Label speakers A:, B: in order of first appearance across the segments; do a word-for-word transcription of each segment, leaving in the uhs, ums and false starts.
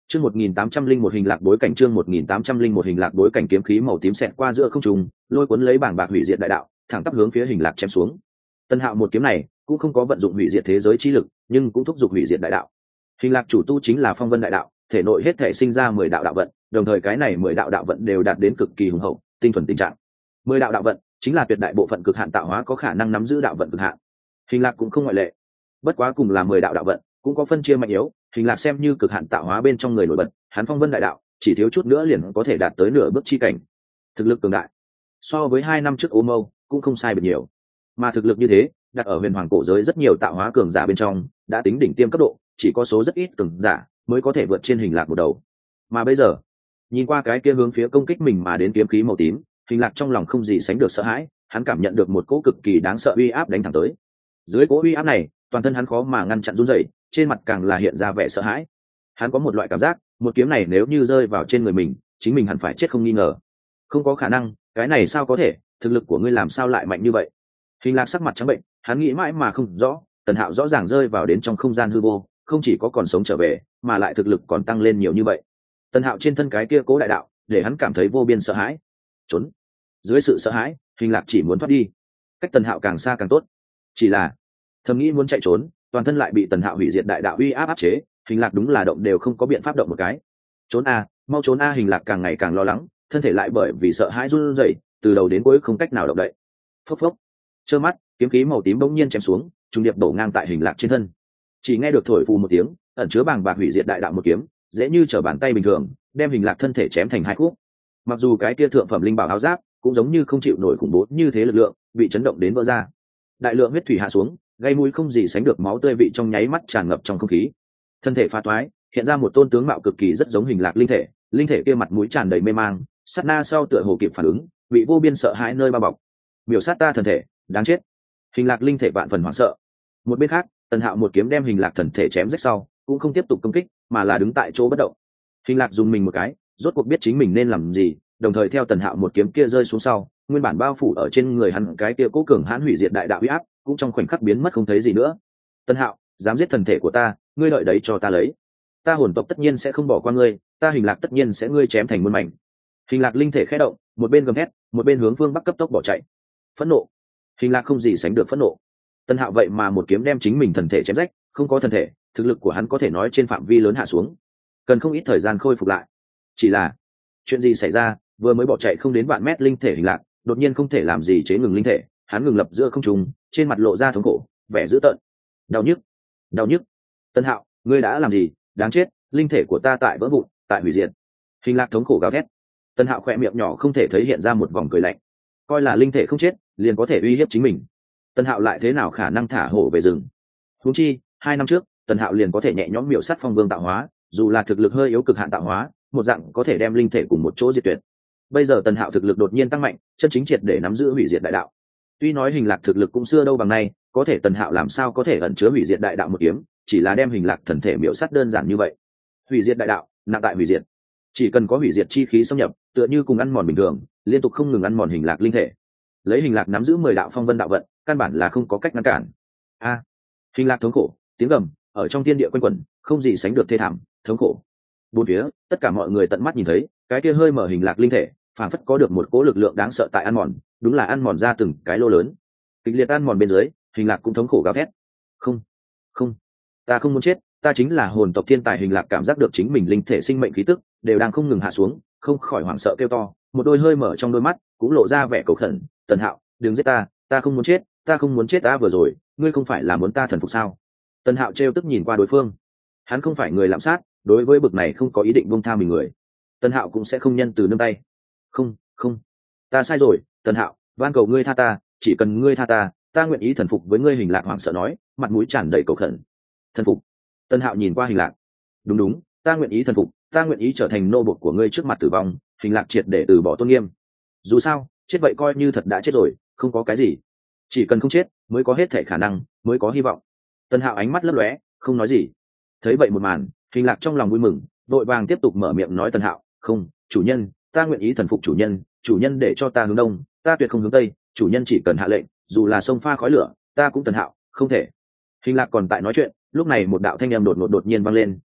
A: Chương một nghìn tám trăm linh một hình lạc bối cảnh chương một nghìn tám trăm linh một hình lạc bối cảnh kiếm khí màu tím xẹt qua giữa không trung, lôi cuốn lấy bảng bạc hủy diệt đại đạo, thẳng tắp hướng phía hình lạc chém xuống. Tân Hạo một kiếm này cũng không có vận dụng hủy diệt thế giới chi lực, nhưng cũng thúc giục hủy diệt đại đạo. Hình lạc chủ tu chính là phong vân đại đạo, thể nội hết thể sinh ra mười đạo đạo vận, đồng thời cái này mười đạo đạo vận đều đạt đến cực kỳ hùng hậu, tinh thuần tình trạng. Mười đạo đạo vận chính là tuyệt đại bộ phận cực hạn tạo hóa có khả năng nắm giữ đạo vận cực hạn. Hình lạc cũng không ngoại lệ. Bất quá cùng là mười đạo đạo vận, cũng có phân chia mạnh yếu, hình lạc xem như cực hạn tạo hóa bên trong người nổi bật, hắn phong vân đại đạo chỉ thiếu chút nữa liền có thể đạt tới nửa bước chi cảnh. Thực lực cường đại, so với hai năm trước Ô Mâu cũng không sai biệt nhiều. Mà thực lực như thế, đặt ở huyền hoàng cổ giới rất nhiều tạo hóa cường giả bên trong, đã tính đỉnh tiêm cấp độ, chỉ có số rất ít cường giả mới có thể vượt trên hình lạc một đầu. Mà bây giờ, nhìn qua cái kia hướng phía công kích mình mà đến kiếm khí màu tím, hình lạc trong lòng không gì sánh được sợ hãi, hắn cảm nhận được một cỗ cực kỳ đáng sợ uy áp đánh thẳng tới. Dưới cỗ uy áp này, toàn thân hắn khó mà ngăn chặn run rẩy, trên mặt càng là hiện ra vẻ sợ hãi. Hắn có một loại cảm giác, một kiếm này nếu như rơi vào trên người mình, chính mình hẳn phải chết không nghi ngờ. Không có khả năng, cái này sao có thể, thực lực của ngươi làm sao lại mạnh như vậy? Hình lạc sắc mặt trắng bệnh, hắn nghĩ mãi mà không rõ, Tần Hạo rõ ràng rơi vào đến trong không gian hư vô, không chỉ có còn sống trở về, mà lại thực lực còn tăng lên nhiều như vậy. Tần Hạo trên thân cái kia cố đại đạo, để hắn cảm thấy vô biên sợ hãi. Trốn. Dưới sự sợ hãi, hình lạc chỉ muốn thoát đi. Cách Tần Hạo càng xa càng tốt. Chỉ là, thầm nghĩ muốn chạy trốn, toàn thân lại bị Tần Hạo hủy diệt đại đạo uy áp áp chế, hình lạc đúng là động đều không có biện pháp động một cái. Trốn a, mau trốn a, hình lạc càng ngày càng lo lắng, thân thể lại bởi vì sợ hãi run rẩy, từ đầu đến cuối không cách nào động đậy. Phốc phốc. Trơ mắt, kiếm khí màu tím bỗng nhiên chém xuống, trùng điệp đổ ngang tại hình lạc trên thân. Chỉ nghe được thổi phù một tiếng, ẩn chứa bàng bạc hủy diệt đại đạo một kiếm, dễ như trở bàn tay bình thường, đem hình lạc thân thể chém thành hai khúc. Mặc dù cái kia thượng phẩm linh bảo áo giáp cũng giống như không chịu nổi khủng bố như thế lực lượng, bị chấn động đến vỡ ra. Đại lượng huyết thủy hạ xuống, gây mũi không gì sánh được máu tươi vị trong nháy mắt tràn ngập trong không khí. Thân thể phá toái, hiện ra một tôn tướng mạo cực kỳ rất giống hình lạc linh thể, linh thể kia mặt mũi tràn đầy mê mang, sát na sau tựa hồ kịp phản ứng, bị vô biên sợ hãi nơi bao bọc. Miểu sát ta thần thể, đáng chết. Hình lạc linh thể vạn phần hoảng sợ. Một bên khác, Tần Hạo một kiếm đem hình lạc thần thể chém rách sau, cũng không tiếp tục công kích, mà là đứng tại chỗ bất động. Hình lạc dùng mình một cái, rốt cuộc biết chính mình nên làm gì, đồng thời theo Tần Hạo một kiếm kia rơi xuống sau, nguyên bản bao phủ ở trên người hắn cái kia cố cường hãn hủy diệt đại đạo uy áp, cũng trong khoảnh khắc biến mất không thấy gì nữa. Tần Hạo, dám giết thần thể của ta, ngươi đợi đấy cho ta lấy. Ta hồn tộc tất nhiên sẽ không bỏ qua ngươi, ta hình lạc tất nhiên sẽ ngươi chém thành muôn mảnh. Hình lạc linh thể khẽ động, một bên gầm thét, một bên hướng phương bắc cấp tốc bỏ chạy. Phẫn nộ. Hình lạc không gì sánh được phẫn nộ. Tần Hạo vậy mà một kiếm đem chính mình thần thể chém rách, không có thần thể, thực lực của hắn có thể nói trên phạm vi lớn hạ xuống, cần không ít thời gian khôi phục lại. Chỉ là, chuyện gì xảy ra, vừa mới bỏ chạy không đến vạn mét linh thể hình lạc, đột nhiên không thể làm gì chế ngừng linh thể, hắn ngừng lập giữa không trung, trên mặt lộ ra thống khổ, vẻ dữ tợn. Đau nhức, đau nhức. Tần Hạo, ngươi đã làm gì? Đáng chết, linh thể của ta tại vỡ vụn, tại hủy diệt. Hình lạc thống khổ gào thét. Tần Hạo khỏe miệng nhỏ không thể thấy hiện ra một vòng cười lạnh, coi là linh thể không chết, liền có thể uy hiếp chính mình. Tần Hạo lại thế nào khả năng thả hổ về rừng? Huống chi, hai năm trước, Tần Hạo liền có thể nhẹ nhõm miểu sát phong vương tạo hóa, dù là thực lực hơi yếu cực hạn tạo hóa, một dạng có thể đem linh thể cùng một chỗ diệt tuyệt. Bây giờ Tần Hạo thực lực đột nhiên tăng mạnh, chân chính triệt để nắm giữ hủy diệt đại đạo. Tuy nói hình lạc thực lực cũng xưa đâu bằng nay, có thể Tần Hạo làm sao có thể ẩn chứa hủy diệt đại đạo một kiếm, chỉ là đem hình lạc thần thể miểu sát đơn giản như vậy. Hủy diệt đại đạo, nặng tại hủy diệt. Chỉ cần có hủy diệt chi khí xâm nhập, tựa như cùng ăn mòn bình thường, liên tục không ngừng ăn mòn hình lạc linh thể. Lấy hình lạc nắm giữ mười đạo phong vân đạo vận, căn bản là không có cách ngăn cản. A, hình lạc thống khổ, tiếng gầm ở trong thiên địa quanh quẩn, không gì sánh được thê thảm, thống khổ. Bốn phía, tất cả mọi người tận mắt nhìn thấy, cái kia hơi mở hình lạc linh thể, phản phất có được một cỗ lực lượng đáng sợ tại ăn mòn, đúng là ăn mòn ra từng cái lô lớn. Kịch liệt ăn mòn bên dưới, hình lạc cũng thống khổ gào thét. Không, không, ta không muốn chết, ta chính là hồn tộc thiên tài. Hình lạc cảm giác được chính mình linh thể sinh mệnh khí tức đều đang không ngừng hạ xuống, không khỏi hoảng sợ kêu to, một đôi hơi mở trong đôi mắt cũng lộ ra vẻ cầu khẩn. Tần Hạo, đừng giết ta, ta không muốn chết, ta không muốn chết. Ta vừa rồi, ngươi không phải là muốn ta thần phục sao? Tần Hạo trêu tức nhìn qua đối phương, hắn không phải người lạm sát, đối với bực này không có ý định buông tha mình người, Tần Hạo cũng sẽ không nhân từ nương tay. Không, không, ta sai rồi, Tần Hạo, van cầu ngươi tha ta, chỉ cần ngươi tha ta, ta nguyện ý thần phục với ngươi. Hình lạc hoảng sợ nói, mặt mũi tràn đầy cầu khẩn. Thần phục? Tần Hạo nhìn qua hình lạc. Đúng đúng, ta nguyện ý thần phục, ta nguyện ý trở thành nô bộc của ngươi trước mặt tử vong. Hình lạc triệt để từ bỏ tôn nghiêm. Dù sao, chết vậy coi như thật đã chết rồi, không có cái gì. Chỉ cần không chết, mới có hết thể khả năng, mới có hy vọng. Tần Hạo ánh mắt lấp lóe, không nói gì. Thấy vậy một màn, hình lạc trong lòng vui mừng, vội vàng tiếp tục mở miệng nói. Tần Hạo, không, chủ nhân, ta nguyện ý thần phục chủ nhân, chủ nhân để cho ta hướng đông, ta tuyệt không hướng tây, chủ nhân chỉ cần hạ lệnh, dù là sông pha khói lửa, ta cũng Tần Hạo, không thể. Hình lạc còn tại nói chuyện, lúc này một đạo thanh âm đột ngột đột nhiên vang lên,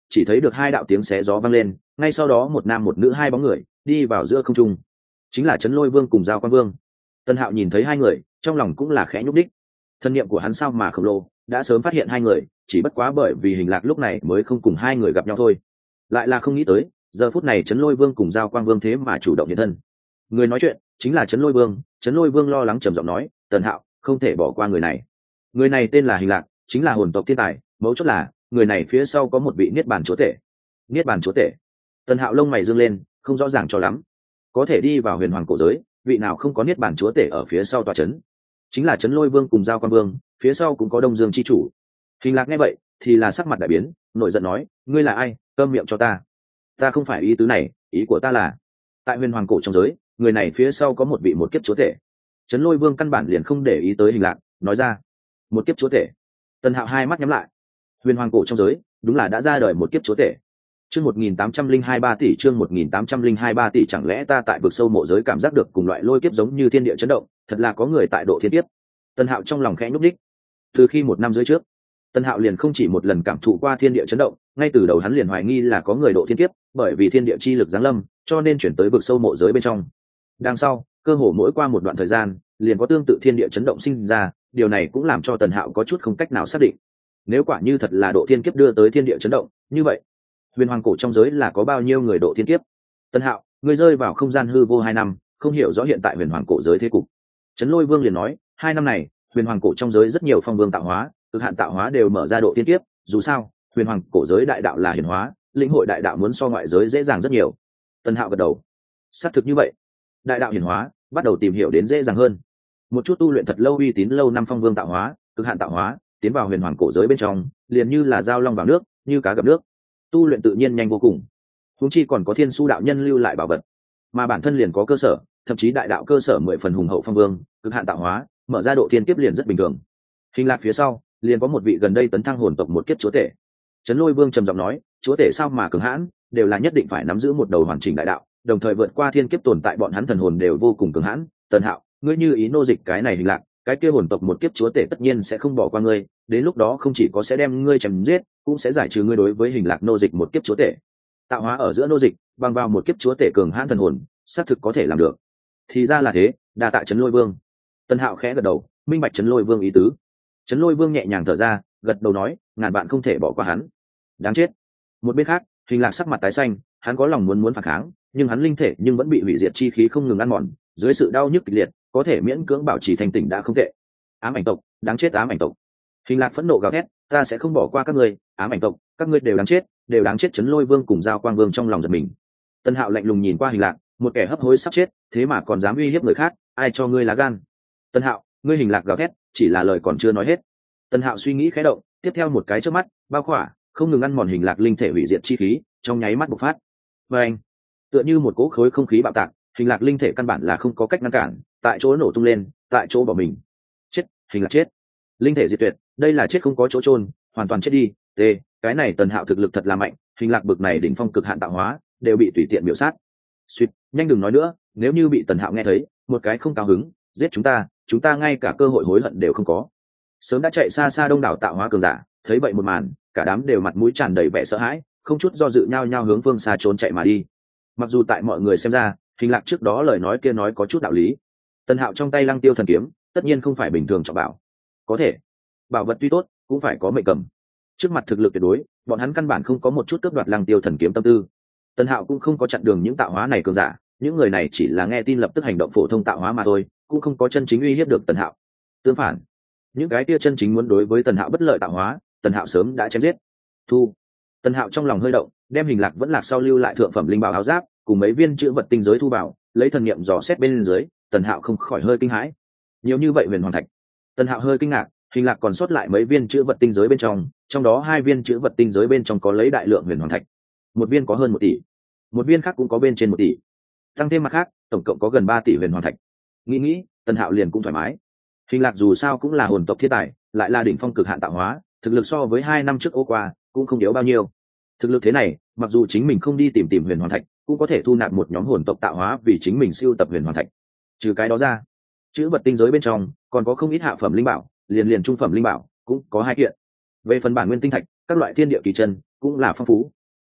A: chỉ thấy được hai đạo tiếng xé gió vang lên, ngay sau đó một nam một nữ hai bóng người đi vào giữa không trung, chính là Trấn Lôi Vương cùng Giao Quan Vương. Tần Hạo nhìn thấy hai người, trong lòng cũng là khẽ nhúc đích. Thân niệm của hắn sao mà khổng lồ, đã sớm phát hiện hai người, chỉ bất quá bởi vì hình lạc lúc này mới không cùng hai người gặp nhau thôi. Lại là không nghĩ tới, giờ phút này Trấn Lôi Vương cùng Giao Quang Vương thế mà chủ động hiện thân. Người nói chuyện chính là Trấn Lôi Vương. Trấn Lôi Vương lo lắng trầm giọng nói, Tần Hạo, không thể bỏ qua người này. Người này tên là Hình Lạc, chính là hồn tộc thiên tài, mấu chốt là người này phía sau có một vị niết bàn chúa tể. Niết bàn chúa tể? Tần Hạo lông mày dương lên, không rõ ràng cho lắm. Có thể đi vào huyền hoàng cổ giới, vị nào không có niết bàn chúa tể ở phía sau tòa trấn? Chính là Trấn Lôi Vương cùng Giao Quang Vương, phía sau cũng có Đông Dương chi chủ. Hình Lạc nghe vậy thì là sắc mặt đại biến, nổi giận nói, ngươi là ai, câm miệng cho ta. Ta không phải ý tứ này, ý của ta là tại huyền hoàng cổ trong giới, người này phía sau có một vị một kiếp chúa tể. Trấn Lôi Vương căn bản liền không để ý tới Hình Lạc, nói ra, một kiếp chúa tể. Tần Hạo hai mắt nhắm lại. Huyền hoàng cổ trong giới đúng là đã ra đời một kiếp chúa tể. Chương một nghìn tám trăm linh hai ba tỷ, chương một nghìn tám trăm linh hai ba tỷ, chẳng lẽ ta tại vực sâu mộ giới cảm giác được cùng loại lôi kiếp giống như thiên địa chấn động, thật là có người tại độ thiên kiếp. Tần Hạo trong lòng khẽ nhúc nhích. Từ khi một năm dưới trước, Tần Hạo liền không chỉ một lần cảm thụ qua thiên địa chấn động, ngay từ đầu hắn liền hoài nghi là có người độ thiên kiếp, bởi vì thiên địa chi lực giáng lâm, cho nên chuyển tới vực sâu mộ giới bên trong. Đằng sau, cơ hồ mỗi qua một đoạn thời gian, liền có tương tự thiên địa chấn động sinh ra, điều này cũng làm cho Tần Hạo có chút không cách nào xác định. Nếu quả như thật là độ thiên kiếp đưa tới thiên địa chấn động, như vậy, huyền hoàng cổ trong giới là có bao nhiêu người độ thiên kiếp? Tần Hạo, ngươi rơi vào không gian hư vô hai năm, không hiểu rõ hiện tại huyền hoàng cổ giới thế cục. Trấn Lôi Vương liền nói, hai năm này, huyền hoàng cổ trong giới rất nhiều phong vương tạo hóa, cực hạn tạo hóa đều mở ra độ thiên kiếp, dù sao, huyền hoàng cổ giới đại đạo là hiển hóa, lĩnh hội đại đạo muốn so ngoại giới dễ dàng rất nhiều. Tần Hạo gật đầu. Xác thực như vậy. Đại đạo hiển hóa, bắt đầu tìm hiểu đến dễ dàng hơn. Một chút tu luyện thật lâu uy tín lâu năm phong vương tạo hóa, cực hạn tạo hóa, tiến vào huyền hoàng cổ giới bên trong, liền như là dao long vào nước, như cá gặp nước. Tu luyện tự nhiên nhanh vô cùng. Huống chi còn có thiên su đạo nhân lưu lại bảo vật, mà bản thân liền có cơ sở, thậm chí đại đạo cơ sở mười phần hùng hậu phong vương, cực hạn tạo hóa, mở ra độ thiên kiếp liền rất bình thường. Hình Lạc phía sau, liền có một vị gần đây tấn thăng hồn tộc một kiếp chúa tể. Trấn Lôi Vương trầm giọng nói, chúa tể sao mà cường hãn, đều là nhất định phải nắm giữ một đầu hoàn chỉnh đại đạo, đồng thời vượt qua thiên kiếp tồn tại, bọn hắn thần hồn đều vô cùng cường hãn. Tần Hạo, ngươi như ý nô dịch cái này Hình Lạc, cái kia hồn tộc một kiếp chúa tể tất nhiên sẽ không bỏ qua ngươi, đến lúc đó không chỉ có sẽ đem ngươi chém giết, cũng sẽ giải trừ ngươi đối với Hình Lạc nô dịch một kiếp chúa tể. Tạo hóa ở giữa nô dịch, bằng vào một kiếp chúa tể cường hãn thần hồn, xác thực có thể làm được. Thì ra là thế, đa tạ Trấn Lôi Vương. Tần Hạo khẽ gật đầu, minh bạch Trấn Lôi Vương ý tứ. Trấn Lôi Vương nhẹ nhàng thở ra, gật đầu nói, ngàn bạn không thể bỏ qua hắn. Đáng chết. Một bên khác, Hình Lạc sắc mặt tái xanh, hắn có lòng muốn muốn phản kháng, nhưng hắn linh thể nhưng vẫn bị hủy diệt chi khí không ngừng ăn mòn, dưới sự đau nhức kịch liệt, có thể miễn cưỡng bảo trì thành tỉnh đã không tệ. Ám ảnh tộc, đáng chết ám ảnh tộc. Hình Lạc phẫn nộ gào thét, ta sẽ không bỏ qua các ngươi, ám ảnh tộc, các ngươi đều đáng chết, đều đáng chết. Trấn Lôi Vương cùng Giao Quang Vương trong lòng giật mình. Tân Hạo lạnh lùng nhìn qua Hình Lạc, một kẻ hấp hối sắp chết, thế mà còn dám uy hiếp người khác, ai cho ngươi lá gan? Tân Hạo, ngươi Hình Lạc gào thét, chỉ là lời còn chưa nói hết. Tân Hạo suy nghĩ khẽ động, tiếp theo một cái chớp mắt, bao khỏa, không ngừng ăn mòn Hình Lạc linh thể hủy diệt chi khí, trong nháy mắt bộc phát. Và anh, tựa như một cỗ khối không khí bạo tạc, Hình Lạc linh thể căn bản là không có cách ngăn cản, tại chỗ nổ tung lên, tại chỗ bỏ mình. Chết, Hình Lạc chết. Linh thể diệt tuyệt, đây là chết không có chỗ chôn, hoàn toàn chết đi. T, cái này Tần Hạo thực lực thật là mạnh, Hình Lạc bực này đỉnh phong cực hạn tạo hóa, đều bị tùy tiện miểu sát. Suýt, nhanh đừng nói nữa, nếu như bị Tần Hạo nghe thấy, một cái không cao hứng, giết chúng ta, chúng ta ngay cả cơ hội hối hận đều không có. Sớm đã chạy xa xa đông đảo tạo hóa cường giả, thấy vậy một màn, cả đám đều mặt mũi tràn đầy vẻ sợ hãi, không chút do dự nhau nhau hướng phương xa trốn chạy mà đi. Mặc dù tại mọi người xem ra, Hình Lạc trước đó lời nói kia nói có chút đạo lý. Tần Hạo trong tay Lăng Tiêu thần kiếm, tất nhiên không phải bình thường trọng bảo. Có thể, bảo vật tuy tốt, cũng phải có mệnh cầm. Trước mặt thực lực tuyệt đối, bọn hắn căn bản không có một chút cướp đoạt Lăng Tiêu thần kiếm tâm tư. Tần Hạo cũng không có chặn đường những tạo hóa này cường giả, những người này chỉ là nghe tin lập tức hành động phổ thông tạo hóa mà thôi, cũng không có chân chính uy hiếp được Tần Hạo. Tương phản, những cái kia chân chính muốn đối với Tần Hạo bất lợi tạo hóa, Tần Hạo sớm đã chém giết. Thu. Tần Hạo trong lòng hơi động, đem Hình Lạc vẫn lạc sau lưu lại thượng phẩm linh bảo áo giáp, cùng mấy viên chữ vật tinh giới thu bảo, lấy thần niệm dò xét bên dưới, Tần Hạo không khỏi hơi kinh hãi. Nhiều như vậy huyền hoàng thạch. Tần Hạo hơi kinh ngạc, Hình Lạc còn sót lại mấy viên chữ vật tinh giới bên trong, trong đó hai viên chữ vật tinh giới bên trong có lấy đại lượng huyền hoàng thạch. Một viên có hơn một tỷ, một viên khác cũng có bên trên một tỷ. Tăng thêm mặt khác, tổng cộng có gần ba tỷ huyền hoàng thạch. Nghĩ nghĩ, Tần Hạo liền cũng thoải mái. Hình Lạc dù sao cũng là hồn tộc thiên tài, lại là đỉnh phong cực hạn tạo hóa, thực lực so với hai năm trước ô qua cũng không yếu bao nhiêu. Thực lực thế này, mặc dù chính mình không đi tìm tìm huyền hoàng thạch, cũng có thể thu nạp một nhóm hồn tộc tạo hóa vì chính mình siêu tập huyền hoàng thạch. Trừ cái đó ra, chữ vật tinh giới bên trong còn có không ít hạ phẩm linh bảo, liền liền trung phẩm linh bảo cũng có hai kiện. Về phần bản nguyên tinh thạch, các loại thiên địa kỳ chân cũng là phong phú,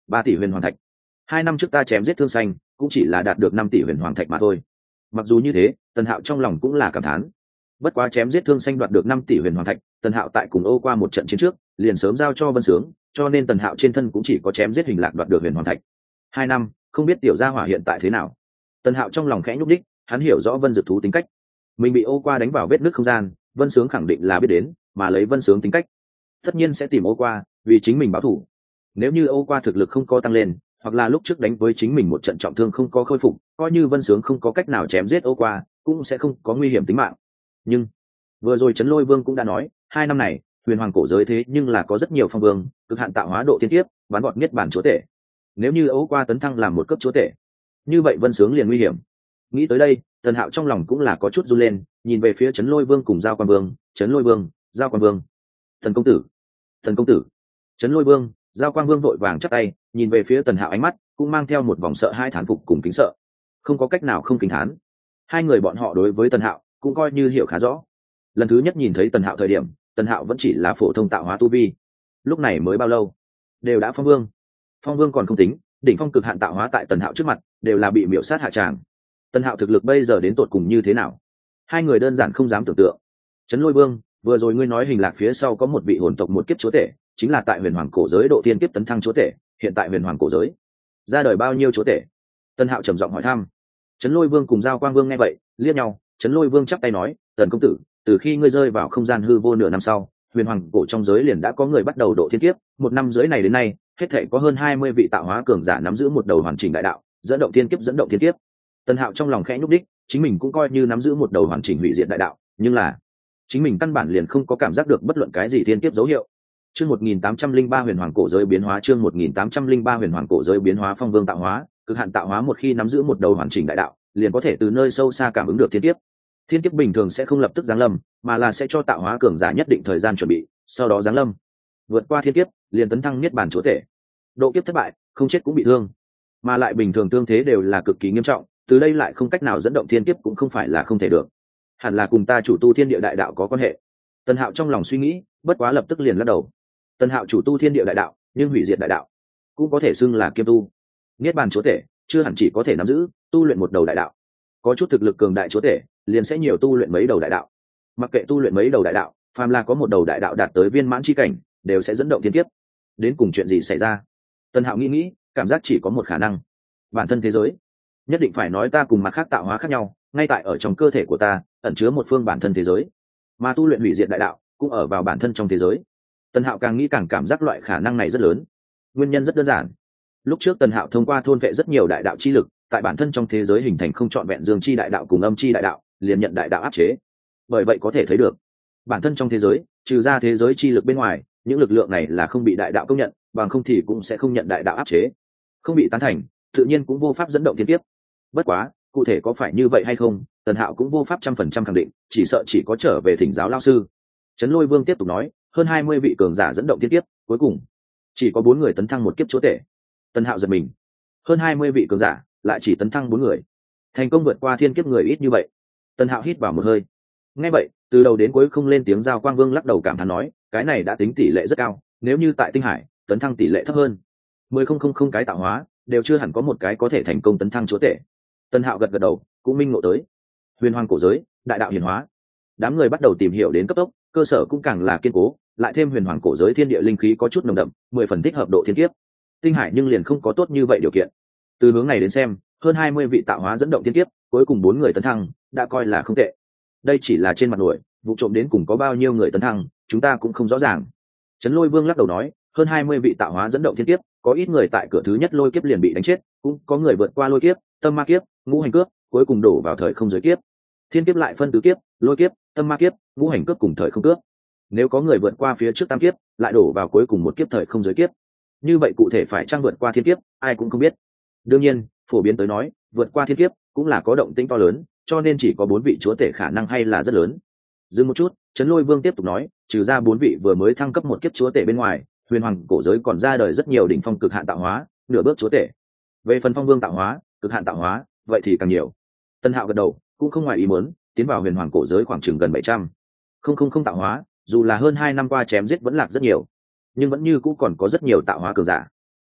A: ba tỷ huyền hoàng thạch. Hai năm trước ta chém giết thương xanh cũng chỉ là đạt được năm tỷ huyền hoàng thạch mà thôi. Mặc dù như thế, Tần Hạo trong lòng cũng là cảm thán. Bất quá chém giết thương xanh đoạt được năm tỷ huyền hoàng thạch, Tần Hạo tại cùng Âu qua một trận chiến trước liền sớm giao cho Vân Sướng, cho nên Tần Hạo trên thân cũng chỉ có chém giết hình lạc đoạt được huyền hoàng thạch. Hai năm, không biết tiểu gia hỏa hiện tại thế nào. Tần Hạo trong lòng khẽ nhúc đích, hắn hiểu rõ Vân Dực thú tính cách. Mình bị Âu qua đánh vào vết nứt không gian, Vân Sướng khẳng định là biết đến, mà lấy Vân Sướng tính cách, tất nhiên sẽ tìm Âu qua, vì chính mình báo thù. Nếu như Âu qua thực lực không có tăng lên, hoặc là lúc trước đánh với chính mình một trận trọng thương không có khôi phục, coi như Vân Sướng không có cách nào chém giết Âu qua, cũng sẽ không có nguy hiểm tính mạng. Nhưng vừa rồi Trấn Lôi Vương cũng đã nói, hai năm này huyền hoàng cổ giới thế nhưng là có rất nhiều phong vương, cực hạn tạo hóa độ thiên kiếp, bán gọn niết bản chúa tể. Nếu như Âu qua tấn thăng làm một cấp chúa tể, như vậy Vân Sướng liền nguy hiểm. Nghĩ tới đây, Tần Hạo trong lòng cũng là có chút run lên, nhìn về phía Trấn Lôi Vương cùng Giao Quan Vương. Trấn Lôi Vương, Giao Quan Vương, Thần công tử, Thần công tử. Trấn Lôi Vương, Giao Quan Vương vội vàng chắp tay, nhìn về phía Tần Hạo, ánh mắt cũng mang theo một vòng sợ hai thán phục cùng kính sợ. Không có cách nào không kính thán. Hai người bọn họ đối với Tần Hạo cũng coi như hiểu khá rõ. Lần thứ nhất nhìn thấy Tần Hạo thời điểm, Tần Hạo vẫn chỉ là phổ thông tạo hóa tu vi. Lúc này mới bao lâu, đều đã phong vương. Phong vương còn không tính, đỉnh phong cực hạn tạo hóa tại Tần Hạo trước mặt đều là bị miểu sát hạ tràng. Tần Hạo thực lực bây giờ đến tột cùng như thế nào, hai người đơn giản không dám tưởng tượng. Trấn Lôi Vương, vừa rồi ngươi nói hình lạc phía sau có một vị hồn tộc một kiếp chúa tể, chính là tại huyền hoàng cổ giới độ tiên kiếp tấn thăng chúa tể, hiện tại huyền hoàng cổ giới ra đời bao nhiêu chúa tể? Tần Hạo trầm giọng hỏi thăm. Trấn Lôi Vương cùng Giao Quang Vương nghe vậy liếc nhau. Trấn Lôi Vương chắp tay nói, Tần công tử, từ khi ngươi rơi vào không gian hư vô nửa năm sau, huyền hoàng cổ trong giới liền đã có người bắt đầu độ thiên kiếp, một năm giới này đến nay hết thảy có hơn hai mươi vị tạo hóa cường giả nắm giữ một đầu hoàn chỉnh đại đạo, dẫn động thiên kiếp dẫn động thiên kiếp. Tần Hạo trong lòng khẽ nhúc đích, chính mình cũng coi như nắm giữ một đầu hoàn chỉnh hủy diệt đại đạo, nhưng là chính mình căn bản liền không có cảm giác được bất luận cái gì thiên kiếp dấu hiệu. Chương một nghìn tám trăm linh ba huyền hoàng cổ giới biến hóa. Chương một nghìn tám trăm linh ba huyền hoàng cổ giới biến hóa. Phong vương tạo hóa, cực hạn tạo hóa một khi nắm giữ một đầu hoàn chỉnh đại đạo, liền có thể từ nơi sâu xa cảm ứng được thiên kiếp. Thiên kiếp bình thường sẽ không lập tức giáng lâm, mà là sẽ cho tạo hóa cường giả nhất định thời gian chuẩn bị, sau đó giáng lâm. Vượt qua thiên kiếp, liền tấn thăng niết bàn chúa tể. Độ kiếp thất bại, không chết cũng bị thương, mà lại bình thường tương thế đều là cực kỳ nghiêm trọng, từ đây lại không cách nào dẫn động thiên kiếp cũng không phải là không thể được. Hẳn là cùng ta chủ tu thiên địa đại đạo có quan hệ. Tần Hạo trong lòng suy nghĩ, bất quá lập tức liền lắc đầu. Tần Hạo chủ tu thiên địa đại đạo, nhưng hủy diệt đại đạo cũng có thể xưng là kiêm tu. Niết bàn chúa tể chưa hẳn chỉ có thể nắm giữ tu luyện một đầu đại đạo, có chút thực lực cường đại chúa tể liền sẽ nhiều tu luyện mấy đầu đại đạo. Mặc kệ tu luyện mấy đầu đại đạo, phàm là có một đầu đại đạo đạt tới viên mãn chi cảnh, đều sẽ dẫn động thiên kiếp. Đến cùng chuyện gì xảy ra? Tần Hạo nghĩ nghĩ, cảm giác chỉ có một khả năng, bản thân thế giới. Nhất định phải nói ta cùng mặt khác tạo hóa khác nhau, ngay tại ở trong cơ thể của ta ẩn chứa một phương bản thân thế giới, mà tu luyện hủy diệt đại đạo cũng ở vào bản thân trong thế giới. Tần Hạo càng nghĩ càng cảm giác loại khả năng này rất lớn. Nguyên nhân rất đơn giản, lúc trước Tần Hạo thông qua thôn vệ rất nhiều đại đạo chi lực, tại bản thân trong thế giới hình thành không trọn vẹn dương chi đại đạo cùng âm chi đại đạo, liền nhận đại đạo áp chế. Bởi vậy có thể thấy được, bản thân trong thế giới trừ ra thế giới chi lực bên ngoài, những lực lượng này là không bị đại đạo công nhận, bằng không thì cũng sẽ không nhận đại đạo áp chế, không bị tán thành, tự nhiên cũng vô pháp dẫn động thiên kiếp. Bất quá cụ thể có phải như vậy hay không, Tần Hạo cũng vô pháp trăm phần trăm khẳng định, chỉ sợ chỉ có trở về thỉnh giáo lao sư. Trấn Lôi Vương tiếp tục nói, hơn hai mươi vị cường giả dẫn động thiên kiếp, cuối cùng chỉ có bốn người tấn thăng một kiếp chúa tể. Tần Hạo giật mình, hơn hai mươi vị cường giả lại chỉ tấn thăng bốn người, thành công vượt qua thiên kiếp người ít như vậy. Tần Hạo hít vào một hơi. Nghe vậy, từ đầu đến cuối không lên tiếng. Giao Quang Vương lắc đầu cảm thán nói, cái này đã tính tỷ lệ rất cao, nếu như tại Tinh Hải tấn thăng tỷ lệ thấp hơn mười không không không cái tạo hóa đều chưa hẳn có một cái có thể thành công tấn thăng chúa tể. Tần Hạo gật gật đầu, cũng minh ngộ tới huyền hoàng cổ giới đại đạo hiển hóa. Đám người bắt đầu tìm hiểu đến cấp tốc, cơ sở cũng càng là kiên cố, lại thêm huyền hoàng cổ giới thiên địa linh khí có chút nồng đậm, mười phần thích hợp độ thiên kiếp. Tinh Hải nhưng liền không có tốt như vậy điều kiện. Từ hướng này đến xem, hơn hai mươi vị tạo hóa dẫn động thiên kiếp, cuối cùng bốn người tấn thăng, đã coi là không tệ. Đây chỉ là trên mặt nổi, vụ trộm đến cùng có bao nhiêu người tấn thăng, chúng ta cũng không rõ ràng. Trấn Lôi Vương lắc đầu nói, hơn hai mươi vị tạo hóa dẫn động thiên kiếp, có ít người tại cửa thứ nhất lôi kiếp liền bị đánh chết, cũng có người vượt qua lôi kiếp, tâm ma kiếp, ngũ hành cướp, cuối cùng đổ vào thời không giới kiếp. Thiên kiếp lại phân tứ kiếp, lôi kiếp, tâm ma kiếp, ngũ hành cướp cùng thời không cướp. Nếu có người vượt qua phía trước tam kiếp, lại đổ vào cuối cùng một kiếp thời không giới kiếp. Như vậy cụ thể phải chăng vượt qua thiên kiếp, ai cũng không biết. Đương nhiên, phổ biến tới nói, vượt qua thiên kiếp cũng là có động tĩnh to lớn, cho nên chỉ có bốn vị chúa tể khả năng hay là rất lớn. Dừng một chút, Trấn Lôi Vương tiếp tục nói, trừ ra bốn vị vừa mới thăng cấp một kiếp chúa tể bên ngoài, huyền hoàng cổ giới còn ra đời rất nhiều đỉnh phong cực hạn tạo hóa, nửa bước chúa tể. Về phần phong vương tạo hóa, cực hạn tạo hóa, vậy thì càng nhiều. Tân Hạo gật đầu, cũng không ngoài ý muốn, tiến vào huyền hoàng cổ giới khoảng chừng gần bảy trăm không không không tạo hóa, dù là hơn hai năm qua chém giết vẫn lạc rất nhiều, nhưng vẫn như cũng còn có rất nhiều tạo hóa cường giả.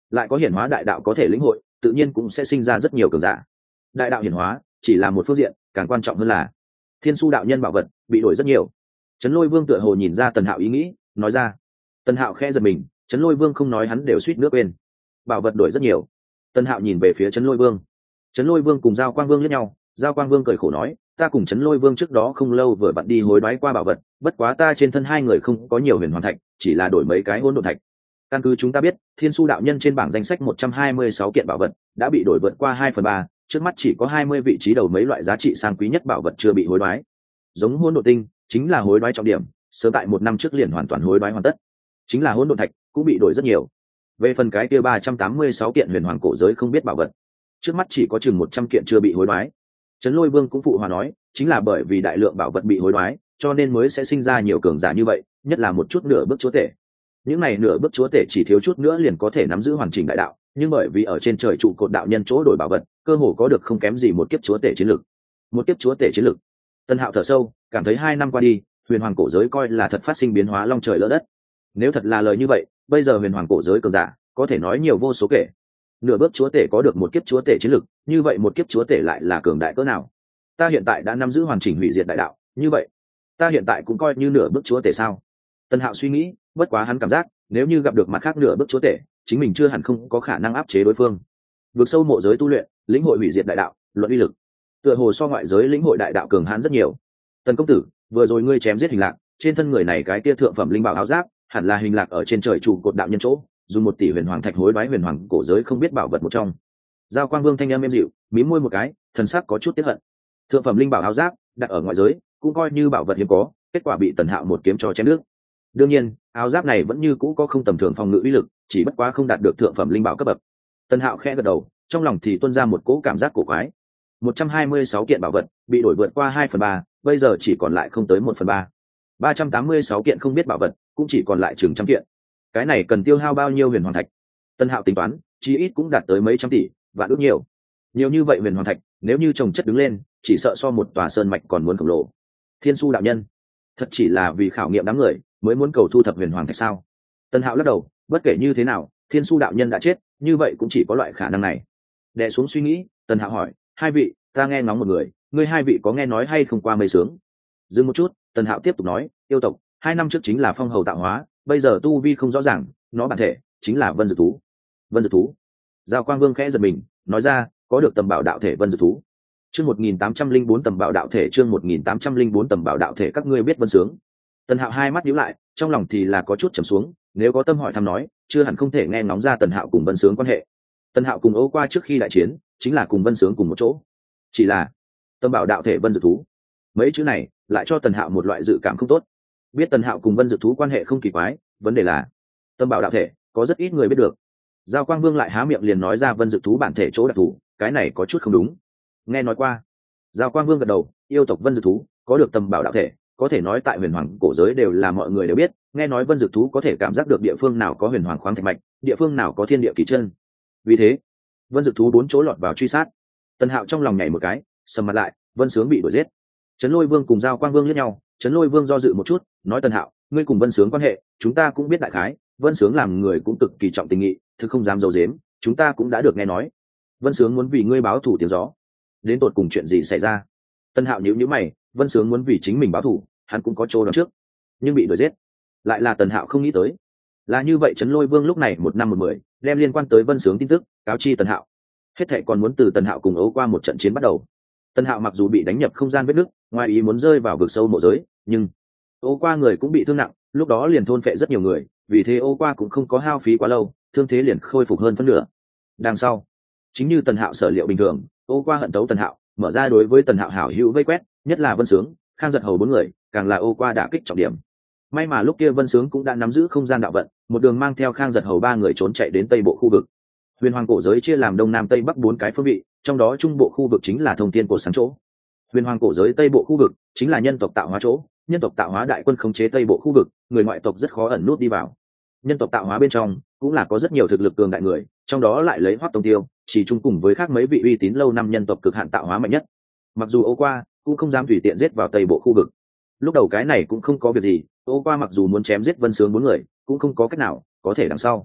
A: lại có hiển hóa đại đạo có thể lĩnh hội, tự nhiên cũng sẽ sinh ra rất nhiều cường giả. Đại đạo hiển hóa chỉ là một phương diện, càng quan trọng hơn là thiên su đạo nhân bảo vật bị đổi rất nhiều. Trấn Lôi Vương tựa hồ nhìn ra Tần Hạo ý nghĩ, nói ra. Tần Hạo khẽ giật mình, Trấn Lôi Vương không nói hắn đều suýt nước quên. Bảo vật đổi rất nhiều. Tần Hạo nhìn về phía Trấn Lôi Vương. Trấn Lôi Vương cùng Giao Quang Vương liếc nhau, Giao Quang Vương cười khổ nói, ta cùng Trấn Lôi Vương trước đó không lâu vừa vặn đi hối đoái qua bảo vật, bất quá ta trên thân hai người không có nhiều huyền hoàn thạch, chỉ là đổi mấy cái hỗn độn thạch. Căn cứ chúng ta biết, Thiên Su đạo nhân trên bảng danh sách một trăm hai mươi sáu kiện bảo vật đã bị đổi vượt qua hai phần ba, trước mắt chỉ có hai mươi vị trí đầu mấy loại giá trị sang quý nhất bảo vật chưa bị hối đoái. Giống hỗn độn tinh, chính là hối đoái trọng điểm, sớm tại một năm trước liền hoàn toàn hối đoái hoàn tất. Chính là hỗn độn thạch, cũng bị đổi rất nhiều. Về phần cái kia ba trăm tám mươi sáu kiện huyền hoàng cổ giới không biết bảo vật, trước mắt chỉ có chừng một trăm kiện chưa bị hối đoái. Trấn Lôi Vương cũng phụ hòa nói, chính là bởi vì đại lượng bảo vật bị hối đoái, cho nên mới sẽ sinh ra nhiều cường giả như vậy, nhất là một chút nửa bước chúa tể. Những này nửa bước chúa tể chỉ thiếu chút nữa liền có thể nắm giữ hoàn chỉnh đại đạo, nhưng bởi vì ở trên trời trụ cột đạo nhân chỗ đổi bảo vật, cơ hồ có được không kém gì một kiếp chúa tể chiến lực. Một kiếp chúa tể chiến lực. Tân Hạo thở sâu, cảm thấy hai năm qua đi, huyền hoàng cổ giới coi là thật phát sinh biến hóa long trời lỡ đất. Nếu thật là lời như vậy, bây giờ huyền hoàng cổ giới cường giả có thể nói nhiều vô số kể. Nửa bước chúa tể có được một kiếp chúa tể chiến lực, như vậy một kiếp chúa tể lại là cường đại cỡ nào? Ta hiện tại đã nắm giữ hoàn chỉnh hủy diệt đại đạo, như vậy, ta hiện tại cũng coi như nửa bước chúa tể sao? Tân Hạo suy nghĩ, bất quá hắn cảm giác, nếu như gặp được mặt khác nửa bước chúa tể, chính mình chưa hẳn không có khả năng áp chế đối phương. Vượt sâu mộ giới tu luyện, lĩnh hội hủy diệt đại đạo, luận uy lực, tựa hồ so ngoại giới lĩnh hội đại đạo cường hãn rất nhiều. Tần công tử, vừa rồi ngươi chém giết hình lạc, trên thân người này cái kia thượng phẩm linh bảo áo giáp, hẳn là hình lạc ở trên trời trụ cột đạo nhân chỗ, dùng một tỷ huyền hoàng thạch hối đoái huyền hoàng cổ giới không biết bảo vật một trong. Giao Quang Vương thanh âm êm dịu, mím môi một cái, thần sắc có chút tiếc hận. Thượng phẩm linh bảo áo giáp đặt ở ngoại giới, cũng coi như bảo vật hiếm có, kết quả bị Tần Hạo một kiếm cho chém nước. Đương nhiên, áo giáp này vẫn như cũ có không tầm thường phòng ngự uy lực, chỉ bất quá không đạt được thượng phẩm linh bảo cấp bậc. Tần Hạo khẽ gật đầu, trong lòng thì tuôn ra một cỗ cảm giác cổ quái. một trăm hai mươi sáu kiện bảo vật bị đổi vượt qua hai phần ba, bây giờ chỉ còn lại không tới một phần ba. ba trăm tám mươi sáu kiện không biết bảo vật, cũng chỉ còn lại chừng trăm kiện. Cái này cần tiêu hao bao nhiêu huyền hoàng thạch? Tân Hạo tính toán, chí ít cũng đạt tới mấy trăm tỷ, vạn ước nhiều. Nhiều như vậy huyền hoàng thạch, nếu như chồng chất đứng lên, chỉ sợ so một tòa sơn mạch còn muốn khổng lồ. Thiên Su đạo nhân, thật chỉ là vì khảo nghiệm đám người, mới muốn cầu thu thập huyền hoàng thạch sao? Tân Hạo lắc đầu, bất kể như thế nào, Thiên Su đạo nhân đã chết, như vậy cũng chỉ có loại khả năng này. Đè xuống suy nghĩ, Tân Hạo hỏi, hai vị, ta nghe ngóng một người, ngươi hai vị có nghe nói hay không qua mây sướng? Dừng một chút, Tân Hạo tiếp tục nói, yêu tộc, hai năm trước chính là phong hầu tạo hóa, bây giờ tu vi không rõ ràng, nó bản thể chính là vân dược thú. Vân dược thú. Giao Quang Vương khẽ giật mình, nói ra, có được tầm bảo đạo thể vân dược thú. Chương một nghìn tám trăm linh bốn tầm bảo đạo thể, chương một nghìn tám trăm linh bốn tầm bảo đạo thể, các ngươi biết vân sướng? Tần Hạo hai mắt nhíu lại, trong lòng thì là có chút trầm xuống, nếu có tâm hỏi thăm nói, chưa hẳn không thể nghe ngóng ra Tần Hạo cùng vân sướng quan hệ. Tần Hạo cùng Âu qua trước khi đại chiến, chính là cùng vân sướng cùng một chỗ. Chỉ là tầm bảo đạo thể vân dược thú, mấy chữ này lại cho Tần Hạo một loại dự cảm không tốt. Biết Tần Hạo cùng vân dược thú quan hệ không kỳ quái, vấn đề là tâm bảo đạo thể có rất ít người biết được. Giao Quang Vương lại há miệng liền nói ra vân dược thú bản thể chỗ đặc thù, cái này có chút không đúng. Nghe nói qua. Giao Quang Vương gật đầu, yêu tộc vân dược thú có được tâm bảo đạo thể, có thể nói tại huyền hoàng cổ giới đều là mọi người đều biết. Nghe nói vân dược thú có thể cảm giác được địa phương nào có huyền hoàng khoáng thạch mạch, địa phương nào có thiên địa kỳ chân. Vì thế vân dược thú bốn chỗ lọt vào truy sát. Tần Hạo trong lòng nhảy một cái, sầm mặt lại, vân sướng bị đuổi giết. Trấn Lôi Vương cùng Giao Quang Vương liếc nhau, Trấn Lôi Vương do dự một chút, nói Tần Hạo, ngươi cùng vân sướng quan hệ, chúng ta cũng biết đại khái, vân sướng làm người cũng cực kỳ trọng tình nghị, thực không dám giấu giếm, chúng ta cũng đã được nghe nói. Vân sướng muốn vì ngươi báo thù tiếng gió, đến tột cùng chuyện gì xảy ra? Tần Hạo nhíu nhíu mày, vân sướng muốn vì chính mình báo thù, hắn cũng có chỗ đoán trước, nhưng bị đuổi giết, lại là Tần Hạo không nghĩ tới. Là như vậy, Trấn Lôi Vương lúc này một năm một mười, đem liên quan tới vân sướng tin tức cáo chi Tần Hạo. Hết thảy còn muốn từ Tần Hạo cùng Âu qua một trận chiến bắt đầu. Tần Hạo mặc dù bị đánh nhập không gian vết nứt, ngoài ý muốn rơi vào vực sâu mộ giới, nhưng Âu qua người cũng bị thương nặng, lúc đó liền thôn phệ rất nhiều người, vì thế Âu qua cũng không có hao phí quá lâu, thương thế liền khôi phục hơn phân nửa. Đằng sau, chính như Tần Hạo sở liệu bình thường, Âu qua hận tấu Tần Hạo, mở ra đối với Tần Hạo hảo hữu vây quét, nhất là Vân Sướng, Khang Giật Hầu bốn người, càng là Âu qua đả kích trọng điểm. May mà lúc kia Vân Sướng cũng đã nắm giữ không gian đạo vận, một đường mang theo Khang Giật Hầu ba người trốn chạy đến tây bộ khu vực. Huyền Hoàng cổ giới chia làm đông nam tây bắc bốn cái phương vị, trong đó trung bộ khu vực chính là thông thiên cổ sáng chỗ. Huyền Hoàng cổ giới tây bộ khu vực chính là nhân tộc tạo hóa chỗ, nhân tộc tạo hóa đại quân khống chế tây bộ khu vực, người ngoại tộc rất khó ẩn nút đi vào. Nhân tộc tạo hóa bên trong cũng là có rất nhiều thực lực cường đại người, trong đó lại lấy Hoắc Tông Tiêu, chỉ chung cùng với khác mấy vị uy tín lâu năm nhân tộc cực hạn tạo hóa mạnh nhất. Mặc dù Âu qua cũng không dám tùy tiện giết vào tây bộ khu vực. Lúc đầu cái này cũng không có việc gì, Âu qua mặc dù muốn chém giết Vân Sướng bốn người, cũng không có cách nào, có thể đằng sau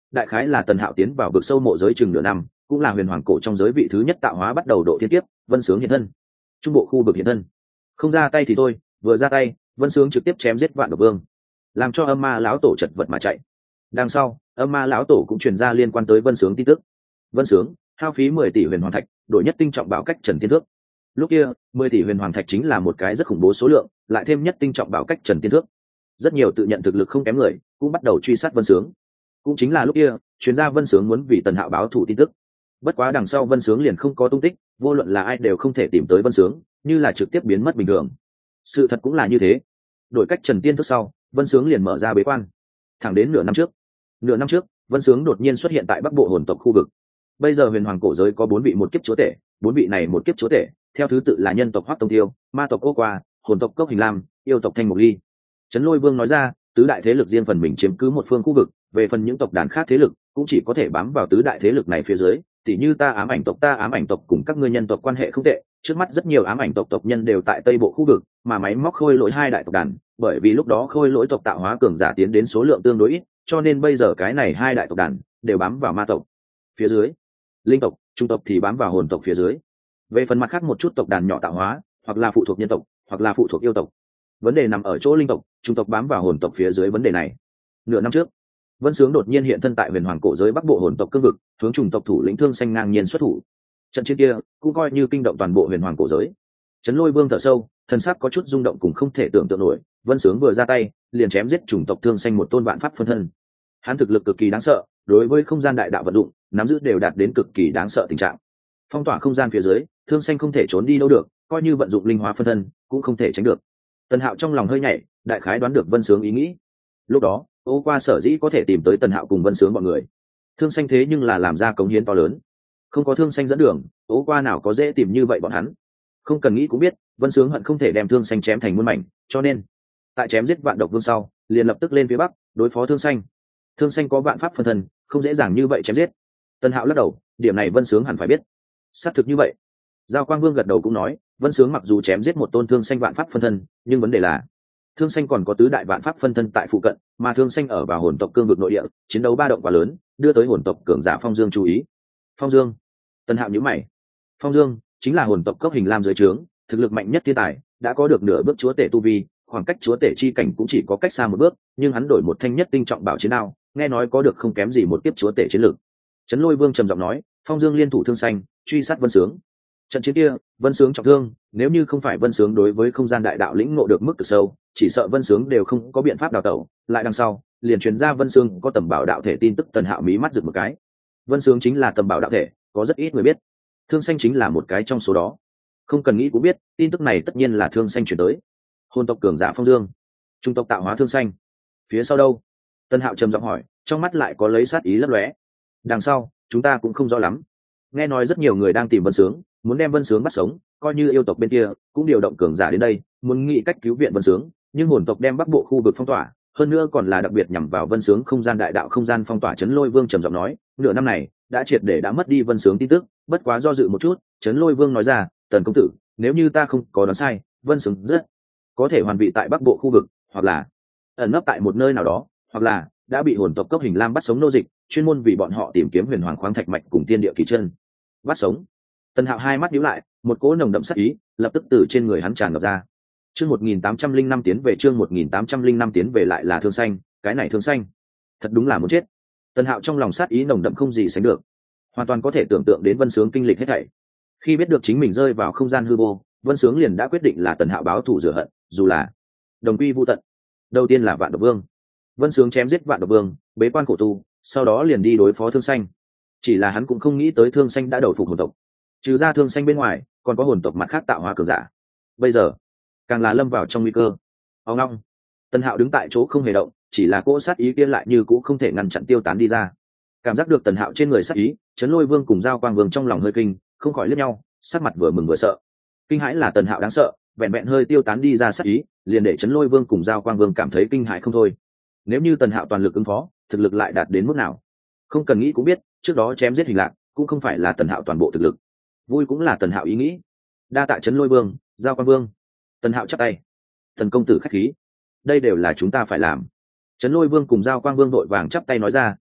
A: đại khái là Tần Hạo tiến vào vực sâu mộ giới chừng nửa năm, cũng là huyền hoàng cổ trong giới vị thứ nhất tạo hóa bắt đầu độ thiên kiếp. Vân Sướng hiện thân, trung bộ khu vực hiện thân, không ra tay thì thôi, vừa ra tay Vân Sướng trực tiếp chém giết Vạn Độc Vương, làm cho âm ma lão tổ chật vật mà chạy. Đằng sau âm ma lão tổ cũng truyền ra liên quan tới Vân Sướng tin tức. Vân Sướng hao phí mười tỷ huyền hoàng thạch đổi nhất tinh trọng bảo cách Trần Tiên Thước. Lúc kia mười tỷ huyền hoàng thạch chính là một cái rất khủng bố số lượng, lại thêm nhất tinh trọng bảo cách Trần Tiên Thước, rất nhiều tự nhận thực lực không kém người cũng bắt đầu truy sát Vân Sướng. Cũng chính là lúc kia chuyên gia Vân Sướng muốn vì Tần Hạo báo thù tin tức. Bất quá đằng sau Vân Sướng liền không có tung tích, vô luận là ai đều không thể tìm tới Vân Sướng, như là trực tiếp biến mất bình thường. Sự thật cũng là như thế. Đổi cách Trần Tiên Thước sau, Vân Sướng liền mở ra bế quan. Thẳng đến nửa năm trước, nửa năm trước Vân Sướng đột nhiên xuất hiện tại Bắc Bộ hồn tộc khu vực. Bây giờ huyền hoàng cổ giới có bốn vị một kiếp chúa tể, bốn vị này một kiếp chúa tể theo thứ tự là nhân tộc Hoắc Tông Tiêu, ma tộc Ô Qua, hồn tộc Cốc Hình Lam, yêu tộc Thanh Mục Ly. Trấn Lôi Vương nói ra, tứ đại thế lực riêng phần mình chiếm cứ một phương khu vực, về phần những tộc đàn khác thế lực cũng chỉ có thể bám vào tứ đại thế lực này phía dưới. Tỷ như ta ám ảnh tộc ta ám ảnh tộc cùng các ngươi nhân tộc quan hệ không tệ, trước mắt rất nhiều ám ảnh tộc tộc nhân đều tại tây bộ khu vực, mà máy móc khôi lỗi hai đại tộc đàn, bởi vì lúc đó khôi lỗi tộc tạo hóa cường giả tiến đến số lượng tương đối ít, cho nên bây giờ cái này hai đại tộc đàn đều bám vào ma tộc phía dưới, linh tộc trung tộc thì bám vào hồn tộc phía dưới. Về phần mặt khác một chút tộc đàn nhỏ tạo hóa, hoặc là phụ thuộc nhân tộc hoặc là phụ thuộc yêu tộc, vấn đề nằm ở chỗ linh tộc trung tộc bám vào hồn tộc phía dưới vấn đề này. Nửa năm trước Vân Sướng đột nhiên hiện thân tại huyền hoàng cổ giới Bắc Bộ hồn tộc cương vực, hướng trùng tộc thủ lĩnh Thương Xanh ngang nhiên xuất thủ. Trận chiến kia cũng coi như kinh động toàn bộ huyền hoàng cổ giới. Trấn Lôi Vương thở sâu, thần sắc có chút rung động cùng không thể tưởng tượng nổi. Vân Sướng vừa ra tay liền chém giết trùng tộc Thương Xanh một tôn vạn pháp phân thân. Hắn thực lực cực kỳ đáng sợ, đối với không gian đại đạo vận dụng nắm giữ đều đạt đến cực kỳ đáng sợ tình trạng. Phong tỏa không gian phía dưới, Thương Xanh không thể trốn đi đâu được, coi như vận dụng linh hóa phân thân cũng không thể tránh được. Tần Hạo trong lòng hơi nhảy, đại khái đoán được Vân Sướng ý nghĩ. Lúc đó Ô Qua sở dĩ có thể tìm tới Tần Hạo cùng Vân Sướng bọn người, Thương Xanh thế nhưng là làm ra cống hiến to lớn. Không có Thương Xanh dẫn đường, Ô Qua nào có dễ tìm như vậy bọn hắn. Không cần nghĩ cũng biết, Vân Sướng hận không thể đem Thương Xanh chém thành muôn mảnh, cho nên tại chém giết Vạn Độc Vương sau, liền lập tức lên phía bắc đối phó Thương Xanh. Thương Xanh có vạn pháp phân thân, không dễ dàng như vậy chém giết. Tần Hạo lắc đầu, điểm này Vân Sướng hẳn phải biết. Xác thực như vậy. Giao Quang Vương gật đầu cũng nói, Vân Sướng mặc dù chém giết một tôn Thương Xanh vạn pháp phân thân, nhưng vấn đề là Thương Xanh còn có tứ đại vạn pháp phân thân tại phụ cận, mà Thương Xanh ở vào hồn tộc cương vực nội địa, chiến đấu ba động quá lớn, đưa tới hồn tộc cường giả Phong Dương chú ý. Phong Dương? Tần Hạo nhíu mày. Phong Dương chính là hồn tộc Cốc Hình Lam dưới trướng, thực lực mạnh nhất thiên tài, đã có được nửa bước chúa tể tu vi, khoảng cách chúa tể chi cảnh cũng chỉ có cách xa một bước, nhưng hắn đổi một thanh nhất tinh trọng bảo chiến đao, nghe nói có được không kém gì một kiếp chúa tể chiến lực. Trấn Lôi Vương trầm giọng nói, Phong Dương liên thủ Thương Xanh, truy sát Vân Sướng. Trận chiến kia Vân Sướng trọng thương, nếu như không phải Vân Sướng đối với không gian đại đạo lĩnh ngộ được mức cực sâu, chỉ sợ Vân Sướng đều không có biện pháp đào tẩu. Lại đằng sau liền truyền ra Vân Sướng có tầm bảo đạo thể tin tức. Tần Hạo mí mắt giựt một cái. Vân Sướng chính là tầm bảo đạo thể, có rất ít người biết, Thương Xanh chính là một cái trong số đó. Không cần nghĩ cũng biết, tin tức này tất nhiên là Thương Xanh truyền tới. Hồn tộc cường giả Phong Dương, trung tộc tạo hóa Thương Xanh, phía sau đâu? Tần Hạo trầm giọng hỏi, trong mắt lại có lấy sát ý lấp lóe. Đằng sau chúng ta cũng không rõ lắm. Nghe nói rất nhiều người đang tìm Vân Sướng, muốn đem Vân Sướng bắt sống, coi như yêu tộc bên kia cũng điều động cường giả đến đây, muốn nghĩ cách cứu viện Vân Sướng, nhưng hồn tộc đem Bắc Bộ khu vực phong tỏa, hơn nữa còn là đặc biệt nhằm vào Vân Sướng không gian đại đạo không gian phong tỏa. Trấn Lôi Vương trầm giọng nói, nửa năm này đã triệt để đã mất đi Vân Sướng tin tức. Bất quá do dự một chút, Trấn Lôi Vương nói ra, Tần công tử, nếu như ta không có đoán sai, Vân Sướng rất có thể hoàn vị tại Bắc Bộ khu vực, hoặc là ẩn nấp tại một nơi nào đó, hoặc là đã bị hồn tộc Cốc Hình Lam bắt sống nô dịch, chuyên môn vì bọn họ tìm kiếm huyền hoàng khoáng thạch mạch cùng tiên địa kỳ chân. Bắt sống? Tần Hạo hai mắt nhíu lại, một cỗ nồng đậm sát ý lập tức từ trên người hắn tràn ngập ra. Chương một nghìn tám trăm linh năm tiến về, chương một nghìn tám trăm linh năm tiến về, lại là Thương Xanh, cái này Thương Xanh, thật đúng là muốn chết. Tần Hạo trong lòng sát ý nồng đậm không gì sánh được, hoàn toàn có thể tưởng tượng đến Vân Sướng kinh lịch hết thảy. Khi biết được chính mình rơi vào không gian hư vô, Vân Sướng liền đã quyết định là Tần Hạo báo thù rửa hận, dù là đồng quy vu tận. Đầu tiên là Vạn Độc Vương. Vân Sướng chém giết Vạn Độc Vương, bế quan khổ tu, sau đó liền đi đối phó Thương Xanh. Chỉ là hắn cũng không nghĩ tới Thương Xanh đã đầu phục hồn tộc. Trừ ra Thương Xanh bên ngoài, còn có hồn tộc mặt khác tạo hóa cường giả. Bây giờ càng là lâm vào trong nguy cơ. Ông long, Tần Hạo đứng tại chỗ không hề động, chỉ là cỗ sát ý kia lại như cũng không thể ngăn chặn tiêu tán đi ra. Cảm giác được Tần Hạo trên người sát ý, Trấn Lôi Vương cùng Giao Quang Vương trong lòng hơi kinh, không khỏi liếc nhau, sắc mặt vừa mừng vừa sợ. Kinh hãi là Tần Hạo đáng sợ, vẹn vẹn hơi tiêu tán đi ra sát ý, liền để Trấn Lôi Vương cùng Giao Quang Vương cảm thấy kinh hãi không thôi. Nếu như Tần Hạo toàn lực ứng phó, thực lực lại đạt đến mức nào? Không cần nghĩ cũng biết, trước đó chém giết Hình Lạc cũng không phải là Tần Hạo toàn bộ thực lực. Vui cũng là Tần Hạo ý nghĩ. Đa tạ Trấn Lôi Vương, Giao Quang Vương. Tần Hạo chắp tay. Tần công tử khách khí, đây đều là chúng ta phải làm. Trấn Lôi Vương cùng Giao Quang Vương vội vàng chắp tay nói ra,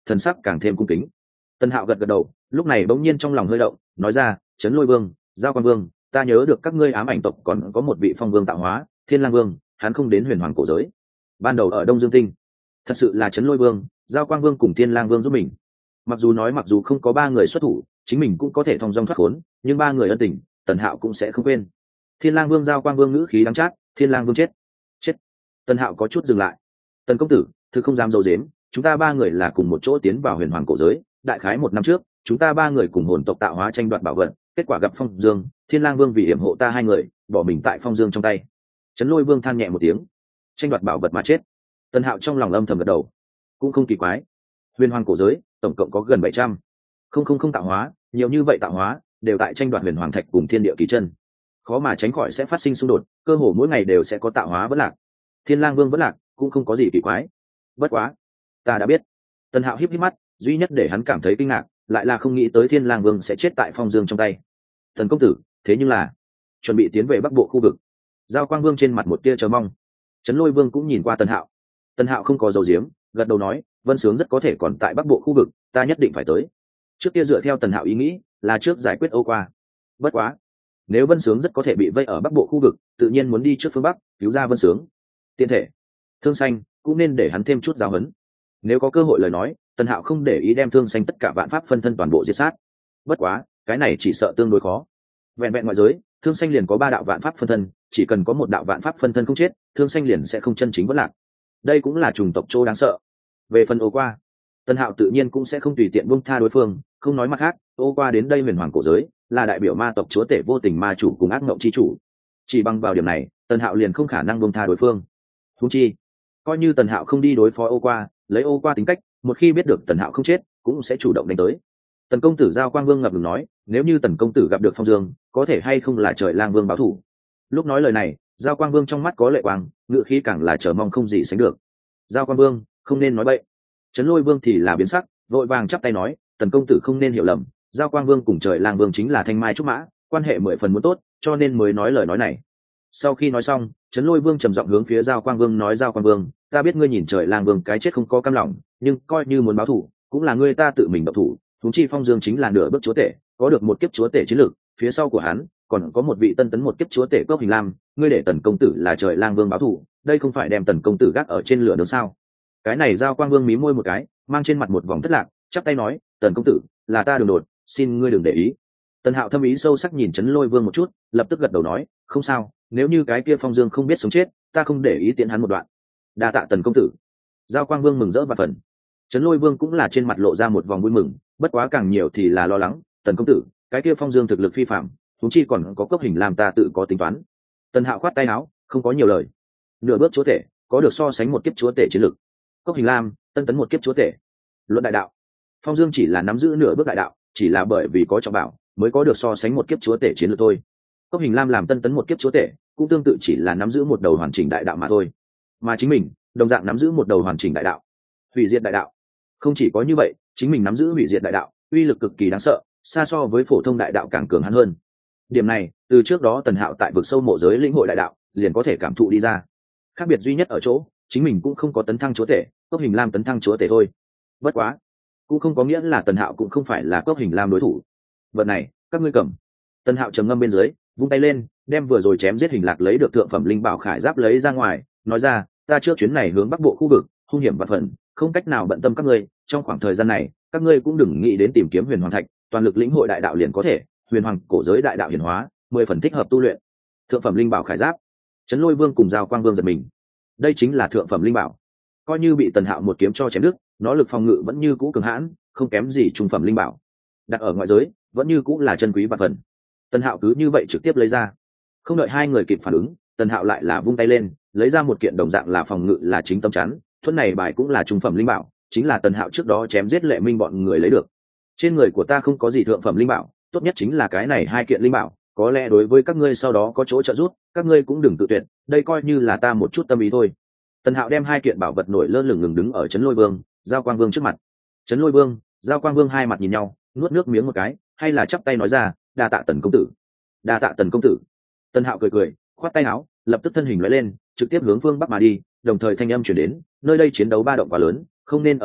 A: thần sắc càng thêm cung kính. Tần Hạo gật gật đầu, lúc này bỗng nhiên trong lòng hơi động, nói ra, Trấn Lôi Vương, Giao Quan Vương, ta nhớ được các ngươi ám ảnh tộc còn có một vị phong vương tạo hóa, Thiên Lang Vương, hắn không đến huyền hoàng cổ giới. Ban đầu ở Đông Dương Tinh, thật sự là Trấn Lôi Vương, Giao Quang Vương cùng Thiên Lang Vương giúp mình. Mặc dù nói mặc dù không có ba người xuất thủ, chính mình cũng có thể thong dong thoát khốn, nhưng ba người ân tình, Tần Hạo cũng sẽ không quên. Thiên Lang Vương, Giao Quang Vương ngữ khí đắng chát, Thiên Lang Vương chết. Chết. Tần Hạo có chút dừng lại. Tần công tử, thực không dám dâu dếm, chúng ta ba người là cùng một chỗ tiến vào huyền hoàng cổ giới, đại khái một năm trước, chúng ta ba người cùng hồn tộc tạo hóa tranh đoạt bảo vật, kết quả gặp Phong Dương, Thiên Lang Vương vì hiểm hộ ta hai người, bỏ mình tại Phong Dương trong tay. Trấn Lôi Vương than nhẹ một tiếng, tranh đoạt bảo vật mà chết. Tần Hạo trong lòng âm thầm gật đầu, cũng không kỳ quái. Huyền hoàng cổ giới tổng cộng có gần bảy trăm không không không tạo hóa, nhiều như vậy tạo hóa đều tại tranh đoạt huyền hoàng thạch cùng thiên địa kỳ chân, khó mà tránh khỏi sẽ phát sinh xung đột, cơ hồ mỗi ngày đều sẽ có tạo hóa vẫn lạc. Thiên Lang Vương vẫn lạc cũng không có gì kỳ quái. Bất quá, ta đã biết. Tần Hạo híp híp mắt, duy nhất để hắn cảm thấy kinh ngạc lại là không nghĩ tới Thiên Lang Vương sẽ chết tại Phong Dương trong tay. Thần công tử, thế nhưng là chuẩn bị tiến về Bắc Bộ khu vực. Giao Quang Vương trên mặt một tia chờ mong. Trấn Lôi Vương cũng nhìn qua Tần Hạo. Tần Hạo không có dầu diếm, gật đầu nói, Vân Sướng rất có thể còn tại Bắc Bộ khu vực, ta nhất định phải tới. Trước kia dựa theo Tần Hạo ý nghĩ, là trước giải quyết Âu Qua. Bất quá, nếu Vân Sướng rất có thể bị vây ở Bắc Bộ khu vực, tự nhiên muốn đi trước phương Bắc, cứu ra Vân Sướng. Tiện thể, Thương Xanh cũng nên để hắn thêm chút giáo huấn. Nếu có cơ hội lời nói, Tần Hạo không để ý đem Thương Xanh tất cả vạn pháp phân thân toàn bộ diệt sát. Bất quá, cái này chỉ sợ tương đối khó. Vẹn vẹn ngoại giới, Thương Xanh liền có ba đạo vạn pháp phân thân, chỉ cần có một đạo vạn pháp phân thân không chết, Thương Xanh liền sẽ không chân chính vỡ lạc. Đây cũng là chủng tộc Trô đáng sợ. Về phần Ô Qua, Tần Hạo tự nhiên cũng sẽ không tùy tiện buông tha đối phương, không nói mặt khác, Ô Qua đến đây huyền hoàng cổ giới, là đại biểu ma tộc chúa tể vô tình ma chủ cùng ác ngộng chi chủ. Chỉ bằng vào điểm này, Tần Hạo liền không khả năng buông tha đối phương. Huống chi, coi như Tần Hạo không đi đối phó Ô Qua, lấy Ô Qua tính cách, một khi biết được Tần Hạo không chết, cũng sẽ chủ động đánh tới. Tần công tử Giao Quang Vương ngập ngừng nói, nếu như Tần công tử gặp được Phong Dương, có thể hay không là trời Lang Vương báo thù. Lúc nói lời này, Giao Quang Vương trong mắt có lệ quang, ngự khí càng là chờ mong không gì sánh được. Giao Quang Vương, không nên nói bậy. Trấn Lôi Vương thì là biến sắc, vội vàng chắp tay nói, Tần công tử không nên hiểu lầm, Giao Quang Vương cùng trời Lang Vương chính là thanh mai trúc mã, quan hệ mười phần muốn tốt, cho nên mới nói lời nói này. Sau khi nói xong, Trấn Lôi Vương trầm giọng hướng phía Giao Quang Vương nói, Giao Quang Vương, ta biết ngươi nhìn trời Lang Vương cái chết không có cam lòng, nhưng coi như muốn báo thù, cũng là ngươi ta tự mình động thủ. Huống chi Phong Dương chính là nửa bước chúa tể, có được một kiếp chúa tể chiến lược, phía sau của hắn còn có một vị tân tấn một kiếp chúa tể Cốc Hình Lam, ngươi để Tần công tử là trời Lang Vương báo thù, đây không phải đem Tần công tử gác ở trên lửa được sao? Cái này Giao Quang Vương mí môi một cái, mang trên mặt một vòng thất lạc, chắp tay nói, Tần công tử, là ta đường đột, xin ngươi đừng để ý. Tần Hạo thâm ý sâu sắc nhìn Trấn Lôi Vương một chút, lập tức gật đầu nói, không sao, nếu như cái kia Phong Dương không biết sống chết, ta không để ý tiễn hắn một đoạn. Đa tạ Tần công tử. Giao Quang Vương mừng rỡ và phần. Trấn Lôi Vương cũng là trên mặt lộ ra một vòng vui mừng, bất quá càng nhiều thì là lo lắng, Tần công tử, cái kia Phong Dương thực lực phi phạm, huống chi còn có Cốc Hình làm ta tự có tính toán. Tần Hạo khoát tay áo, không có nhiều lời. Nửa bước chúa tể, có được so sánh một kiếp chúa tể chiến lực. Cốc Hình Lam, tân tấn một kiếp chúa tể. Luận đại đạo, Phong Dương chỉ là nắm giữ nửa bước đại đạo, chỉ là bởi vì có trọng bảo, mới có được so sánh một kiếp chúa tể chiến lược thôi. Cốc Hình Lam làm tân tấn một kiếp chúa tể, cũng tương tự chỉ là nắm giữ một đầu hoàn chỉnh đại đạo mà thôi. Mà chính mình, đồng dạng nắm giữ một đầu hoàn chỉnh đại đạo, hủy diệt đại đạo. Không chỉ có như vậy, chính mình nắm giữ hủy diệt đại đạo, uy lực cực kỳ đáng sợ, xa so với phổ thông đại đạo càng cường hắn hơn. Điểm này, từ trước đó Tần Hạo tại vực sâu mộ giới lĩnh hội đại đạo, liền có thể cảm thụ đi ra. Khác biệt duy nhất ở chỗ, chính mình cũng không có tấn thăng chúa tể, Cốc Hình Lam tấn thăng chúa tể thôi. Bất quá, cũng không có nghĩa là Tần Hạo cũng không phải là Cốc Hình Lam đối thủ. Vật này, các ngươi cầm. Tần Hạo trầm ngâm bên dưới, vung tay lên, đem vừa rồi chém giết Hình Lạc lấy được thượng phẩm linh bảo khải giáp lấy ra ngoài, nói ra, ta trước chuyến này hướng Bắc Bộ khu vực, hung hiểm vạn phần, không cách nào bận tâm các ngươi, trong khoảng thời gian này, các ngươi cũng đừng nghĩ đến tìm kiếm Huyền Hoàng Thạch, toàn lực lĩnh hội đại đạo liền có thể, Huyền Hoàng cổ giới đại đạo hiển hóa, mười phần thích hợp tu luyện. Thượng phẩm linh bảo khải giáp. Trấn Lôi Vương cùng Giao Quang Vương giật mình. Đây chính là thượng phẩm linh bảo. Coi như bị Tần Hạo một kiếm cho chém đứt, nó lực phòng ngự vẫn như cũ cường hãn, không kém gì trung phẩm linh bảo. Đặt ở ngoại giới, vẫn như cũ là chân quý vạn phần. Tần Hạo cứ như vậy trực tiếp lấy ra. Không đợi hai người kịp phản ứng, Tần Hạo lại là vung tay lên, lấy ra một kiện đồng dạng là phòng ngự là chính tâm chắn, thuẫn này bài cũng là trung phẩm linh bảo, chính là Tần Hạo trước đó chém giết Lệ Minh bọn người lấy được. Trên người của ta không có gì thượng phẩm linh bảo, tốt nhất chính là cái này hai kiện linh bảo, có lẽ đối với các ngươi sau đó có chỗ trợ giúp, các ngươi cũng đừng tự tuyệt, đây coi như là ta một chút tâm ý thôi. Tần Hạo đem hai kiện bảo vật nổi lơ lửng ngừng đứng ở Trấn Lôi Vương, Giao Quang Vương trước mặt. Trấn Lôi Vương, Giao Quang Vương hai mặt nhìn nhau, nuốt nước miếng một cái, hay là chắp tay nói ra, đa tạ Tần công tử. Đa tạ Tần công tử. Tần Hạo cười cười, khoát tay áo, lập tức thân hình lóe lên, trực tiếp hướng phương bắc mà đi, đồng thời thanh âm truyền đến, nơi đây chiến đấu ba động quá lớn, không nên ở lâu,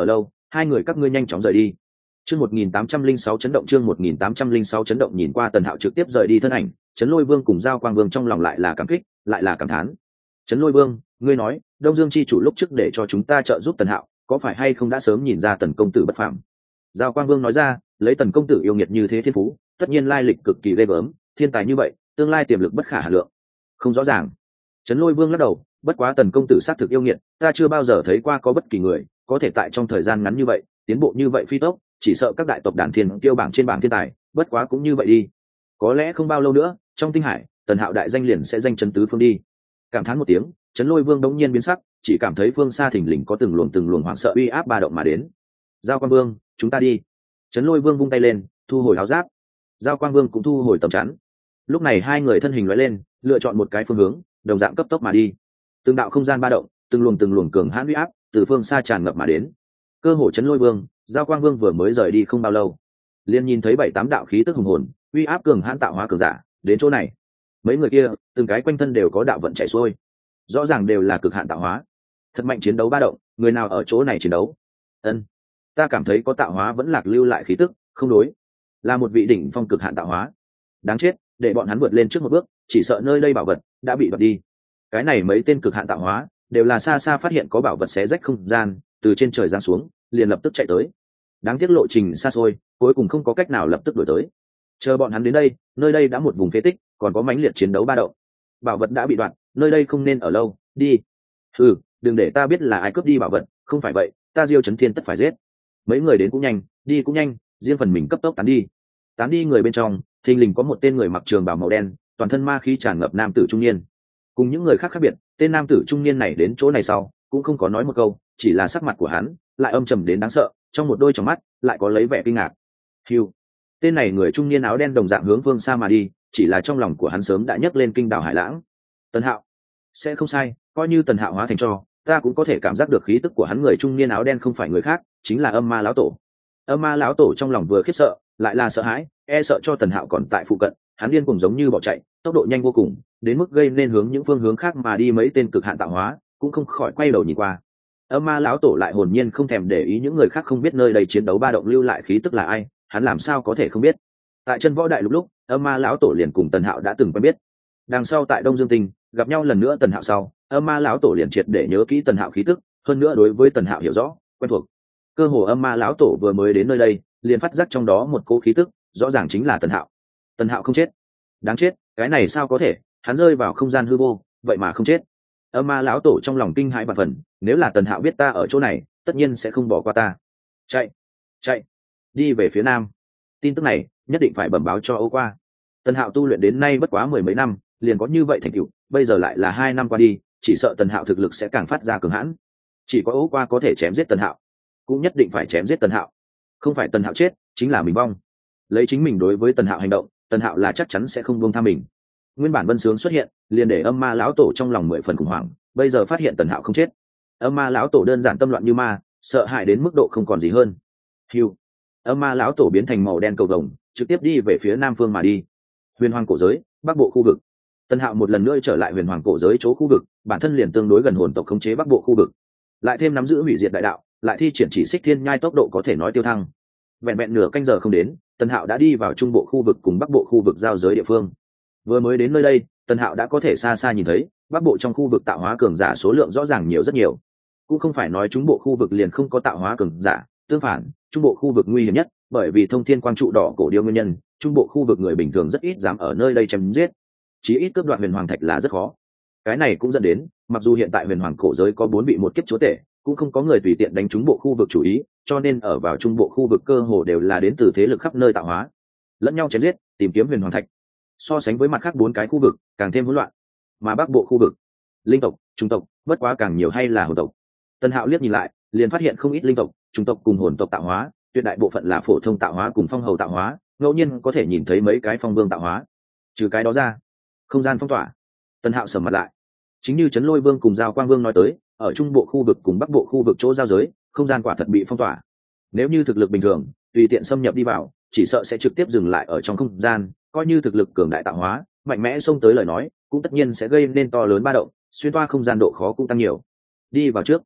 A: hai người các ngươi nhanh chóng rời đi. Chương một nghìn tám trăm linh sáu chấn động chương một nghìn tám trăm linh sáu chấn động nhìn qua Tần Hạo trực tiếp rời đi thân ảnh, Trấn Lôi Vương cùng Giao Quang Vương trong lòng lại là cảm kích, lại là cảm thán. Trấn Lôi Vương, ngươi nói, Đông Dương chi chủ lúc trước để cho chúng ta trợ giúp Tần Hạo, có phải hay không đã sớm nhìn ra Tần công tử bất phàm? Giao Quang Vương nói ra, lấy Tần công tử yêu nghiệt như thế thiên phú, tất nhiên lai lịch cực kỳ ghê gớm, thiên tài như vậy, tương lai tiềm lực bất khả hà lượng. Không rõ ràng. Trấn Lôi Vương lắc đầu, bất quá Tần công tử xác thực yêu nghiệt, ta chưa bao giờ thấy qua có bất kỳ người có thể tại trong thời gian ngắn như vậy tiến bộ như vậy phi tốc, chỉ sợ các đại tộc đàn thiên tiêu bảng trên bảng thiên tài, bất quá cũng như vậy đi. Có lẽ không bao lâu nữa, trong tinh hải, Tần Hạo đại danh liền sẽ danh chấn tứ phương đi. Cảm thán một tiếng, Trấn Lôi Vương đống nhiên biến sắc, chỉ cảm thấy phương xa thình lình có từng luồng từng luồng hoảng sợ uy áp ba động mà đến. Giao Quang Vương, chúng ta đi. Trấn Lôi Vương vung tay lên, thu hồi áo giáp. Giao Quang Vương cũng thu hồi tầm chắn. Lúc này hai người thân hình lóe lên, lựa chọn một cái phương hướng, đồng dạng cấp tốc mà đi. Từng đạo không gian ba động, từng luồng từng luồng cường hãn uy áp từ phương xa tràn ngập mà đến. Cơ hồ Trấn Lôi Vương, Giao Quang Vương vừa mới rời đi không bao lâu, liền nhìn thấy bảy tám đạo khí tức hùng hồn, uy áp cường hãn tạo hóa cường giả đến chỗ này. Mấy người kia, từng cái quanh thân đều có đạo vận chảy xuôi, rõ ràng đều là cực hạn tạo hóa. Thật mạnh chiến đấu ba động, người nào ở chỗ này chiến đấu? Ân, ta cảm thấy có tạo hóa vẫn lạc lưu lại khí tức, không đối, là một vị đỉnh phong cực hạn tạo hóa. Đáng chết, để bọn hắn vượt lên trước một bước, chỉ sợ nơi đây bảo vật đã bị đoạt đi. Cái này mấy tên cực hạn tạo hóa đều là xa xa phát hiện có bảo vật xé rách không gian, từ trên trời giáng xuống, liền lập tức chạy tới. Đáng tiếc lộ trình xa xôi, cuối cùng không có cách nào lập tức đuổi tới. Chờ bọn hắn đến đây, nơi đây đã một vùng phế tích, còn có mãnh liệt chiến đấu ba động. Bảo vật đã bị đoạt, nơi đây không nên ở lâu, đi. Ừ, đừng để ta biết là ai cướp đi bảo vật, không phải vậy, ta Diêu Chấn Thiên tất phải giết. Mấy người đến cũng nhanh, đi cũng nhanh, riêng phần mình cấp tốc tán đi. Tán đi người bên trong, thình lình có một tên người mặc trường bào màu đen, toàn thân ma khí tràn ngập nam tử trung niên. Cùng những người khác khác biệt, tên nam tử trung niên này đến chỗ này sau, cũng không có nói một câu, chỉ là sắc mặt của hắn lại âm trầm đến đáng sợ, trong một đôi tròng mắt lại có lấy vẻ kinh ngạc. Hưu, tên này người trung niên áo đen đồng dạng hướng phương xa mà đi, chỉ là trong lòng của hắn sớm đã nhấc lên kinh đảo hải lãng. Tần Hạo, sẽ không sai, coi như Tần Hạo hóa thành tro, ta cũng có thể cảm giác được khí tức của hắn. Người trung niên áo đen không phải người khác, chính là Âm Ma lão tổ. Âm Ma lão tổ trong lòng vừa khiếp sợ, lại là sợ hãi, e sợ cho Tần Hạo còn tại phụ cận, hắn điên cuồng giống như bỏ chạy, tốc độ nhanh vô cùng, đến mức gây nên hướng những phương hướng khác mà đi. Mấy tên cực hạn tạo hóa cũng không khỏi quay đầu nhìn qua. Âm Ma lão tổ lại hồn nhiên không thèm để ý những người khác không biết nơi đây chiến đấu ba động lưu lại khí tức là ai, hắn làm sao có thể không biết. Tại chân võ đại lục lúc, Âm Ma lão tổ liền cùng Tần Hạo đã từng quen biết. Đằng sau tại Đông Dương Tinh gặp nhau lần nữa Tần Hạo sau, Âm Ma lão tổ liền triệt để nhớ kỹ Tần Hạo khí tức, hơn nữa đối với Tần Hạo hiểu rõ, quen thuộc. Cơ hồ Âm Ma lão tổ vừa mới đến nơi đây, liền phát giác trong đó một cỗ khí tức, rõ ràng chính là Tần Hạo. Tần Hạo không chết. Đáng chết, cái này sao có thể, hắn rơi vào không gian hư vô, vậy mà không chết. Âm Ma lão tổ trong lòng kinh hãi vạn phần, nếu là Tần Hạo biết ta ở chỗ này, tất nhiên sẽ không bỏ qua ta. Chạy, chạy, đi về phía nam. Tin tức này nhất định phải bẩm báo cho Âu Qua. Tần Hạo tu luyện đến nay bất quá mười mấy năm, liền có như vậy thành tựu, bây giờ lại là hai năm qua đi, chỉ sợ Tần Hạo thực lực sẽ càng phát ra cường hãn. Chỉ có Âu Qua có thể chém giết Tần Hạo, cũng nhất định phải chém giết Tần Hạo. Không phải Tần Hạo chết, chính là mình vong. Lấy chính mình đối với Tần Hạo hành động, Tần Hạo là chắc chắn sẽ không buông tha mình. Nguyên bản Vân Sướng xuất hiện, liền để Âm Ma lão tổ trong lòng mười phần khủng hoảng, bây giờ phát hiện Tần Hạo không chết, Âm Ma lão tổ đơn giản tâm loạn như ma, sợ hãi đến mức độ không còn gì hơn. Hưu, Âm Ma lão tổ biến thành màu đen cầu vồng, trực tiếp đi về phía nam phương mà đi. Huyền Hoàng cổ giới, bắc bộ khu vực. Tần Hạo một lần nữa trở lại Huyền Hoàng cổ giới chỗ khu vực, bản thân liền tương đối gần hồn tộc khống chế bắc bộ khu vực, lại thêm nắm giữ hủy diệt đại đạo, lại thi triển chỉ xích thiên nhai, tốc độ có thể nói tiêu thăng. Vẹn vẹn nửa canh giờ không đến, Tần Hạo đã đi vào trung bộ khu vực cùng bắc bộ khu vực giao giới địa phương. Vừa mới đến nơi đây, Tần Hạo đã có thể xa xa nhìn thấy bắc bộ trong khu vực tạo hóa cường giả số lượng rõ ràng nhiều rất nhiều. Cũng không phải nói trung bộ khu vực liền không có tạo hóa cường giả, tương phản, trung bộ khu vực nguy hiểm nhất, bởi vì thông thiên quang trụ đỏ cổ điêu nguyên nhân, trung bộ khu vực người bình thường rất ít dám ở nơi đây chém giết, chí ít cướp đoạt huyền hoàng thạch là rất khó. Cái này cũng dẫn đến, mặc dù hiện tại huyền hoàng cổ giới có bốn vị một kiếp chúa tể, cũng không có người tùy tiện đánh trúng bộ khu vực chủ ý, cho nên ở vào trung bộ khu vực cơ hồ đều là đến từ thế lực khắp nơi tạo hóa, lẫn nhau chém giết, tìm kiếm huyền hoàng thạch. So sánh với mặt khác bốn cái khu vực, càng thêm hỗn loạn. Mà bắc bộ khu vực, linh tộc, trung tộc, bất quá càng nhiều hay là hồn tộc. Tần Hạo liếc nhìn lại, liền phát hiện không ít linh tộc, trung tộc cùng hồn tộc tạo hóa, tuyệt đại bộ phận là phổ thông tạo hóa cùng phong hầu tạo hóa, ngẫu nhiên có thể nhìn thấy mấy cái phong vương tạo hóa. Trừ cái đó ra, không gian phong tỏa. Tần Hạo sầm mặt lại. Chính như Trấn Lôi Vương cùng Giao Quang Vương nói tới, ở trung bộ khu vực cùng bắc bộ khu vực chỗ giao giới, không gian quả thật bị phong tỏa. Nếu như thực lực bình thường, tùy tiện xâm nhập đi vào, chỉ sợ sẽ trực tiếp dừng lại ở trong không gian, coi như thực lực cường đại tạo hóa, mạnh mẽ xông tới lời nói, cũng tất nhiên sẽ gây nên to lớn ba động, xuyên toa không gian độ khó cũng tăng nhiều. Đi vào trước.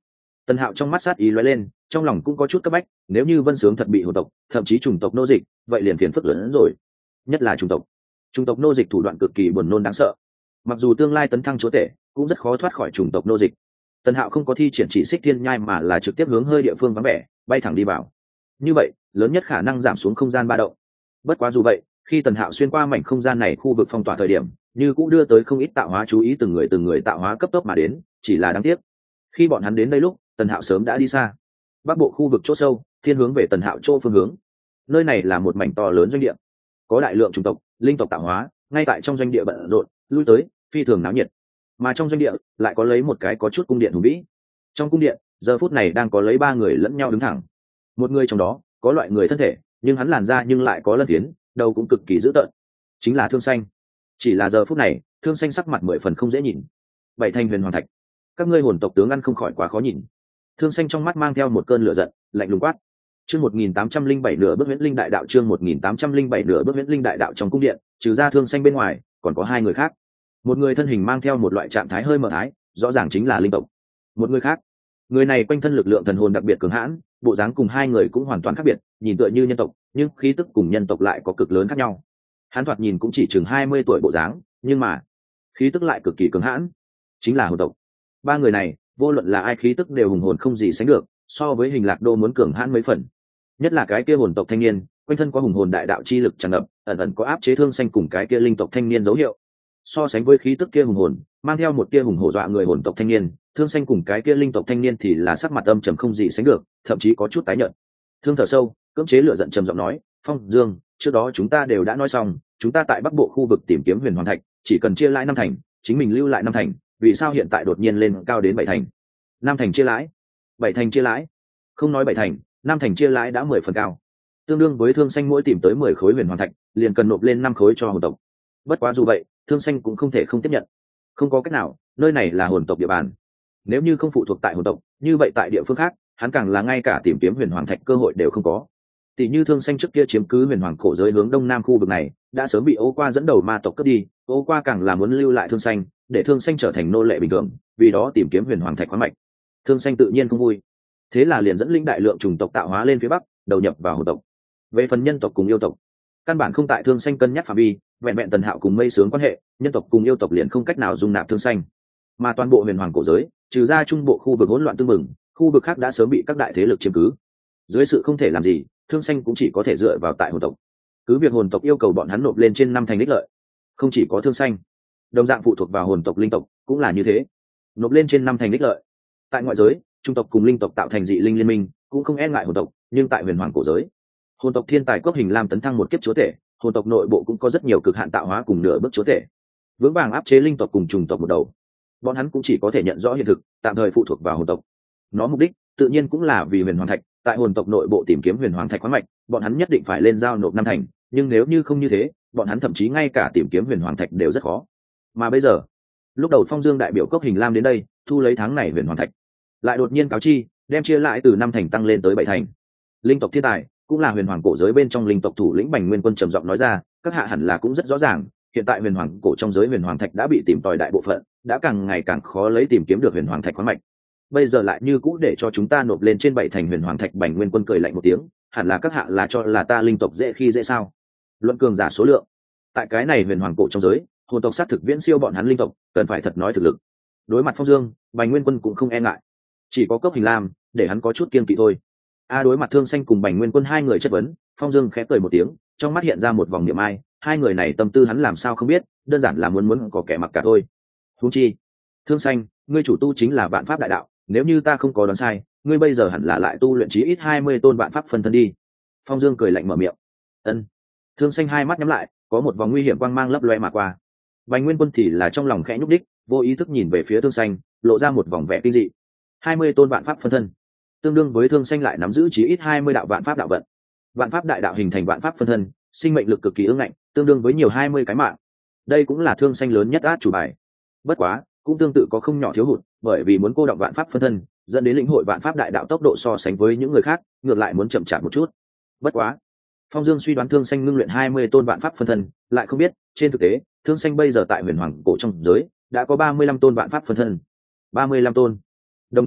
A: Tần Hạo trong mắt sát ý lóe lên, trong lòng cũng có chút cấp bách, nếu như Vân Sướng thật bị hồn tộc, thậm chí chủng tộc nô dịch, vậy liền phiền phức lớn hơn rồi. Nhất là chủng tộc. Chủng tộc nô dịch thủ đoạn cực kỳ buồn nôn đáng sợ. Mặc dù tương lai tấn thăng chúa tể, cũng rất khó thoát khỏi chủng tộc nô dịch. Tần Hạo không có thi triển chỉ xích thiên nhai mà là trực tiếp hướng hơi địa phương vắng vẻ, bay thẳng đi vào. Như vậy, lớn nhất khả năng giảm xuống không gian ba động. Bất quá dù vậy, khi Tần Hạo xuyên qua mảnh không gian này khu vực phong tỏa thời điểm, như cũng đưa tới không ít tạo hóa chú ý, từng người từng người tạo hóa cấp tốc mà đến, chỉ là đáng tiếc. Khi bọn hắn đến đây lúc, Tần Hạo sớm đã đi xa. Bắc bộ khu vực chỗ sâu, thiên hướng về Tần Hạo chỗ phương hướng. Nơi này là một mảnh to lớn doanh địa, có đại lượng chủng tộc, linh tộc tạo hóa, ngay tại trong doanh địa bận rộn, lui tới, phi thường náo nhiệt. Mà trong doanh địa lại có lấy một cái có chút cung điện hùng vĩ. Trong cung điện, giờ phút này đang có lấy ba người lẫn nhau đứng thẳng. Một người trong đó có loại người thân thể, nhưng hắn làn da nhưng lại có lân phiến, đầu cũng cực kỳ dữ tợn, chính là Thương Xanh. Chỉ là giờ phút này, Thương Xanh sắc mặt mười phần không dễ nhìn. Bảy thành huyền hoàng thạch, các ngươi hồn tộc tướng ăn không khỏi quá khó nhìn. Thương Xanh trong mắt mang theo một cơn lửa giận, lạnh lùng quát. Chương một nghìn tám trăm linh bảy nửa bước huyễn linh đại đạo, chương một nghìn tám trăm linh bảy nửa bước huyễn linh đại đạo. Trong cung điện, trừ ra Thương Xanh bên ngoài, còn có hai người khác. Một người thân hình mang theo một loại trạng thái hơi mờ thái, rõ ràng chính là linh tộc. Một người khác, người này quanh thân lực lượng thần hồn đặc biệt cường hãn, bộ dáng cùng hai người cũng hoàn toàn khác biệt, nhìn tựa như nhân tộc, nhưng khí tức cùng nhân tộc lại có cực lớn khác nhau. Hắn thoạt nhìn cũng chỉ chừng hai mươi tuổi bộ dáng, nhưng mà khí tức lại cực kỳ cường hãn, chính là hồn tộc. Ba người này, vô luận là ai khí tức đều hùng hồn không gì sánh được, so với Hình Lạc Đô muốn cường hãn mấy phần. Nhất là cái kia hồn tộc thanh niên, quanh thân có hùng hồn đại đạo chi lực tràn ngập, ẩn ẩn có áp chế Thương Xanh cùng cái kia linh tộc thanh niên dấu hiệu. So sánh với khí tức kia hùng hồn, mang theo một kia hùng hổ dọa người hồn tộc thanh niên, Thương Xanh cùng cái kia linh tộc thanh niên thì là sắc mặt âm trầm không gì sánh được, thậm chí có chút tái nhợt. Thương thở sâu, cưỡng chế lửa giận trầm giọng nói, "Phong Dương, trước đó chúng ta đều đã nói xong, chúng ta tại Bắc Bộ khu vực tìm kiếm Huyền Hoàng Thạch, chỉ cần chia lãi năm thành, chính mình lưu lại năm thành, vì sao hiện tại đột nhiên lên cao đến bảy thành? Năm thành chia lãi, bảy thành chia lãi, không nói bảy thành, năm thành chia lãi đã mười phần cao. Tương đương với Thương Xanh mỗi tìm tới mười khối Huyền Hoàng Thạch, liền cần nộp lên năm khối cho hồn tộc. Bất quá dù vậy, Thương Xanh cũng không thể không tiếp nhận. Không có cách nào, nơi này là hồn tộc địa bàn. Nếu như không phụ thuộc tại hồn tộc, như vậy tại địa phương khác, hắn càng là ngay cả tìm kiếm Huyền Hoàng Thạch cơ hội đều không có. Tỷ như Thương Xanh trước kia chiếm cứ Huyền Hoàng cổ giới hướng đông nam khu vực này, đã sớm bị Ô Qua dẫn đầu ma tộc cướp đi, Ô Qua càng là muốn lưu lại Thương Xanh, để Thương Xanh trở thành nô lệ bình thường, vì đó tìm kiếm Huyền Hoàng Thạch khoáng mạch. Thương Xanh tự nhiên không vui, thế là liền dẫn linh đại lượng chủng tộc tạo hóa lên phía bắc, đầu nhập vào hồn tộc. Về phần nhân tộc cùng yêu tộc, căn bản không tại Thương Xanh cân nhắc phạm vi, vẹn vẹn Tần Hạo cùng Mây Sướng quan hệ, nhân tộc cùng yêu tộc liền không cách nào dung nạp Thương Xanh. Mà toàn bộ Huyền Hoàng cổ giới, trừ ra trung bộ khu vực hỗn loạn tương mừng, khu vực khác đã sớm bị các đại thế lực chiếm cứ. Dưới sự không thể làm gì, Thương Xanh cũng chỉ có thể dựa vào tại hồn tộc. Cứ việc hồn tộc yêu cầu bọn hắn nộp lên trên năm thành đích lợi, không chỉ có Thương Xanh, đồng dạng phụ thuộc vào hồn tộc linh tộc cũng là như thế, nộp lên trên năm thành đích lợi. Tại ngoại giới, trung tộc cùng linh tộc tạo thành dị linh liên minh, cũng không e ngại hồn tộc, nhưng tại Huyền Hoàng cổ giới, hồn tộc thiên tài quốc Hình Lam tấn thăng một kiếp chúa tể, hồn tộc nội bộ cũng có rất nhiều cực hạn tạo hóa cùng nửa bước chúa tể, vững vàng áp chế linh tộc cùng trùng tộc một đầu. Bọn hắn cũng chỉ có thể nhận rõ hiện thực, tạm thời phụ thuộc vào hồn tộc. Nó mục đích tự nhiên cũng là vì Huyền Hoàng Thạch, tại hồn tộc nội bộ tìm kiếm Huyền Hoàng Thạch khoáng mạch, bọn hắn nhất định phải lên giao nộp năm thành, nhưng nếu như không như thế, bọn hắn thậm chí ngay cả tìm kiếm Huyền Hoàng Thạch đều rất khó. Mà bây giờ, lúc đầu Phong Dương đại biểu cốc Hình Lam đến đây, thu lấy tháng này Huyền Hoàng Thạch, lại đột nhiên cáo chi, đem chia lại từ năm thành tăng lên tới bảy thành. Linh tộc thiên tài, cũng là Huyền Hoàng cổ giới bên trong linh tộc thủ lĩnh Bành Nguyên Quân trầm giọng nói ra, các hạ hẳn là cũng rất rõ ràng, hiện tại Huyền Hoàng cổ trong giới Huyền Hoàng Thạch đã bị tìm tòi đại bộ phận, đã càng ngày càng khó lấy tìm kiếm được Huyền Hoàng Thạch khoáng mạch. Bây giờ lại như cũ để cho chúng ta nộp lên trên bảy thành Huyền Hoàng Thạch. Bành Nguyên Quân cười lạnh một tiếng, hẳn là các hạ là cho là ta linh tộc dễ khi dễ sao? Luận cường giả số lượng, tại cái này Huyền Hoàng cổ trong giới, hồn tộc sát thực viễn siêu bọn hắn linh tộc, cần phải thật nói thực lực. Đối mặt Phong Dương, Bành Nguyên Quân cũng không e ngại, chỉ có Cốc Hình Lam để hắn có chút kiên kỵ thôi. A đối mặt Thương Xanh cùng Bành Nguyên Quân hai người chất vấn, Phong Dương khẽ cười một tiếng, trong mắt hiện ra một vòng niệm ai, hai người này tâm tư hắn làm sao không biết, đơn giản là muốn muốn có kẻ mặc cả thôi. Huống chi, Thương Xanh, ngươi chủ tu chính là vạn pháp đại đạo, nếu như ta không có đoán sai, ngươi bây giờ hẳn là lại tu luyện chí ít hai mươi tôn vạn pháp phân thân đi. Phong Dương cười lạnh mở miệng. Ân. Thương Xanh hai mắt nhắm lại, có một vòng nguy hiểm quang mang lấp loe mà qua. Bành Nguyên Quân thì là trong lòng khẽ nhúc đích, vô ý thức nhìn về phía Thương Xanh, lộ ra một vòng vẻ kinh dị. hai mươi tôn vạn pháp phân thân, tương đương với Thương Xanh lại nắm giữ chí ít hai mươi đạo vạn pháp đạo vận. Vạn pháp đại đạo hình thành vạn pháp phân thân, sinh mệnh lực cực kỳ ương ngạnh, tương đương với nhiều hai mươi cái mạng. Đây cũng là Thương Xanh lớn nhất át chủ bài. Bất quá, cũng tương tự có không nhỏ thiếu hụt, bởi vì muốn cô động vạn pháp phân thân, dẫn đến lĩnh hội vạn pháp đại đạo tốc độ so sánh với những người khác, ngược lại muốn chậm chạp một chút. Bất quá, Phong Dương suy đoán Thương Xanh ngưng luyện hai mươi tôn vạn pháp phân thân, lại không biết, trên thực tế, Thương Xanh bây giờ tại Huyền Hoàng cổ trong giới đã có ba mươi lăm tôn vạn pháp phân thân. ba mươi lăm tôn. Đồng thời,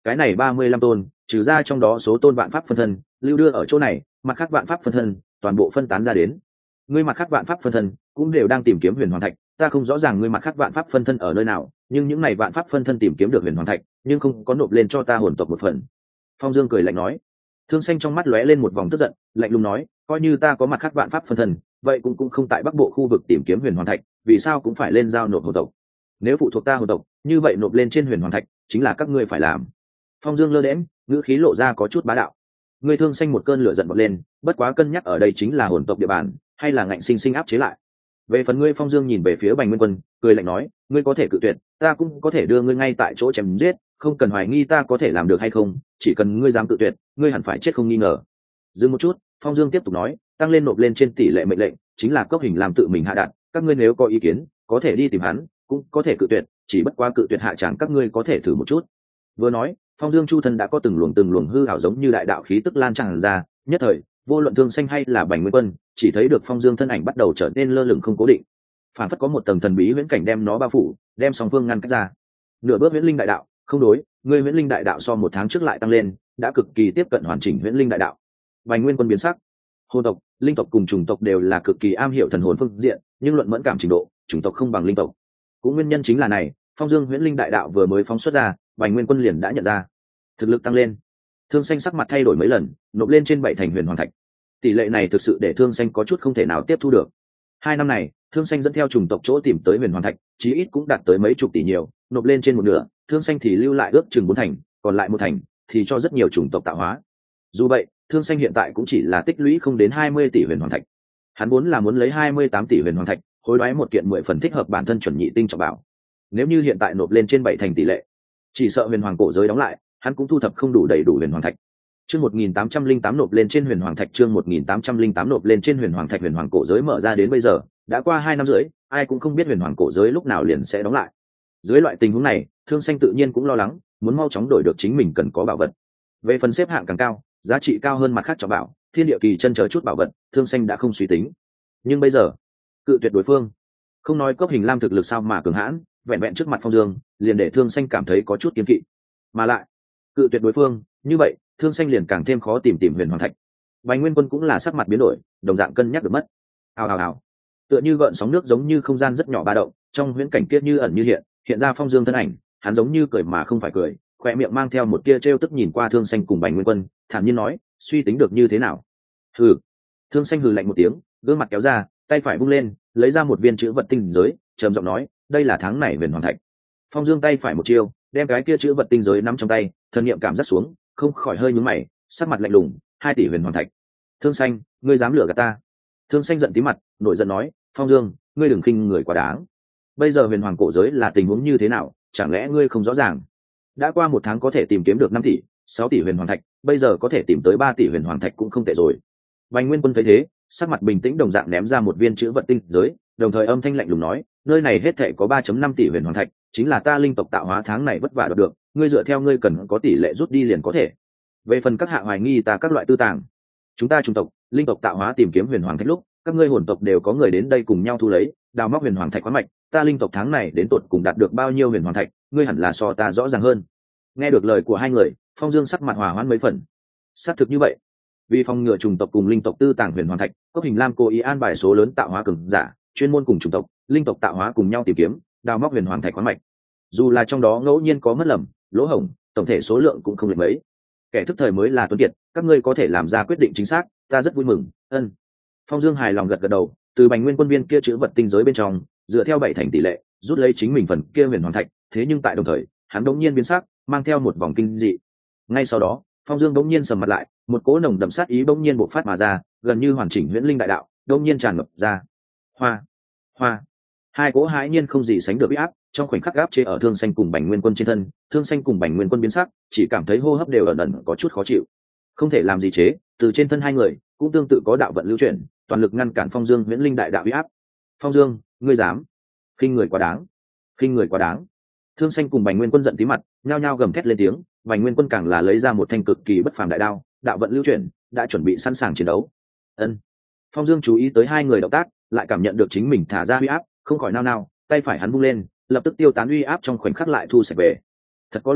A: cái này ba mươi lăm tôn trừ ra trong đó số tôn vạn pháp phân thân lưu đưa ở chỗ này, mặt khác vạn pháp phân thân toàn bộ phân tán ra đến. Ngươi mặt khác vạn pháp phân thân cũng đều đang tìm kiếm huyền hoàng thạch, ta không rõ ràng ngươi mặt khác vạn pháp phân thân ở nơi nào, nhưng những này vạn pháp phân thân tìm kiếm được huyền hoàng thạch nhưng không có nộp lên cho ta hồn tộc một phần. Phong Dương cười lạnh nói. Thương Xanh trong mắt lóe lên một vòng tức giận, lạnh lùng nói, coi như ta có mặt khác vạn pháp phân thân, vậy cũng cũng không tại bắc bộ khu vực tìm kiếm huyền hoàng thạch, vì sao cũng phải lên giao nộp hồn tộc? Nếu phụ thuộc ta hồn tộc, như vậy nộp lên trên huyền hoàng thạch chính là các ngươi phải làm. Phong Dương lơ đễnh, ngữ khí lộ ra có chút bá đạo. Ngươi Thương Xanh một cơn lửa giận bật lên, bất quá cân nhắc ở đây chính là hồn tộc địa bàn, hay là ngạnh sinh sinh áp chế lại. Về phần ngươi, Phong Dương nhìn về phía Bành Nguyên Quân, cười lạnh nói, ngươi có thể cự tuyệt, ta cũng có thể đưa ngươi ngay tại chỗ chém giết, không cần hoài nghi ta có thể làm được hay không, chỉ cần ngươi dám cự tuyệt, ngươi hẳn phải chết không nghi ngờ. Dừng một chút, Phong Dương tiếp tục nói, tăng lên nộp lên trên tỷ lệ mệnh lệnh, chính là Cốc Hình làm tự mình hạ đạt, các ngươi nếu có ý kiến, có thể đi tìm hắn, cũng có thể cự tuyệt, chỉ bất quá cự tuyệt hạ chẳng các ngươi có thể thử một chút. Vừa nói, Phong Dương chu thân đã có từng luồng từng luồng hư ảo giống như đại đạo khí tức lan tràn ra, nhất thời, vô luận Thương Xanh hay là Bành Nguyên Quân, chỉ thấy được Phong Dương thân ảnh bắt đầu trở nên lơ lửng không cố định, phản phất có một tầng thần bí huyễn cảnh đem nó bao phủ, đem song phương ngăn cách ra. Nửa bước huyễn linh đại đạo, không đối, ngươi huyễn linh đại đạo so một tháng trước lại tăng lên, đã cực kỳ tiếp cận hoàn chỉnh huyễn linh đại đạo. Bành Nguyên Quân biến sắc. Hồn tộc, linh tộc cùng chủng tộc đều là cực kỳ am hiểu thần hồn phương diện, nhưng luận mẫn cảm trình độ, chủng tộc không bằng linh tộc. Cũng nguyên nhân chính là này, Phong Dương huyễn linh đại đạo vừa mới phóng xuất ra, Bành Nguyên Quân liền đã nhận ra, thực lực tăng lên. Thương Xanh sắc mặt thay đổi mấy lần, nộp lên trên bảy thành huyền hoàng thạch. Tỷ lệ này thực sự để Thương Xanh có chút không thể nào tiếp thu được. Hai năm này, Thương Xanh dẫn theo chủng tộc chỗ tìm tới huyền hoàng thạch, chí ít cũng đạt tới mấy chục tỷ nhiều, nộp lên trên một nửa, Thương Xanh thì lưu lại ước chừng bốn thành, còn lại một thành thì cho rất nhiều chủng tộc tạo hóa. Dù vậy, Thương Xanh hiện tại cũng chỉ là tích lũy không đến hai mươi tỷ huyền hoàng thạch. Hắn vốn là muốn lấy hai mươi tám tỷ huyền hoàng thạch, hối đoái một kiện mười phần thích hợp bản thân chuẩn nhị tinh trọng bảo. Nếu như hiện tại nộp lên trên bảy thành tỷ lệ, chỉ sợ huyền hoàng cổ giới đóng lại, hắn cũng thu thập không đủ đầy đủ huyền hoàng thạch. Chương một nghìn tám trăm linh tám nộp lên trên huyền hoàng thạch, chương một nghìn tám trăm linh tám nộp lên trên huyền hoàng thạch, huyền hoàng cổ giới mở ra đến bây giờ, đã qua hai năm rưỡi, ai cũng không biết huyền hoàng cổ giới lúc nào liền sẽ đóng lại. Dưới loại tình huống này, Thương Xanh tự nhiên cũng lo lắng, muốn mau chóng đổi được chính mình cần có bảo vật. Về phần xếp hạng càng cao, giá trị cao hơn mặt khác trọng bảo, thiên địa kỳ chân chờ chút bảo vật, Thương Xanh đã không suy tính. Nhưng bây giờ, cự tuyệt đối phương, không nói Cốc Hình Lam thực lực sao mà cường hãn, vẹn vẹn trước mặt Phong Dương, liền để Thương Xanh cảm thấy có chút kiêng kỵ. Mà lại, cự tuyệt đối phương, như vậy, Thương Xanh liền càng thêm khó tìm tìm huyền hoàng thạch. Bành Nguyên Quân cũng là sắc mặt biến đổi, đồng dạng cân nhắc được mất. Ào ào ào, tựa như gợn sóng nước giống như không gian rất nhỏ ba động, trong huyễn cảnh kia như ẩn như hiện, hiện ra Phong Dương thân ảnh, hắn giống như cười mà không phải cười, khóe miệng mang theo một tia trêu tức nhìn qua Thương Xanh cùng Bành Nguyên Quân, thản nhiên nói, suy tính được như thế nào? Hừ. Thương Xanh hừ lạnh một tiếng, gương mặt kéo ra, tay phải bung lên, lấy ra một viên chữ vật tinh giới, trầm giọng nói, đây là tháng này huyền hoàng thạch. Phong Dương tay phải một chiêu, đem cái kia chữ vật tinh giới nắm trong tay, thần niệm cảm giác xuống, không khỏi hơi nhướng mày, sắc mặt lạnh lùng, hai tỷ huyền hoàng thạch. Thương Xanh, ngươi dám lừa gạt ta? Thương Xanh giận tí mặt, nổi giận nói, Phong Dương, ngươi đừng khinh người quá đáng. Bây giờ huyền hoàng cổ giới là tình huống như thế nào, chẳng lẽ ngươi không rõ ràng? Đã qua một tháng có thể tìm kiếm được năm tỷ, sáu tỷ huyền hoàng thạch, bây giờ có thể tìm tới ba tỷ huyền hoàng thạch cũng không tệ rồi. Bành Nguyên Quân thấy thế, sắc mặt bình tĩnh đồng dạng ném ra một viên chữ vật tinh giới, đồng thời âm thanh lạnh lùng nói, nơi này hết thảy có ba phẩy năm tỷ huyền hoàng thạch, chính là ta linh tộc tạo hóa tháng này vất vả đoạt được, ngươi dựa theo ngươi cần có tỷ lệ rút đi liền có thể. Về phần các hạ hoài nghi ta các loại tư tàng, chúng ta chủng tộc, linh tộc tạo hóa tìm kiếm huyền hoàng thạch lúc, các ngươi hồn tộc đều có người đến đây cùng nhau thu lấy, đào móc huyền hoàng thạch khoáng mạch, ta linh tộc tháng này đến tột cùng đạt được bao nhiêu huyền hoàng thạch, ngươi hẳn là so ta rõ ràng hơn. Nghe được lời của hai người, Phong Dương sắc mặt hòa hoãn mấy phần. Xác thực như vậy, vì phòng ngừa chủng tộc cùng linh tộc tư tàng huyền hoàng thạch, Cốc Hình Lam cố ý an bài số lớn tạo hóa cường giả, chuyên môn cùng chủng tộc, linh tộc tạo hóa cùng nhau tìm kiếm, đào móc huyền hoàng thạch khoáng mạch. Dù là trong đó ngẫu nhiên có mất lầm, lỗ hổng, tổng thể số lượng cũng không lệch mấy. Kẻ thức thời mới là tuấn kiệt, các ngươi có thể làm ra quyết định chính xác, ta rất vui mừng. Ân. Phong Dương hài lòng gật gật đầu, từ Bành Nguyên Quân viên kia chữ vật tinh giới bên trong, dựa theo bảy thành tỷ lệ, rút lấy chính mình phần kia huyền hoàng thạch, thế nhưng tại đồng thời, hắn đống nhiên biến sắc, mang theo một vòng kinh dị. Ngay sau đó, Phong Dương đống nhiên sầm mặt lại, một cỗ nồng đậm sát ý đống nhiên bộc phát mà ra, gần như hoàn chỉnh huyễn linh đại đạo, đống nhiên tràn ngập ra. Hoa, hoa. Hai cỗ hãi nhiên không gì sánh được uy áp, trong khoảnh khắc áp chế ở Thương Xanh cùng Bành Nguyên Quân trên thân, Thương Xanh cùng Bành Nguyên Quân biến sắc, chỉ cảm thấy hô hấp đều ẩn ẩn có chút khó chịu. Không thể làm gì chế, từ trên thân hai người cũng tương tự có đạo vận lưu chuyển, toàn lực ngăn cản Phong Dương huyễn linh đại đạo uy áp. Phong Dương, ngươi dám? Khinh người quá đáng, khinh người quá đáng. Thương Xanh cùng Bành Nguyên Quân giận tí mặt, nhao nhao gầm thét lên tiếng, Bành Nguyên Quân càng là lấy ra một thanh cực kỳ bất phàm đại đao, đạo vận lưu chuyển, đã chuẩn bị sẵn sàng chiến đấu. Ân. Phong Dương chú ý tới hai người động tác, lại cảm nhận được chính mình thả ra uy áp, không khỏi nao nao, tay phải hắn vung lên, lập tức tiêu tán uy áp trong khoảnh khắc lại thu sạch về. Thật có lỗi,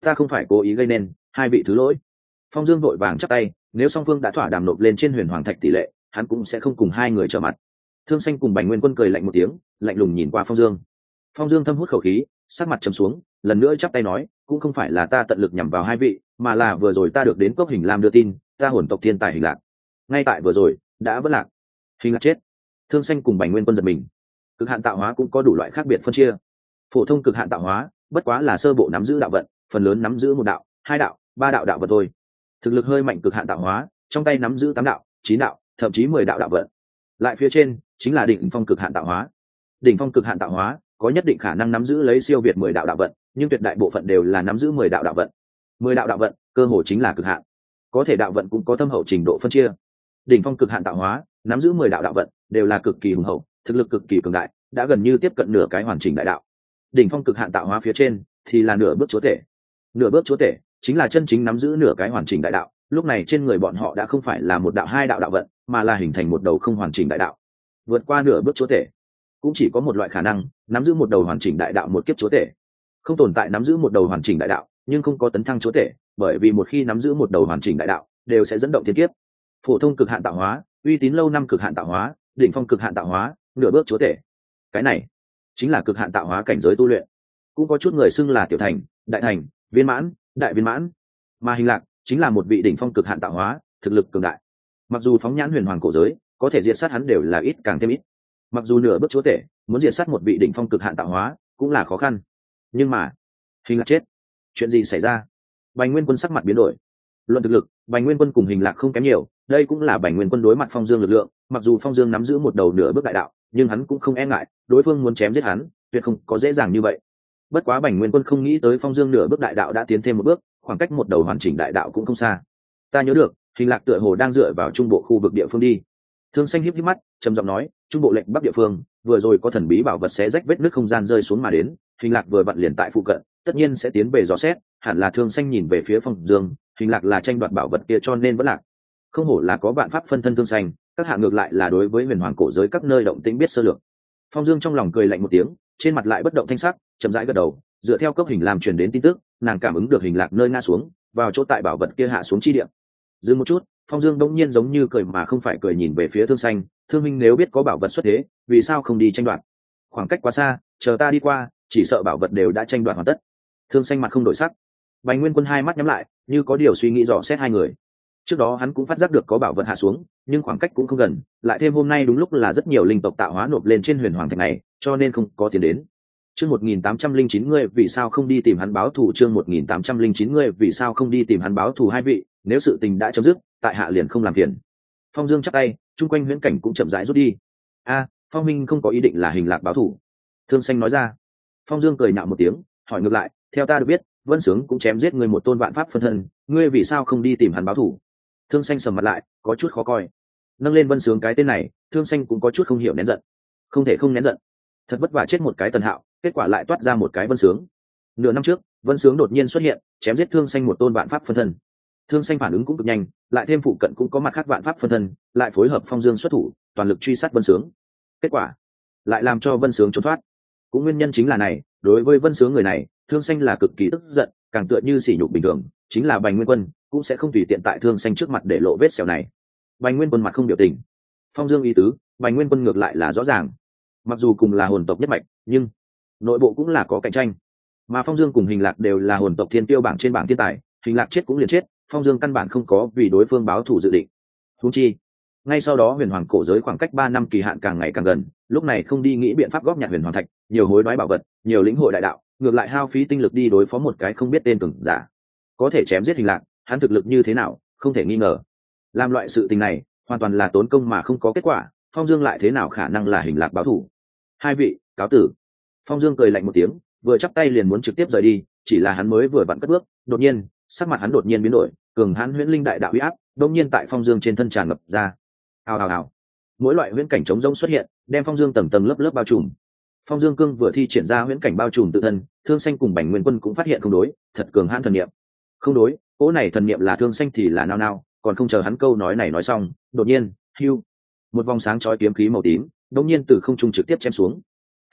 A: ta không phải cố ý gây nên, hai vị thứ lỗi. Phong Dương vội vàng chắp tay, nếu song phương đã thỏa đàm nộp lên trên huyền hoàng thạch tỷ lệ, hắn cũng sẽ không cùng hai người trở mặt. Thương Xanh cùng Bành Nguyên Quân cười lạnh một tiếng, lạnh lùng nhìn qua Phong Dương. Phong Dương thâm hút khẩu khí, sắc mặt trầm xuống, lần nữa chắp tay nói, cũng không phải là ta tận lực nhằm vào hai vị, mà là vừa rồi ta được đến cốc Hình Lam đưa tin, ta hồn tộc thiên tài Hình Lạc, ngay tại vừa rồi đã vỡ lạc. Hình Lạc chết. Thương Xanh cùng Bành Nguyên Quân giật mình. Cực hạn tạo hóa cũng có đủ loại khác biệt phân chia. Phổ thông cực hạn tạo hóa, bất quá là sơ bộ nắm giữ đạo vận, phần lớn nắm giữ một đạo, hai đạo, ba đạo đạo vận thôi. Thực lực hơi mạnh cực hạn tạo hóa, trong tay nắm giữ tám đạo, chín đạo, thậm chí mười đạo đạo vận. Lại phía trên chính là đỉnh phong cực hạn tạo hóa. Đỉnh phong cực hạn tạo hóa có nhất định khả năng nắm giữ lấy siêu việt mười đạo đạo vận, nhưng tuyệt đại bộ phận đều là nắm giữ mười đạo đạo vận. Mười đạo đạo vận, cơ hồ chính là cực hạn. Có thể đạo vận cũng có thâm hậu trình độ phân chia. Đỉnh phong cực hạn tạo hóa, nắm giữ mười đạo đạo vận, đều là cực kỳ hùng hậu, thực lực cực kỳ cường đại, đã gần như tiếp cận nửa cái hoàn chỉnh đại đạo. Đỉnh phong cực hạn tạo hóa phía trên thì là nửa bước chúa tể. Nửa bước chúa tể chính là chân chính nắm giữ nửa cái hoàn chỉnh đại đạo, lúc này trên người bọn họ đã không phải là một đạo hai đạo đạo vận, mà là hình thành một đầu không hoàn chỉnh đại đạo. Vượt qua nửa bước chúa tể, cũng chỉ có một loại khả năng, nắm giữ một đầu hoàn chỉnh đại đạo một kiếp chúa tể. Không tồn tại nắm giữ một đầu hoàn chỉnh đại đạo nhưng không có tấn thăng chúa tể, bởi vì một khi nắm giữ một đầu hoàn chỉnh đại đạo đều sẽ dẫn động thiên kiếp. Phổ thông cực hạn tạo hóa, uy tín lâu năm cực hạn tạo hóa, đỉnh phong cực hạn tạo hóa, nửa bước chúa tể. Cái này chính là cực hạn tạo hóa cảnh giới tu luyện. Cũng có chút người xưng là tiểu thành, đại thành, viên mãn, đại viên mãn. Mà Hình Lạc chính là một vị đỉnh phong cực hạn tạo hóa, thực lực cường đại. Mặc dù phóng nhãn huyền hoàng cổ giới, có thể diệt sát hắn đều là ít càng thêm ít. Mặc dù nửa bước chúa tể muốn diệt sát một vị đỉnh phong cực hạn tạo hóa cũng là khó khăn, nhưng mà Hình Lạc chết, chuyện gì xảy ra? Bành Nguyên Quân sắc mặt biến đổi. Luận thực lực, Bành Nguyên Quân cùng Hình Lạc không kém nhiều, đây cũng là Bành Nguyên Quân đối mặt Phong Dương lực lượng, mặc dù Phong Dương nắm giữ một đầu nửa bước đại đạo, nhưng hắn cũng không e ngại, đối phương muốn chém giết hắn, tuyệt không có dễ dàng như vậy. Bất quá Bành Nguyên Quân không nghĩ tới Phong Dương nửa bước đại đạo đã tiến thêm một bước, khoảng cách một đầu hoàn chỉnh đại đạo cũng không xa. Ta nhớ được, Hình Lạc tựa hồ đang dựa vào trung bộ khu vực địa phương đi. Thương Xanh híp híp mắt, trầm giọng nói, trung bộ lệnh bắc địa phương, vừa rồi có thần bí bảo vật xé rách vết nứt không gian rơi xuống mà đến, Hình Lạc vừa vặn liền tại phụ cận, tất nhiên sẽ tiến về dò xét, hẳn là Thương Xanh nhìn về phía Phong Dương, Hình Lạc là tranh đoạt bảo vật kia cho nên vẫn lạc. Không hổ là có vạn pháp phân thân Thương Xanh, các hạ ngược lại là đối với huyền hoàng cổ giới các nơi động tĩnh biết sơ lược. Phong Dương trong lòng cười lạnh một tiếng, trên mặt lại bất động thanh sắc, chậm rãi gật đầu, dựa theo cấp Hình làm truyền đến tin tức, nàng cảm ứng được Hình Lạc nơi ngã xuống, vào chỗ tại bảo vật kia hạ xuống chi địa. Dừng một chút, Phong Dương đống nhiên giống như cười mà không phải cười nhìn về phía Thương Xanh, Thương minh nếu biết có bảo vật xuất thế, vì sao không đi tranh đoạt? Khoảng cách quá xa, chờ ta đi qua, chỉ sợ bảo vật đều đã tranh đoạt hoàn tất. Thương Xanh mặt không đổi sắc. Bành Nguyên Quân hai mắt nhắm lại, như có điều suy nghĩ dò xét hai người. Trước đó hắn cũng phát giác được có bảo vật hạ xuống, nhưng khoảng cách cũng không gần, lại thêm hôm nay đúng lúc là rất nhiều linh tộc tạo hóa nộp lên trên huyền hoàng thạch này, cho nên không có tiền đến. Chương một nghìn tám trăm linh chín ngươi vì sao không đi tìm hắn báo thù? Chương một nghìn tám trăm linh chín ngươi vì sao không đi tìm hắn báo thù? Hai vị, nếu sự tình đã chấm dứt, tại hạ liền không làm phiền. Phong Dương chắp tay, chung quanh huyễn cảnh cũng chậm rãi rút đi. A, Phong Minh không có ý định là Hình Lạc báo thù. Thương Xanh nói ra. Phong Dương cười nhạo một tiếng, hỏi ngược lại, theo ta được biết, Vân Sướng cũng chém giết người một tôn vạn pháp phân thân, ngươi vì sao không đi tìm hắn báo thù? Thương Xanh sầm mặt lại, có chút khó coi. Nâng lên Vân Sướng cái tên này, Thương Xanh cũng có chút không hiểu nén giận. Không thể không nén giận. Thật vất vả chết một cái Tần Hạo, kết quả lại toát ra một cái Vân Sướng. Nửa năm trước, Vân Sướng đột nhiên xuất hiện, chém giết Thương Xanh một tôn vạn pháp phân thân. Thương Xanh phản ứng cũng cực nhanh, lại thêm phụ cận cũng có mặt khác vạn pháp phân thân, lại phối hợp Phong Dương xuất thủ, toàn lực truy sát Vân Sướng. Kết quả lại làm cho Vân Sướng trốn thoát. Cũng nguyên nhân chính là này, đối với Vân Sướng người này, Thương Xanh là cực kỳ tức giận, càng tựa như sỉ nhục bình thường, chính là Bành Nguyên Quân cũng sẽ không tùy tiện tại Thương Xanh trước mặt để lộ vết sẹo này. Bành Nguyên Quân mặt không biểu tình. Phong Dương ý tứ, Bành Nguyên Quân ngược lại là rõ ràng. Mặc dù cùng là hồn tộc nhất mạch, nhưng nội bộ cũng là có cạnh tranh. Mà Phong Dương cùng Hình Lạc đều là hồn tộc thiên tiêu bảng trên bảng thiên tài, Hình Lạc chết cũng liền chết, Phong Dương căn bản không có vì đối phương báo thù dự định. Huống chi, ngay sau đó huyền hoàng cổ giới khoảng cách ba năm kỳ hạn càng ngày càng gần, lúc này không đi nghĩ biện pháp góp nhặt huyền hoàng thạch, nhiều hối đoái bảo vật, nhiều lĩnh hội đại đạo, ngược lại hao phí tinh lực đi đối phó một cái không biết tên cường giả. Có thể chém giết Hình Lạc, hắn thực lực như thế nào, không thể nghi ngờ. Làm loại sự tình này, hoàn toàn là tốn công mà không có kết quả, Phong Dương lại thế nào khả năng là Hình Lạc báo thù? Hai vị, cáo tử. Phong Dương cười lạnh một tiếng, vừa chắp tay liền muốn trực tiếp rời đi, chỉ là hắn mới vừa vặn cất bước, đột nhiên, sắc mặt hắn đột nhiên biến đổi, cường hãn huyễn linh đại đạo uy áp, đột nhiên tại Phong Dương trên thân tràn ngập ra. Ào ào ào. Mỗi loại huyễn cảnh chống rỗng xuất hiện, đem Phong Dương tầng tầng lớp lớp bao trùm. Phong Dương cương vừa thi triển ra huyễn cảnh bao trùm tự thân, Thương Xanh cùng Bành Nguyên Quân cũng phát hiện không đối, thật cường hãn thần niệm. Không đối, cỗ này thần niệm là Thương Xanh thì là nao nao, còn không chờ hắn câu nói này nói xong, đột nhiên, hưu, một vòng sáng chói kiếm khí màu tím, đột nhiên từ không trung trực tiếp chém xuống.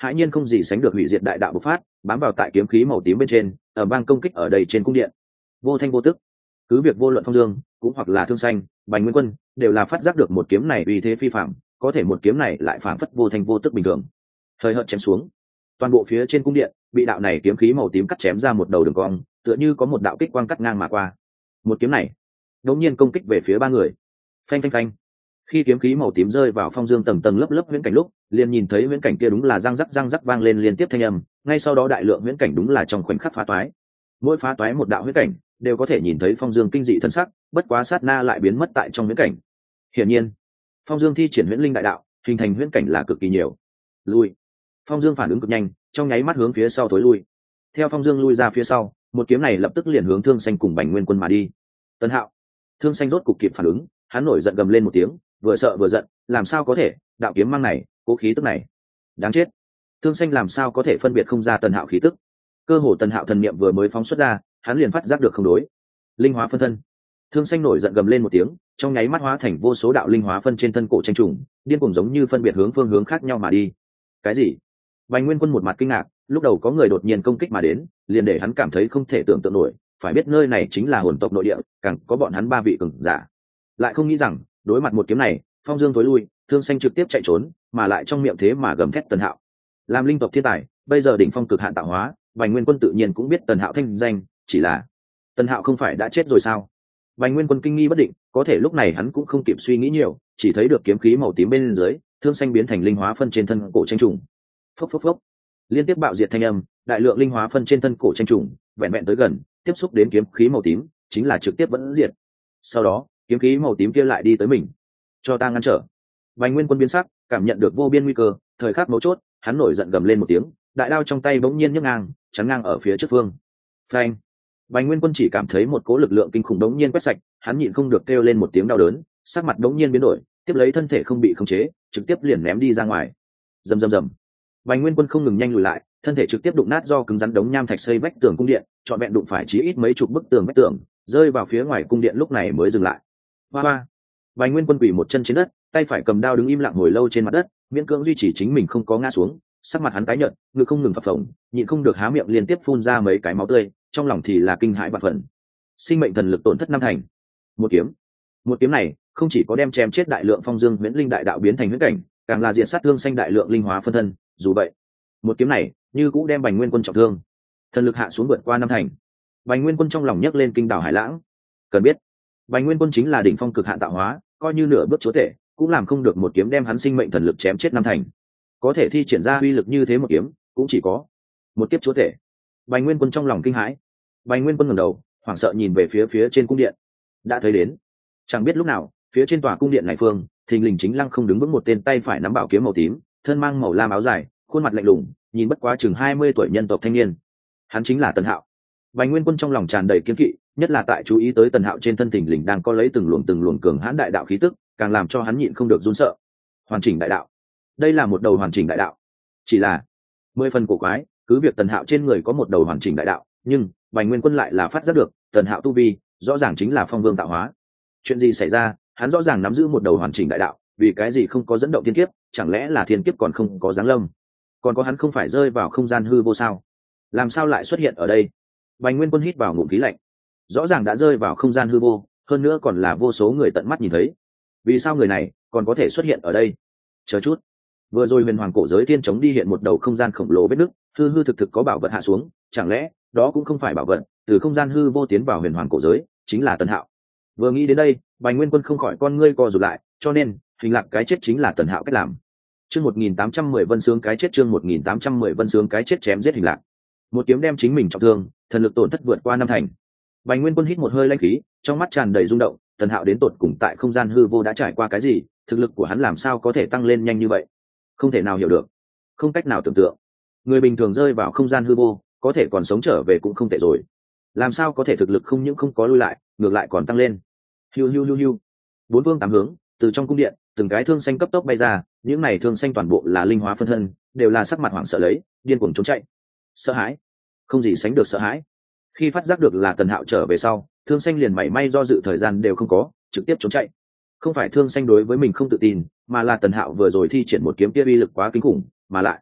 A: hãi nhiên không gì sánh được hủy diệt đại đạo bộc phát, bám vào tại kiếm khí màu tím bên trên, ở bang công kích ở đây trên cung điện. Vô thanh vô tức, cứ việc vô luận Phong Dương cũng hoặc là Thương Xanh, Bành Nguyên Quân đều là phát giác được một kiếm này uy thế phi phàm, có thể một kiếm này lại phảng phất vô thanh vô tức bình thường. Thời hợt chém xuống, toàn bộ phía trên cung điện bị đạo này kiếm khí màu tím cắt chém ra một đầu đường cong, tựa như có một đạo kích quang cắt ngang mà qua. Một kiếm này đột nhiên công kích về phía ba người. Phanh phanh phanh. Khi kiếm khí màu tím rơi vào Phong Dương tầng tầng lớp lớp huyễn cảnh lúc, liền nhìn thấy huyễn cảnh kia đúng là răng rắc răng rắc vang lên liên tiếp thanh âm, ngay sau đó đại lượng huyễn cảnh đúng là trong khoảnh khắc phá toái. Mỗi phá toái một đạo huyễn cảnh, đều có thể nhìn thấy Phong Dương kinh dị thân sắc, bất quá sát na lại biến mất tại trong huyễn cảnh. Hiển nhiên, Phong Dương thi triển huyễn linh đại đạo, hình thành huyễn cảnh là cực kỳ nhiều. Lui. Phong Dương phản ứng cực nhanh, trong nháy mắt hướng phía sau tối lui. Theo Phong Dương lui ra phía sau, một kiếm này lập tức liền hướng Thương Xanh cùng Bành Nguyên Quân mà đi. Tân Hạo, Thương Xanh rốt cục kịp phản ứng, hắn nổi giận gầm lên một tiếng, vừa sợ vừa giận, làm sao có thể, đạo kiếm mang này, cố khí tức này, đáng chết. Thương Xanh làm sao có thể phân biệt không ra Tần Hạo khí tức? Cơ hồ Tần Hạo thần niệm vừa mới phóng xuất ra, hắn liền phát giác được không đối. Linh hóa phân thân. Thương Xanh nổi giận gầm lên một tiếng, trong nháy mắt hóa thành vô số đạo linh hóa phân trên thân cổ tranh trùng, điên cuồng giống như phân biệt hướng phương hướng khác nhau mà đi. Cái gì? Bành Nguyên Quân một mặt kinh ngạc, lúc đầu có người đột nhiên công kích mà đến, liền để hắn cảm thấy không thể tưởng tượng nổi, phải biết nơi này chính là hồn tộc nội địa, càng có bọn hắn ba vị cường giả. Lại không nghĩ rằng, đối mặt một kiếm này, Phong Dương tối lui, Thương Xanh trực tiếp chạy trốn, mà lại trong miệng thế mà gầm thét Tần Hạo. Làm linh tộc thiên tài, bây giờ đỉnh phong cực hạn tạo hóa, Bành Nguyên Quân tự nhiên cũng biết Tần Hạo thanh danh, chỉ là Tần Hạo không phải đã chết rồi sao? Bành Nguyên Quân kinh nghi bất định, có thể lúc này hắn cũng không kịp suy nghĩ nhiều, chỉ thấy được kiếm khí màu tím bên dưới, Thương Xanh biến thành linh hóa phân trên thân cổ tranh trùng. Phốc phốc phốc. Liên tiếp bạo diệt thanh âm, đại lượng linh hóa phân trên thân cổ tranh trùng, vẹn vẹn tới gần, tiếp xúc đến kiếm khí màu tím, chính là trực tiếp vẫn diệt. Sau đó, kiếm khí màu tím kia lại đi tới mình, cho ta ngăn trở. Bành Nguyên Quân biến sắc, cảm nhận được vô biên nguy cơ, thời khắc mấu chốt, hắn nổi giận gầm lên một tiếng, đại đao trong tay bỗng nhiên nhấc ngang, chắn ngang ở phía trước phương. Phanh! Bành Nguyên Quân chỉ cảm thấy một cỗ lực lượng kinh khủng đống nhiên quét sạch, hắn nhịn không được kêu lên một tiếng đau đớn, sắc mặt đống nhiên biến đổi, tiếp lấy thân thể không bị khống chế, trực tiếp liền ném đi ra ngoài. Rầm rầm rầm. Bành Nguyên Quân không ngừng nhanh lùi lại, thân thể trực tiếp đụng nát do cứng rắn đống nham thạch xây vách tường cung điện, trọn vẹn đụng phải chí ít mấy chục bức tường vách tường, rơi vào phía ngoài cung điện lúc này mới dừng lại. Hoa hoa. Bành Nguyên Quân quỳ một chân trên đất, tay phải cầm đao đứng im lặng hồi lâu trên mặt đất, miễn cưỡng duy trì chính mình không có ngã xuống, sắc mặt hắn tái nhợt, ngực không ngừng phập phồng, nhịn không được há miệng liên tiếp phun ra mấy cái máu tươi, trong lòng thì là kinh hãi vạn phần. Sinh mệnh thần lực tổn thất năm thành. Một kiếm. Một kiếm này, không chỉ có đem chém chết đại lượng Phong Dương huyễn linh đại đạo biến thành huyễn cảnh, càng là diện sát Thương Xanh đại lượng linh hóa phân thân, dù vậy, một kiếm này như cũng đem Bành Nguyên Quân trọng thương, thần lực hạ xuống vượt qua năm thành. Bành Nguyên Quân trong lòng nhấc lên kinh đảo hải lãng. Cần biết, Bành Nguyên Quân chính là đỉnh phong cực hạn tạo hóa, coi như nửa bước chúa tể, cũng làm không được một kiếm đem hắn sinh mệnh thần lực chém chết năm thành. Có thể thi triển ra uy lực như thế một kiếm, cũng chỉ có một kiếp chúa tể. Bành Nguyên Quân trong lòng kinh hãi. Bành Nguyên Quân ngẩng đầu, hoảng sợ nhìn về phía phía trên cung điện. Đã thấy đến, chẳng biết lúc nào, phía trên tòa cung điện này phương, thình lình chính lăng không đứng vững một tên tay phải nắm bảo kiếm màu tím, thân mang màu lam áo dài, khuôn mặt lạnh lùng, nhìn bất quá chừng hai mươi tuổi nhân tộc thanh niên. Hắn chính là Tần Hạo. Bành Nguyên Quân trong lòng tràn đầy kiên kỵ, nhất là tại chú ý tới Tần Hạo trên thân thình lình đang có lấy từng luồng từng luồng cường hãn đại đạo khí tức, càng làm cho hắn nhịn không được run sợ. Hoàn chỉnh đại đạo. Đây là một đầu hoàn chỉnh đại đạo. Chỉ là mười phần cổ quái, cứ việc Tần Hạo trên người có một đầu hoàn chỉnh đại đạo, nhưng Bành Nguyên Quân lại là phát giác được, Tần Hạo tu vi, rõ ràng chính là phong vương tạo hóa. Chuyện gì xảy ra, hắn rõ ràng nắm giữ một đầu hoàn chỉnh đại đạo, vì cái gì không có dẫn động thiên kiếp, chẳng lẽ là thiên kiếp còn không có giáng lâm? Còn có hắn không phải rơi vào không gian hư vô sao? Làm sao lại xuất hiện ở đây? Bành Nguyên Quân hít vào ngụm khí lạnh. Rõ ràng đã rơi vào không gian hư vô, hơn nữa còn là vô số người tận mắt nhìn thấy. Vì sao người này còn có thể xuất hiện ở đây? Chờ chút. Vừa rồi huyền hoàng cổ giới thiên chống đi hiện một đầu không gian khổng lồ vết nứt, hư hư thực thực có bảo vật hạ xuống, chẳng lẽ đó cũng không phải bảo vật, từ không gian hư vô tiến vào huyền hoàng cổ giới, chính là Tần Hạo. Vừa nghĩ đến đây, Bành Nguyên Quân không khỏi con ngươi co rụt lại, cho nên, hình lạc cái chết chính là Tần Hạo cách làm. Chương một nghìn tám trăm mười Vân Sướng cái chết chương một nghìn tám trăm mười Vân Sướng cái chết chém giết hình lạc. Một kiếm đem chính mình trọng thương, thần lực tổn thất vượt qua năm thành. Bành Nguyên Quân hít một hơi lãnh khí, trong mắt tràn đầy rung động, Tần Hạo đến tột cùng tại không gian hư vô đã trải qua cái gì, thực lực của hắn làm sao có thể tăng lên nhanh như vậy? Không thể nào hiểu được, không cách nào tưởng tượng. Người bình thường rơi vào không gian hư vô, có thể còn sống trở về cũng không tệ rồi. Làm sao có thể thực lực không những không có lui lại, ngược lại còn tăng lên? Hiu hiu hiu hiu. Bốn phương tám hướng, từ trong cung điện, từng cái thương xanh cấp tốc bay ra, những này thương xanh toàn bộ là linh hóa phân thân, đều là sắc mặt hoảng sợ lấy, điên cuồng trốn chạy. Sợ hãi, không gì sánh được sợ hãi. Khi phát giác được là Tần Hạo trở về sau, thương xanh liền mảy may do dự thời gian đều không có, trực tiếp trốn chạy. Không phải thương xanh đối với mình không tự tin, mà là Tần Hạo vừa rồi thi triển một kiếm kia uy lực quá kinh khủng, mà lại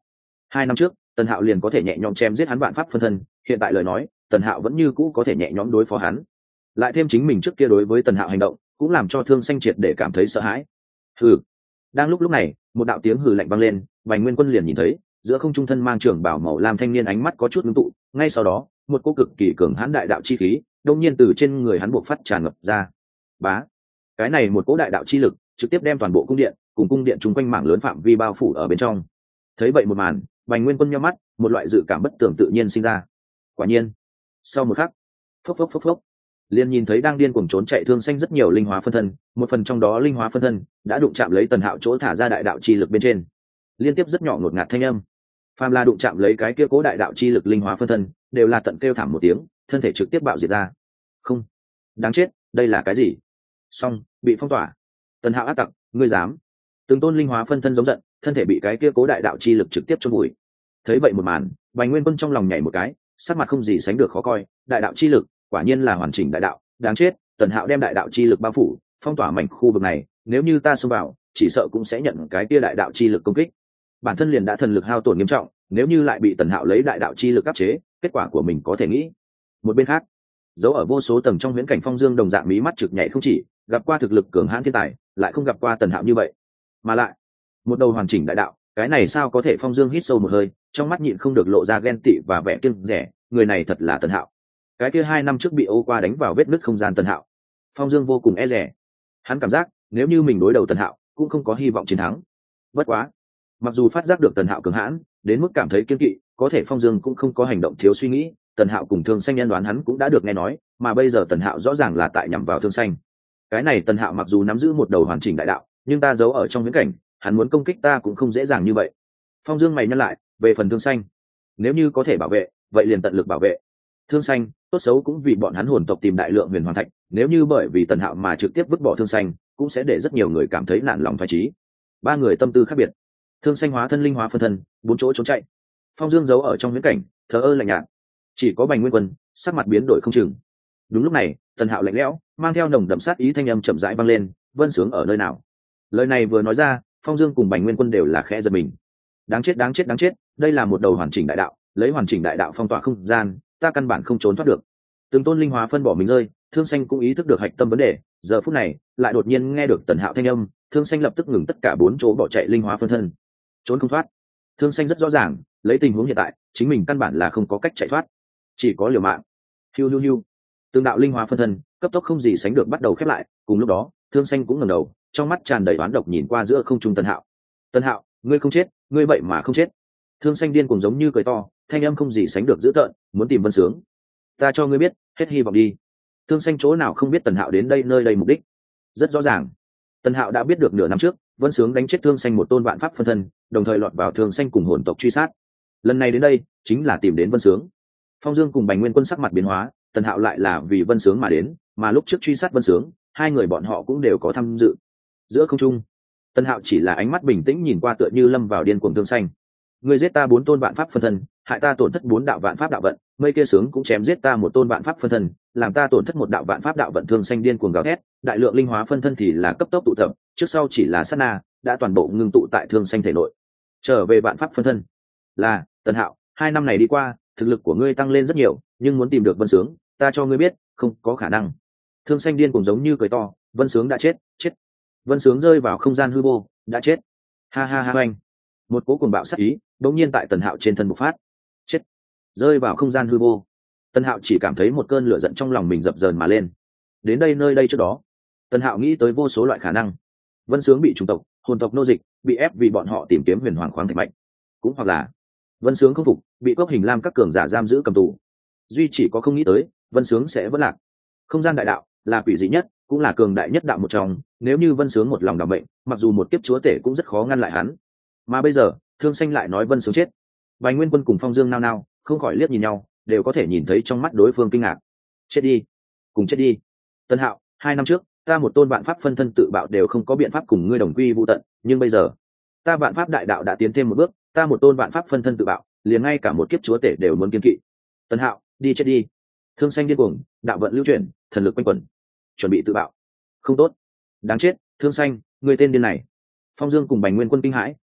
A: hai năm trước tần hạo liền có thể nhẹ nhõm chém giết hắn vạn pháp phân thân, hiện tại lời nói tần hạo vẫn như cũ có thể nhẹ nhõm đối phó hắn, lại thêm chính mình trước kia đối với tần hạo hành động cũng làm cho Thương Xanh triệt để cảm thấy sợ hãi. Hừ. Đang lúc lúc này một đạo tiếng hừ lạnh vang lên, Bành Nguyên Quân liền nhìn thấy giữa không trung thân mang trưởng bảo màu lam thanh niên ánh mắt có chút ngưng tụ, ngay sau đó một cô cực kỳ cường hãn đại đạo chi khí đông nhiên từ trên người hắn buộc phát tràn ngập ra. Bá. Cái này một cỗ đại đạo chi lực trực tiếp đem toàn bộ cung điện cùng cung điện chung quanh mảng lớn phạm vi bao phủ ở bên trong. Thấy vậy một màn, Bành Nguyên Quân nhíu mắt, một loại dự cảm bất tường tự nhiên sinh ra. Quả nhiên, sau một khắc, phốc phốc phốc phốc, liền nhìn thấy đang điên cuồng trốn chạy Thương Xanh rất nhiều linh hóa phân thân, một phần trong đó linh hóa phân thân đã đụng chạm lấy Tần Hạo chỗ thả ra đại đạo chi lực bên trên, liên tiếp rất nhỏ ngột ngạt thanh âm. Phàm là đụng chạm lấy cái kia cố đại đạo chi lực linh hóa phân thân, đều là tận kêu thảm một tiếng, thân thể trực tiếp bạo diệt ra. Không, đáng chết, đây là cái gì? Xong, bị phong tỏa. Tần Hạo ác tặc, ngươi dám? Từng tôn linh hóa phân thân giống giận, thân thể bị cái kia cố đại đạo chi lực trực tiếp chôn vùi. Thấy vậy một màn, Bành Nguyên Quân trong lòng nhảy một cái, sắc mặt không gì sánh được khó coi, đại đạo chi lực, quả nhiên là hoàn chỉnh đại đạo, đáng chết, Tần Hạo đem đại đạo chi lực bao phủ, phong tỏa mảnh khu vực này, nếu như ta xông vào, chỉ sợ cũng sẽ nhận cái kia đại đạo chi lực công kích. Bản thân liền đã thần lực hao tổn nghiêm trọng, nếu như lại bị Tần Hạo lấy đại đạo chi lực áp chế, kết quả của mình có thể nghĩ. Một bên khác, dấu ở vô số tầng trong huyễn cảnh Phong Dương đồng dạng mí mắt trực nhảy không chỉ, gặp qua thực lực cường hãn thiên tài, lại không gặp qua Tần Hạo như vậy. Mà lại, một đầu hoàn chỉnh đại đạo, cái này sao có thể? Phong Dương hít sâu một hơi, trong mắt nhịn không được lộ ra ghen tị và vẻ kiêng rẻ, người này thật là Tần Hạo. Cái kia hai năm trước bị ô qua đánh vào vết nứt không gian Tần Hạo. Phong Dương vô cùng e rẻ. Hắn cảm giác, nếu như mình đối đầu Tần Hạo, cũng không có hy vọng chiến thắng. Bất quá, mặc dù phát giác được Tần Hạo cường hãn, đến mức cảm thấy kiêng kỵ, có thể Phong Dương cũng không có hành động thiếu suy nghĩ. Tần Hạo cùng Thương Xanh nhân đoán hắn cũng đã được nghe nói, mà bây giờ Tần Hạo rõ ràng là tại nhằm vào Thương Xanh. Cái này Tần Hạo mặc dù nắm giữ một đầu hoàn chỉnh đại đạo, nhưng ta giấu ở trong viễn cảnh, hắn muốn công kích ta cũng không dễ dàng như vậy. Phong Dương mày nhăn lại, về phần Thương Xanh, nếu như có thể bảo vệ, vậy liền tận lực bảo vệ. Thương Xanh, tốt xấu cũng vì bọn hắn hồn tộc tìm đại lượng huyền hoàng thạch, nếu như bởi vì Tần Hạo mà trực tiếp vứt bỏ Thương Xanh, cũng sẽ để rất nhiều người cảm thấy nản lòng phái trí. Ba người tâm tư khác biệt. Thương Xanh hóa thân linh hóa phân thân, bốn chỗ trốn chạy. Phong Dương giấu ở trong viễn cảnh, thờ ơ lạnh nhạt. Chỉ có Bành Nguyên Quân, sắc mặt biến đổi không chừng. Đúng lúc này, Tần Hạo lạnh lẽo, mang theo nồng đậm sát ý thanh âm chậm rãi vang lên, "Vân Sướng ở nơi nào?" Lời này vừa nói ra, Phong Dương cùng Bành Nguyên Quân đều là khẽ giật mình. Đáng chết, đáng chết, đáng chết, đây là một đầu hoàn chỉnh đại đạo, lấy hoàn chỉnh đại đạo phong tỏa không gian, ta căn bản không trốn thoát được. Từng tôn linh hóa phân bỏ mình rơi, Thương Xanh cũng ý thức được hạch tâm vấn đề, giờ phút này, lại đột nhiên nghe được Tần Hạo thanh âm, Thương Xanh lập tức ngừng tất cả bốn chỗ bỏ chạy linh hóa phân thân. Trốn không thoát. Thương Xanh rất rõ ràng, lấy tình huống hiện tại, chính mình căn bản là không có cách chạy thoát, chỉ có liều mạng. Hiu hiu hiu. Từng đạo linh hóa phân thân, cấp tốc không gì sánh được bắt đầu khép lại, cùng lúc đó, Thương Xanh cũng ngẩng đầu, trong mắt tràn đầy oán độc nhìn qua giữa không trung Tần Hạo. "Tần Hạo, ngươi không chết, ngươi vậy mà không chết." Thương Xanh điên cuồng giống như cười to, thanh âm không gì sánh được dữ tợn, "Muốn tìm Vân Sướng, ta cho ngươi biết, hết hy vọng đi." Thương Xanh chỗ nào không biết Tần Hạo đến đây nơi đây mục đích. Rất rõ ràng, Tần Hạo đã biết được nửa năm trước, Vân Sướng đánh chết Thương Xanh một tôn vạn pháp phân thân, đồng thời lọt vào Thương Xanh cùng hồn tộc truy sát. Lần này đến đây, chính là tìm đến Vân Sướng. Phong Dương cùng Bành Nguyên Quân sắc mặt biến hóa, Tần Hạo lại là vì Vân Sướng mà đến, mà lúc trước truy sát Vân Sướng, hai người bọn họ cũng đều có tham dự. Giữa không trung, Tần Hạo chỉ là ánh mắt bình tĩnh nhìn qua tựa như lâm vào điên cuồng Thương Xanh. "Ngươi giết ta bốn tôn vạn pháp phân thân, hại ta tổn thất bốn đạo vạn pháp đạo vận, mây kia Sướng cũng chém giết ta một tôn vạn pháp phân thân, làm ta tổn thất một đạo vạn pháp đạo vận." Thương Xanh điên cuồng gào thét, đại lượng linh hóa phân thân thì là cấp tốc tụ tập, trước sau chỉ là sát na, đã toàn bộ ngưng tụ tại Thương Xanh thể nội. Trở về vạn pháp phân thân. "Là, Tần Hạo, hai năm này đi qua, thực lực của ngươi tăng lên rất nhiều, nhưng muốn tìm được Vân Sướng, ta cho ngươi biết, không có khả năng." Thương Xanh điên cuồng giống như cười to, "Vân Sướng đã chết, chết." Vân Sướng rơi vào không gian hư vô, đã chết. Ha ha ha oanh. Một cỗ cuồng bạo sát ý, đột nhiên tại Tần Hạo trên thân bộc phát. Chết. Rơi vào không gian hư vô. Tần Hạo chỉ cảm thấy một cơn lửa giận trong lòng mình dập dờn mà lên. Đến đây nơi đây trước đó, Tần Hạo nghĩ tới vô số loại khả năng. Vân Sướng bị chủng tộc, hồn tộc nô dịch, bị ép vì bọn họ tìm kiếm huyền hoàng khoáng thạch mạnh. Cũng hoặc là, Vân Sướng không phục, bị cốc hình lam các cường giả giam giữ cầm tù. Duy chỉ có không nghĩ tới, Vân Sướng sẽ vẫn lạc. Không gian đại đạo là quỷ dị nhất, cũng là cường đại nhất đạo một trong, nếu như Vân Sướng một lòng đảm mệnh, mặc dù một kiếp chúa tể cũng rất khó ngăn lại hắn. Mà bây giờ, Thương Xanh lại nói Vân Sướng chết. Bành Nguyên Quân cùng Phong Dương nao nao, không khỏi liếc nhìn nhau, đều có thể nhìn thấy trong mắt đối phương kinh ngạc. Chết đi, cùng chết đi. Tần Hạo, hai năm trước, ta một tôn vạn pháp phân thân tự bạo đều không có biện pháp cùng ngươi đồng quy vu tận, nhưng bây giờ, ta vạn pháp đại đạo đã tiến thêm một bước, ta một tôn vạn pháp phân thân tự bạo, liền ngay cả một kiếp chúa tể đều muốn kiên kỵ. Tần Hạo, đi chết đi. Thương Xanh điên cuồng, đạo vận lưu chuyển, thần lực quanh quẩn, chuẩn bị tự bạo. Không tốt, đáng chết, Thương Xanh, ngươi tên điên này. Phong Dương cùng Bành Nguyên Quân kinh hãi,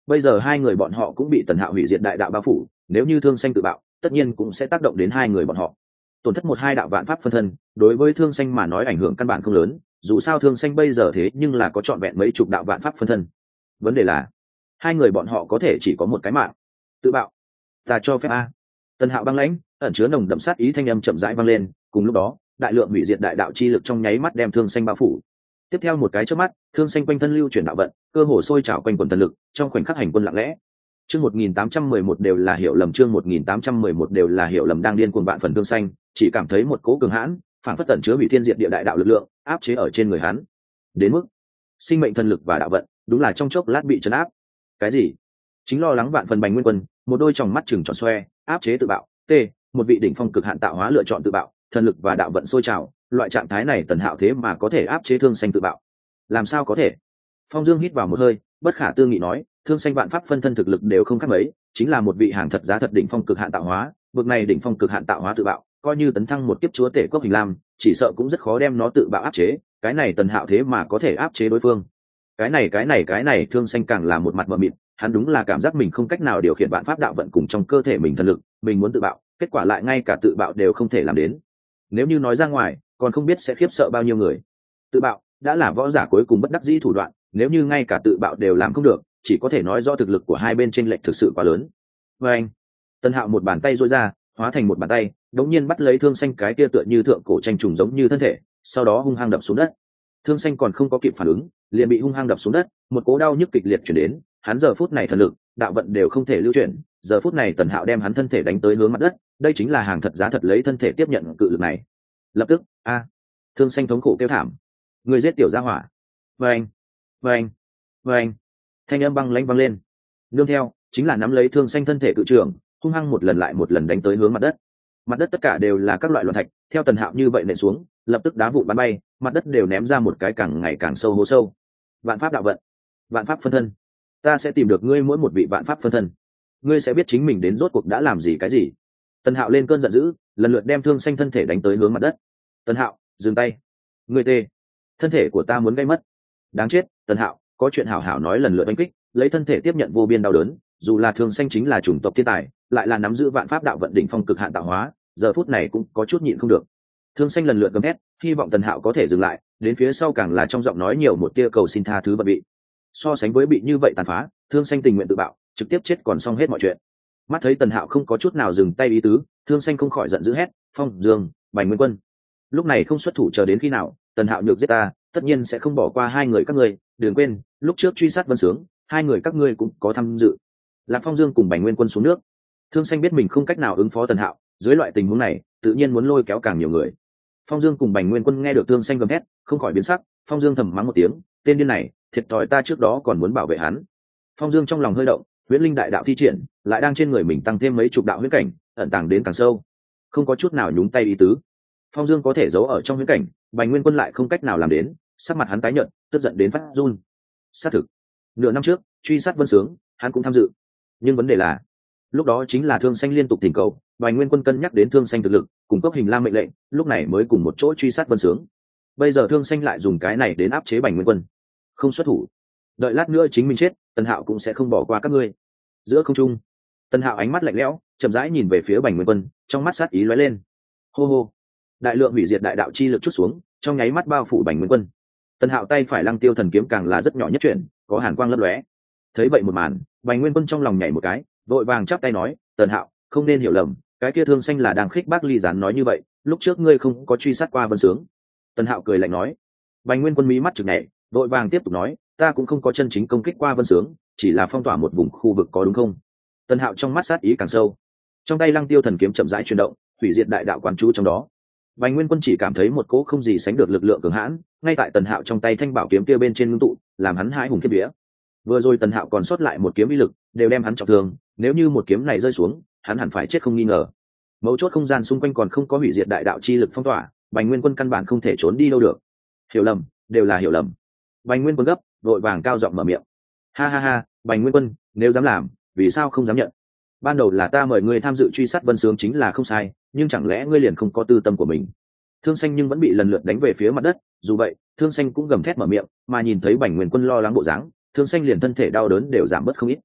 A: bây giờ hai người bọn họ cũng bị tần hạo hủy diệt đại đạo bao phủ, nếu như thương xanh tự bạo tất nhiên cũng sẽ tác động đến hai người bọn họ. Tổn thất một hai đạo vạn pháp phân thân đối với thương xanh mà nói ảnh hưởng căn bản không lớn, dù sao thương xanh bây giờ thế nhưng là có trọn vẹn mấy chục đạo vạn pháp phân thân. Vấn đề là hai người bọn họ có thể chỉ có một cái mạng. Tự bạo, ta cho phép a. Tần hạo băng lãnh ẩn chứa nồng đậm sát ý thanh âm chậm rãi vang lên, cùng lúc đó đại lượng hủy diệt đại đạo chi lực trong nháy mắt đem thương xanh bao phủ. Tiếp theo một cái chớp mắt, thương xanh quanh thân lưu chuyển đạo vận, cơ hồ sôi trào quanh quần thần lực, trong khoảnh khắc hành quân lặng lẽ. Chương một nghìn tám trăm mười một đều là hiểu lầm, chương một nghìn tám trăm mười một đều là hiểu lầm, đang điên cuồng vạn phần thương xanh, chỉ cảm thấy một cỗ cường hãn, phản phất tẩn chứa hủy thiên diệt địa đại đạo lực lượng, áp chế ở trên người hắn. Đến mức sinh mệnh thần lực và đạo vận, đúng là trong chốc lát bị trấn áp. Cái gì? Chính lo lắng vạn phần Bành Nguyên Quân, một đôi tròng mắt trừng tròn xoe, áp chế tự bạo, t, một vị đỉnh phong cực hạn tạo hóa lựa chọn tự bạo, thần lực và đạo vận sôi trào, loại trạng thái này Tần Hạo thế mà có thể áp chế thương xanh tự bạo. Làm sao có thể? Phong Dương hít vào một hơi, bất khả tư nghị nói, thương xanh vạn pháp phân thân thực lực đều không khác mấy, chính là một vị hàng thật giá thật đỉnh phong cực hạn tạo hóa, bậc này đỉnh phong cực hạn tạo hóa tự bạo, coi như tấn thăng một kiếp chúa tể cốc hình lam, chỉ sợ cũng rất khó đem nó tự bạo áp chế, cái này Tần Hạo thế mà có thể áp chế đối phương. Cái này cái này cái này thương xanh càng là một mặt mờ mịt, hắn đúng là cảm giác mình không cách nào điều khiển vạn pháp đạo vận cùng trong cơ thể mình thần lực, mình muốn tự bạo, kết quả lại ngay cả tự bạo đều không thể làm đến. Nếu như nói ra ngoài, còn không biết sẽ khiếp sợ bao nhiêu người. Tự bạo đã là võ giả cuối cùng bất đắc dĩ thủ đoạn, nếu như ngay cả tự bạo đều làm không được, chỉ có thể nói do thực lực của hai bên chênh lệch thực sự quá lớn. Và anh, Tần Hạo một bàn tay duỗi ra, hóa thành một bàn tay, đống nhiên bắt lấy thương xanh cái kia tựa như thượng cổ tranh trùng giống như thân thể, sau đó hung hăng đập xuống đất. Thương xanh còn không có kịp phản ứng, liền bị hung hăng đập xuống đất, một cú đau nhức kịch liệt truyền đến, hắn giờ phút này thần lực, đạo vận đều không thể lưu chuyển, giờ phút này Tần Hạo đem hắn thân thể đánh tới hướng mặt đất, đây chính là hàng thật giá thật lấy thân thể tiếp nhận cự lực này. Lập tức, a, thương xanh thống khổ kêu thảm. Người giết tiểu gia hỏa. Vâng, vâng, vâng. Thanh âm băng lãnh vang lên. Nương theo, chính là nắm lấy thương xanh thân thể cự trưởng, hung hăng một lần lại một lần đánh tới hướng mặt đất. Mặt đất tất cả đều là các loại loạn thạch, theo Tần Hạo như vậy nện xuống, lập tức đá vụn bắn bay, mặt đất đều ném ra một cái càng ngày càng sâu hố sâu. Vạn pháp đạo vận, vạn pháp phân thân, ta sẽ tìm được ngươi mỗi một vị vạn pháp phân thân, ngươi sẽ biết chính mình đến rốt cuộc đã làm gì cái gì. Tần Hạo lên cơn giận dữ, lần lượt đem thương xanh thân thể đánh tới hướng mặt đất. Tần Hạo, dừng tay. Ngươi tê, thân thể của ta muốn gây mất. Đáng chết, Tần Hạo, có chuyện hảo hảo nói, lần lượt đánh kích, lấy thân thể tiếp nhận vô biên đau đớn, dù là thương xanh chính là chủng tộc thiên tài, lại là nắm giữ vạn pháp đạo vận đỉnh phong cực hạn tạo hóa, giờ phút này cũng có chút nhịn không được. Thương xanh lần lượt gầm hét, hy vọng Tần Hạo có thể dừng lại, đến phía sau càng là trong giọng nói nhiều một tia cầu xin tha thứ và bị. So sánh với bị như vậy tàn phá, thương xanh tình nguyện tự bạo, trực tiếp chết còn xong hết mọi chuyện. Mắt thấy Tần Hạo không có chút nào dừng tay ý tứ, thương xanh không khỏi giận dữ hét, Phong Dương, Bành Nguyên Quân, lúc này không xuất thủ chờ đến khi nào, Tần Hạo nhược giết ta, tất nhiên sẽ không bỏ qua hai người các ngươi, đừng quên, lúc trước truy sát Vân Sướng, hai người các ngươi cũng có tham dự. Lạc Phong Dương cùng Bành Nguyên Quân xuống nước. Thương xanh biết mình không cách nào ứng phó Tần Hạo, dưới loại tình huống này, tự nhiên muốn lôi kéo càng nhiều người. Phong Dương cùng Bành Nguyên Quân nghe được Thương xanh gầm thét, không khỏi biến sắc, Phong Dương thầm mắng một tiếng, tên điên này, thiệt thòi ta trước đó còn muốn bảo vệ hắn. Phong Dương trong lòng hơi động, huyễn linh đại đạo thi triển, lại đang trên người mình tăng thêm mấy chục đạo huyễn cảnh, ẩn tàng đến càng sâu, không có chút nào nhúng tay ý tứ. Phong Dương có thể giấu ở trong huyễn cảnh, Bành Nguyên Quân lại không cách nào làm đến, sắc mặt hắn tái nhợt, tức giận đến phát run. Xác thực, nửa năm trước truy sát Vân Sướng, hắn cũng tham dự, nhưng vấn đề là, lúc đó chính là Thương xanh liên tục thỉnh cầu, Bành Nguyên Quân cân nhắc đến Thương xanh thực lực, cung cấp hình lam mệnh lệnh, lúc này mới cùng một chỗ truy sát Vân Sướng. Bây giờ Thương xanh lại dùng cái này đến áp chế Bành Nguyên Quân, không xuất thủ, đợi lát nữa chính mình chết, Tần Hạo cũng sẽ không bỏ qua các ngươi. Giữa không trung, Tần Hạo ánh mắt lạnh lẽo, chậm rãi nhìn về phía Bành Nguyên Quân, trong mắt sát ý lóe lên. Hô hô, đại lượng hủy diệt đại đạo chi lực chút xuống, trong nháy mắt bao phủ Bành Nguyên Quân. Tần Hạo tay phải Lăng Tiêu Thần kiếm càng là rất nhỏ nhất chuyển, có hàn quang lấp lóe. Thấy vậy một màn, Bành Nguyên Quân trong lòng nhảy một cái, vội vàng chắp tay nói, Tần Hạo, không nên hiểu lầm, cái kia Thương xanh là đang khích bác ly gián nói như vậy, lúc trước ngươi không có truy sát qua Vân Sướng. Tần Hạo cười lạnh nói. Bành Nguyên Quân mí mắt chực nhảy, vội vàng tiếp tục nói, ta cũng không có chân chính công kích qua Vân Sướng, chỉ là phong tỏa một vùng khu vực, có đúng không? Tần Hạo trong mắt sát ý càng sâu, trong tay Lăng Tiêu Thần kiếm chậm rãi chuyển động, hủy diệt đại đạo quán chú trong đó. Bành Nguyên Quân chỉ cảm thấy một cỗ không gì sánh được lực lượng cường hãn, ngay tại Tần Hạo trong tay thanh bảo kiếm kia bên trên ngưng tụ, làm hắn hãi hùng khiếp vía. Vừa rồi Tần Hạo còn sót lại một kiếm uy lực, đều đem hắn trọng thương, nếu như một kiếm này rơi xuống, hắn hẳn phải chết không nghi ngờ. Mấu chốt không gian xung quanh còn không có hủy diệt đại đạo chi lực phong tỏa, Bành Nguyên Quân căn bản không thể trốn đi đâu được. Hiểu lầm, đều là hiểu lầm. Bành Nguyên Quân gấp, vội vàng cao giọng mở miệng. Ha ha ha, Bành Nguyên Quân, nếu dám làm, vì sao không dám nhận? Ban đầu là ta mời ngươi tham dự truy sát Vân Sướng chính là không sai, nhưng chẳng lẽ ngươi liền không có tư tâm của mình? Thương xanh nhưng vẫn bị lần lượt đánh về phía mặt đất, dù vậy, Thương xanh cũng gầm thét mở miệng, mà nhìn thấy Bành Nguyên Quân lo lắng bộ dáng, Thương xanh liền thân thể đau đớn đều giảm bớt không ít.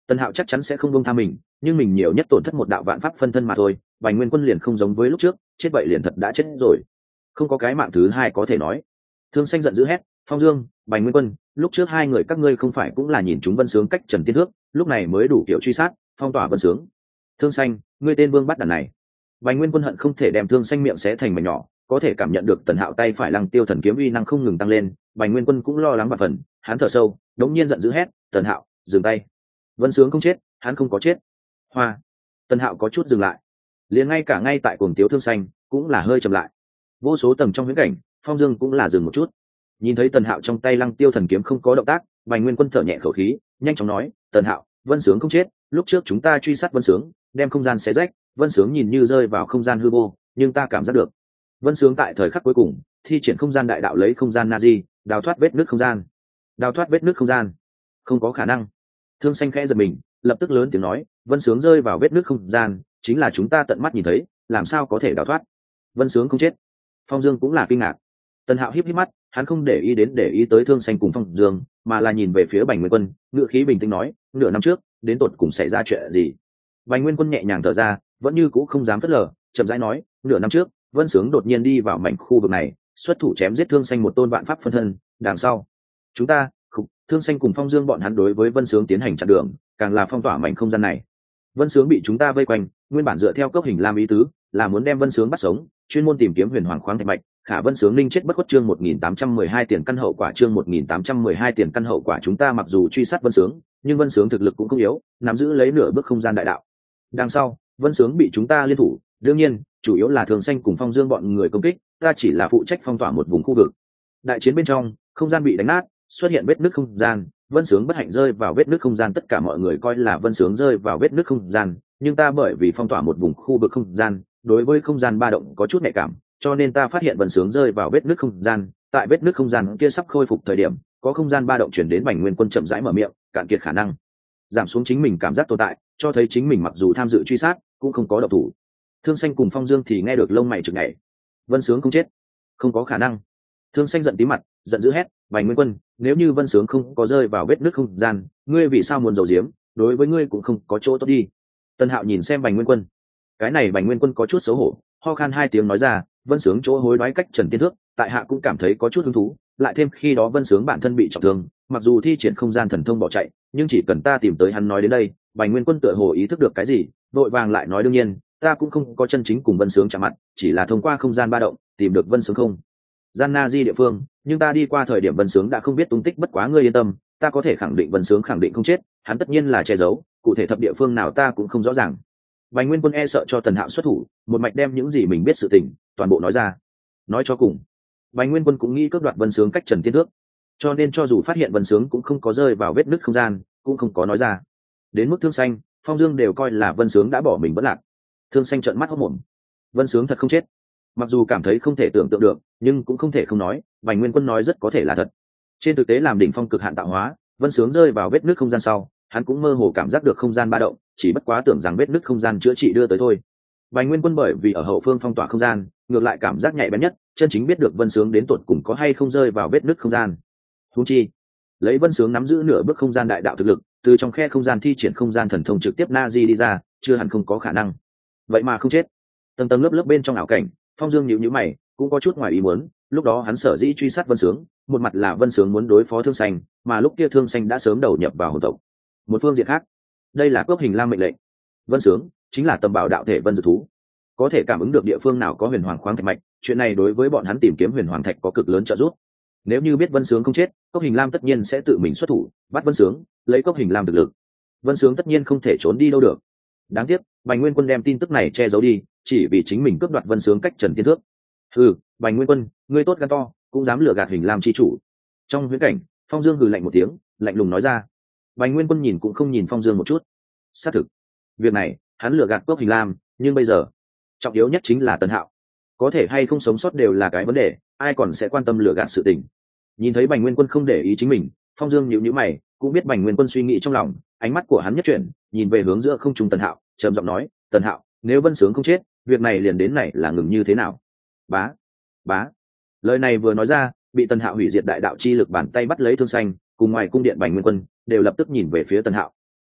A: Tần Hạo chắc chắn sẽ không buông tha mình, nhưng mình nhiều nhất tổn thất một đạo vạn pháp phân thân mà thôi. Bành Nguyên Quân liền không giống với lúc trước, chết vậy liền thật đã chết rồi, không có cái mạng thứ hai có thể nói. Thương Xanh giận dữ hét, Phong Dương, Bành Nguyên Quân, lúc trước hai người các ngươi không phải cũng là nhìn chúng Vân Sướng cách Trần Tiên Thước, lúc này mới đủ kiểu truy sát, phong tỏa Vân Sướng. Thương Xanh, ngươi tên vương bắt đàn này. Bành Nguyên Quân hận không thể đem Thương Xanh miệng xé thành mảnh nhỏ, có thể cảm nhận được Tần Hạo tay phải Lăng Tiêu Thần kiếm uy năng không ngừng tăng lên, Bành Nguyên Quân cũng lo lắng vạn phần, hắn thở sâu, đống nhiên giận dữ hét, Tần Hạo, dừng tay. Vân Sướng không chết, hắn không có chết. Hoa. Tần Hạo có chút dừng lại, liền ngay cả ngay tại cuồng tiếu Thương Xanh cũng là hơi chậm lại. Vô số tầng trong huyễn cảnh, Phong Dương cũng là dừng một chút. Nhìn thấy Tần Hạo trong tay Lăng Tiêu Thần kiếm không có động tác, Bành Nguyên Quân thở nhẹ khẩu khí, nhanh chóng nói, Tần Hạo, Vân Sướng không chết, lúc trước chúng ta truy sát Vân Sướng, đem không gian xé rách, Vân Sướng nhìn như rơi vào không gian hư vô, nhưng ta cảm giác được Vân Sướng tại thời khắc cuối cùng thi triển không gian đại đạo, lấy không gian Nazi đào thoát vết nứt không gian. Đào thoát vết nứt không gian? Không có khả năng. Thương Xanh khẽ giật mình, lập tức lớn tiếng nói, Vân Sướng rơi vào vết nứt không gian, chính là chúng ta tận mắt nhìn thấy, làm sao có thể đào thoát? Vân Sướng không chết. Phong Dương cũng là kinh ngạc. Tần Hạo híp híp mắt, hắn không để ý đến để ý tới Thương Xanh cùng Phong Dương, mà là nhìn về phía Bành Nguyên Quân, ngữ khí bình tĩnh nói, nửa năm trước đến tột cùng xảy ra chuyện gì? Bành Nguyên Quân nhẹ nhàng thở ra, vẫn như cũ không dám phớt lờ, chậm rãi nói, nửa năm trước Vân Sướng đột nhiên đi vào mảnh khu vực này, xuất thủ chém giết Thương Xanh một tôn vạn pháp phân thân, đằng sau chúng ta khục, Thương Xanh cùng Phong Dương bọn hắn đối với Vân Sướng tiến hành chặn đường, càng là phong tỏa mảnh không gian này. Vân Sướng bị chúng ta vây quanh, nguyên bản dựa theo cốc hình lam ý tứ là muốn đem Vân Sướng bắt sống, chuyên môn tìm kiếm huyền hoàng khoáng thạch mạch, khả Vân Sướng linh chết bất khuất. Chương một nghìn tám trăm mười hai tiền căn hậu quả. Chương một nghìn tám trăm mười hai tiền căn hậu quả. Chúng ta mặc dù truy sát Vân Sướng, nhưng Vân Sướng thực lực cũng không yếu, nắm giữ lấy nửa bước không gian đại đạo. Đằng sau Vân Sướng bị chúng ta liên thủ, đương nhiên chủ yếu là Thường Xanh cùng Phong Dương bọn người công kích, ta chỉ là phụ trách phong tỏa một vùng khu vực. Đại chiến bên trong, không gian bị đánh nát, xuất hiện vết nứt không gian, Vân Sướng bất hạnh rơi vào vết nứt không gian, tất cả mọi người coi là Vân Sướng rơi vào vết nứt không gian, nhưng ta bởi vì phong tỏa một vùng khu vực không gian, đối với không gian ba động có chút nhạy cảm, cho nên ta phát hiện Vân Sướng rơi vào vết nứt không gian, tại vết nứt không gian kia sắp khôi phục thời điểm, có không gian ba động chuyển đến. Bành Nguyên Quân chậm rãi mở miệng, cạn kiệt khả năng giảm xuống chính mình cảm giác tồn tại, cho thấy chính mình mặc dù tham dự truy sát cũng không có động thủ. Thương Xanh cùng Phong Dương thì nghe được lông mày chực nhảy. Vân Sướng không chết, không có khả năng. Thương Xanh giận tí mặt, giận dữ hét, Bành Nguyên Quân, nếu như Vân Sướng không có rơi vào vết nứt không gian, ngươi vì sao muốn giấu giếm, đối với ngươi cũng không có chỗ tốt đi. Tân Hạo nhìn xem Bành Nguyên Quân, cái này Bành Nguyên Quân có chút xấu hổ, ho khan hai tiếng nói ra, Vân Sướng chỗ hối đoái cách Trần Tiên Thước, tại hạ cũng cảm thấy có chút hứng thú, lại thêm khi đó Vân Sướng bản thân bị trọng thương, mặc dù thi triển không gian thần thông bỏ chạy, nhưng chỉ cần ta tìm tới hắn nói đến đây. Bành Nguyên Quân tựa hồ ý thức được cái gì, vội vàng lại nói, đương nhiên ta cũng không có chân chính cùng Vân Sướng chạm mặt, chỉ là thông qua không gian ba động tìm được Vân Sướng không gian na di địa phương, nhưng ta đi qua thời điểm Vân Sướng đã không biết tung tích. Bất quá ngươi yên tâm, ta có thể khẳng định Vân Sướng khẳng định không chết, hắn tất nhiên là che giấu, cụ thể thập địa phương nào ta cũng không rõ ràng. Bành Nguyên Quân e sợ cho Tần Hạo xuất thủ, một mạch đem những gì mình biết sự tình toàn bộ nói ra. Nói cho cùng, Bành Nguyên Quân cũng nghĩ cướp đoạt Vân Sướng cách Trần Tiên Thước, cho nên cho dù phát hiện Vân Sướng cũng không có rơi vào vết nứt không gian, cũng không có nói ra. Đến mức Thương Xanh, Phong Dương đều coi là Vân Sướng đã bỏ mình vẫn lạc. Thương Xanh trợn mắt hốt mồm, Vân Sướng thật không chết. Mặc dù cảm thấy không thể tưởng tượng được, nhưng cũng không thể không nói, Bành Nguyên Quân nói rất có thể là thật. Trên thực tế làm đỉnh phong cực hạn tạo hóa, Vân Sướng rơi vào vết nứt không gian sau, hắn cũng mơ hồ cảm giác được không gian ba động, chỉ bất quá tưởng rằng vết nứt không gian chữa trị đưa tới thôi. Bành Nguyên Quân bởi vì ở hậu phương phong tỏa không gian, ngược lại cảm giác nhạy bén nhất, chân chính biết được Vân Sướng đến tột cùng có hay không rơi vào vết nứt không gian. Huống chi, lấy Vân Sướng nắm giữ nửa bước không gian đại đạo thực lực, từ trong khe không gian thi triển không gian thần thông trực tiếp na di đi ra, chưa hẳn không có khả năng. Vậy mà không chết. Tầng tầng lớp lớp bên trong ảo cảnh, Phong Dương nhíu nhíu mày, cũng có chút ngoài ý muốn, lúc đó hắn sở dĩ truy sát Vân Sướng, một mặt là Vân Sướng muốn đối phó Thương Xanh, mà lúc kia Thương Xanh đã sớm đầu nhập vào hồn tộc. Một phương diện khác, đây là cướp hình lam mệnh lệnh. Vân Sướng chính là tầm bảo đạo thể vân dược thú, có thể cảm ứng được địa phương nào có huyền hoàng khoáng thạch mạch, chuyện này đối với bọn hắn tìm kiếm huyền hoàng thạch có cực lớn trợ giúp. Nếu như biết Vân Sướng không chết, cốc hình lam tất nhiên sẽ tự mình xuất thủ bắt Vân Sướng, lấy cốc hình lam thực lực, Vân Sướng tất nhiên không thể trốn đi đâu được. Đáng tiếc Bành Nguyên Quân đem tin tức này che giấu đi, chỉ vì chính mình cướp đoạt Vân Sướng cách Trần Tiên Thước. Ừ, Bành Nguyên Quân, ngươi tốt gan to, cũng dám lừa gạt hình lam chi chủ. Trong huyễn cảnh, Phong Dương hừ lạnh một tiếng, lạnh lùng nói ra. Bành Nguyên Quân nhìn cũng không nhìn Phong Dương một chút. Xác thực, việc này hắn lừa gạt cốc hình lam, nhưng bây giờ trọng yếu nhất chính là Tần Hạo, có thể hay không sống sót đều là cái vấn đề, ai còn sẽ quan tâm lừa gạt sự tình. Nhìn thấy Bành Nguyên Quân không để ý chính mình, Phong Dương nhíu nhíu mày, cũng biết Bành Nguyên Quân suy nghĩ trong lòng, ánh mắt của hắn nhất chuyển, nhìn về hướng giữa không trung Tần Hạo, trầm giọng nói, Tần Hạo, nếu Vân Sướng không chết, việc này liền đến này là ngừng như thế nào? Bá, bá. Lời này vừa nói ra, bị Tần Hạo hủy diệt đại đạo chi lực bàn tay bắt lấy Thương Xanh, cùng ngoài cung điện Bành Nguyên Quân đều lập tức nhìn về phía Tần Hạo.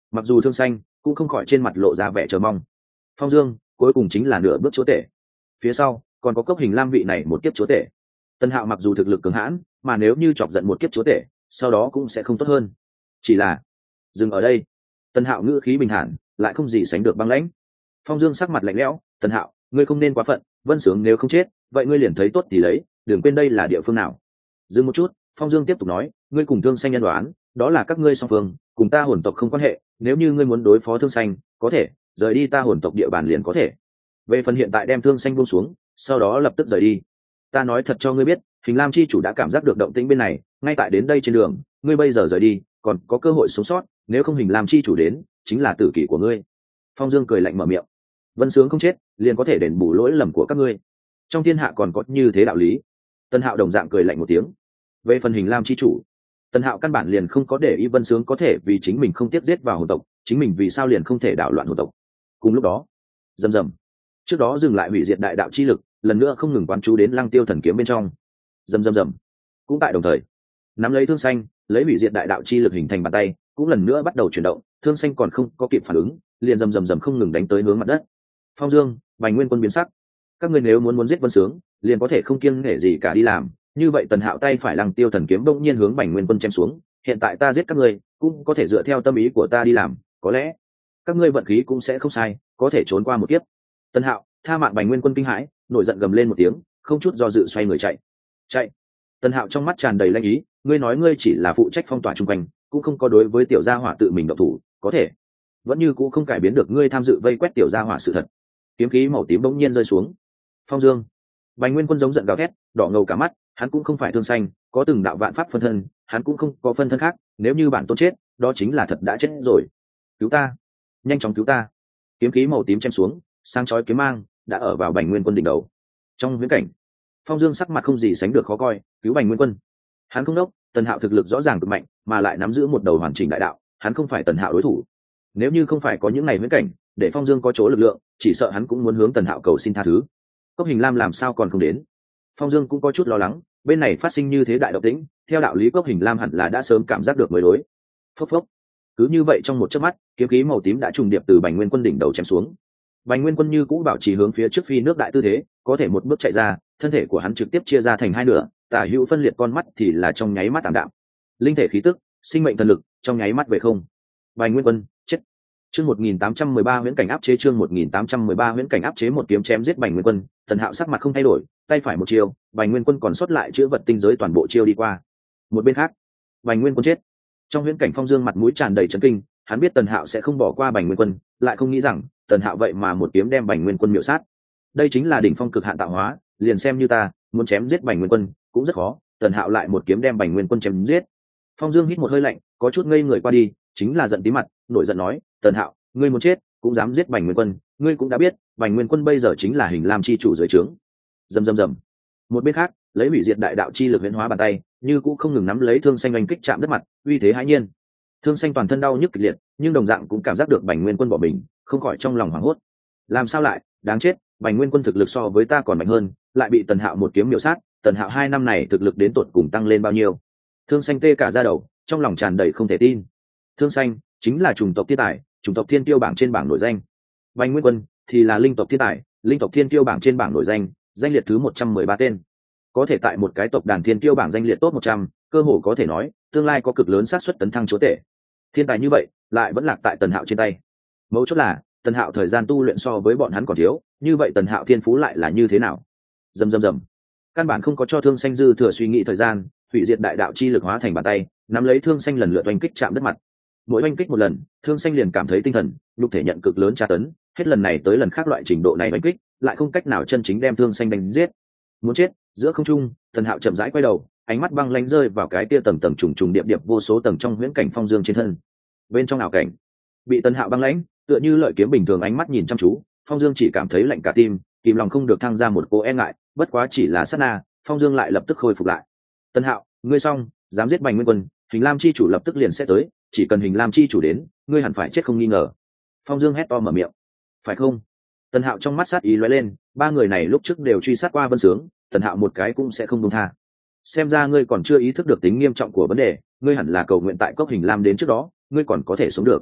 A: mặc dù thương xanh cũng không khỏi trên mặt lộ ra vẻ chờ mong. Phong Dương cuối cùng chính là nửa bước chúa tể, phía sau còn có cốc hình lam vị này một kiếp chúa tể. Tân Hạo mặc dù thực lực cường hãn, mà nếu như chọc giận một kiếp chúa tể, sau đó cũng sẽ không tốt hơn. Chỉ là dừng ở đây. Tân Hạo ngữ khí bình thản, lại không gì sánh được băng lãnh. Phong Dương sắc mặt lạnh lẽo, Tân Hạo, ngươi không nên quá phận, Vân Sướng nếu không chết, vậy ngươi liền thấy tốt thì lấy, đừng quên đây là địa phương nào. Dừng một chút, Phong Dương tiếp tục nói, ngươi cùng Thương Xanh nhân đoán, đó là các ngươi song phương, cùng ta hồn tộc không quan hệ, nếu như ngươi muốn đối phó Thương Xanh, có thể rời đi ta hồn tộc địa bàn liền có thể. Về phần hiện tại đem Thương Xanh buông xuống, sau đó lập tức rời đi. Ta nói thật cho ngươi biết, Hình Lam chi chủ đã cảm giác được động tĩnh bên này, ngay tại đến đây trên đường, ngươi bây giờ rời đi, còn có cơ hội sống sót, nếu không Hình Lam chi chủ đến, chính là tử kỷ của ngươi. Phong Dương cười lạnh mở miệng. Vân Sướng không chết, liền có thể đền bù lỗi lầm của các ngươi. Trong thiên hạ còn có như thế đạo lý. Tân Hạo đồng dạng cười lạnh một tiếng. Về phần Hình Lam chi chủ, Tân Hạo căn bản liền không có để ý Vân Sướng có thể vì chính mình không tiếp giết vào hồn tộc, chính mình vì sao liền không thể đảo loạn hồn tộc. Cùng lúc đó, rầm rầm. Trước đó dừng lại hủy diệt đại đạo chi lực, lần nữa không ngừng quán chú đến Lăng Tiêu thần kiếm bên trong. Rầm rầm rầm. Cũng tại đồng thời, nắm lấy Thương Xanh, lấy hủy diệt đại đạo chi lực hình thành bàn tay, cũng lần nữa bắt đầu chuyển động. Thương Xanh còn không có kịp phản ứng, liền rầm rầm rầm không ngừng đánh tới hướng mặt đất. Phong Dương, Bành Nguyên Quân biến sắc. Các ngươi nếu muốn muốn giết Vân Sướng, liền có thể không kiêng nể gì cả đi làm. Như vậy Tần Hạo tay phải Lăng Tiêu thần kiếm bỗng nhiên hướng Bành Nguyên Quân chém xuống. Hiện tại ta giết các ngươi, cũng có thể dựa theo tâm ý của ta đi làm, có lẽ các ngươi vận khí cũng sẽ không sai, có thể trốn qua một kiếp. Tần Hạo tha mạng. Bành Nguyên Quân kinh hãi, nổi giận gầm lên một tiếng, không chút do dự xoay người chạy. Chạy. Tần Hạo trong mắt tràn đầy lanh ý, ngươi nói ngươi chỉ là phụ trách phong tỏa chung quanh, cũng không có đối với tiểu gia hỏa tự mình động thủ, có thể vẫn như cũ không cải biến được ngươi tham dự vây quét tiểu gia hỏa sự thật. Kiếm khí màu tím bỗng nhiên rơi xuống. Phong Dương. Bành Nguyên Quân giống giận gào thét, đỏ ngầu cả mắt, hắn cũng không phải Thương Xanh, có từng đạo vạn pháp phân thân, hắn cũng không có phân thân khác, nếu như bản tôn chết, đó chính là thật đã chết rồi. Cứu ta, nhanh chóng cứu ta. Kiếm khí màu tím chém xuống, sáng chói kiếm mang đã ở vào Bành Nguyên Quân đỉnh đầu. Trong huyễn cảnh, Phong Dương sắc mặt không gì sánh được khó coi, cứu Bành Nguyên Quân. Hắn không đốc, Tần Hạo thực lực rõ ràng cực mạnh, mà lại nắm giữ một đầu hoàn chỉnh đại đạo, hắn không phải Tần Hạo đối thủ. Nếu như không phải có những ngày huyễn cảnh, để Phong Dương có chỗ lực lượng, chỉ sợ hắn cũng muốn hướng Tần Hạo cầu xin tha thứ. Cốc Hình Lam làm sao còn không đến? Phong Dương cũng có chút lo lắng, bên này phát sinh như thế đại động tĩnh, theo đạo lý Cốc Hình Lam hẳn là đã sớm cảm giác được mới đối. Phốc phốc. Cứ như vậy trong một chớp mắt, kiếm khí màu tím đã trùng điệp từ Bành Nguyên Quân đỉnh đầu chém xuống. Bành Nguyên Quân như cũ bảo trì hướng phía trước phi nước đại tư thế, có thể một bước chạy ra, thân thể của hắn trực tiếp chia ra thành hai nửa, tả hữu phân liệt, con mắt thì là trong nháy mắt tạm đạm. Linh thể khí tức, sinh mệnh thần lực, trong nháy mắt về không. Bành Nguyên Quân chết. Chương một nghìn tám trăm mười ba huyễn cảnh áp chế. Chương một nghìn tám trăm mười ba huyễn cảnh áp chế. Một kiếm chém giết Bành Nguyên Quân, Tần Hạo sắc mặt không thay đổi, tay phải một chiêu, Bành Nguyên Quân còn sót lại chữ vật tinh giới toàn bộ chiêu đi qua. Một bên khác, Bành Nguyên Quân chết. Trong huyễn cảnh Phong Dương mặt mũi tràn đầy chấn kinh, hắn biết Tần Hạo sẽ không bỏ qua Bành Nguyên Quân, lại không nghĩ rằng Tần Hạo vậy mà một kiếm đem Bành Nguyên Quân miểu sát. Đây chính là đỉnh phong cực hạn tạo hóa, liền xem như ta muốn chém giết Bành Nguyên Quân cũng rất khó, Tần Hạo lại một kiếm đem Bành Nguyên Quân chém giết. Phong Dương hít một hơi lạnh, có chút ngây người qua đi, chính là giận tí mặt, nổi giận nói, Tần Hạo, ngươi muốn chết cũng dám giết Bành Nguyên Quân, ngươi cũng đã biết Bành Nguyên Quân bây giờ chính là Hình Lam chi chủ dưới trướng. Rầm rầm rầm. Một bên khác, lấy hủy diệt đại đạo chi lực huyễn hóa bàn tay, như cũng không ngừng nắm lấy Thương Xanh oanh kích chạm đất mặt, uy thế hãi nhiên. Thương Xanh toàn thân đau nhức kịch liệt, nhưng đồng dạng cũng cảm giác được Bành Nguyên Quân bỏ mình, không khỏi trong lòng hoảng hốt. Làm sao lại, đáng chết, Bành Nguyên Quân thực lực so với ta còn mạnh hơn, lại bị Tần Hạo một kiếm miểu sát, Tần Hạo hai năm này thực lực đến tột cùng tăng lên bao nhiêu? Thương Xanh tê cả da đầu, trong lòng tràn đầy không thể tin. Thương Xanh chính là chủng tộc thiên tài, chủng tộc thiên tiêu bảng trên bảng nổi danh. Bành Nguyên Quân thì là linh tộc thiên tài, linh tộc thiên tiêu bảng trên bảng nổi danh, danh liệt thứ một trăm mười ba tên. Có thể tại một cái tộc đàn thiên tiêu bảng danh liệt top một trăm, cơ hồ có thể nói, tương lai có cực lớn xác suất tấn thăng chúa tể. Thiên tài như vậy, lại vẫn lạc tại Tần Hạo trên tay. Mấu chốt là, Tần Hạo thời gian tu luyện so với bọn hắn còn thiếu, như vậy Tần Hạo thiên phú lại là như thế nào? Rầm rầm rầm. Căn bản không có cho Thương Xanh dư thừa suy nghĩ thời gian, hủy diệt đại đạo chi lực hóa thành bàn tay, nắm lấy Thương Xanh lần lượt oanh kích chạm đất mặt. Mỗi oanh kích một lần, Thương Xanh liền cảm thấy tinh thần, nhục thể nhận cực lớn tra tấn, hết lần này tới lần khác loại trình độ này oanh kích, lại không cách nào chân chính đem Thương Xanh đánh giết. Muốn chết, giữa không trung, Tần Hạo chậm rãi quay đầu, ánh mắt băng lãnh rơi vào cái kia tầng tầng trùng trùng điệp điệp vô số tầng trong huyễn cảnh Phong Dương trên thân. Bên trong ảo cảnh, bị Tần Hạo băng lãnh, tựa như lợi kiếm bình thường ánh mắt nhìn chăm chú, Phong Dương chỉ cảm thấy lạnh cả tim, kìm lòng không được thăng ra một cô e ngại, bất quá chỉ là sát na, Phong Dương lại lập tức khôi phục lại. Tần Hạo, ngươi xong, dám giết Bành Nguyên Quân, Hình Lam chi chủ lập tức liền sẽ tới, chỉ cần Hình Lam chi chủ đến, ngươi hẳn phải chết không nghi ngờ. Phong Dương hét to mở miệng. Phải không? Tần Hạo trong mắt sát ý lóe lên, ba người này lúc trước đều truy sát qua Vân Sướng, Tần Hạo một cái cũng sẽ không buông tha. Xem ra ngươi còn chưa ý thức được tính nghiêm trọng của vấn đề, ngươi hẳn là cầu nguyện tại cốc Hình Lam đến trước đó, ngươi còn có thể sống được.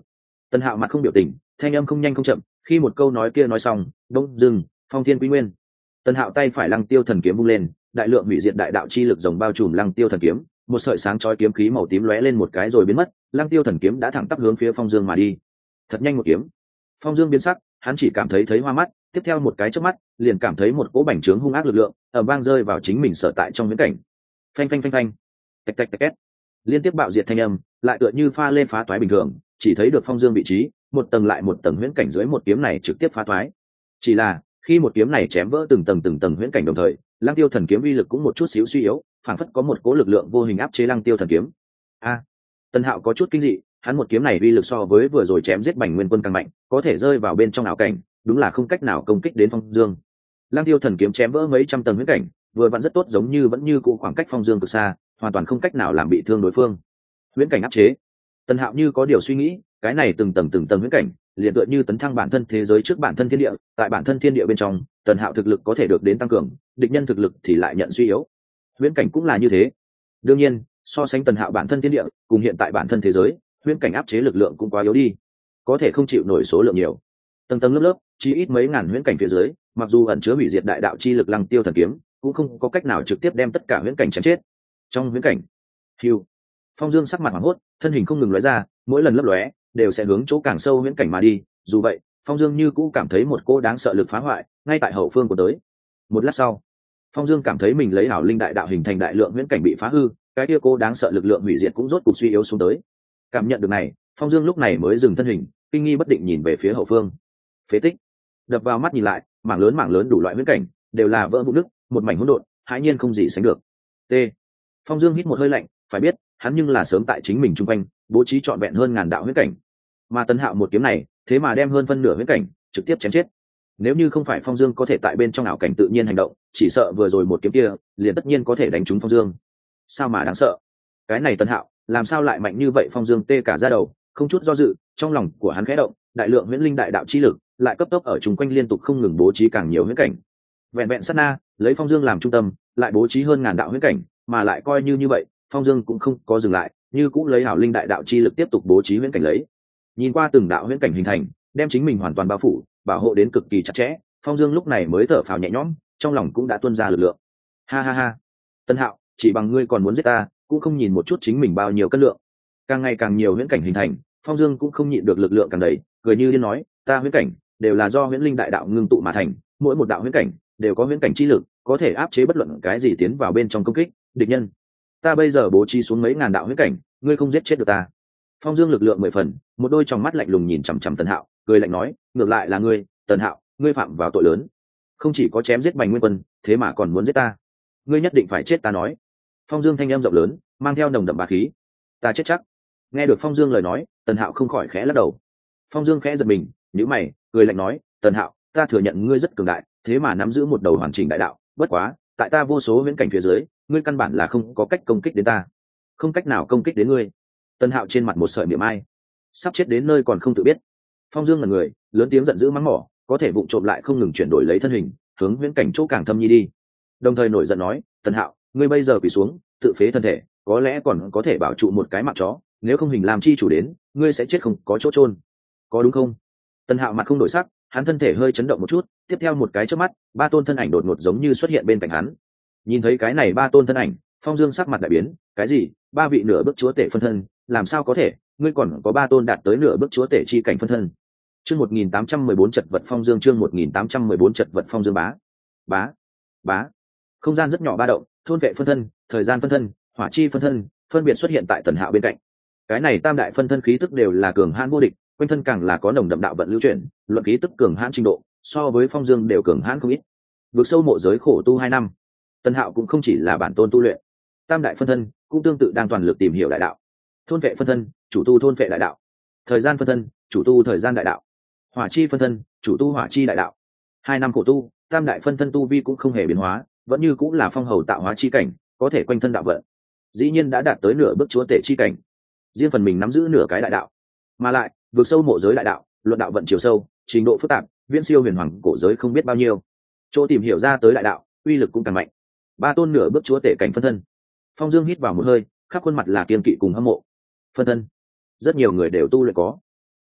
A: Tần Hạo mặt không biểu tình, thanh âm không nhanh không chậm, khi một câu nói kia nói xong, đông dừng, phong thiên quy nguyên. Tần Hạo tay phải Lăng Tiêu Thần kiếm vung lên, đại lượng hủy diệt đại đạo chi lực rồng bao trùm Lăng Tiêu Thần kiếm, một sợi sáng chói kiếm khí màu tím lóe lên một cái rồi biến mất, Lăng Tiêu Thần kiếm đã thẳng tắp hướng phía Phong Dương mà đi. Thật nhanh một kiếm. Phong Dương biến sắc, hắn chỉ cảm thấy thấy hoa mắt, tiếp theo một cái chớp mắt, liền cảm thấy một cỗ bành trướng hung ác lực lượng ầm vang rơi vào chính mình sở tại trong viễn cảnh. Phanh phanh phanh phanh, tạch tạch tạch két. Liên tiếp bạo diệt thanh âm, lại tựa như pha lê phá toái bình thường, chỉ thấy được Phong Dương vị trí, một tầng lại một tầng huyễn cảnh dưới một kiếm này trực tiếp phá toái. Chỉ là, khi một kiếm này chém vỡ từng tầng từng tầng huyễn cảnh đồng thời, Lăng Tiêu Thần kiếm uy lực cũng một chút xíu suy yếu, phản phất có một cỗ lực lượng vô hình áp chế Lăng Tiêu Thần kiếm. A, Tần Hạo có chút kinh dị, hắn một kiếm này uy lực so với vừa rồi chém giết Bành Nguyên Quân càng mạnh, có thể rơi vào bên trong ảo cảnh, đúng là không cách nào công kích đến Phong Dương. Lăng Tiêu Thần kiếm chém vỡ mấy trăm tầng huyễn cảnh, vừa vặn rất tốt, giống như vẫn như cũ khoảng cách Phong Dương cực xa, hoàn toàn không cách nào làm bị thương đối phương. Huyễn cảnh áp chế. Tần Hạo như có điều suy nghĩ, cái này từng tầng từng tầng huyễn cảnh, liền tựa như tấn thăng bản thân thế giới trước bản thân thiên địa, tại bản thân thiên địa bên trong, Tần Hạo thực lực có thể được đến tăng cường, địch nhân thực lực thì lại nhận suy yếu. Huyễn cảnh cũng là như thế. Đương nhiên, so sánh Tần Hạo bản thân thiên địa, cùng hiện tại bản thân thế giới, huyễn cảnh áp chế lực lượng cũng quá yếu đi, có thể không chịu nổi số lượng nhiều. Tầng tầng lớp lớp, chỉ ít mấy ngàn huyễn cảnh phía dưới, mặc dù ẩn chứa hủy diệt đại đạo chi lực Lăng Tiêu Thần kiếm, cũng không có cách nào trực tiếp đem tất cả huyễn cảnh chém chết. Trong huyễn cảnh, hưu, Phong Dương sắc mặt hoảng hốt, thân hình không ngừng lóe ra, mỗi lần lấp lóe đều sẽ hướng chỗ càng sâu huyễn cảnh mà đi. Dù vậy, Phong Dương như cũ cảm thấy một cô đáng sợ lực phá hoại ngay tại hậu phương của tới. Một lát sau, Phong Dương cảm thấy mình lấy ảo linh đại đạo hình thành đại lượng huyễn cảnh bị phá hư, cái kia cô đáng sợ lực lượng hủy diệt cũng rốt cục suy yếu xuống tới. Cảm nhận được này, Phong Dương lúc này mới dừng thân hình, kinh nghi bất định nhìn về phía hậu phương. Phế tích. Đập vào mắt nhìn lại, mảng lớn mảng lớn đủ loại huyễn cảnh, đều là vỡ vụn nứt, một mảnh hỗn độn, hãi nhiên không gì sánh được. T. Phong Dương hít một hơi lạnh, phải biết, hắn nhưng là sớm tại chính mình trung quanh, bố trí trọn vẹn hơn ngàn đạo huyễn cảnh. Mà Tần Hạo một kiếm này, thế mà đem hơn phân nửa huyễn cảnh trực tiếp chém chết. Nếu như không phải Phong Dương có thể tại bên trong ảo cảnh tự nhiên hành động, chỉ sợ vừa rồi một kiếm kia, liền tất nhiên có thể đánh trúng Phong Dương. Sao mà đáng sợ? Cái này Tần Hạo, làm sao lại mạnh như vậy? Phong Dương tê cả da đầu, không chút do dự, trong lòng của hắn khẽ động, đại lượng huyễn linh đại đạo chi lực, lại cấp tốc ở chung quanh liên tục không ngừng bố trí càng nhiều huyễn cảnh. Vẹn vẹn sát na, lấy Phong Dương làm trung tâm, lại bố trí hơn ngàn đạo huyễn cảnh, mà lại coi như như vậy, Phong Dương cũng không có dừng lại, như cũng lấy hảo linh đại đạo chi lực tiếp tục bố trí huyễn cảnh lấy. Nhìn qua từng đạo huyễn cảnh hình thành, đem chính mình hoàn toàn bao phủ, bảo hộ đến cực kỳ chặt chẽ, Phong Dương lúc này mới thở phào nhẹ nhõm, trong lòng cũng đã tuôn ra lực lượng. Ha ha ha, Tân Hạo, chỉ bằng ngươi còn muốn giết ta, cũng không nhìn một chút chính mình bao nhiêu cân lượng. Càng ngày càng nhiều huyễn cảnh hình thành, Phong Dương cũng không nhịn được lực lượng càng đầy, cười như điên nói, ta huyễn cảnh đều là do huyễn linh đại đạo ngưng tụ mà thành, mỗi một đạo huyễn cảnh đều có huyễn cảnh chi lực, có thể áp chế bất luận cái gì tiến vào bên trong công kích địch nhân. Ta bây giờ bố trí xuống mấy ngàn đạo huyễn cảnh, ngươi không giết chết được ta. Phong Dương lực lượng mười phần, một đôi tròng mắt lạnh lùng nhìn chằm chằm Tần Hạo, cười lạnh nói, ngược lại là ngươi, Tần Hạo, ngươi phạm vào tội lớn, không chỉ có chém giết Bành Nguyên Quân, thế mà còn muốn giết ta, ngươi nhất định phải chết. Ta nói. Phong Dương thanh âm rộng lớn, mang theo nồng đậm bá khí. Ta chết chắc. Nghe được Phong Dương lời nói, Tần Hạo không khỏi khẽ lắc đầu. Phong Dương khẽ giật mình, nhíu mày, cười lạnh nói, Tần Hạo, ta thừa nhận ngươi rất cường đại, thế mà nắm giữ một đầu hoàn chỉnh đại đạo, bất quá, tại ta vô số viễn cảnh phía dưới, ngươi căn bản là không có cách công kích đến ta, không cách nào công kích đến ngươi. Tần Hạo trên mặt một sợi miệng ai, sắp chết đến nơi còn không tự biết. Phong Dương là người lớn tiếng giận dữ mắng mỏ, có thể vụng trộm lại không ngừng chuyển đổi lấy thân hình, hướng viễn cảnh chỗ càng thâm nhi đi. Đồng thời nổi giận nói, Tần Hạo, ngươi bây giờ quỳ xuống, tự phế thân thể, có lẽ còn có thể bảo trụ một cái mạng chó, nếu không hình làm chi chủ đến, ngươi sẽ chết không có chỗ chôn, có đúng không? Tần Hạo mặt không đổi sắc, hắn thân thể hơi chấn động một chút, tiếp theo một cái chớp mắt, ba tôn thân ảnh đột ngột giống như xuất hiện bên cạnh hắn. Nhìn thấy cái này ba tôn thân ảnh, Phong Dương sắc mặt đại biến, cái gì? Ba vị nửa bước chúa tể phân thân, làm sao có thể? Ngươi còn có ba tôn đạt tới nửa bước chúa tể chi cảnh phân thân. Chương một nghìn tám trăm mười bốn chật vật Phong Dương, chương một nghìn tám trăm mười bốn chật vật Phong Dương bá. Bá, bá. Không gian rất nhỏ ba động, thôn vệ phân thân, thời gian phân thân, hỏa chi phân thân, phân biệt xuất hiện tại Tần Hạo bên cạnh. Cái này tam đại phân thân khí tức đều là cường hãn vô địch, quanh thân càng là có nồng đậm đạo vận lưu chuyển, luận khí tức cường hãn trình độ, so với Phong Dương đều cường hãn không ít. Vượt sâu mộ giới khổ tu hai năm, Tần Hạo cũng không chỉ là bản tôn tu luyện, tam đại phân thân cũng tương tự đang toàn lực tìm hiểu đại đạo. Thôn vệ phân thân, chủ tu thôn vệ đại đạo; thời gian phân thân, chủ tu thời gian đại đạo; hỏa chi phân thân, chủ tu hỏa chi đại đạo. Hai năm khổ tu, tam đại phân thân tu vi cũng không hề biến hóa, vẫn như cũng là phong hầu tạo hóa chi cảnh, có thể quanh thân đạo vận, dĩ nhiên đã đạt tới nửa bước chúa tể chi cảnh. Riêng phần mình nắm giữ nửa cái đại đạo, mà lại vượt sâu mộ giới đại đạo, luận đạo vận chiều sâu, trình độ phức tạp, viễn siêu huyền hoàng cổ giới không biết bao nhiêu. Chỗ tìm hiểu ra tới đại đạo, uy lực cũng càng mạnh. Ba tôn nửa bước chúa tể cảnh phân thân. Phong Dương hít vào một hơi, khắp khuôn mặt là kiên kỵ cùng hâm mộ. Phân thân, rất nhiều người đều tu luyện có,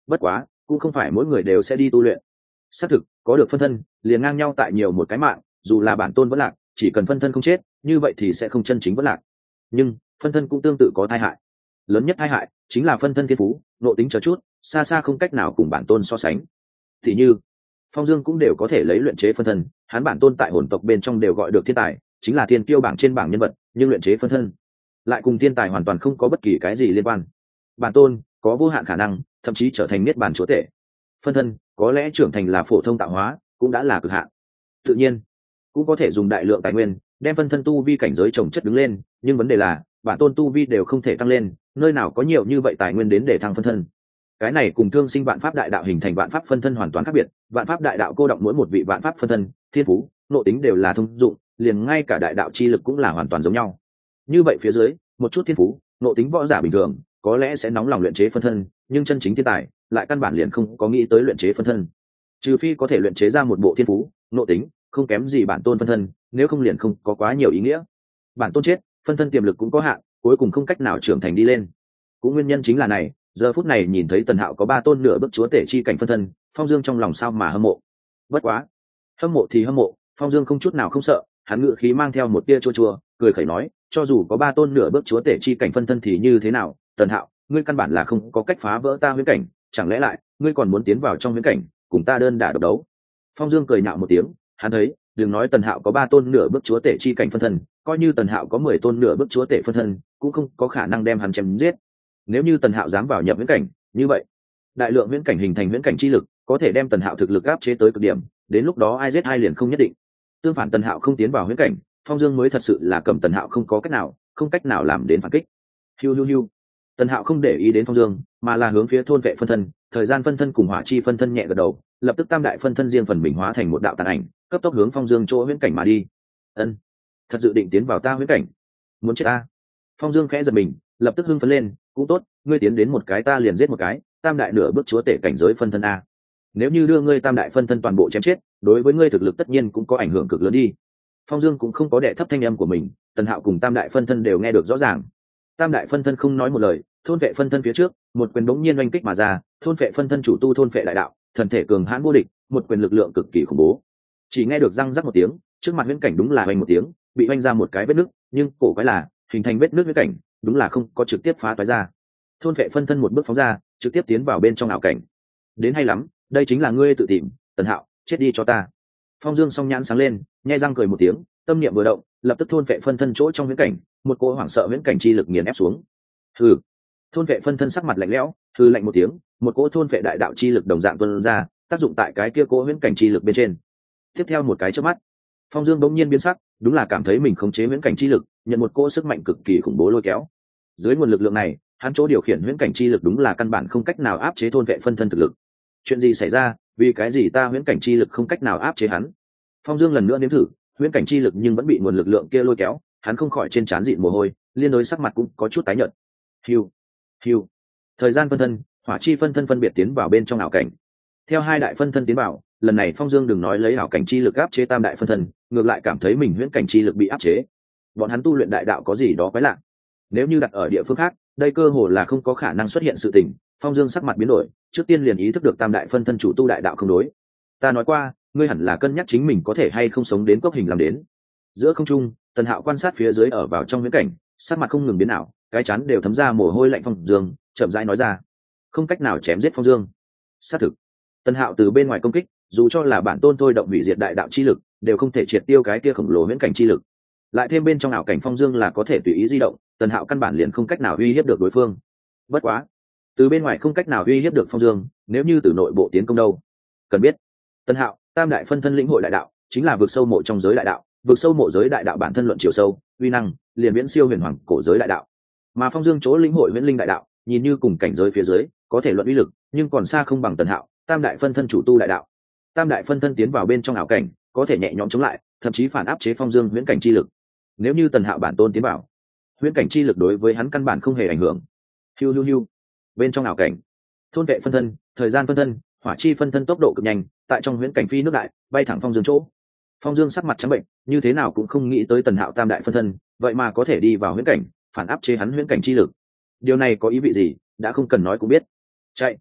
A: Bất quá cũng không phải mỗi người đều sẽ đi tu luyện. Xác thực có được phân thân liền ngang nhau tại nhiều một cái mạng, dù là bản tôn vẫn lạc, chỉ cần phân thân không chết như vậy thì sẽ không chân chính vẫn lạc. Nhưng phân thân cũng tương tự có tai hại, lớn nhất tai hại chính là phân thân thiên phú nộ tính chờ chút xa xa không cách nào cùng bản tôn so sánh. Thì như Phong Dương cũng đều có thể lấy luyện chế phân thân, hắn bản tôn tại hồn tộc bên trong đều gọi được thiên tài, chính là thiên kiêu bảng trên bảng nhân vật, nhưng luyện chế phân thân lại cùng thiên tài hoàn toàn không có bất kỳ cái gì liên quan. Bản tôn có vô hạn khả năng thậm chí trở thành niết bàn chúa tể, phân thân có lẽ trưởng thành là phổ thông tạo hóa cũng đã là cực hạn. Tự nhiên cũng có thể dùng đại lượng tài nguyên đem phân thân tu vi cảnh giới trồng chất đứng lên, nhưng vấn đề là bản tôn tu vi đều không thể tăng lên, nơi nào có nhiều như vậy tài nguyên đến để thăng phân thân. Cái này cùng thương sinh vạn pháp đại đạo hình thành vạn pháp phân thân hoàn toàn khác biệt. Vạn pháp đại đạo cô động mỗi một vị vạn pháp phân thân thiên phú nội tính đều là thông dụng, liền ngay cả đại đạo chi lực cũng là hoàn toàn giống nhau. Như vậy phía dưới một chút thiên phú nội tính võ giả bình thường có lẽ sẽ nóng lòng luyện chế phân thân, nhưng chân chính thiên tài lại căn bản liền không có nghĩ tới luyện chế phân thân, trừ phi có thể luyện chế ra một bộ thiên phú nội tính không kém gì bản tôn phân thân, nếu không liền không có quá nhiều ý nghĩa. Bản tôn chết, phân thân tiềm lực cũng có hạn, cuối cùng không cách nào trưởng thành đi lên. Cũng nguyên nhân chính là này, giờ phút này nhìn thấy Tần Hạo có ba tôn nửa bước chúa tể chi cảnh phân thân, Phong Dương trong lòng sao mà hâm mộ. Bất quá hâm mộ thì hâm mộ, Phong Dương không chút nào không sợ, hắn ngự khí mang theo một tia chua chua cười khẩy nói, cho dù có ba tôn nửa bước chúa tể chi cảnh phân thân thì như thế nào, Tần Hạo ngươi căn bản là không có cách phá vỡ ta huyễn cảnh, chẳng lẽ lại ngươi còn muốn tiến vào trong huyễn cảnh cùng ta đơn đả độc đấu? Phong Dương cười nhạo một tiếng, hắn thấy đừng nói Tần Hạo có ba tôn nửa bước chúa tể chi cảnh phân thân, coi như Tần Hạo có mười tôn nửa bước chúa tể phân thân cũng không có khả năng đem hắn chém giết. Nếu như Tần Hạo dám vào nhập huyễn cảnh, như vậy đại lượng huyễn cảnh hình thành huyễn cảnh chi lực có thể đem Tần Hạo thực lực áp chế tới cực điểm, đến lúc đó ai giết ai liền không nhất định. Tương phản Tần Hạo không tiến vào huyễn cảnh, Phong Dương mới thật sự là cầm Tần Hạo không có cách nào, không cách nào làm đến phản kích. Hiu hiu hiu. Tần Hạo không để ý đến Phong Dương, mà là hướng phía thôn vệ phân thân, thời gian phân thân cùng hỏa chi phân thân nhẹ gật đầu, lập tức tam đại phân thân riêng phần mình hóa thành một đạo tàn ảnh, cấp tốc hướng Phong Dương chỗ huyễn cảnh mà đi. Ân, thật dự định tiến vào ta huyễn cảnh? Muốn chết ta? Phong Dương khẽ giật mình, lập tức hưng phấn lên, cũng tốt, ngươi tiến đến một cái ta liền giết một cái, tam đại nửa bước chúa tể cảnh giới phân thân a. Nếu như đưa ngươi tam đại phân thân toàn bộ chém chết, đối với ngươi thực lực tất nhiên cũng có ảnh hưởng cực lớn đi. Phong Dương cũng không có đệ thấp thanh âm của mình, Tần Hạo cùng tam đại phân thân đều nghe được rõ ràng. Tam đại phân thân không nói một lời, thôn vệ phân thân phía trước, một quyền bỗng nhiên oanh kích mà ra, thôn vệ phân thân chủ tu thôn vệ đại đạo, thần thể cường hãn vô địch, một quyền lực lượng cực kỳ khủng bố. Chỉ nghe được răng rắc một tiếng, trước mặt huyễn cảnh đúng là oanh một tiếng, bị oanh ra một cái vết nứt, nhưng cổ quái là, hình thành vết nứt huyễn cảnh, đúng là không có trực tiếp phá toái ra. Thôn vệ phân thân một bước phóng ra, trực tiếp tiến vào bên trong ảo cảnh. Đến hay lắm, đây chính là ngươi tự tìm, Tần Hạo, chết đi cho ta. Phong Dương song nhãn sáng lên, nhe răng cười một tiếng, tâm niệm vừa động, lập tức thôn vệ phân thân chỗ trong huyễn cảnh, một cỗ hoảng sợ huyễn cảnh chi lực nghiền ép xuống. Hừ. Thôn vệ phân thân sắc mặt lạnh lẽo, hừ lạnh một tiếng, một cỗ thôn vệ đại đạo chi lực đồng dạng tuôn ra, tác dụng tại cái kia cỗ huyễn cảnh chi lực bên trên. Tiếp theo một cái chớp mắt, Phong Dương bỗng nhiên biến sắc, đúng là cảm thấy mình khống chế huyễn cảnh chi lực, nhận một cỗ sức mạnh cực kỳ khủng bố lôi kéo. Dưới nguồn lực lượng này, hắn chỗ điều khiển huyễn cảnh chi lực đúng là căn bản không cách nào áp chế thôn vệ phân thân thực lực. Chuyện gì xảy ra, vì cái gì ta huyễn cảnh chi lực không cách nào áp chế hắn? Phong Dương lần nữa nếm thử, huyễn cảnh chi lực nhưng vẫn bị nguồn lực lượng kia lôi kéo, hắn không khỏi trên trán dịn mồ hôi, liên đối sắc mặt cũng có chút tái nhợt. Hiu, hiu. Thời gian phân thân, hỏa chi phân thân phân biệt tiến vào bên trong ảo cảnh. Theo hai đại phân thân tiến vào, lần này Phong Dương đừng nói lấy ảo cảnh chi lực áp chế tam đại phân thân, ngược lại cảm thấy mình huyễn cảnh chi lực bị áp chế. Bọn hắn tu luyện đại đạo có gì đó quái lạ. Nếu như đặt ở địa phương khác, đây cơ hồ là không có khả năng xuất hiện sự tình. Phong Dương sắc mặt biến đổi, trước tiên liền ý thức được tam đại phân thân chủ tu đại đạo không đối. Ta nói qua, ngươi hẳn là cân nhắc chính mình có thể hay không sống đến cốc hình làm đến. Giữa không trung, Tần Hạo quan sát phía dưới ở vào trong huyễn cảnh, sắc mặt không ngừng biến ảo, cái chắn đều thấm ra mồ hôi lạnh. Phong Dương chậm rãi nói ra, không cách nào chém giết Phong Dương. Xác thực, Tần Hạo từ bên ngoài công kích, dù cho là bản tôn thôi động hủy diệt đại đạo chi lực, đều không thể triệt tiêu cái kia khổng lồ huyễn cảnh chi lực. Lại thêm bên trong ảo cảnh Phong Dương là có thể tùy ý di động, Tần Hạo căn bản liền không cách nào uy hiếp được đối phương. Bất quá, từ bên ngoài không cách nào uy hiếp được Phong Dương, nếu như từ nội bộ tiến công đâu? Cần biết, Tần Hạo tam đại phân thân lĩnh hội đại đạo, chính là vượt sâu mộ trong giới đại đạo, vượt sâu mộ giới đại đạo bản thân luận chiều sâu, uy năng liền viễn siêu huyền hoàng cổ giới đại đạo. Mà Phong Dương chỗ lĩnh hội viễn linh đại đạo, nhìn như cùng cảnh giới phía dưới có thể luận uy lực, nhưng còn xa không bằng Tần Hạo tam đại phân thân chủ tu đại đạo. Tam đại phân thân tiến vào bên trong ảo cảnh, có thể nhẹ nhõm chống lại, thậm chí phản áp chế Phong Dương huyễn cảnh chi lực. Nếu như Tần Hạo bản tôn tiến vào, huyễn cảnh chi lực đối với hắn căn bản không hề ảnh hưởng. Hiu hiu hiu. Bên trong ảo cảnh, thôn vệ phân thân, thời gian phân thân, hỏa chi phân thân tốc độ cực nhanh, tại trong huyễn cảnh phi nước đại, bay thẳng Phong Dương chỗ. Phong Dương sắc mặt trắng bệnh, như thế nào cũng không nghĩ tới Tần Hạo tam đại phân thân, vậy mà có thể đi vào huyễn cảnh, phản áp chế hắn huyễn cảnh chi lực. Điều này có ý vị gì, đã không cần nói cũng biết. Chạy.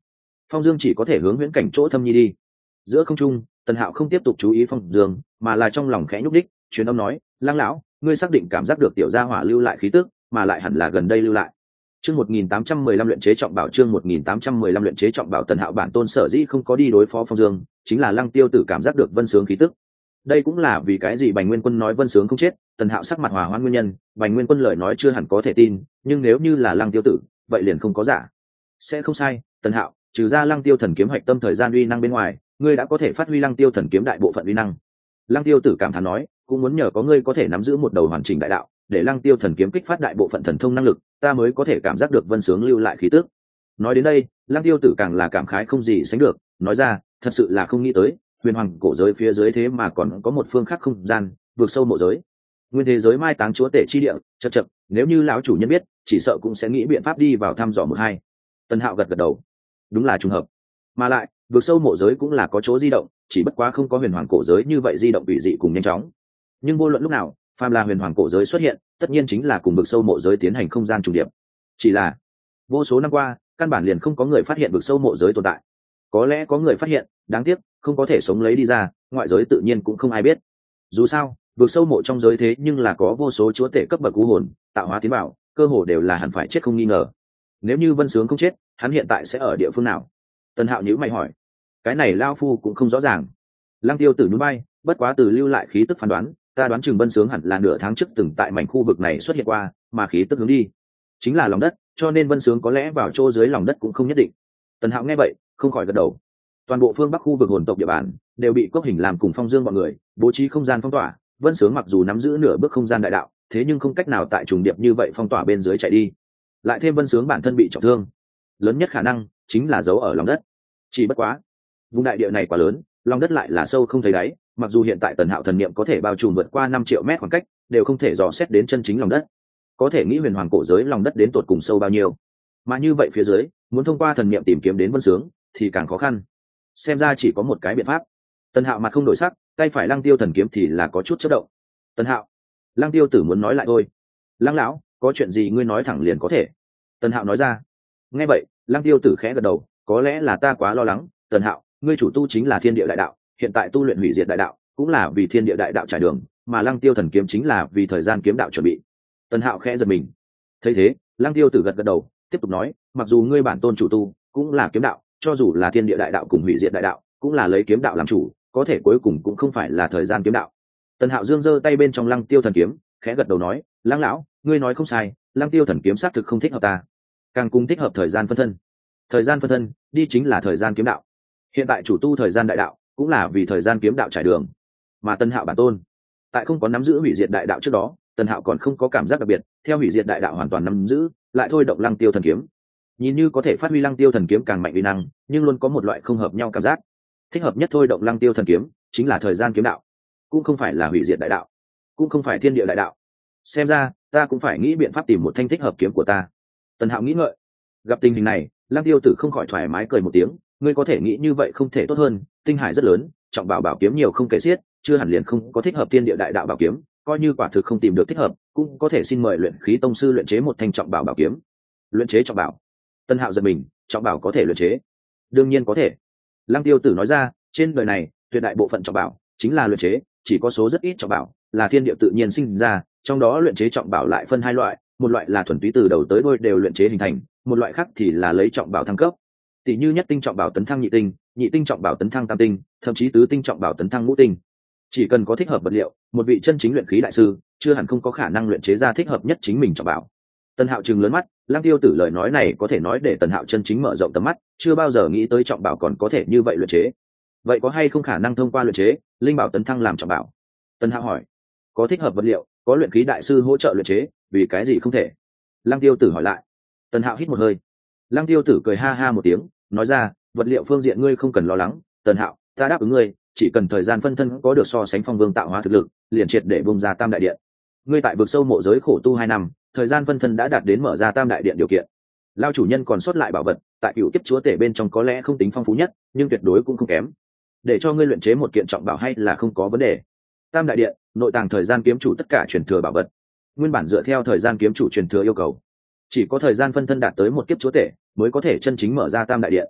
A: Phong Dương chỉ có thể hướng viễn cảnh chỗ thâm nhi đi. Giữa không trung, Tần Hạo không tiếp tục chú ý Phong Dương, mà là trong lòng khẽ nhúc đích, truyền âm nói, Lăng lão, ngươi xác định cảm giác được tiểu gia hỏa lưu lại khí tức, mà lại hẳn là gần đây lưu lại. Chương một nghìn tám trăm mười lăm luyện chế trọng bảo, chương một nghìn tám trăm mười lăm luyện chế trọng bảo. Tần Hạo bản tôn sở dĩ không có đi đối phó Phong Dương, chính là Lăng Tiêu Tử cảm giác được Vân Sướng khí tức. Đây cũng là vì cái gì Bành Nguyên Quân nói Vân Sướng không chết, Tần Hạo sắc mặt hòa hoãn nguyên nhân. Bành Nguyên Quân lời nói chưa hẳn có thể tin, nhưng nếu như là Lăng Tiêu Tử, vậy liền không có giả. Sẽ không sai, Tần Hạo, trừ ra Lăng Tiêu Thần kiếm hạch tâm thời gian uy năng bên ngoài, ngươi đã có thể phát huy Lăng Tiêu Thần kiếm đại bộ phận uy năng. Lăng Tiêu Tử cảm thán nói, cũng muốn nhờ có ngươi có thể nắm giữ một đầu hoàn chỉnh đại đạo, để Lăng Tiêu Thần kiếm kích phát đại bộ phận thần thông năng lực, ta mới có thể cảm giác được Vân Sướng lưu lại khí tức. Nói đến đây, Lăng Tiêu Tử càng là cảm khái không gì sánh được, nói ra, thật sự là không nghĩ tới, huyền hoàng cổ giới phía dưới thế mà còn có một phương khác không gian, vượt sâu mộ giới. Nguyên thế giới mai táng chúa tể chi địa, chậc chậc, nếu như lão chủ nhân biết, chỉ sợ cũng sẽ nghĩ biện pháp đi vào thăm dò một hai. Tần Hạo gật gật đầu, đúng là trùng hợp. Mà lại, vượt sâu mộ giới cũng là có chỗ di động, chỉ bất quá không có huyền hoàng cổ giới như vậy di động bị dị cùng nhanh chóng. Nhưng vô luận lúc nào, phàm là huyền hoàng cổ giới xuất hiện, tất nhiên chính là cùng vực sâu mộ giới tiến hành không gian trùng điệp. Chỉ là vô số năm qua, căn bản liền không có người phát hiện vực sâu mộ giới tồn tại. Có lẽ có người phát hiện, đáng tiếc không có thể sống lấy đi ra, ngoại giới tự nhiên cũng không ai biết. Dù sao, vực sâu mộ trong giới thế nhưng là có vô số chúa tể cấp bậc cú hồn tạo hóa tiến bảo, cơ hồ đều là hẳn phải chết không nghi ngờ. Nếu như Vân Sướng không chết, hắn hiện tại sẽ ở địa phương nào? Tần Hạo nhíu mày hỏi. Cái này lao phu cũng không rõ ràng. Lăng Tiêu Tử nhún bay, bất quá từ lưu lại khí tức phán đoán, ta đoán chừng Vân Sướng hẳn là nửa tháng trước từng tại mảnh khu vực này xuất hiện qua, mà khí tức hướng đi chính là lòng đất, cho nên Vân Sướng có lẽ vào chỗ dưới lòng đất cũng không nhất định. Tần Hạo nghe vậy, không khỏi gật đầu. Toàn bộ phương Bắc khu vực hồn tộc địa bàn đều bị Cốc Hình làm cùng Phong Dương bọn người bố trí không gian phong tỏa. Vân Sướng mặc dù nắm giữ nửa bước không gian đại đạo, thế nhưng không cách nào tại trùng điệp như vậy phong tỏa bên dưới chạy đi. Lại thêm Vân Sướng bản thân bị trọng thương, lớn nhất khả năng chính là giấu ở lòng đất. Chỉ bất quá, vùng đại địa này quá lớn, lòng đất lại là sâu không thấy đáy, mặc dù hiện tại Tần Hạo thần niệm có thể bao trùm vượt qua năm triệu mét khoảng cách, đều không thể dò xét đến chân chính lòng đất. Có thể nghĩ huyền hoàng cổ giới lòng đất đến tột cùng sâu bao nhiêu, mà như vậy phía dưới muốn thông qua thần niệm tìm kiếm đến Vân Sướng thì càng khó khăn. Xem ra chỉ có một cái biện pháp. Tần Hạo mặt không đổi sắc, tay phải Lăng Tiêu thần kiếm thì là có chút chớp động. Tần Hạo, Lăng Tiêu Tử muốn nói lại thôi. Lăng lão, có chuyện gì ngươi nói thẳng liền có thể. Tần Hạo nói ra. Nghe vậy, Lăng Tiêu Tử khẽ gật đầu, có lẽ là ta quá lo lắng. Tần Hạo, ngươi chủ tu chính là thiên địa đại đạo, hiện tại tu luyện hủy diệt đại đạo cũng là vì thiên địa đại đạo trải đường, mà Lăng Tiêu thần kiếm chính là vì thời gian kiếm đạo chuẩn bị. Tần Hạo khẽ giật mình. Thấy thế, Lăng Tiêu Tử gật gật đầu, tiếp tục nói, mặc dù ngươi bản tôn chủ tu cũng là kiếm đạo, cho dù là thiên địa đại đạo cùng hủy diệt đại đạo cũng là lấy kiếm đạo làm chủ, có thể cuối cùng cũng không phải là thời gian kiếm đạo. Tần Hạo dương giơ tay bên trong Lăng Tiêu thần kiếm, khẽ gật đầu nói, Lăng lão, ngươi nói không sai, Lăng Tiêu thần kiếm xác thực không thích hợp ta, càng cùng thích hợp thời gian phân thân. Thời gian phân thân đi chính là thời gian kiếm đạo. Hiện tại chủ tu thời gian đại đạo cũng là vì thời gian kiếm đạo trải đường, mà Tần Hạo bản tôn tại không có nắm giữ hủy diệt đại đạo trước đó, Tần Hạo còn không có cảm giác đặc biệt, theo hủy diệt đại đạo hoàn toàn nắm giữ, lại thôi động Lăng Tiêu thần kiếm, nhìn như có thể phát huy Lăng Tiêu thần kiếm càng mạnh uy năng, nhưng luôn có một loại không hợp nhau cảm giác. Thích hợp nhất thôi động Lăng Tiêu thần kiếm chính là thời gian kiếm đạo, cũng không phải là hủy diệt đại đạo, cũng không phải thiên địa đại đạo. Xem ra ta cũng phải nghĩ biện pháp tìm một thanh thích hợp kiếm của ta. Tần Hạo nghĩ ngợi. Gặp tình hình này, Lăng Tiêu Tử không khỏi thoải mái cười một tiếng, ngươi có thể nghĩ như vậy không thể tốt hơn, tinh hải rất lớn, trọng bảo bảo kiếm nhiều không kể xiết, chưa hẳn liền không có thích hợp thiên địa đại đạo bảo kiếm, coi như quả thực không tìm được thích hợp, cũng có thể xin mời luyện khí tông sư luyện chế một thanh trọng bảo bảo kiếm. Luyện chế trọng bảo? Tân Hạo giật mình, trọng bảo có thể luyện chế? Đương nhiên có thể. Lăng Tiêu Tử nói ra, trên đời này tuyệt đại bộ phận trọng bảo chính là luyện chế, chỉ có số rất ít trọng bảo là thiên địa tự nhiên sinh ra, trong đó luyện chế trọng bảo lại phân hai loại, một loại là thuần túy từ đầu tới đuôi đều luyện chế hình thành, một loại khác thì là lấy trọng bảo thăng cấp. Tỷ như nhất tinh trọng bảo tấn thăng nhị tinh, nhị tinh trọng bảo tấn thăng tam tinh, thậm chí tứ tinh trọng bảo tấn thăng ngũ tinh. Chỉ cần có thích hợp vật liệu, một vị chân chính luyện khí đại sư chưa hẳn không có khả năng luyện chế ra thích hợp nhất chính mình trọng bảo. Tần Hạo trừng lớn mắt, Lăng Tiêu Tử lời nói này có thể nói để Tần Hạo chân chính mở rộng tầm mắt, chưa bao giờ nghĩ tới trọng bảo còn có thể như vậy luyện chế. Vậy có hay không khả năng thông qua luyện chế linh bảo tấn thăng làm trọng bảo? Tần Hạo hỏi. Có thích hợp vật liệu, có luyện khí đại sư hỗ trợ luyện chế, vì cái gì không thể? Lăng Tiêu Tử hỏi lại. Tần Hạo hít một hơi. Lăng Tiêu Tử cười ha ha một tiếng, nói ra, vật liệu phương diện ngươi không cần lo lắng, Tần Hạo, ta đáp ứng ngươi, chỉ cần thời gian phân thân có được so sánh phong vương tạo hóa thực lực, liền triệt để bung ra tam đại điện. Ngươi tại vực sâu mộ giới khổ tu hai năm, thời gian phân thân đã đạt đến mở ra tam đại điện điều kiện. Lao chủ nhân còn sót lại bảo vật, tại cựu kiếp chúa tể bên trong có lẽ không tính phong phú nhất, nhưng tuyệt đối cũng không kém. Để cho ngươi luyện chế một kiện trọng bảo hay là không có vấn đề. Tam đại điện, nội tàng thời gian kiếm chủ tất cả truyền thừa bảo vật. Nguyên bản dựa theo thời gian kiếm chủ truyền thừa yêu cầu, chỉ có thời gian phân thân đạt tới một kiếp chúa tể mới có thể chân chính mở ra tam đại điện.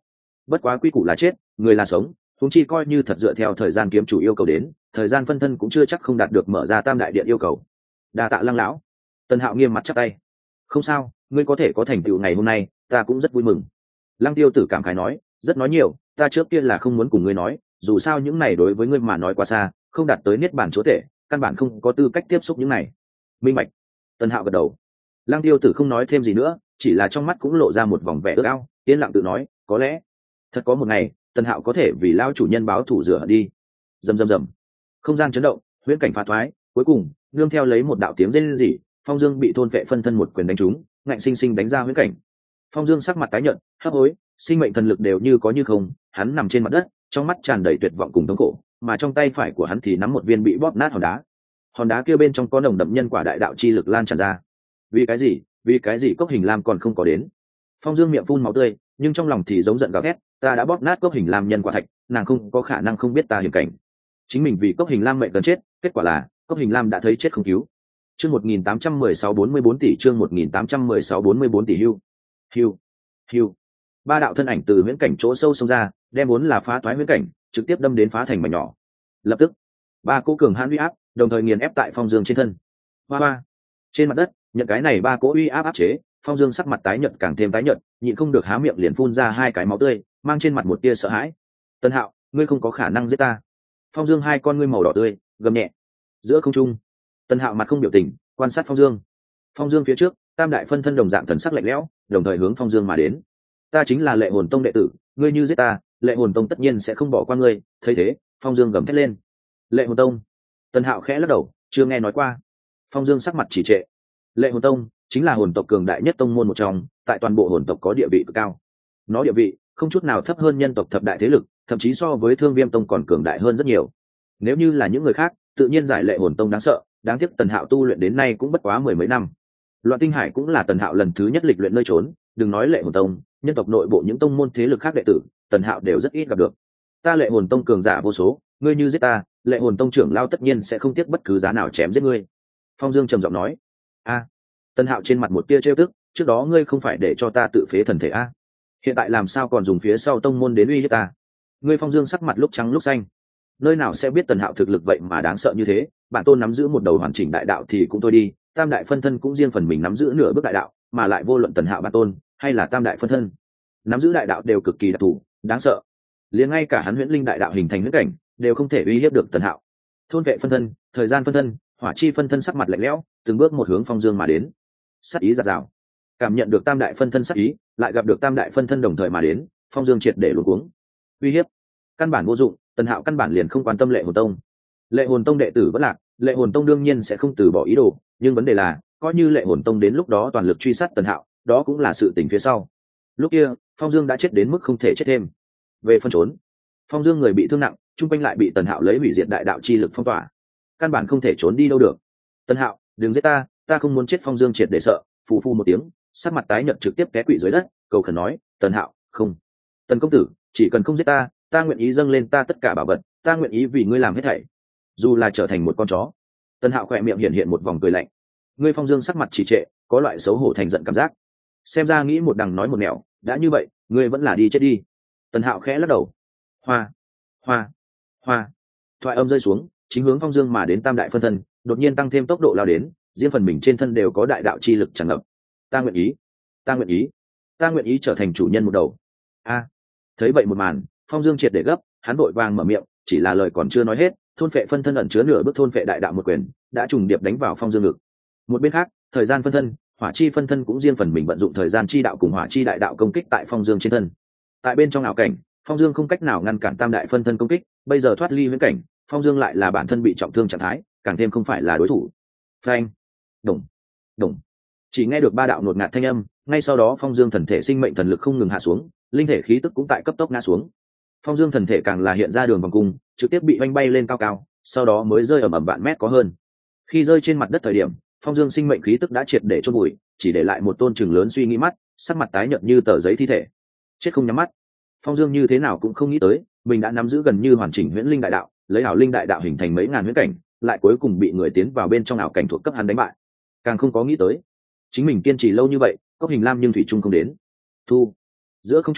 A: bất quá quy củ là chết, người là sống, huống chi coi như thật dựa theo thời gian kiếm chủ yêu cầu đến, thời gian phân thân cũng chưa chắc không đạt được mở ra tam đại điện yêu cầu. Đa tạ Lăng lão. Tần Hạo nghiêm mặt chắp tay. Không sao, ngươi có thể có thành tựu ngày hôm nay, ta cũng rất vui mừng. Lăng Tiêu Tử cảm khái nói, rất nói nhiều, ta trước kia là không muốn cùng ngươi nói, dù sao những này đối với ngươi mà nói quá xa, không đạt tới niết bàn chúa tể, căn bản không có tư cách tiếp xúc những này. Minh bạch. Tần Hạo gật đầu. Lăng Tiêu Tử không nói thêm gì nữa, chỉ là trong mắt cũng lộ ra một vòng vẻ ước ao, yên lặng tự nói, có lẽ thật có một ngày, Tần Hạo có thể vì lao chủ nhân báo thủ rửa đi. Rầm rầm rầm. Không gian chấn động, huyễn cảnh phá thoái, cuối cùng nương theo lấy một đạo tiếng rên rỉ, Phong Dương bị thôn vệ phân thân một quyền đánh trúng, ngạnh sinh sinh đánh ra huyễn cảnh. Phong Dương sắc mặt tái nhợt, hấp hối, sinh mệnh thần lực đều như có như không, hắn nằm trên mặt đất, trong mắt tràn đầy tuyệt vọng cùng thống khổ, mà trong tay phải của hắn thì nắm một viên bị bóp nát hòn đá. Hòn đá kia bên trong có nồng đậm nhân quả đại đạo chi lực lan tràn ra. Vì cái gì? Vì cái gì cốc hình lam còn không có đến? Phong Dương miệng phun máu tươi, nhưng trong lòng thì giống giận gào thét, ta đã bóp nát cốc hình lam nhân quả thạch, nàng không có khả năng không biết ta hiểm cảnh. Chính mình vì cốc hình lam mệnh gần chết, kết quả là cốc hình lam đã thấy chết không cứu. Chương một nghìn tám trăm mười sáu bốn mươi bốn tỷ, chương một nghìn tám trăm mười sáu bốn mươi bốn tỷ hưu. Hưu. Hưu. Ba đạo thân ảnh từ huyễn cảnh chỗ sâu xông ra, đem vốn là phá toái huyễn cảnh, trực tiếp đâm đến phá thành mảnh nhỏ. Lập tức, ba cỗ cường hãn uy áp, đồng thời nghiền ép tại Phong Dương trên thân. Hoa hoa. Trên mặt đất, nhận cái này ba cỗ uy áp áp chế, Phong Dương sắc mặt tái nhợt càng thêm tái nhợt, nhịn không được há miệng liền phun ra hai cái máu tươi, mang trên mặt một tia sợ hãi. Tân Hạo, ngươi không có khả năng giết ta. Phong Dương hai con ngươi màu đỏ tươi, gầm nhẹ. Giữa không trung, Tân Hạo mặt không biểu tình, quan sát Phong Dương. Phong Dương phía trước, tam đại phân thân đồng dạng thần sắc lạnh lẽo, đồng thời hướng Phong Dương mà đến. Ta chính là Lệ Hồn Tông đệ tử, ngươi như giết ta, Lệ Hồn Tông tất nhiên sẽ không bỏ qua ngươi. Thấy thế, Phong Dương gầm thét lên. Lệ Hồn Tông? Tân Hạo khẽ lắc đầu, chưa nghe nói qua. Phong Dương sắc mặt chỉ trệ. Lệ Hồn Tông chính là hồn tộc cường đại nhất tông môn một trong, tại toàn bộ hồn tộc có địa vị cực cao. Nó địa vị không chút nào thấp hơn nhân tộc thập đại thế lực, thậm chí so với Thương Viêm Tông còn cường đại hơn rất nhiều. Nếu như là những người khác, tự nhiên giải Lệ Hồn Tông đáng sợ, đáng tiếc Tần Hạo tu luyện đến nay cũng bất quá mười mấy năm. Loạn Tinh Hải cũng là Tần Hạo lần thứ nhất lịch luyện nơi trốn, đừng nói Lệ Hồn Tông, nhân tộc nội bộ những tông môn thế lực khác đệ tử, Tần Hạo đều rất ít gặp được. Ta Lệ Hồn Tông cường giả vô số, ngươi như giết ta, Lệ Hồn Tông trưởng lao tất nhiên sẽ không tiếc bất cứ giá nào chém giết ngươi. Phong Dương trầm giọng nói. A. Tần Hạo trên mặt một tia trêu tức, trước đó ngươi không phải để cho ta tự phế thần thể a? Hiện tại làm sao còn dùng phía sau tông môn đến uy hiếp ta? Ngươi Phong Dương sắc mặt lúc trắng lúc xanh. Nơi nào sẽ biết Tần Hạo thực lực vậy mà đáng sợ như thế, bản tôn nắm giữ một đầu hoàn chỉnh đại đạo thì cũng thôi đi, tam đại phân thân cũng riêng phần mình nắm giữ nửa bước đại đạo, mà lại vô luận Tần Hạo bản tôn hay là tam đại phân thân, nắm giữ đại đạo đều cực kỳ đặc thù, đáng sợ. Liền ngay cả hắn huyễn linh đại đạo hình thành huyễn cảnh, đều không thể uy hiếp được Tần Hạo. Thôn vệ phân thân, thời gian phân thân, hỏa chi phân thân sắc mặt lạnh lẽo, từng bước một hướng Phong Dương mà đến. Sát ý giạt rào, cảm nhận được tam đại phân thân sát ý, lại gặp được tam đại phân thân đồng thời mà đến, Phong Dương triệt để luống cuống. Uy hiếp căn bản vô dụng, Tần Hạo căn bản liền không quan tâm Lệ Hồn Tông. Lệ Hồn Tông đệ tử vẫn lạc, Lệ Hồn Tông đương nhiên sẽ không từ bỏ ý đồ, nhưng vấn đề là, coi như Lệ Hồn Tông đến lúc đó toàn lực truy sát Tần Hạo, đó cũng là sự tình phía sau. Lúc kia, Phong Dương đã chết đến mức không thể chết thêm. Về phân trốn, Phong Dương người bị thương nặng, trung quanh lại bị Tần Hạo lấy hủy diệt đại đạo chi lực phong tỏa, căn bản không thể trốn đi đâu được. Tần Hạo, đừng giết ta, ta không muốn chết. Phong Dương triệt để sợ, phù phù một tiếng, sắc mặt tái nhợt trực tiếp té quỵ dưới đất, cầu khẩn nói, Tần Hạo, không, Tần công tử, chỉ cần không giết ta, ta nguyện ý dâng lên ta tất cả bảo vật, ta nguyện ý vì ngươi làm hết thảy, dù là trở thành một con chó. Tần Hạo khỏe miệng hiện hiện một vòng cười lạnh. Ngươi Phong Dương sắc mặt trì trệ, có loại xấu hổ thành giận cảm giác. Xem ra nghĩ một đằng nói một nẻo, đã như vậy, ngươi vẫn là đi chết đi. Tần Hạo khẽ lắc đầu. Hoa, hoa, hoa. Thoại âm rơi xuống, chính hướng Phong Dương mà đến tam đại phân thân, đột nhiên tăng thêm tốc độ lao đến, riêng phần mình trên thân đều có đại đạo chi lực tràn ngập. Ta nguyện ý, ta nguyện ý, ta nguyện ý trở thành chủ nhân một đầu. A. Thấy vậy một màn, Phong Dương triệt để gấp, hắn vội vàng mở miệng, chỉ là lời còn chưa nói hết, thôn phệ phân thân ẩn chứa nửa bước thôn phệ đại đạo một quyền, đã trùng điệp đánh vào Phong Dương ngực. Một bên khác, thời gian phân thân, hỏa chi phân thân cũng riêng phần mình vận dụng thời gian chi đạo cùng hỏa chi đại đạo công kích tại Phong Dương trên thân. Tại bên trong ảo cảnh, Phong Dương không cách nào ngăn cản tam đại phân thân công kích, bây giờ thoát ly huyễn cảnh, Phong Dương lại là bản thân bị trọng thương trạng thái, càng thêm không phải là đối thủ. Phanh, đùng, đùng. Chỉ nghe được ba đạo nột ngạt thanh âm, ngay sau đó Phong Dương thần thể sinh mệnh thần lực không ngừng hạ xuống, linh thể khí tức cũng tại cấp tốc ngã xuống. Phong Dương thần thể càng là hiện ra đường vòng cung, trực tiếp bị oanh bay lên cao cao, sau đó mới rơi ầm ầm vạn mét có hơn. Khi rơi trên mặt đất thời điểm, Phong Dương sinh mệnh khí tức đã triệt để chôn bụi, chỉ để lại một tôn trừng lớn suy nghĩ mắt, sắc mặt tái nhợt như tờ giấy thi thể. Chết không nhắm mắt. Phong Dương như thế nào cũng không nghĩ tới, mình đã nắm giữ gần như hoàn chỉnh huyễn linh đại đạo, lấy ảo linh đại đạo hình thành mấy ngàn huyễn cảnh, lại cuối cùng bị người tiến vào bên trong ảo cảnh thuộc cấp hắn đánh bại. Càng không có nghĩ tới, chính mình kiên trì lâu như vậy, cốc hình lam nhưng thủy trung không đến. Thu. Giữa không trung,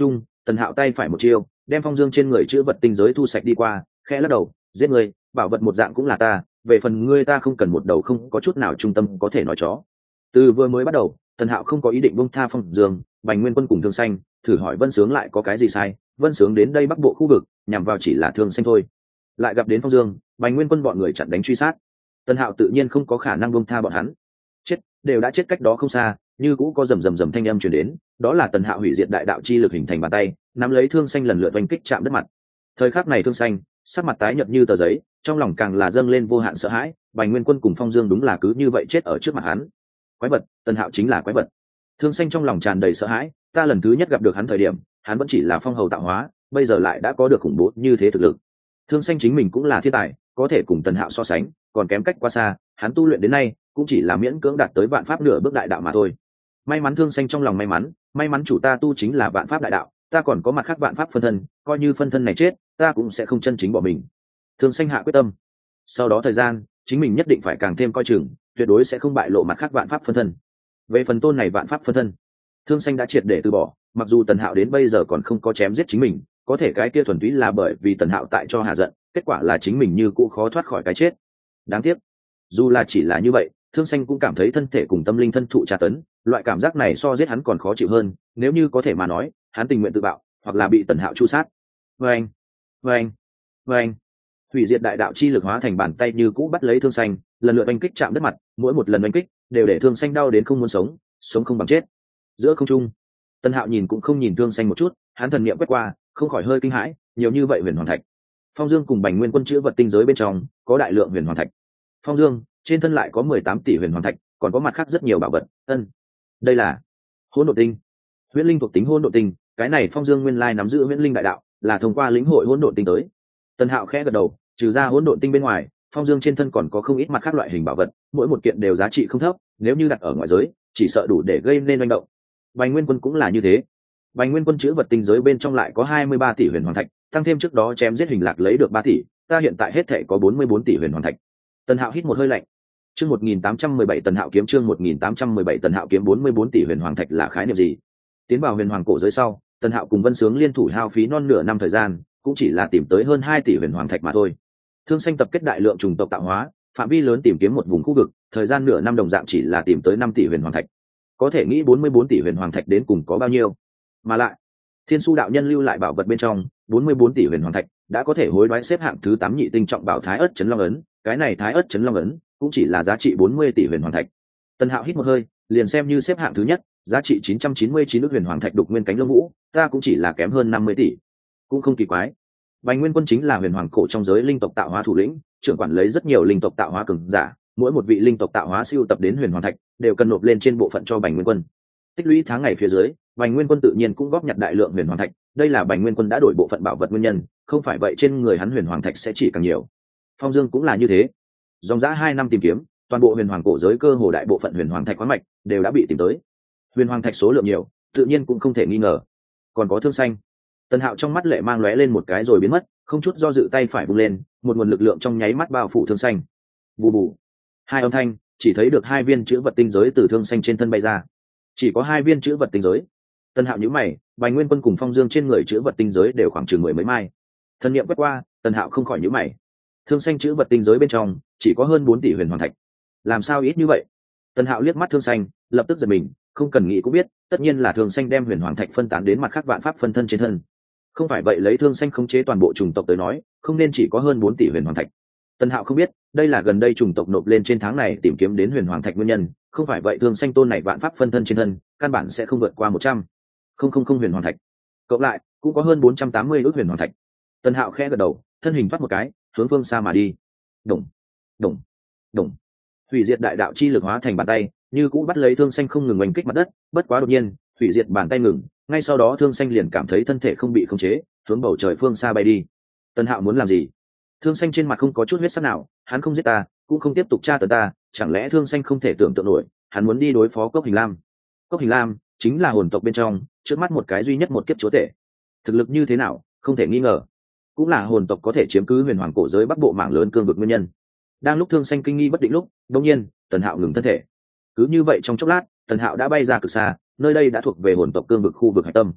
A: Tần Hạo tay phải một chiêu, đem Phong Dương trên người chữ vật tinh giới thu sạch đi qua, khẽ lắc đầu, giết người, bảo vật một dạng cũng là ta, về phần ngươi ta không cần một đầu không có chút nào trung tâm có thể nói chó. Từ vừa mới bắt đầu, Tần Hạo không có ý định buông tha Phong Dương, Bành Nguyên Quân cùng Thương Xanh, thử hỏi Vân Sướng lại có cái gì sai? Vân Sướng đến đây Bắc Bộ khu vực, nhằm vào chỉ là Thương Xanh thôi. Lại gặp đến Phong Dương, Bành Nguyên Quân bọn người chặn đánh truy sát. Tần Hạo tự nhiên không có khả năng buông tha bọn hắn. Chết, đều đã chết cách đó không xa, như cũ có rầm rầm rầm thanh âm truyền đến, đó là Tần Hạo hủy diệt đại đạo chi lực hình thành bàn tay, nắm lấy Thương Xanh lần lượt oanh kích chạm đất mặt. Thời khắc này Thương Xanh, sắc mặt tái nhợt như tờ giấy, trong lòng càng là dâng lên vô hạn sợ hãi, Bành Nguyên Quân cùng Phong Dương đúng là cứ như vậy chết ở trước mặt hắn. Quái vật, Tần Hạo chính là quái vật. Thương Xanh trong lòng tràn đầy sợ hãi, ta lần thứ nhất gặp được hắn thời điểm, hắn vẫn chỉ là phong hầu tạo hóa, bây giờ lại đã có được khủng bố như thế thực lực. Thương Xanh chính mình cũng là thiên tài, có thể cùng Tần Hạo so sánh, còn kém cách quá xa, hắn tu luyện đến nay, cũng chỉ là miễn cưỡng đạt tới vạn pháp nửa bước đại đạo mà thôi. May mắn Thương Xanh trong lòng may mắn, may mắn chủ ta tu chính là vạn pháp đại đạo, ta còn có mặt khác vạn pháp phân thân, coi như phân thân này chết, ta cũng sẽ không chân chính bỏ mình. Thương Xanh hạ quyết tâm. Sau đó thời gian, chính mình nhất định phải càng thêm coi chừng, tuyệt đối sẽ không bại lộ mặt khác vạn pháp phân thân. Về phần tôn này vạn pháp phân thân, Thương Xanh đã triệt để từ bỏ, mặc dù Tần Hạo đến bây giờ còn không có chém giết chính mình, có thể cái kia thuần túy là bởi vì Tần Hạo tại cho hạ giận, kết quả là chính mình như cũ khó thoát khỏi cái chết. Đáng tiếc, dù là chỉ là như vậy, Thương Xanh cũng cảm thấy thân thể cùng tâm linh thân thụ tra tấn, loại cảm giác này so giết hắn còn khó chịu hơn, nếu như có thể mà nói, hắn tình nguyện tự bạo, hoặc là bị Tần Hạo chu sát. Vâng, vâng, vâng. Hủy diệt đại đạo chi lực hóa thành bàn tay như cũ bắt lấy Thương Xanh, lần lượt oanh kích chạm đất mặt, mỗi một lần oanh kích đều để Thương Xanh đau đến không muốn sống, sống không bằng chết. Giữa không trung, Tần Hạo nhìn cũng không nhìn Thương Xanh một chút, hắn thần niệm quét qua, không khỏi hơi kinh hãi, nhiều như vậy huyền hoàng thạch. Phong Dương cùng Bành Nguyên Quân chữ vật tinh giới bên trong có đại lượng huyền hoàng thạch. Phong Dương trên thân lại có mười tám tỷ huyền hoàng thạch, còn có mặt khác rất nhiều bảo vật. Ân, đây là hỗn độn tinh, huyễn linh thuộc tính hỗn độn tinh, cái này Phong Dương nguyên lai nắm giữ huyễn linh đại đạo, là thông qua lĩnh hội hỗn độn tinh tới. Tần Hạo khẽ gật đầu, trừ ra hỗn độn tinh bên ngoài, Phong Dương trên thân còn có không ít mặt khác loại hình bảo vật, mỗi một kiện đều giá trị không thấp, nếu như đặt ở ngoại giới, chỉ sợ đủ để gây nên manh động. Bành Nguyên Quân cũng là như thế. Bành Nguyên Quân chữ vật tinh giới bên trong lại có hai mươi ba tỷ huyền hoàng thạch, tăng thêm trước đó chém giết hình lạc lấy được ba tỷ, ta hiện tại hết thảy có bốn mươi bốn tỷ huyền hoàng thạch. Tần Hạo hít một hơi lạnh. Chương một nghìn tám trăm mười bảy Tần Hạo kiếm chương một nghìn tám trăm mười bảy Tần Hạo kiếm bốn mươi bốn tỷ huyền hoàng thạch là khái niệm gì? Tiến vào huyền hoàng cổ giới sau, Tần Hạo cùng Vân Sướng liên thủ hao phí non nửa năm thời gian, cũng chỉ là tìm tới hơn hai tỷ huyền hoàng thạch mà thôi. Thương Xanh tập kết đại lượng trùng tộc tạo hóa, phạm vi lớn tìm kiếm một vùng khu vực, thời gian nửa năm đồng dạng chỉ là tìm tới năm tỷ huyền hoàng thạch. Có thể nghĩ bốn mươi bốn tỷ huyền hoàng thạch đến cùng có bao nhiêu? Mà lại, Thiên Su đạo nhân lưu lại bảo vật bên trong, bốn mươi bốn tỷ huyền hoàng thạch đã có thể hối đoái xếp hạng thứ tám nhị tinh trọng bảo Thái Ức Chấn Long ấn, cái này Thái Ức Chấn Long ấn cũng chỉ là giá trị bốn mươi tỷ huyền hoàng thạch. Tần Hạo hít một hơi, liền xem như xếp hạng thứ nhất, giá trị chín trăm chín mươi chín ức huyền hoàng thạch đục nguyên cánh lông vũ, ta cũng chỉ là kém hơn năm mươi tỷ. Cũng không kỳ quái. Bành Nguyên Quân chính là huyền hoàng cổ trong giới linh tộc tạo hóa thủ lĩnh, trưởng quản lấy rất nhiều linh tộc tạo hóa cường giả, mỗi một vị linh tộc tạo hóa siêu tập đến huyền hoàng thạch đều cần nộp lên trên bộ phận cho Bành Nguyên Quân. Tích lũy tháng ngày phía dưới, Bành Nguyên Quân tự nhiên cũng góp nhặt đại lượng huyền hoàng thạch, đây là Bành Nguyên Quân đã đổi bộ phận bảo vật nguyên nhân, không phải vậy trên người hắn huyền hoàng thạch sẽ chỉ càng nhiều. Phong Dương cũng là như thế. Dòng dã hai năm tìm kiếm, toàn bộ huyền hoàng cổ giới cơ hồ đại bộ phận huyền hoàng thạch khoáng mạch đều đã bị tìm tới. Huyền hoàng thạch số lượng nhiều, tự nhiên cũng không thể nghi ngờ. Còn có Thương Xanh. Tần Hạo trong mắt lệ mang lóe lên một cái rồi biến mất, không chút do dự tay phải vung lên, một nguồn lực lượng trong nháy mắt bao phủ Thương Xanh. Bù bù. Hai âm thanh, chỉ thấy được hai viên chữ vật tinh giới từ Thương Xanh trên thân bay ra. Chỉ có hai viên chữ vật tinh giới. Tần Hạo nhíu mày, Bành Nguyên Quân cùng Phong Dương trên người chữ vật tinh giới đều khoảng chừng mười mấy mai. Thần niệm quét qua, Tần Hạo không khỏi nhíu mày. Thương Xanh chữ vật tinh giới bên trong chỉ có hơn bốn tỷ huyền hoàng thạch. Làm sao ít như vậy? Tần Hạo liếc mắt Thương Xanh, lập tức giật mình, không cần nghĩ cũng biết, tất nhiên là Thương Xanh đem huyền hoàng thạch phân tán đến mặt khác vạn pháp phân thân trên thân. Không phải vậy lấy Thương Xanh khống chế toàn bộ chủng tộc tới nói, không nên chỉ có hơn bốn tỷ huyền hoàng thạch. Tần Hạo không biết, đây là gần đây chủng tộc nộp lên trên tháng này tìm kiếm đến huyền hoàng thạch nguyên nhân, không phải vậy Thương Xanh tôn này vạn pháp phân thân trên thân, căn bản sẽ không vượt qua một trăm. Không không không huyền hoàng thạch. Cộng lại, cũng có hơn bốn trăm tám mươi ức huyền hoàng thạch. Tần Hạo khẽ gật đầu, thân hình thoát một cái, hướng phương xa mà đi. Đùng, đùng, đùng. Hủy diệt đại đạo chi lực hóa thành bàn tay, như cũ bắt lấy Thương Xanh không ngừng oanh kích mặt đất, bất quá đột nhiên, hủy diệt bàn tay ngừng, ngay sau đó Thương Xanh liền cảm thấy thân thể không bị khống chế, hướng bầu trời phương xa bay đi. Tần Hạo muốn làm gì? Thương Xanh trên mặt không có chút huyết sắc nào, hắn không giết ta, cũng không tiếp tục tra tấn ta, chẳng lẽ Thương Xanh không thể tưởng tượng nổi, hắn muốn đi đối phó Cốc Hình Lam. Cốc Hình Lam chính là hồn tộc bên trong, trước mắt một cái duy nhất một kiếp chúa tể. Thực lực như thế nào, không thể nghi ngờ, cũng là hồn tộc có thể chiếm cứ huyền hoàng cổ giới bắc bộ mảng lớn cương vực nguyên nhân. Đang lúc Thương Xanh kinh nghi bất định lúc, đột nhiên, Tần Hạo ngừng thân thể. Cứ như vậy trong chốc lát, Tần Hạo đã bay ra cực xa, nơi đây đã thuộc về hồn tộc cương vực khu vực hải tâm.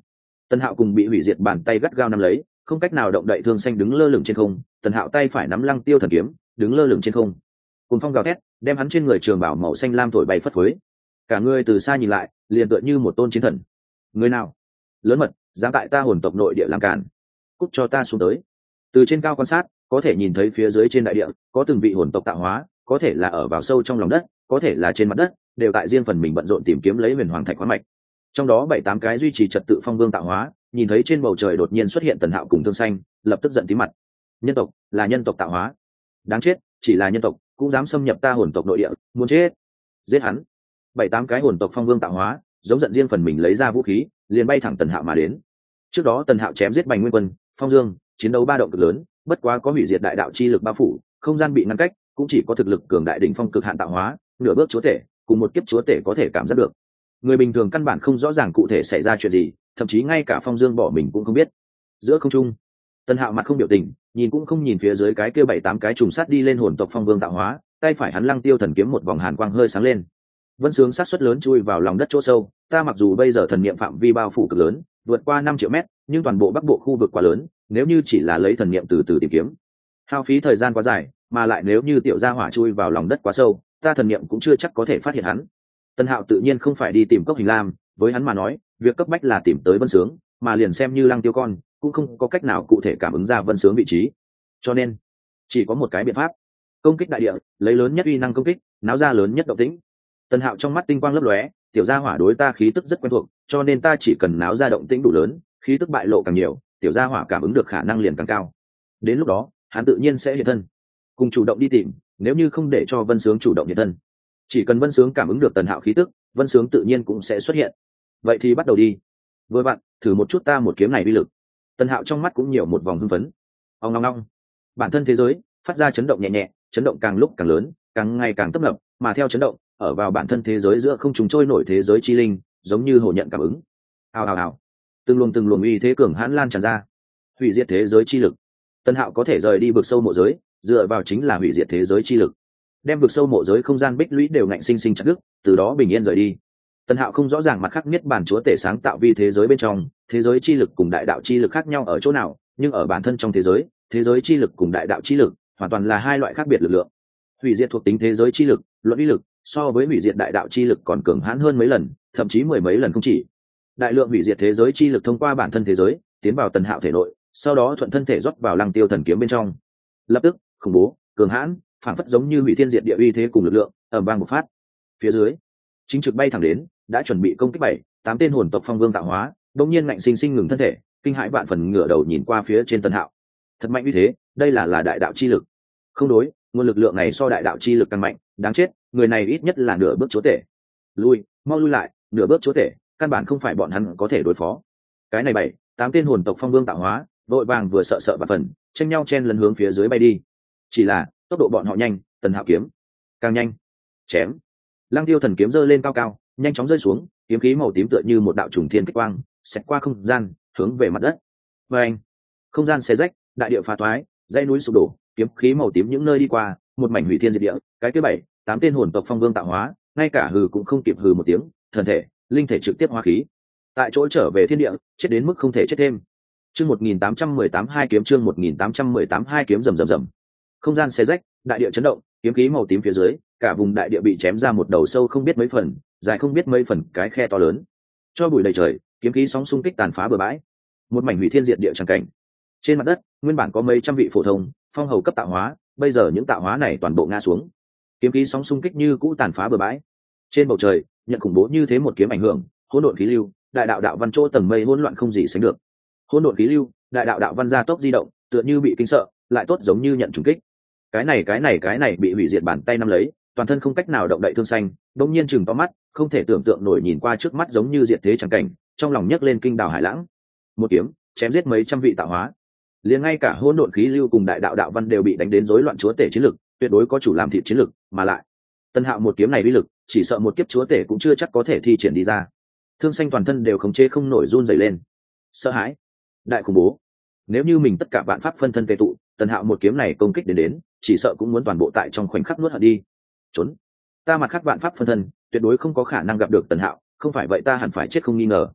A: Tần Hạo cùng bị hủy diệt bàn tay gắt gao nắm lấy, không cách nào động đậy thương xanh đứng lơ lửng trên không. Tần Hạo tay phải nắm Lăng Tiêu thần kiếm, đứng lơ lửng trên không. Cùng phong gào thét, đem hắn trên người trường bảo màu xanh lam thổi bay phất phới. Cả người từ xa nhìn lại, liền tựa như một tôn chiến thần. Người nào? Lớn mật, dám tại ta hồn tộc nội địa làm cản. Cút cho ta xuống tới. Từ trên cao quan sát, có thể nhìn thấy phía dưới trên đại địa, có từng vị hồn tộc tạo hóa, có thể là ở vào sâu trong lòng đất, có thể là trên mặt đất, đều tại riêng phần mình bận rộn tìm kiếm lấy huyền hoàng thạch khoáng mạch. Trong đó bảy tám cái duy trì trật tự phong vương tạo hóa, nhìn thấy trên bầu trời đột nhiên xuất hiện Tần Hạo cùng Thương Xanh, lập tức giận tí mặt. Nhân tộc, là nhân tộc tạo hóa. Đáng chết, chỉ là nhân tộc, cũng dám xâm nhập ta hồn tộc nội địa, muốn chết. Giết hắn. Bảy tám cái hồn tộc phong vương tạo hóa, giống giận riêng phần mình lấy ra vũ khí, liền bay thẳng Tần Hạo mà đến. Trước đó Tần Hạo chém giết Bành Nguyên Quân, Phong Dương, chiến đấu ba động cực lớn, bất quá có hủy diệt đại đạo chi lực bao phủ, không gian bị ngăn cách, cũng chỉ có thực lực cường đại đỉnh phong cực hạn tạo hóa, nửa bước chúa tể, cùng một kiếp chúa tể có thể cảm giác được. Người bình thường căn bản không rõ ràng cụ thể xảy ra chuyện gì, thậm chí ngay cả Phong Dương bỏ mình cũng không biết. Giữa không trung, Tần Hạo mặt không biểu tình, nhìn cũng không nhìn phía dưới cái kia bảy tám cái trùng sát đi lên hồn tộc phong vương tạo hóa, tay phải hắn Lăng Tiêu thần kiếm một vòng hàn quang hơi sáng lên. Vân Sướng sát suất lớn chui vào lòng đất chỗ sâu, ta mặc dù bây giờ thần niệm phạm vi bao phủ cực lớn, vượt qua năm triệu mét, nhưng toàn bộ bắc bộ khu vực quá lớn, nếu như chỉ là lấy thần niệm từ từ tìm kiếm, hao phí thời gian quá dài, mà lại nếu như tiểu gia hỏa chui vào lòng đất quá sâu, ta thần niệm cũng chưa chắc có thể phát hiện hắn. Tần Hạo tự nhiên không phải đi tìm cốc hình lam, với hắn mà nói, việc cấp bách là tìm tới Vân Sướng, mà liền xem như Lăng Tiêu con, cũng không có cách nào cụ thể cảm ứng ra Vân Sướng vị trí. Cho nên, chỉ có một cái biện pháp: công kích đại địa, lấy lớn nhất uy năng công kích, náo ra lớn nhất động tĩnh. Tần Hạo trong mắt tinh quang lấp lóe, tiểu gia hỏa đối ta khí tức rất quen thuộc, cho nên ta chỉ cần náo ra động tĩnh đủ lớn, khí tức bại lộ càng nhiều, tiểu gia hỏa cảm ứng được khả năng liền càng cao. Đến lúc đó, hắn tự nhiên sẽ hiện thân, cùng chủ động đi tìm. Nếu như không để cho Vân Sướng chủ động hiện thân, chỉ cần Vân Sướng cảm ứng được Tần Hạo khí tức, Vân Sướng tự nhiên cũng sẽ xuất hiện. Vậy thì bắt đầu đi. Vừa vặn, thử một chút ta một kiếm này uy lực. Tần Hạo trong mắt cũng nhiều một vòng hưng phấn. Ong ong ong. Bản thân thế giới phát ra chấn động nhẹ nhẹ, chấn động càng lúc càng lớn, càng ngày càng tấp nập, mà theo chấn động, ở vào bản thân thế giới giữa không trung trôi nổi thế giới chi linh, giống như hồ nhận cảm ứng. Hào hào hào. Từng luồng từng luồng uy thế cường hãn lan tràn ra, hủy diệt thế giới chi lực. Tần Hạo có thể rời đi vực sâu mộ giới, dựa vào chính là hủy diệt thế giới chi lực, đem vực sâu mộ giới không gian bích lũy đều ngạnh sinh sinh chặt đứt, từ đó bình yên rời đi. Tần Hạo không rõ ràng mặt khác niết bàn chúa tể sáng tạo vi thế giới bên trong, thế giới chi lực cùng đại đạo chi lực khác nhau ở chỗ nào, nhưng ở bản thân trong thế giới, thế giới chi lực cùng đại đạo chi lực hoàn toàn là hai loại khác biệt lực lượng. Hủy diệt thuộc tính thế giới chi lực, luận uy lực so với hủy diệt đại đạo chi lực còn cường hãn hơn mấy lần, thậm chí mười mấy lần không chỉ. Đại lượng hủy diệt thế giới chi lực thông qua bản thân thế giới, tiến vào Tần Hạo thể nội, sau đó thuận thân thể rót vào Lăng Tiêu thần kiếm bên trong. Lập tức, khủng bố, cường hãn, phản phất giống như hủy thiên diệt địa uy thế cùng lực lượng, ầm vang một phát. Phía dưới, chính trực bay thẳng đến, đã chuẩn bị công kích bảy, tám tên hồn tộc phong vương tạo hóa, đột nhiên ngạnh sinh sinh ngừng thân thể, kinh hãi vạn phần ngửa đầu nhìn qua phía trên Tần Hạo. Thật mạnh uy thế, đây là là đại đạo chi lực. Không đối, nguồn lực lượng này so đại đạo chi lực càng mạnh, đáng chết, người này ít nhất là nửa bước chúa tể. Lui, mau lui lại, nửa bước chúa tể, căn bản không phải bọn hắn có thể đối phó. Cái này bảy, tám tên hồn tộc phong vương tạo hóa, vội vàng vừa sợ sợ vạn phần, tranh nhau chen lấn hướng phía dưới bay đi. Chỉ là, tốc độ bọn họ nhanh, Tần Hạo kiếm càng nhanh. Chém. Lăng Tiêu thần kiếm giơ lên cao cao, nhanh chóng rơi xuống, kiếm khí màu tím tựa như một đạo trùng thiên kích quang, xẹt qua không gian, hướng về mặt đất. Và anh, không gian xé rách, đại địa phá toái, dãy núi sụp đổ, kiếm khí màu tím những nơi đi qua, một mảnh hủy thiên diệt địa. Cái thứ bảy, tám tên hồn tộc phong vương tạo hóa, ngay cả hừ cũng không kịp hừ một tiếng, thần thể, linh thể trực tiếp hóa khí, tại chỗ trở về thiên địa, chết đến mức không thể chết thêm. Chương một nghìn tám trăm mười tám hai kiếm chương một nghìn tám trăm mười tám hai kiếm rầm rầm rầm. Không gian xé rách, đại địa chấn động, kiếm khí màu tím phía dưới, cả vùng đại địa bị chém ra một đầu sâu không biết mấy phần, dài không biết mấy phần cái khe to lớn. Cho bụi đầy trời, kiếm khí sóng xung kích tàn phá bờ bãi. Một mảnh hủy thiên diệt địa tràn cảnh. Trên mặt đất, nguyên bản có mấy trăm vị phổ thông, phong hầu cấp tạo hóa, bây giờ những tạo hóa này toàn bộ ngã xuống. Kiếm khí sóng xung kích như cũ tàn phá bờ bãi. Trên bầu trời, nhận khủng bố như thế một kiếm ảnh hưởng, hỗn độn khí lưu, đại đạo đạo văn chỗ tầng mây hỗn loạn không gì sánh được. Hỗn độn khí lưu, đại đạo đạo văn gia tốc di động, tựa như bị kinh sợ, lại tốt giống như nhận trùng kích. Cái này cái này cái này bị hủy diệt bàn tay nắm lấy, toàn thân không cách nào động đậy thương xanh, đột nhiên chừng to mắt, không thể tưởng tượng nổi nhìn qua trước mắt giống như diệt thế chẳng cảnh, trong lòng nhấc lên kinh đào hải lãng. Một kiếm, chém giết mấy trăm vị tạo hóa. Liền ngay cả hỗn độn khí lưu cùng đại đạo đạo văn đều bị đánh đến rối loạn chúa tể chiến lực, tuyệt đối có chủ làm thịt chiến lực, mà lại, Tân Hạo một kiếm này uy lực, chỉ sợ một kiếp chúa tể cũng chưa chắc có thể thi triển đi ra. Thương xanh toàn thân đều khống chế không nổi run rẩy lên. Sợ hãi, đại khủng bố. Nếu như mình tất cả vạn pháp phân thân tề tụ, Tần Hạo một kiếm này công kích đến đến, chỉ sợ cũng muốn toàn bộ tại trong khoảnh khắc nuốt hận đi. Trốn. Ta mặt khác vạn pháp phân thân, tuyệt đối không có khả năng gặp được Tần Hạo, không phải vậy ta hẳn phải chết không nghi ngờ.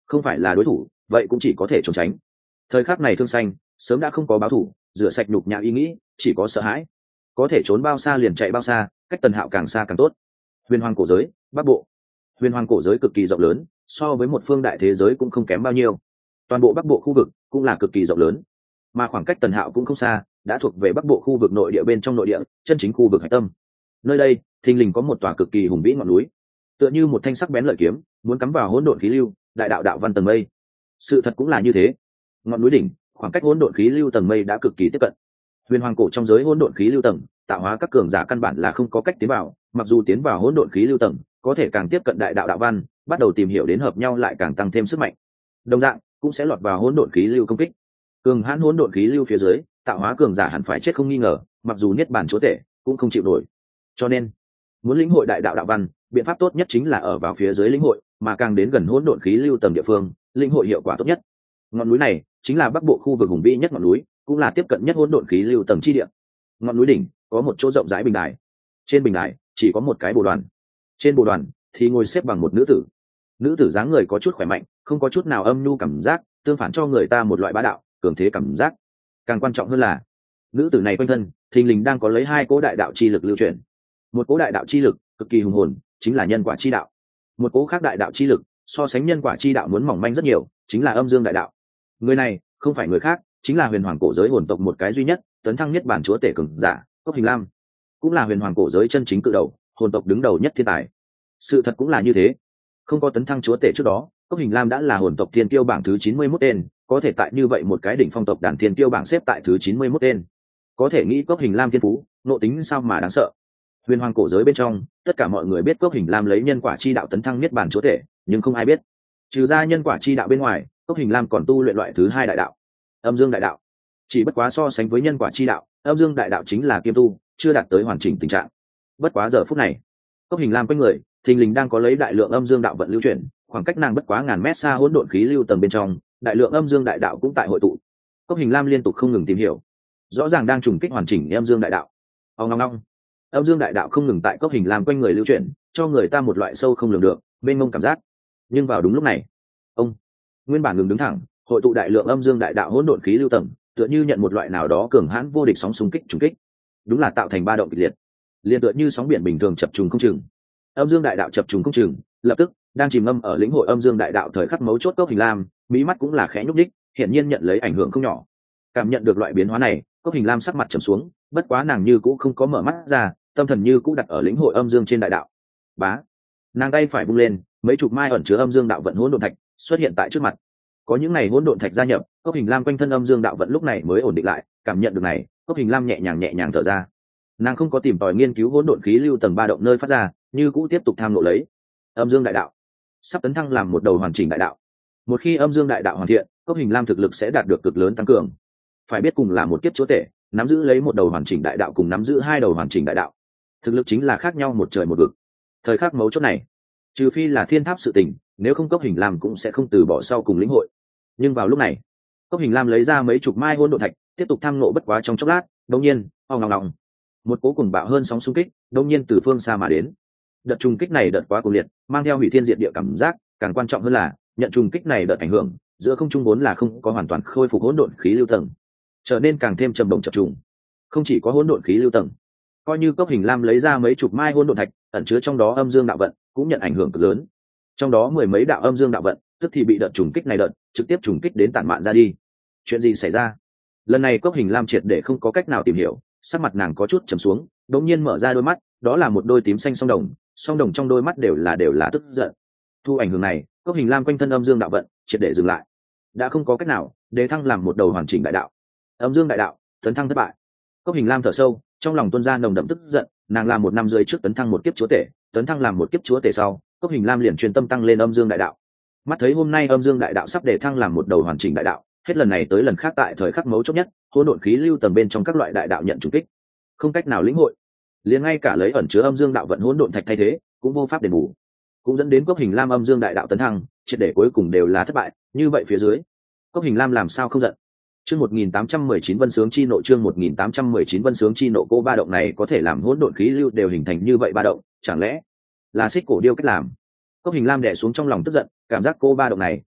A: không phải là đối thủ vậy cũng chỉ có thể trốn tránh. Thời khắc này Thương Xanh sớm đã không có báo thủ, rửa sạch nhục nhã ý nghĩ, chỉ có sợ hãi. Có thể trốn bao xa liền chạy bao xa, cách Tần Hạo càng xa càng tốt. Huyền Hoàng cổ giới, Bắc Bộ. Huyền Hoàng cổ giới cực kỳ rộng lớn, so với một phương đại thế giới cũng không kém bao nhiêu. Toàn bộ Bắc Bộ khu vực cũng là cực kỳ rộng lớn, mà khoảng cách Tần Hạo cũng không xa, đã thuộc về Bắc Bộ khu vực nội địa bên trong nội địa, chân chính khu vực hải tâm. Nơi đây, thình lình có một tòa cực kỳ hùng vĩ ngọn núi, tựa như một thanh sắc bén lợi kiếm, muốn cắm vào hỗn độn khí lưu, đại đạo đạo văn tầng mây. Sự thật cũng là như thế. Ngọn núi đỉnh, khoảng cách hỗn độn khí lưu tầng mây đã cực kỳ tiếp cận. Huyền Hoàng cổ trong giới hỗn độn khí lưu tầng, tạo hóa các cường giả căn bản là không có cách tiến vào, mặc dù tiến vào hỗn độn khí lưu tầng, có thể càng tiếp cận đại đạo đạo văn, bắt đầu tìm hiểu đến hợp nhau lại càng tăng thêm sức mạnh. Đồng dạng, cũng sẽ lọt vào hỗn độn khí lưu công kích. Cường hãn hỗn độn khí lưu phía dưới, tạo hóa cường giả hẳn phải chết không nghi ngờ, mặc dù niết bàn chúa tể cũng không chịu nổi. Cho nên, muốn lĩnh hội đại đạo đạo văn, biện pháp tốt nhất chính là ở vào phía dưới lĩnh hội, mà càng đến gần hỗn độn khí lưu tầng địa phương, lĩnh hội hiệu quả tốt nhất. Ngọn núi này chính là Bắc Bộ khu vực hùng vĩ nhất ngọn núi, cũng là tiếp cận nhất hỗn độn khí lưu tầng chi địa. Ngọn núi đỉnh có một chỗ rộng rãi bình đài, trên bình đài chỉ có một cái bồ đoàn, trên bồ đoàn thì ngồi xếp bằng một nữ tử. Nữ tử dáng người có chút khỏe mạnh, không có chút nào âm nhu cảm giác, tương phản cho người ta một loại bá đạo cường thế cảm giác. Càng quan trọng hơn là nữ tử này quanh thân thình lình đang có lấy hai cỗ đại đạo chi lực lưu chuyển. Một cỗ đại đạo chi lực cực kỳ hùng hồn, chính là nhân quả chi đạo. Một cỗ khác đại đạo chi lực so sánh nhân quả chi đạo muốn mỏng manh rất nhiều, chính là âm dương đại đạo. Người này không phải người khác, chính là Huyền Hoàng cổ giới hồn tộc một cái duy nhất tấn thăng nhất bản chúa tể cường giả Cốc Hình Lam, cũng là Huyền Hoàng cổ giới chân chính cự đầu, hồn tộc đứng đầu nhất thiên tài. Sự thật cũng là như thế, không có tấn thăng chúa tể trước đó, Cốc Hình Lam đã là hồn tộc thiên tiêu bảng thứ chín mươi mốt tên, có thể tại như vậy một cái đỉnh phong tộc đàn thiên tiêu bảng xếp tại thứ chín mươi mốt tên. Có thể nghĩ Cốc Hình Lam thiên phú, nộ tính sao mà đáng sợ. Huyền Hoàng cổ giới bên trong, tất cả mọi người biết Cốc Hình Lam lấy nhân quả chi đạo tấn thăng niết bàn chúa tể, nhưng không ai biết, trừ ra nhân quả chi đạo bên ngoài, Cốc Hình Lam còn tu luyện loại thứ hai đại đạo, âm dương đại đạo. Chỉ bất quá so sánh với nhân quả chi đạo, âm dương đại đạo chính là kiêm tu, chưa đạt tới hoàn chỉnh tình trạng. Bất quá giờ phút này, Cốc Hình Lam quanh người thình lình đang có lấy đại lượng âm dương đạo vận lưu chuyển, khoảng cách nàng bất quá ngàn mét xa hỗn độn khí lưu tầng bên trong, đại lượng âm dương đại đạo cũng tại hội tụ. Cốc Hình Lam liên tục không ngừng tìm hiểu, rõ ràng đang trùng kích hoàn chỉnh âm dương đại đạo. Ông ngong ngong, âm dương đại đạo không ngừng tại Cốc Hình Lam quanh người lưu chuyển, cho người ta một loại sâu không lường được, mênh mông cảm giác. Nhưng vào đúng lúc này, ông nguyên bản ngừng đứng thẳng, hội tụ đại lượng âm dương đại đạo hỗn độn khí lưu tầng, tựa như nhận một loại nào đó cường hãn vô địch sóng xung kích trùng kích, đúng là tạo thành ba động kịch liệt, liên tựa như sóng biển bình thường chập trùng không chừng. Âm dương đại đạo chập trùng không chừng, lập tức đang chìm ngâm ở lĩnh hội âm dương đại đạo thời khắc mấu chốt Cốc Hình Lam, mí mắt cũng là khẽ nhúc đích, hiển nhiên nhận lấy ảnh hưởng không nhỏ. Cảm nhận được loại biến hóa này, Cốc Hình Lam sắc mặt trầm xuống, bất quá nàng như cũ không có mở mắt ra, tâm thần như cũ đặt ở lĩnh hội âm dương trên đại đạo. Bá, nàng tay phải bung lên, mấy chục mai ẩn chứa âm dương đạo vận hỗn độn thạch xuất hiện tại trước mặt. Có những này hỗn độn thạch gia nhập, Cốc Hình Lam quanh thân âm dương đạo vận lúc này mới ổn định lại. Cảm nhận được này, Cốc Hình Lam nhẹ nhàng nhẹ nhàng thở ra. Nàng không có tìm tòi nghiên cứu hỗn độn khí lưu tầng ba động nơi phát ra, như cũ tiếp tục tham ngộ lấy âm dương đại đạo, sắp tấn thăng làm một đầu hoàn chỉnh đại đạo. Một khi âm dương đại đạo hoàn thiện, Cốc Hình Lam thực lực sẽ đạt được cực lớn tăng cường. Phải biết cùng là một kiếp chúa tể, nắm giữ lấy một đầu hoàn chỉnh đại đạo cùng nắm giữ hai đầu hoàn chỉnh đại đạo, thực lực chính là khác nhau một trời một vực. Thời khắc mấu chốt này, trừ phi là thiên tháp sự tình, nếu không Cốc Hình Lam cũng sẽ không từ bỏ sau cùng lĩnh hội. Nhưng vào lúc này, Cốc Hình Lam lấy ra mấy chục mai hỗn độn thạch, tiếp tục tham ngộ. Bất quá trong chốc lát, đột nhiên, ong ong ong, một cỗ cùng bạo hơn sóng xung kích đột nhiên từ phương xa mà đến. Đợt trùng kích này đợt quá cuồng liệt, mang theo hủy thiên diệt địa cảm giác, càng quan trọng hơn là nhận trùng kích này đợt ảnh hưởng, giữa không trung vốn là không có hoàn toàn khôi phục hỗn độn khí lưu tầng, trở nên càng thêm trầm động chập trùng. Không chỉ có hỗn độn khí lưu tầng, coi như Cốc Hình Lam lấy ra mấy chục mai hỗn độn thạch, ẩn chứa trong đó âm dương đạo vận, cũng nhận ảnh hưởng cực lớn. Trong đó mười mấy đạo âm dương đạo vận, tức thì bị đợt trùng kích này đợt trực tiếp trùng kích đến tản mạn ra đi. Chuyện gì xảy ra? Lần này Cốc Hình Lam triệt để không có cách nào tìm hiểu, sắc mặt nàng có chút trầm xuống, đột nhiên mở ra đôi mắt, đó là một đôi tím xanh song đồng, song đồng trong đôi mắt đều là đều là tức giận. Thu ảnh hưởng này, Cốc Hình Lam quanh thân âm dương đạo vận triệt để dừng lại, đã không có cách nào để thăng làm một đầu hoàn chỉnh đại đạo. Âm dương đại đạo tấn thăng thất bại. Cốc Hình Lam thở sâu, trong lòng tuôn ra nồng đậm tức giận. Nàng làm một năm rưỡi trước tấn thăng một kiếp chúa tể, tấn thăng làm một kiếp chúa tể sau, Cốc Hình Lam liền chuyên tâm tăng lên âm dương đại đạo. Mắt thấy hôm nay âm dương đại đạo sắp để thăng làm một đầu hoàn chỉnh đại đạo, hết lần này tới lần khác tại thời khắc mấu chốt nhất, hỗn độn khí lưu tầng bên trong các loại đại đạo nhận trùng kích, không cách nào lĩnh hội, liền ngay cả lấy ẩn chứa âm dương đạo vận hỗn độn thạch thay thế cũng vô pháp đền bù, cũng dẫn đến Cốc Hình Lam âm dương đại đạo tấn thăng triệt để cuối cùng đều là thất bại. Như vậy phía dưới, Cốc Hình Lam làm sao không giận? Chương một nghìn tám trăm mười chín Vân Sướng Chi Nộ, chương một nghìn tám trăm mười chín Vân Sướng Chi Nộ. Cô ba động này có thể làm hỗn độn khí lưu đều hình thành như vậy ba động, chẳng lẽ là xích cổ điêu cách làm? Cốc Hình Lam đè xuống trong lòng tức giận, cảm giác cô ba động này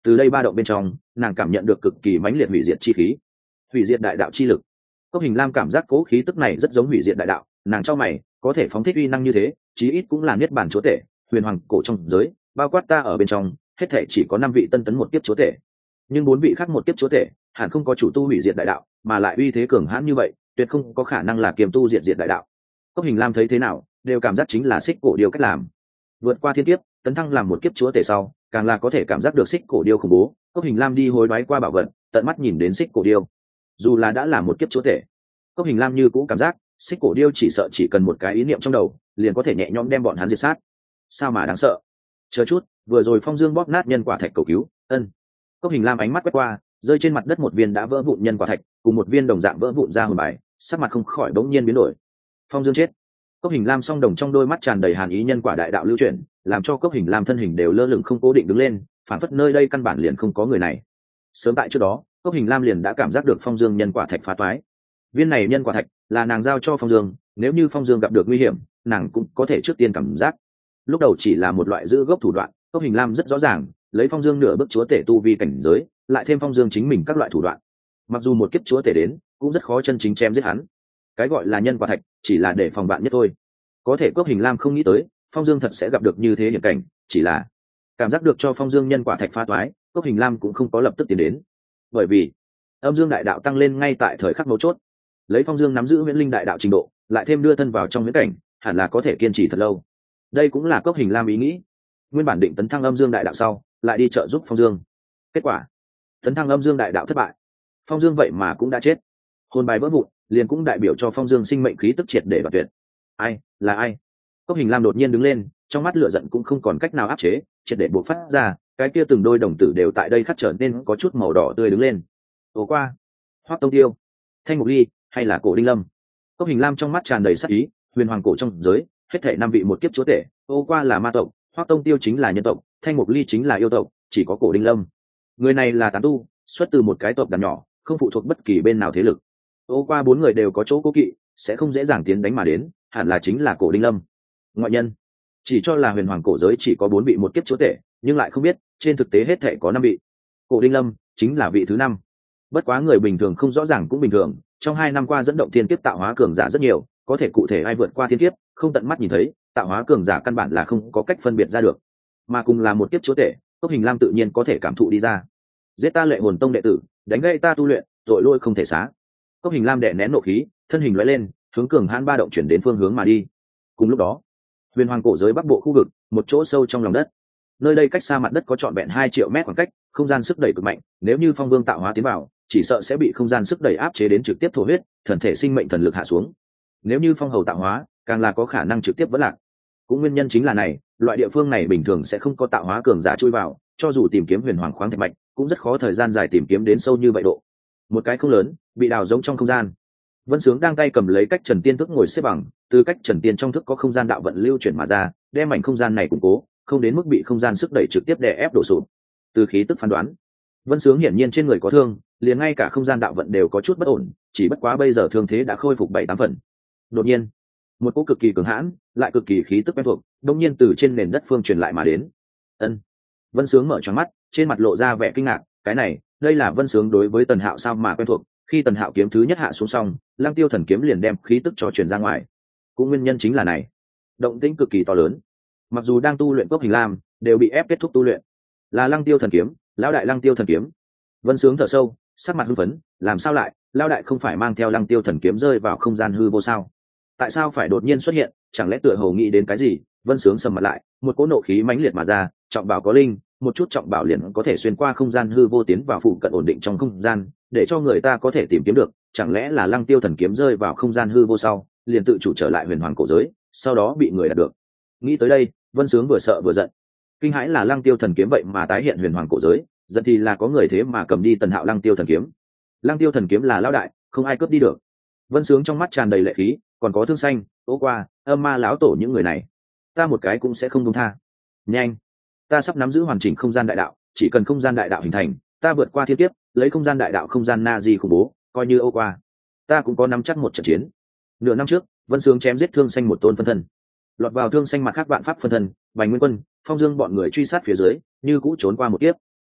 A: từ đây ba động bên trong nàng cảm nhận được cực kỳ mãnh liệt hủy diệt chi khí, hủy diệt đại đạo chi lực. Cốc Hình Lam cảm giác cố khí tức này rất giống hủy diệt đại đạo, nàng cho mày, có thể phóng thích uy năng như thế, chí ít cũng là niết bàn chúa tể, huyền hoàng cổ trong giới, bao quát ta ở bên trong, hết thể chỉ có năm vị tân tấn một kiếp chúa tể, nhưng bốn vị khác một kiếp chúa tể, hẳn không có chủ tu hủy diệt đại đạo, mà lại uy thế cường hãn như vậy, tuyệt không có khả năng là kiềm tu diệt diệt đại đạo. Cốc Hình Lam thấy thế nào, đều cảm giác chính là xích cổ điêu cách làm. Vượt qua thiên kiếp, tấn thăng làm một kiếp chúa tể sau, càng là có thể cảm giác được xích cổ điêu khủng bố. Cốc Hình Lam đi hối đoái qua bảo vật, tận mắt nhìn đến xích cổ điêu, dù là đã là một kiếp chúa tể, Cốc Hình Lam như cũ cảm giác xích cổ điêu chỉ sợ chỉ cần một cái ý niệm trong đầu, liền có thể nhẹ nhõm đem bọn hắn diệt sát. Sao mà đáng sợ? Chờ chút, vừa rồi Phong Dương bóp nát nhân quả thạch cầu cứu, ân. Cốc Hình Lam ánh mắt quét qua, rơi trên mặt đất một viên đã vỡ vụn nhân quả thạch, cùng một viên đồng dạng vỡ vụn ra hồn bài, sắc mặt không khỏi bỗng nhiên biến đổi. Phong Dương chết. Cốc Hình Lam song đồng trong đôi mắt tràn đầy hàn ý, nhân quả đại đạo lưu chuyển, làm cho Cốc Hình Lam thân hình đều lơ lửng không cố định đứng lên, phản phất nơi đây căn bản liền không có người này. Sớm tại trước đó, Cốc Hình Lam liền đã cảm giác được Phong Dương nhân quả thạch phá toái. Viên này nhân quả thạch là nàng giao cho Phong Dương, nếu như Phong Dương gặp được nguy hiểm, nàng cũng có thể trước tiên cảm giác. Lúc đầu chỉ là một loại giữ gốc thủ đoạn, Cốc Hình Lam rất rõ ràng, lấy Phong Dương nửa bước chúa tể tu vi cảnh giới, lại thêm Phong Dương chính mình các loại thủ đoạn, mặc dù một kiếp chúa tể đến, cũng rất khó chân chính chém giết hắn. Cái gọi là nhân quả thạch, chỉ là để phòng bạn nhất thôi. Có thể Cốc Hình Lam không nghĩ tới, Phong Dương thật sẽ gặp được như thế hiểm cảnh, chỉ là cảm giác được cho Phong Dương nhân quả thạch phá toái, Cốc Hình Lam cũng không có lập tức tiến đến, bởi vì âm dương đại đạo tăng lên ngay tại thời khắc mấu chốt. Lấy Phong Dương nắm giữ huyễn linh đại đạo trình độ, lại thêm đưa thân vào trong huyễn cảnh, hẳn là có thể kiên trì thật lâu. Đây cũng là Cốc Hình Lam ý nghĩ. Nguyên bản định tấn thăng âm dương đại đạo sau, lại đi trợ giúp Phong Dương. Kết quả, tấn thăng âm dương đại đạo thất bại. Phong Dương vậy mà cũng đã chết. Hồn bài vỡ vụn, liền cũng đại biểu cho Phong Dương sinh mệnh khí tức triệt để đoạt tuyệt. Ai, là ai? Cốc Hình Lam đột nhiên đứng lên, trong mắt lửa giận cũng không còn cách nào áp chế, triệt để bộc phát ra, cái kia từng đôi đồng tử đều tại đây khắc trở nên có chút màu đỏ tươi đứng lên. Ồ qua, Hoắc Tông Tiêu, Thanh Mục Ly, hay là Cổ Đinh Lâm? Cốc Hình Lam trong mắt tràn đầy sát ý, huyền hoàng cổ trong giới, hết thảy năm vị một kiếp chúa tể, ô qua là ma tộc, Hoắc Tông Tiêu chính là nhân tộc, Thanh Mục Ly chính là yêu tộc, chỉ có Cổ Đinh Lâm, người này là tán tu, xuất từ một cái tộc đàn nhỏ, không phụ thuộc bất kỳ bên nào thế lực. Ô qua bốn người đều có chỗ cố kỵ, sẽ không dễ dàng tiến đánh mà đến, hẳn là chính là Cổ Đinh Lâm. Ngoại nhân chỉ cho là huyền hoàng cổ giới chỉ có bốn vị một kiếp chúa tể, nhưng lại không biết trên thực tế hết thảy có năm vị. Cổ Đinh Lâm chính là vị thứ năm. Bất quá người bình thường không rõ ràng cũng bình thường, trong hai năm qua dẫn động thiên kiếp tạo hóa cường giả rất nhiều, có thể cụ thể ai vượt qua thiên kiếp, không tận mắt nhìn thấy, tạo hóa cường giả căn bản là không có cách phân biệt ra được. Mà cùng là một kiếp chúa tể, Cốc Hình Lam tự nhiên có thể cảm thụ đi ra. Giết ta Lệ Hồn Tông đệ tử, đánh gãy ta tu luyện, tội lỗi không thể xá. Cốc Hình Lam đè nén nộ khí, thân hình lóe lên, hướng cường hãn ba động chuyển đến phương hướng mà đi. Cùng lúc đó, huyền hoàng cổ giới bắc bộ khu vực, một chỗ sâu trong lòng đất, nơi đây cách xa mặt đất có trọn vẹn hai triệu mét khoảng cách, không gian sức đẩy cực mạnh, nếu như Phong Vương tạo hóa tiến vào, chỉ sợ sẽ bị không gian sức đẩy áp chế đến trực tiếp thổ huyết, thần thể sinh mệnh thần lực hạ xuống. Nếu như Phong Hầu tạo hóa, càng là có khả năng trực tiếp vỡ lạc. Cũng nguyên nhân chính là này, loại địa phương này bình thường sẽ không có tạo hóa cường giả chui vào, cho dù tìm kiếm huyền hoàng khoáng thạch mạnh, cũng rất khó thời gian dài tìm kiếm đến sâu như vậy độ. Một cái không lớn, bị đào giống trong không gian. Vân Sướng đang tay cầm lấy cách Trần Tiên thức ngồi xếp bằng, từ cách Trần Tiên trong thức có không gian đạo vận lưu chuyển mà ra, đem mảnh không gian này củng cố, không đến mức bị không gian sức đẩy trực tiếp đè ép đổ sụp. Từ khí tức phán đoán, Vân Sướng hiển nhiên trên người có thương, liền ngay cả không gian đạo vận đều có chút bất ổn, chỉ bất quá bây giờ thương thế đã khôi phục bảy tám phần. Đột nhiên, một cỗ cực kỳ cường hãn, lại cực kỳ khí tức quen thuộc, đột nhiên từ trên nền đất phương truyền lại mà đến. Ân. Vân Sướng mở tròn mắt, trên mặt lộ ra vẻ kinh ngạc, cái này, đây là Vân Sướng đối với Tần Hạo sao mà quen thuộc, khi Tần Hạo kiếm thứ nhất hạ xuống xong, Lăng Tiêu thần kiếm liền đem khí tức cho truyền ra ngoài. Cũng nguyên nhân chính là này, động tĩnh cực kỳ to lớn. Mặc dù đang tu luyện Cốc Hình Lam, đều bị ép kết thúc tu luyện. Là Lăng Tiêu thần kiếm, lão đại Lăng Tiêu thần kiếm. Vân Sướng thở sâu, sắc mặt hưng phấn, làm sao lại, lão đại không phải mang theo Lăng Tiêu thần kiếm rơi vào không gian hư vô sao? Tại sao phải đột nhiên xuất hiện, chẳng lẽ tựa hồ nghĩ đến cái gì? Vân Sướng sầm mặt lại, một cỗ nộ khí mãnh liệt mà ra, trọng bảo có linh, một chút trọng bảo liền có thể xuyên qua không gian hư vô tiến vào phụ cận ổn định trong không gian, để cho người ta có thể tìm kiếm được, chẳng lẽ là Lăng Tiêu thần kiếm rơi vào không gian hư vô sau, liền tự chủ trở lại huyền hoàng cổ giới, sau đó bị người đạt được. Nghĩ tới đây, Vân Sướng vừa sợ vừa giận. Kinh hãi là Lăng Tiêu thần kiếm vậy mà tái hiện huyền hoàng cổ giới, giận thì là có người thế mà cầm đi Tần Hạo Lăng Tiêu thần kiếm. Lăng Tiêu thần kiếm là lão đại, không ai cướp đi được. Vân Sướng trong mắt tràn đầy lệ khí, còn có thương xanh, ố qua, âm ma lão tổ những người này, ta một cái cũng sẽ không buông tha. Nhanh, ta sắp nắm giữ hoàn chỉnh không gian đại đạo, chỉ cần không gian đại đạo hình thành, ta vượt qua thiên kiếp, lấy không gian đại đạo không gian na di khủng bố, coi như ố qua, ta cũng có nắm chắc một trận chiến. Nửa năm trước, Vân Sướng chém giết thương xanh một tôn phân thân, lọt vào thương xanh mặt khác vạn pháp phân thân, Bành Nguyên Quân, Phong Dương bọn người truy sát phía dưới, như cũ trốn qua một kiếp.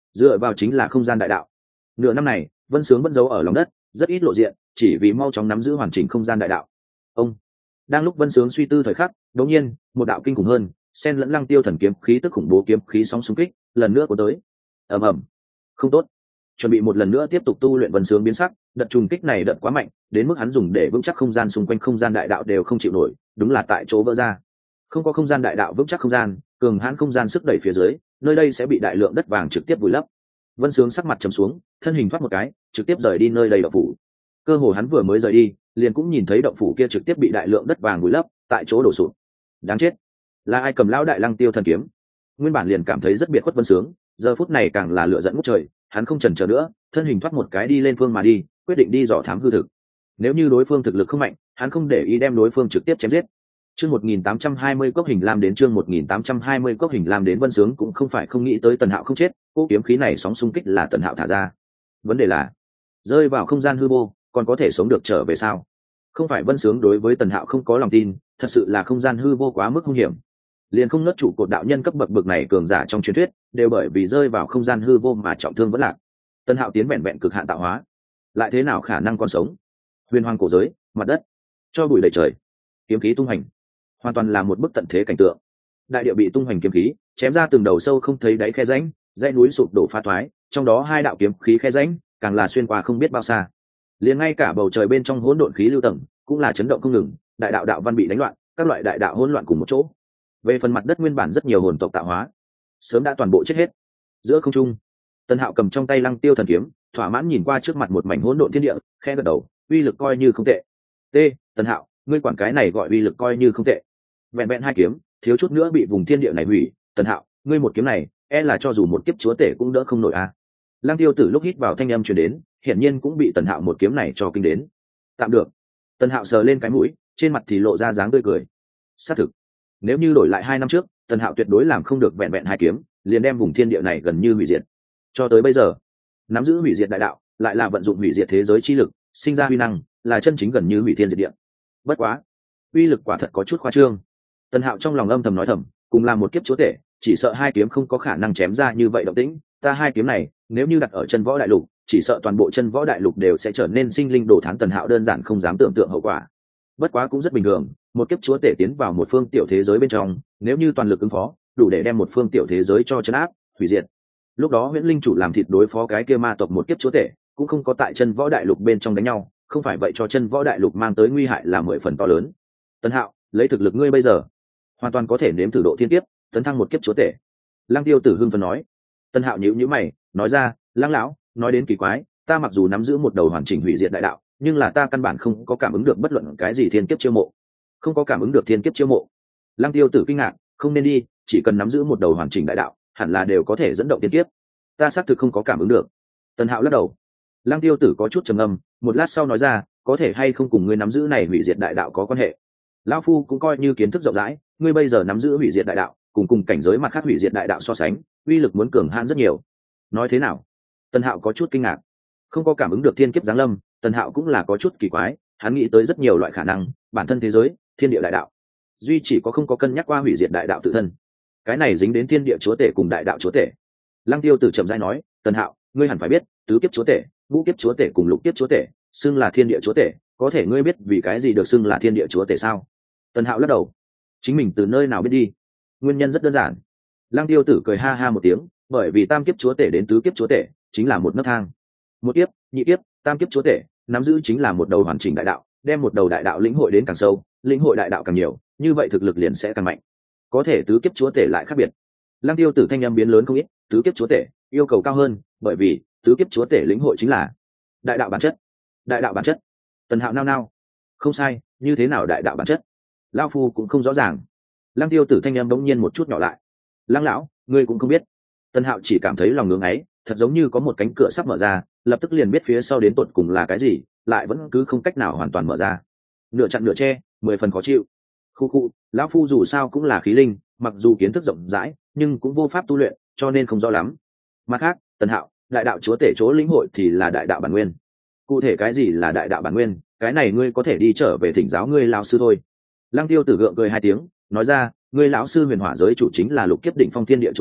A: dựa vào chính là không gian đại đạo. Nửa năm này Vân Sướng vẫn giấu ở lòng đất, rất ít lộ diện, chỉ vì mau chóng nắm giữ hoàn chỉnh không gian đại đạo. Ông đang lúc Vân Sướng suy tư thời khắc, đột nhiên một đạo kinh khủng hơn xen lẫn Lăng Tiêu thần kiếm khí tức khủng bố kiếm khí sóng xung kích lần nữa của tới. Ầm ầm. Không tốt. Chuẩn bị một lần nữa tiếp tục tu luyện Vân Sướng biến sắc, đợt trùng kích này đợt quá mạnh, đến mức hắn dùng để vững chắc không gian xung quanh không gian đại đạo đều không chịu nổi, đúng là tại chỗ vỡ ra. Không có không gian đại đạo vững chắc không gian, cường hãn không gian sức đẩy phía dưới, nơi đây sẽ bị đại lượng đất vàng trực tiếp vùi lấp. Vân Sướng sắc mặt trầm xuống, thân hình thoát một cái, trực tiếp rời đi nơi đây động phủ. Cơ hồ hắn vừa mới rời đi, liền cũng nhìn thấy động phủ kia trực tiếp bị đại lượng đất vàng vùi lấp, tại chỗ đổ sụp. Đáng chết, là ai cầm lão đại Lăng Tiêu thần kiếm? Nguyên bản liền cảm thấy rất biệt khuất Vân Sướng, giờ phút này càng là lửa giận ngút trời, hắn không chần chờ nữa, thân hình thoát một cái đi lên phương mà đi, quyết định đi dò thám hư thực. Nếu như đối phương thực lực không mạnh, hắn không để ý đem đối phương trực tiếp chém giết. Chương một nghìn tám trăm hai mươi cốc hình lam đến chương một nghìn tám trăm hai mươi cốc hình lam đến. Vân Sướng cũng không phải không nghĩ tới Tần Hạo không chết, cỗ kiếm khí này sóng xung kích là Tần Hạo thả ra. Vấn đề là, rơi vào không gian hư vô, còn có thể sống được trở về sao? Không phải Vân Sướng đối với Tần Hạo không có lòng tin, thật sự là không gian hư vô quá mức hung hiểm. Liền không nớt trụ cột đạo nhân cấp bậc bậc này cường giả trong truyền thuyết, đều bởi vì rơi vào không gian hư vô mà trọng thương vẫn lạc. Tần Hạo tiến vẹn vẹn cực hạn tạo hóa, lại thế nào khả năng còn sống? Huyền hoàng cổ giới, mặt đất, cho bụi đầy trời, kiếm khí tung hành, hoàn toàn là một bức tận thế cảnh tượng. Đại địa bị tung hoành kiếm khí chém ra từng đầu sâu không thấy đáy khe rãnh, dãy núi sụp đổ pha thoái, trong đó hai đạo kiếm khí khe rãnh càng là xuyên qua không biết bao xa. Liền ngay cả bầu trời bên trong hỗn độn khí lưu tầng cũng là chấn động không ngừng, đại đạo đạo văn bị đánh loạn, các loại đại đạo hỗn loạn cùng một chỗ. Về phần mặt đất nguyên bản rất nhiều hồn tộc tạo hóa, sớm đã toàn bộ chết hết. Giữa không trung, Tần Hạo cầm trong tay Lăng Tiêu thần kiếm, thỏa mãn nhìn qua trước mặt một mảnh hỗn độn thiên địa, khẽ gật đầu, uy lực coi như không tệ. T, Tần Hạo, ngươi quản cái này gọi uy lực coi như không tệ. Vẹn vẹn hai kiếm, thiếu chút nữa bị vùng thiên địa này hủy. Tần Hạo, ngươi một kiếm này, e là cho dù một kiếp chúa tể cũng đỡ không nổi a. À. Lăng Tiêu Tử lúc hít vào thanh âm truyền đến, hiển nhiên cũng bị Tần Hạo một kiếm này cho kinh đến. Tạm được. Tần Hạo sờ lên cái mũi, trên mặt thì lộ ra dáng tươi cười. Xác thực, nếu như đổi lại hai năm trước, Tần Hạo tuyệt đối làm không được vẹn vẹn hai kiếm, liền đem vùng thiên địa này gần như hủy diệt. Cho tới bây giờ, nắm giữ hủy diệt đại đạo, lại là vận dụng hủy diệt thế giới chi lực, sinh ra uy năng, là chân chính gần như hủy thiên diệt địa. Bất quá, uy lực quả thật có chút khoa trương. Tần Hạo trong lòng âm thầm nói thầm, cùng là một kiếp chúa tể, chỉ sợ hai kiếm không có khả năng chém ra như vậy động tĩnh, ta hai kiếm này, nếu như đặt ở chân võ đại lục, chỉ sợ toàn bộ chân võ đại lục đều sẽ trở nên sinh linh đồ thán. Tần Hạo đơn giản không dám tưởng tượng hậu quả. Bất quá cũng rất bình thường, một kiếp chúa tể tiến vào một phương tiểu thế giới bên trong, nếu như toàn lực ứng phó, đủ để đem một phương tiểu thế giới cho trấn áp, hủy diệt. Lúc đó Huyễn Linh chủ làm thịt đối phó cái kia ma tộc một kiếp chúa tể, cũng không có tại chân võ đại lục bên trong đánh nhau, không phải vậy cho chân võ đại lục mang tới nguy hại là mười phần to lớn. Tần Hạo, lấy thực lực ngươi bây giờ, hoàn toàn có thể nếm thử độ thiên kiếp, tấn thăng một kiếp chúa tể. Lăng Tiêu Tử hưng phấn nói. Tần Hạo nhíu nhíu mày, nói ra, Lăng lão, nói đến kỳ quái, ta mặc dù nắm giữ một đầu hoàn chỉnh hủy diệt đại đạo, nhưng là ta căn bản không có cảm ứng được bất luận cái gì thiên kiếp chiêu mộ. Không có cảm ứng được thiên kiếp chiêu mộ. Lăng Tiêu Tử kinh ngạc, không nên đi, chỉ cần nắm giữ một đầu hoàn chỉnh đại đạo, hẳn là đều có thể dẫn động thiên kiếp. Ta xác thực không có cảm ứng được. Tần Hạo lắc đầu. Lăng Tiêu Tử có chút trầm ngâm, một lát sau nói ra, có thể hay không cùng ngươi nắm giữ này hủy diệt đại đạo có quan hệ. Lão phu cũng coi như kiến thức rộng rãi, ngươi bây giờ nắm giữ hủy diệt đại đạo, cùng cùng cảnh giới mặt khác hủy diệt đại đạo so sánh, uy lực muốn cường hãn rất nhiều. Nói thế nào? Tần Hạo có chút kinh ngạc. Không có cảm ứng được thiên kiếp giáng lâm, Tần Hạo cũng là có chút kỳ quái, hắn nghĩ tới rất nhiều loại khả năng, bản thân thế giới, thiên địa đại đạo, duy chỉ có không có cân nhắc qua hủy diệt đại đạo tự thân. Cái này dính đến thiên địa chúa tể cùng đại đạo chúa tể. Lăng Tiêu Tử chậm rãi nói, Tần Hạo, ngươi hẳn phải biết, tứ kiếp chúa tể, ngũ kiếp chúa tể cùng lục kiếp chúa tể, xưng là thiên địa chúa tể, có thể ngươi biết vì cái gì được xưng là thiên địa chúa tể sao? Tần Hạo lắc đầu. Chính mình từ nơi nào biết đi? Nguyên nhân rất đơn giản. Lăng Tiêu Tử cười ha ha một tiếng, bởi vì tam kiếp chúa tể đến tứ kiếp chúa tể, chính là một nấc thang. Một kiếp, nhị kiếp, tam kiếp chúa tể, nắm giữ chính là một đầu hoàn chỉnh đại đạo, đem một đầu đại đạo lĩnh hội đến càng sâu, lĩnh hội đại đạo càng nhiều, như vậy thực lực liền sẽ càng mạnh. Có thể tứ kiếp chúa tể lại khác biệt. Lăng Tiêu Tử thanh âm biến lớn không ít, tứ kiếp chúa tể yêu cầu cao hơn, bởi vì tứ kiếp chúa tể lĩnh hội chính là đại đạo bản chất. Đại đạo bản chất. Tần Hạo nao nao. Không sai, như thế nào đại đạo bản chất? Lão phu cũng không rõ ràng. Lăng Tiêu Tử thanh âm bỗng nhiên một chút nhỏ lại. Lăng lão, ngươi cũng không biết. Tần Hạo chỉ cảm thấy lòng ngưỡng ấy, thật giống như có một cánh cửa sắp mở ra, lập tức liền biết phía sau đến tột cùng là cái gì, lại vẫn cứ không cách nào hoàn toàn mở ra. Nửa chặn nửa che, mười phần khó chịu. Khu khu, lão phu dù sao cũng là khí linh, mặc dù kiến thức rộng rãi, nhưng cũng vô pháp tu luyện, cho nên không rõ lắm. Mặt khác, Tần Hạo, đại đạo chúa tể chỗ lĩnh hội thì là đại đạo bản nguyên. Cụ thể cái gì là đại đạo bản nguyên, cái này ngươi có thể đi trở về thỉnh giáo ngươi lão sư thôi. Lăng Tiêu Tử gượng cười hai tiếng, nói ra, ngươi lão sư huyền hỏa giới chủ chính là lục kiếp đỉnh phong thiên địa chúa tể,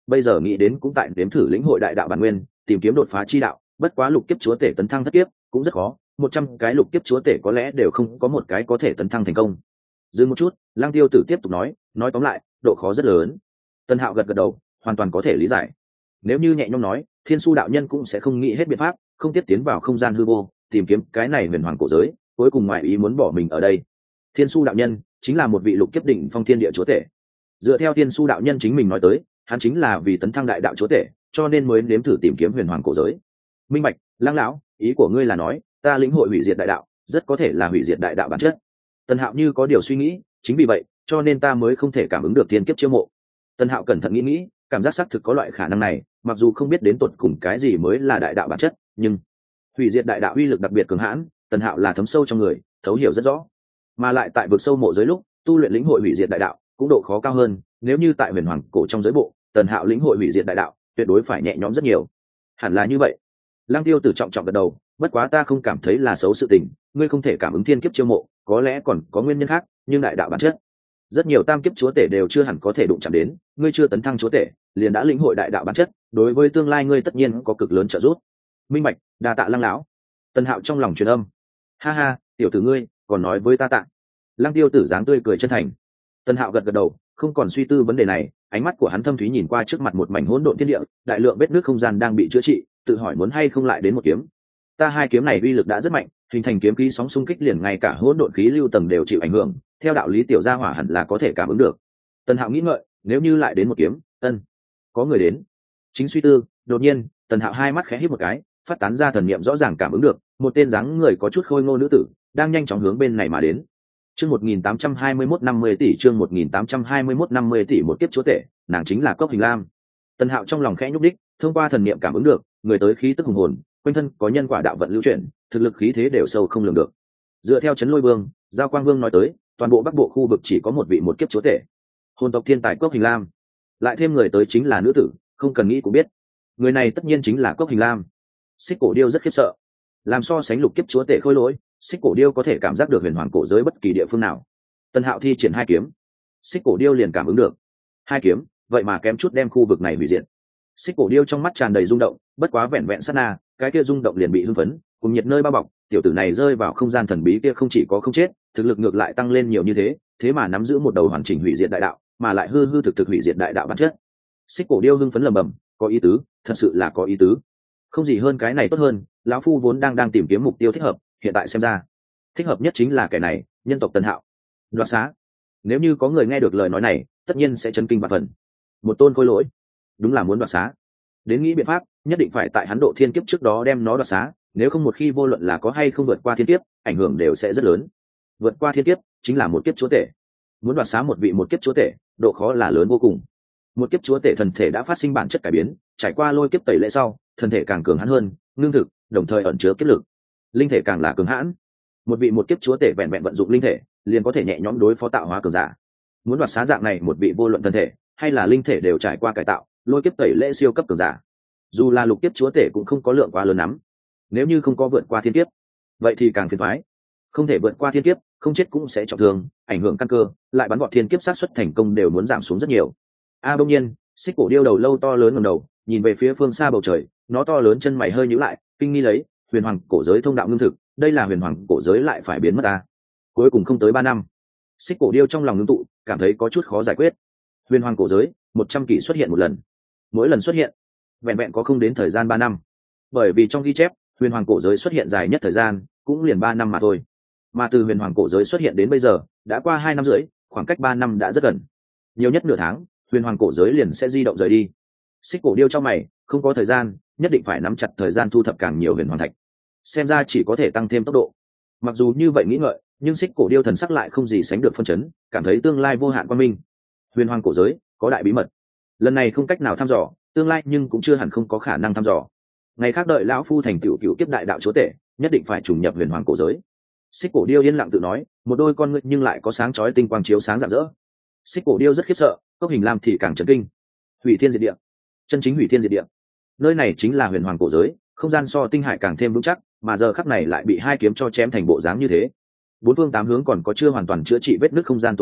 A: bây giờ nghĩ đến cũng tại nếm thử lĩnh hội đại đạo bản nguyên, tìm kiếm đột phá chi đạo. Bất quá lục kiếp chúa tể tấn thăng thất kiếp cũng rất khó, một trăm cái lục kiếp chúa tể có lẽ đều không có một cái có thể tấn thăng thành công. Dừng một chút, Lăng Tiêu Tử tiếp tục nói, nói tóm lại, độ khó rất lớn. Tân Hạo gật gật đầu, hoàn toàn có thể lý giải. Nếu như nhẹ nhõm nói, Thiên Su đạo nhân cũng sẽ không nghĩ hết biện pháp, không tiếp tiến vào không gian hư vô, tìm kiếm cái này huyền hoàng cổ giới, cuối cùng ngoại ý muốn bỏ mình ở đây. Thiên Su đạo nhân chính là một vị lục kiếp đỉnh phong thiên địa chúa tể. Dựa theo Thiên Su đạo nhân chính mình nói tới, hắn chính là vì tấn thăng đại đạo chúa tể, cho nên mới nếm thử tìm kiếm huyền hoàng cổ giới. Minh bạch, Lăng lão, ý của ngươi là nói, ta lĩnh hội hủy diệt đại đạo, rất có thể là hủy diệt đại đạo bản chất. Tần Hạo như có điều suy nghĩ, chính vì vậy, cho nên ta mới không thể cảm ứng được thiên kiếp chiêu mộ. Tần Hạo cẩn thận nghĩ nghĩ, cảm giác xác thực có loại khả năng này, mặc dù không biết đến tột cùng cái gì mới là đại đạo bản chất, nhưng hủy diệt đại đạo uy lực đặc biệt cường hãn, Tần Hạo là thấm sâu trong người, thấu hiểu rất rõ. Mà lại tại vực sâu mộ giới lúc, tu luyện lĩnh hội hủy diệt đại đạo, cũng độ khó cao hơn, nếu như tại huyền hoàng cổ trong giới bộ, Tần Hạo lĩnh hội hủy diệt đại đạo, tuyệt đối phải nhẹ nhõm rất nhiều. Hẳn là như vậy. Lăng Tiêu Tử trọng trọng gật đầu, bất quá ta không cảm thấy là xấu sự tình, ngươi không thể cảm ứng thiên kiếp chiêu mộ, có lẽ còn có nguyên nhân khác, nhưng đại đạo bản chất, rất nhiều tam kiếp chúa tể đều chưa hẳn có thể đụng chạm đến, ngươi chưa tấn thăng chúa tể, liền đã lĩnh hội đại đạo bản chất, đối với tương lai ngươi tất nhiên có cực lớn trợ giúp. Minh bạch, đa tạ Lăng lão. Tần Hạo trong lòng truyền âm, ha ha, tiểu tử ngươi còn nói với ta tạ. Lăng Tiêu Tử dáng tươi cười chân thành. Tần Hạo gật gật đầu, không còn suy tư vấn đề này, ánh mắt của hắn thâm thúy nhìn qua trước mặt một mảnh hỗn độn thiên địa, đại lượng vết nước không gian đang bị chữa trị, tự hỏi muốn hay không lại đến một kiếm. Ta hai kiếm này uy lực đã rất mạnh, hình thành kiếm khí sóng xung kích liền ngay cả hỗn độn khí lưu tầng đều chịu ảnh hưởng, theo đạo lý tiểu gia hỏa hẳn là có thể cảm ứng được. Tần Hạo nghĩ ngợi, nếu như lại đến một kiếm, ân, có người đến. Chính suy tư, đột nhiên, Tần Hạo hai mắt khẽ híp một cái, phát tán ra thần niệm rõ ràng cảm ứng được, một tên dáng người có chút khôi ngô nữ tử đang nhanh chóng hướng bên này mà đến. Chương một nghìn tám trăm hai mươi mốt năm mươi tỷ, chương một nghìn tám trăm hai mươi mốt năm mươi tỷ một kiếp chúa tể, nàng chính là Cốc Hình Lam. Tần Hạo trong lòng khẽ nhúc đích, thông qua thần niệm cảm ứng được, người tới khí tức hùng hồn, quanh thân có nhân quả đạo vận lưu chuyển, thực lực khí thế đều sâu không lường được. Dựa theo Chấn Lôi Vương, Giao Quang Vương nói tới, toàn bộ Bắc Bộ khu vực chỉ có một vị một kiếp chúa tể, hồn tộc thiên tài Cốc Hình Lam. Lại thêm người tới chính là nữ tử, không cần nghĩ cũng biết, người này tất nhiên chính là Cốc Hình Lam. Xích Cổ Điêu rất khiếp sợ, làm so sánh lục kiếp chúa tể khôi lỗi, Xích Cổ Điêu có thể cảm giác được huyền hoàng cổ giới bất kỳ địa phương nào. Tần Hạo thi triển hai kiếm, Xích Cổ Điêu liền cảm ứng được. Hai kiếm, vậy mà kém chút đem khu vực này hủy diệt. Xích Cổ Điêu trong mắt tràn đầy rung động, bất quá vẹn vẹn sát na, cái kia rung động liền bị hưng phấn, cùng nhiệt nơi bao bọc, tiểu tử này rơi vào không gian thần bí kia không chỉ có không chết, thực lực ngược lại tăng lên nhiều như thế, thế mà nắm giữ một đầu hoàn chỉnh hủy diệt đại đạo, mà lại hư hư thực thực hủy diệt đại đạo bản chất. Xích Cổ Điêu hưng phấn lẩm bẩm, có ý tứ, thật sự là có ý tứ. Không gì hơn cái này tốt hơn, lão phu vốn đang đang tìm kiếm mục tiêu thích hợp, hiện tại xem ra, thích hợp nhất chính là kẻ này, nhân tộc Tần Hạo. Đoạt xá. Nếu như có người nghe được lời nói này, tất nhiên sẽ chấn kinh vạn phần. Một tôn khôi lỗi, đúng là muốn đoạt xá. Đến nghĩ biện pháp, nhất định phải tại hắn độ thiên kiếp trước đó đem nó đoạt xá, nếu không một khi vô luận là có hay không vượt qua thiên kiếp, ảnh hưởng đều sẽ rất lớn. Vượt qua thiên kiếp chính là một kiếp chúa tể. Muốn đoạt xá một vị một kiếp chúa tể, độ khó là lớn vô cùng. Một kiếp chúa tể thần thể đã phát sinh bản chất cải biến, trải qua lôi kiếp tẩy lễ sau, thần thể càng cường hãn hơn, ngưng thực, đồng thời ẩn chứa kiếp lực. Linh thể càng là cường hãn. Một vị một kiếp chúa tể vẹn vẹn vận dụng linh thể, liền có thể nhẹ nhõm đối phó tạo hóa cường giả. Muốn đoạt xá dạng này một vị vô luận thần thể hay là linh thể đều trải qua cải tạo, lôi kiếp tẩy lễ siêu cấp cường giả. Dù là lục kiếp chúa tể cũng không có lượng quá lớn lắm. Nếu như không có vượt qua thiên kiếp, vậy thì càng phiền toái. Không thể vượt qua thiên kiếp, không chết cũng sẽ trọng thương, ảnh hưởng căn cơ, lại bắn vọt thiên kiếp sát suất thành công đều muốn giảm xuống rất nhiều. A à, bỗng nhiên, Xích Cổ Điêu đầu lâu to lớn ngẩng đầu, nhìn về phía phương xa bầu trời, nó to lớn chân mày hơi nhíu lại, kinh nghi lấy, huyền hoàng cổ giới thông đạo ngưng thực, đây là huyền hoàng cổ giới lại phải biến mất à? Cuối cùng không tới ba năm. Xích Cổ Điêu trong lòng ngưng tụ, cảm thấy có chút khó giải quyết. Huyền hoàng cổ giới, một trăm kỷ xuất hiện một lần. Mỗi lần xuất hiện, vẹn vẹn có không đến thời gian ba năm. Bởi vì trong ghi chép, huyền hoàng cổ giới xuất hiện dài nhất thời gian, cũng liền ba năm mà thôi. Mà từ huyền hoàng cổ giới xuất hiện đến bây giờ, đã qua hai năm rưỡi, khoảng cách ba năm đã rất gần. Nhiều nhất nửa tháng, huyền hoàng cổ giới liền sẽ di động rời đi. Xích Cổ Điêu trong mày, không có thời gian, nhất định phải nắm chặt thời gian thu thập càng nhiều huyền hoàng thạch. Xem ra chỉ có thể tăng thêm tốc độ. Mặc dù như vậy nghĩ ngợi, nhưng Xích Cổ Điêu thần sắc lại không gì sánh được phân chấn, cảm thấy tương lai vô hạn quang minh. Huyền hoàng cổ giới có đại bí mật, lần này không cách nào thăm dò, tương lai nhưng cũng chưa hẳn không có khả năng thăm dò. Ngày khác đợi lão phu thành tựu cựu kiếp đại đạo chúa tể, nhất định phải trùng nhập huyền hoàng cổ giới. Xích Cổ Điêu yên lặng tự nói, một đôi con ngươi nhưng lại có sáng chói tinh quang chiếu sáng rạng rỡ. Xích Cổ Điêu rất khiếp sợ, Cốc Hình Lam thì càng chấn kinh. Hủy thiên diệt địa, chân chính hủy thiên diệt địa. Nơi này chính là huyền hoàng cổ giới, không gian so tinh hải càng thêm vững chắc, mà giờ khắc này lại bị hai kiếm cho chém thành bộ dáng như thế. Bốn phương tám hướng còn có chưa hoàn toàn chữa trị vết nứt không gian tồn tại,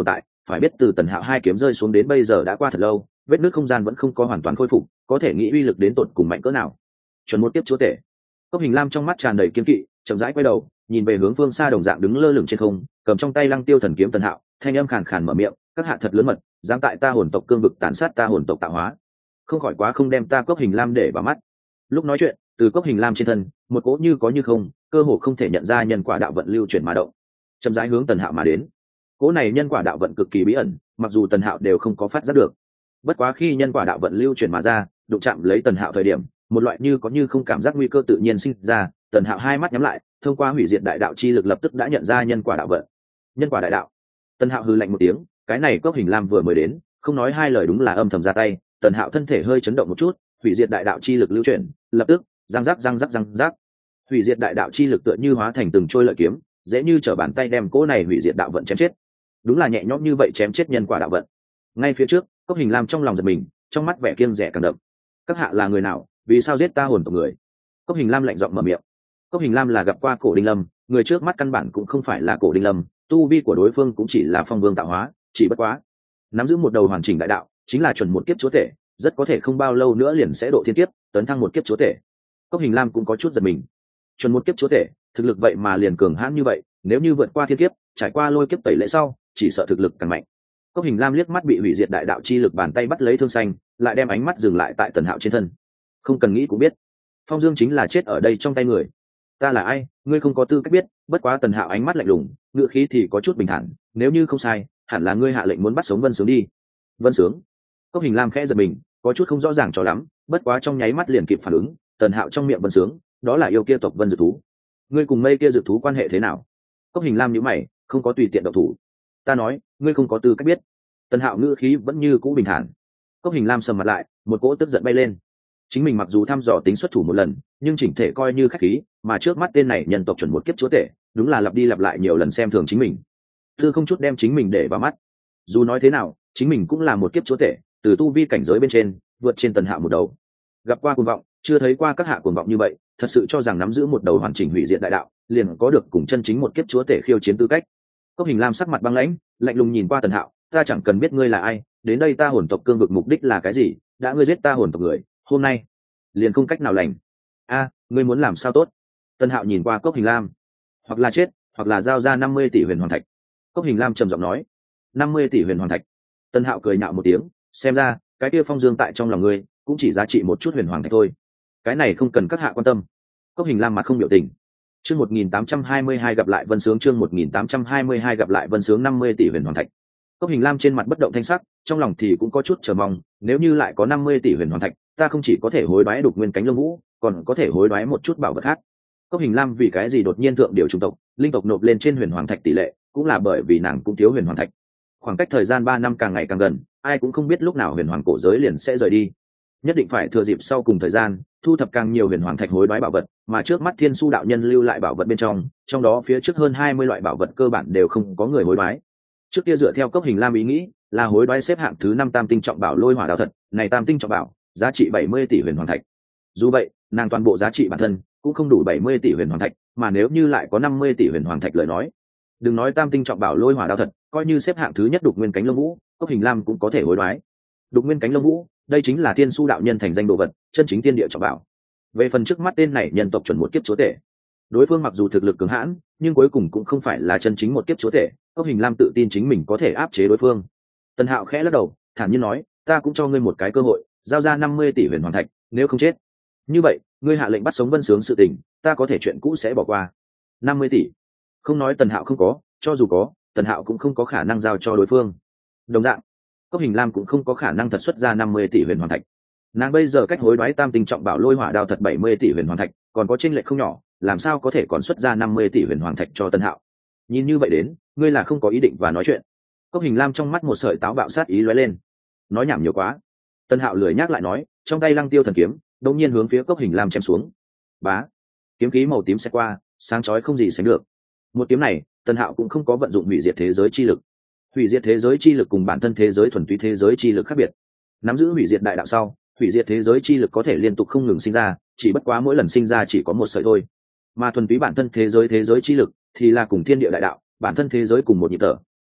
A: phải biết từ Tần Hạo hai kiếm rơi xuống đến bây giờ đã qua thật lâu, vết nứt không gian vẫn không có hoàn toàn khôi phục, có thể nghĩ uy lực đến tột cùng mạnh cỡ nào. Chuẩn một kiếp chúa tể. Cốc Hình Lam trong mắt tràn đầy kiên kỵ, chậm rãi quay đầu, nhìn về hướng phương xa đồng dạng đứng lơ lửng trên không, cầm trong tay Lăng Tiêu thần kiếm Tần Hạo, thanh âm khàn khàn mở miệng, các hạ thật lớn mật, dám tại ta hồn tộc cương vực tàn sát ta hồn tộc tạo hóa, không khỏi quá không đem ta Cốc Hình Lam để vào mắt. Lúc nói chuyện, từ Cốc Hình Lam trên thân, một cỗ như có như không, cơ hồ không thể nhận ra nhân quả đạo vận lưu chuyển mà động, chậm rãi hướng Tần Hạo mà đến. Cỗ này nhân quả đạo vận cực kỳ bí ẩn, mặc dù Tần Hạo đều không có phát giác được. Bất quá khi nhân quả đạo vận lưu chuyển mà ra, đụng chạm lấy Tần Hạo thời điểm, một loại như có như không cảm giác nguy cơ tự nhiên sinh ra. Tần Hạo hai mắt nhắm lại, thông qua hủy diệt đại đạo chi lực lập tức đã nhận ra nhân quả đạo vận. Nhân quả đại đạo. Tần Hạo hừ lạnh một tiếng, cái này Cốc Hình Lam vừa mới đến, không nói hai lời đúng là âm thầm ra tay. Tần Hạo thân thể hơi chấn động một chút, hủy diệt đại đạo chi lực lưu chuyển, lập tức răng rắc răng rắc răng rắc, hủy diệt đại đạo chi lực tựa như hóa thành từng trôi lợi kiếm, dễ như trở bàn tay đem cỗ này hủy diệt đạo vận chém chết. Đúng là nhẹ nhõm như vậy chém chết nhân quả đạo vận. Ngay phía trước, Cốc Hình Lam trong lòng giật mình, trong mắt vẻ kiêng dè càng đậm. Các hạ là người nào, vì sao giết ta hồn tộc người? Cốc Hình Lam lạnh giọng mở miệng. Cốc Hình Lam là gặp qua Cổ Đinh Lâm, người trước mắt căn bản cũng không phải là Cổ Đinh Lâm, tu vi của đối phương cũng chỉ là phong vương tạo hóa, chỉ bất quá nắm giữ một đầu hoàn chỉnh đại đạo, chính là chuẩn một kiếp chúa tể, rất có thể không bao lâu nữa liền sẽ độ thiên kiếp, tấn thăng một kiếp chúa tể. Cốc Hình Lam cũng có chút giật mình. Chuẩn một kiếp chúa tể, thực lực vậy mà liền cường hãn như vậy, nếu như vượt qua thiên kiếp, trải qua lôi kiếp tẩy lễ sau, chỉ sợ thực lực càng mạnh. Cốc Hình Lam liếc mắt bị hủy diệt đại đạo chi lực bàn tay bắt lấy thương xanh, lại đem ánh mắt dừng lại tại Tần Hạo trên thân. Không cần nghĩ cũng biết, Phong Dương chính là chết ở đây trong tay người. Ta là ai, ngươi không có tư cách biết, bất quá Tần Hạo ánh mắt lạnh lùng, ngữ khí thì có chút bình thản, nếu như không sai, hẳn là ngươi hạ lệnh muốn bắt sống Vân Sướng đi. Vân Sướng? Cốc Hình Lam khẽ giật mình, có chút không rõ ràng cho lắm, bất quá trong nháy mắt liền kịp phản ứng, Tần Hạo trong miệng Vân Sướng, đó là yêu kia tộc Vân Dược thú. Ngươi cùng mây kia dược thú quan hệ thế nào? Cốc Hình Lam nhíu mày, không có tùy tiện động thủ. Ta nói, ngươi không có tư cách biết. Tần Hạo ngữ khí vẫn như cũ bình thản. Cốc Hình Lam sầm mặt lại, một cỗ tức giận bay lên. Chính mình mặc dù thăm dò tính xuất thủ một lần, nhưng chỉnh thể coi như khách khí, mà trước mắt tên này nhân tộc chuẩn một kiếp chúa tể, đúng là lặp đi lặp lại nhiều lần xem thường chính mình. Thư không chút đem chính mình để vào mắt. Dù nói thế nào, chính mình cũng là một kiếp chúa tể, từ tu vi cảnh giới bên trên, vượt trên Tần Hạo một đầu. Gặp qua cuồng vọng, chưa thấy qua các hạ cuồng vọng như vậy, thật sự cho rằng nắm giữ một đầu hoàn chỉnh hủy diệt đại đạo, liền có được cùng chân chính một kiếp chúa tể khiêu chiến tư cách. Cốc Hình Lam sắc mặt băng lãnh, lạnh lùng nhìn qua Tần Hạo, ta chẳng cần biết ngươi là ai, đến đây ta hồn tộc cương vực mục đích là cái gì, đã ngươi giết ta hồn tộc người, hôm nay liền không cách nào lành. A, ngươi muốn làm sao tốt? Tần Hạo nhìn qua Cốc Hình Lam, hoặc là chết, hoặc là giao ra năm mươi tỷ huyền hoàng thạch. Cốc Hình Lam trầm giọng nói, năm mươi tỷ huyền hoàng thạch. Tần Hạo cười nhạo một tiếng, xem ra cái kia Phong Dương tại trong lòng ngươi cũng chỉ giá trị một chút huyền hoàng thạch thôi, cái này không cần các hạ quan tâm. Cốc Hình Lam mặt không biểu tình. Chương một nghìn tám trăm hai mươi hai gặp lại Vân Sướng, chương một nghìn tám trăm hai mươi hai gặp lại Vân Sướng năm mươi tỷ huyền hoàng thạch. Cốc Hình Lam trên mặt bất động thanh sắc, trong lòng thì cũng có chút chờ mong, nếu như lại có năm mươi tỷ huyền hoàng thạch, ta không chỉ có thể hối đoái đục nguyên cánh lông vũ, còn có thể hối đoái một chút bảo vật khác. Cốc Hình Lam vì cái gì đột nhiên thượng điều chủng tộc, linh tộc nộp lên trên huyền hoàng thạch tỷ lệ, cũng là bởi vì nàng cũng thiếu huyền hoàng thạch. Khoảng cách thời gian ba năm càng ngày càng gần, ai cũng không biết lúc nào huyền hoàng cổ giới liền sẽ rời đi. Nhất định phải thừa dịp sau cùng thời gian, thu thập càng nhiều huyền hoàng thạch hối đoái bảo vật, mà trước mắt Thiên Su đạo nhân lưu lại bảo vật bên trong, trong đó phía trước hơn hai mươi loại bảo vật cơ bản đều không có người hối đoái. Trước kia dựa theo Cốc Hình Lam ý nghĩ, là hối đoái xếp hạng thứ năm Tam tinh trọng bảo Lôi Hỏa Đao Thật, này Tam tinh trọng bảo, giá trị bảy mươi tỷ huyền hoàng thạch. Dù vậy, nàng toàn bộ giá trị bản thân cũng không đủ bảy mươi tỷ huyền hoàng thạch, mà nếu như lại có năm mươi tỷ huyền hoàng thạch lời nói, đừng nói Tam tinh trọng bảo Lôi Hỏa Đao Thật, coi như xếp hạng thứ nhất Đục Nguyên Cánh Lông Vũ, Cốc Hình Lam cũng có thể hối đoái. Đục Nguyên Cánh Lông Vũ, đây chính là Thiên Su đạo nhân thành danh đồ vật, chân chính tiên địa trọng bảo. Về phần trước mắt tên này nhân tộc chuẩn một kiếp chúa tể, đối phương mặc dù thực lực cường hãn, nhưng cuối cùng cũng không phải là chân chính một kiếp chúa tể. Cốc Hình Lam tự tin chính mình có thể áp chế đối phương. Tần Hạo khẽ lắc đầu, thản nhiên nói, ta cũng cho ngươi một cái cơ hội, giao ra năm mươi tỷ huyền hoàng thạch, nếu không chết, như vậy ngươi hạ lệnh bắt sống Vân Sướng sự tình, ta có thể chuyện cũ sẽ bỏ qua. Năm mươi tỷ, không nói Tần Hạo không có, cho dù có, Tần Hạo cũng không có khả năng giao cho đối phương. Đồng dạng, Cốc Hình Lam cũng không có khả năng thật xuất ra năm mươi tỷ huyền hoàng thạch. Nàng bây giờ cách hối đoái Tam tinh trọng bảo Lôi Hỏa Đao Thật bảy mươi tỷ huyền hoàng thạch, còn có chênh lệch không nhỏ, làm sao có thể còn xuất ra năm mươi tỷ huyền hoàng thạch cho Tần Hạo. Nhìn như vậy đến, ngươi là không có ý định và nói chuyện. Cốc Hình Lam trong mắt một sợi táo bạo sát ý lóe lên. Nói nhảm nhiều quá. Tần Hạo lười nhắc lại nói, trong tay Lăng Tiêu thần kiếm đột nhiên hướng phía Cốc Hình Lam chém xuống. Bá, kiếm khí màu tím xẹt qua, sáng chói không gì sánh được. Một kiếm này, Tần Hạo cũng không có vận dụng hủy diệt thế giới chi lực. Hủy diệt thế giới chi lực cùng bản thân thế giới thuần túy thế giới chi lực khác biệt. Nắm giữ hủy diệt đại đạo sau, hủy diệt thế giới chi lực có thể liên tục không ngừng sinh ra, chỉ bất quá mỗi lần sinh ra chỉ có một sợi thôi. Mà thuần túy bản thân thế giới thế giới chi lực thì là cùng thiên địa đại đạo, bản thân thế giới cùng một nhịp thở,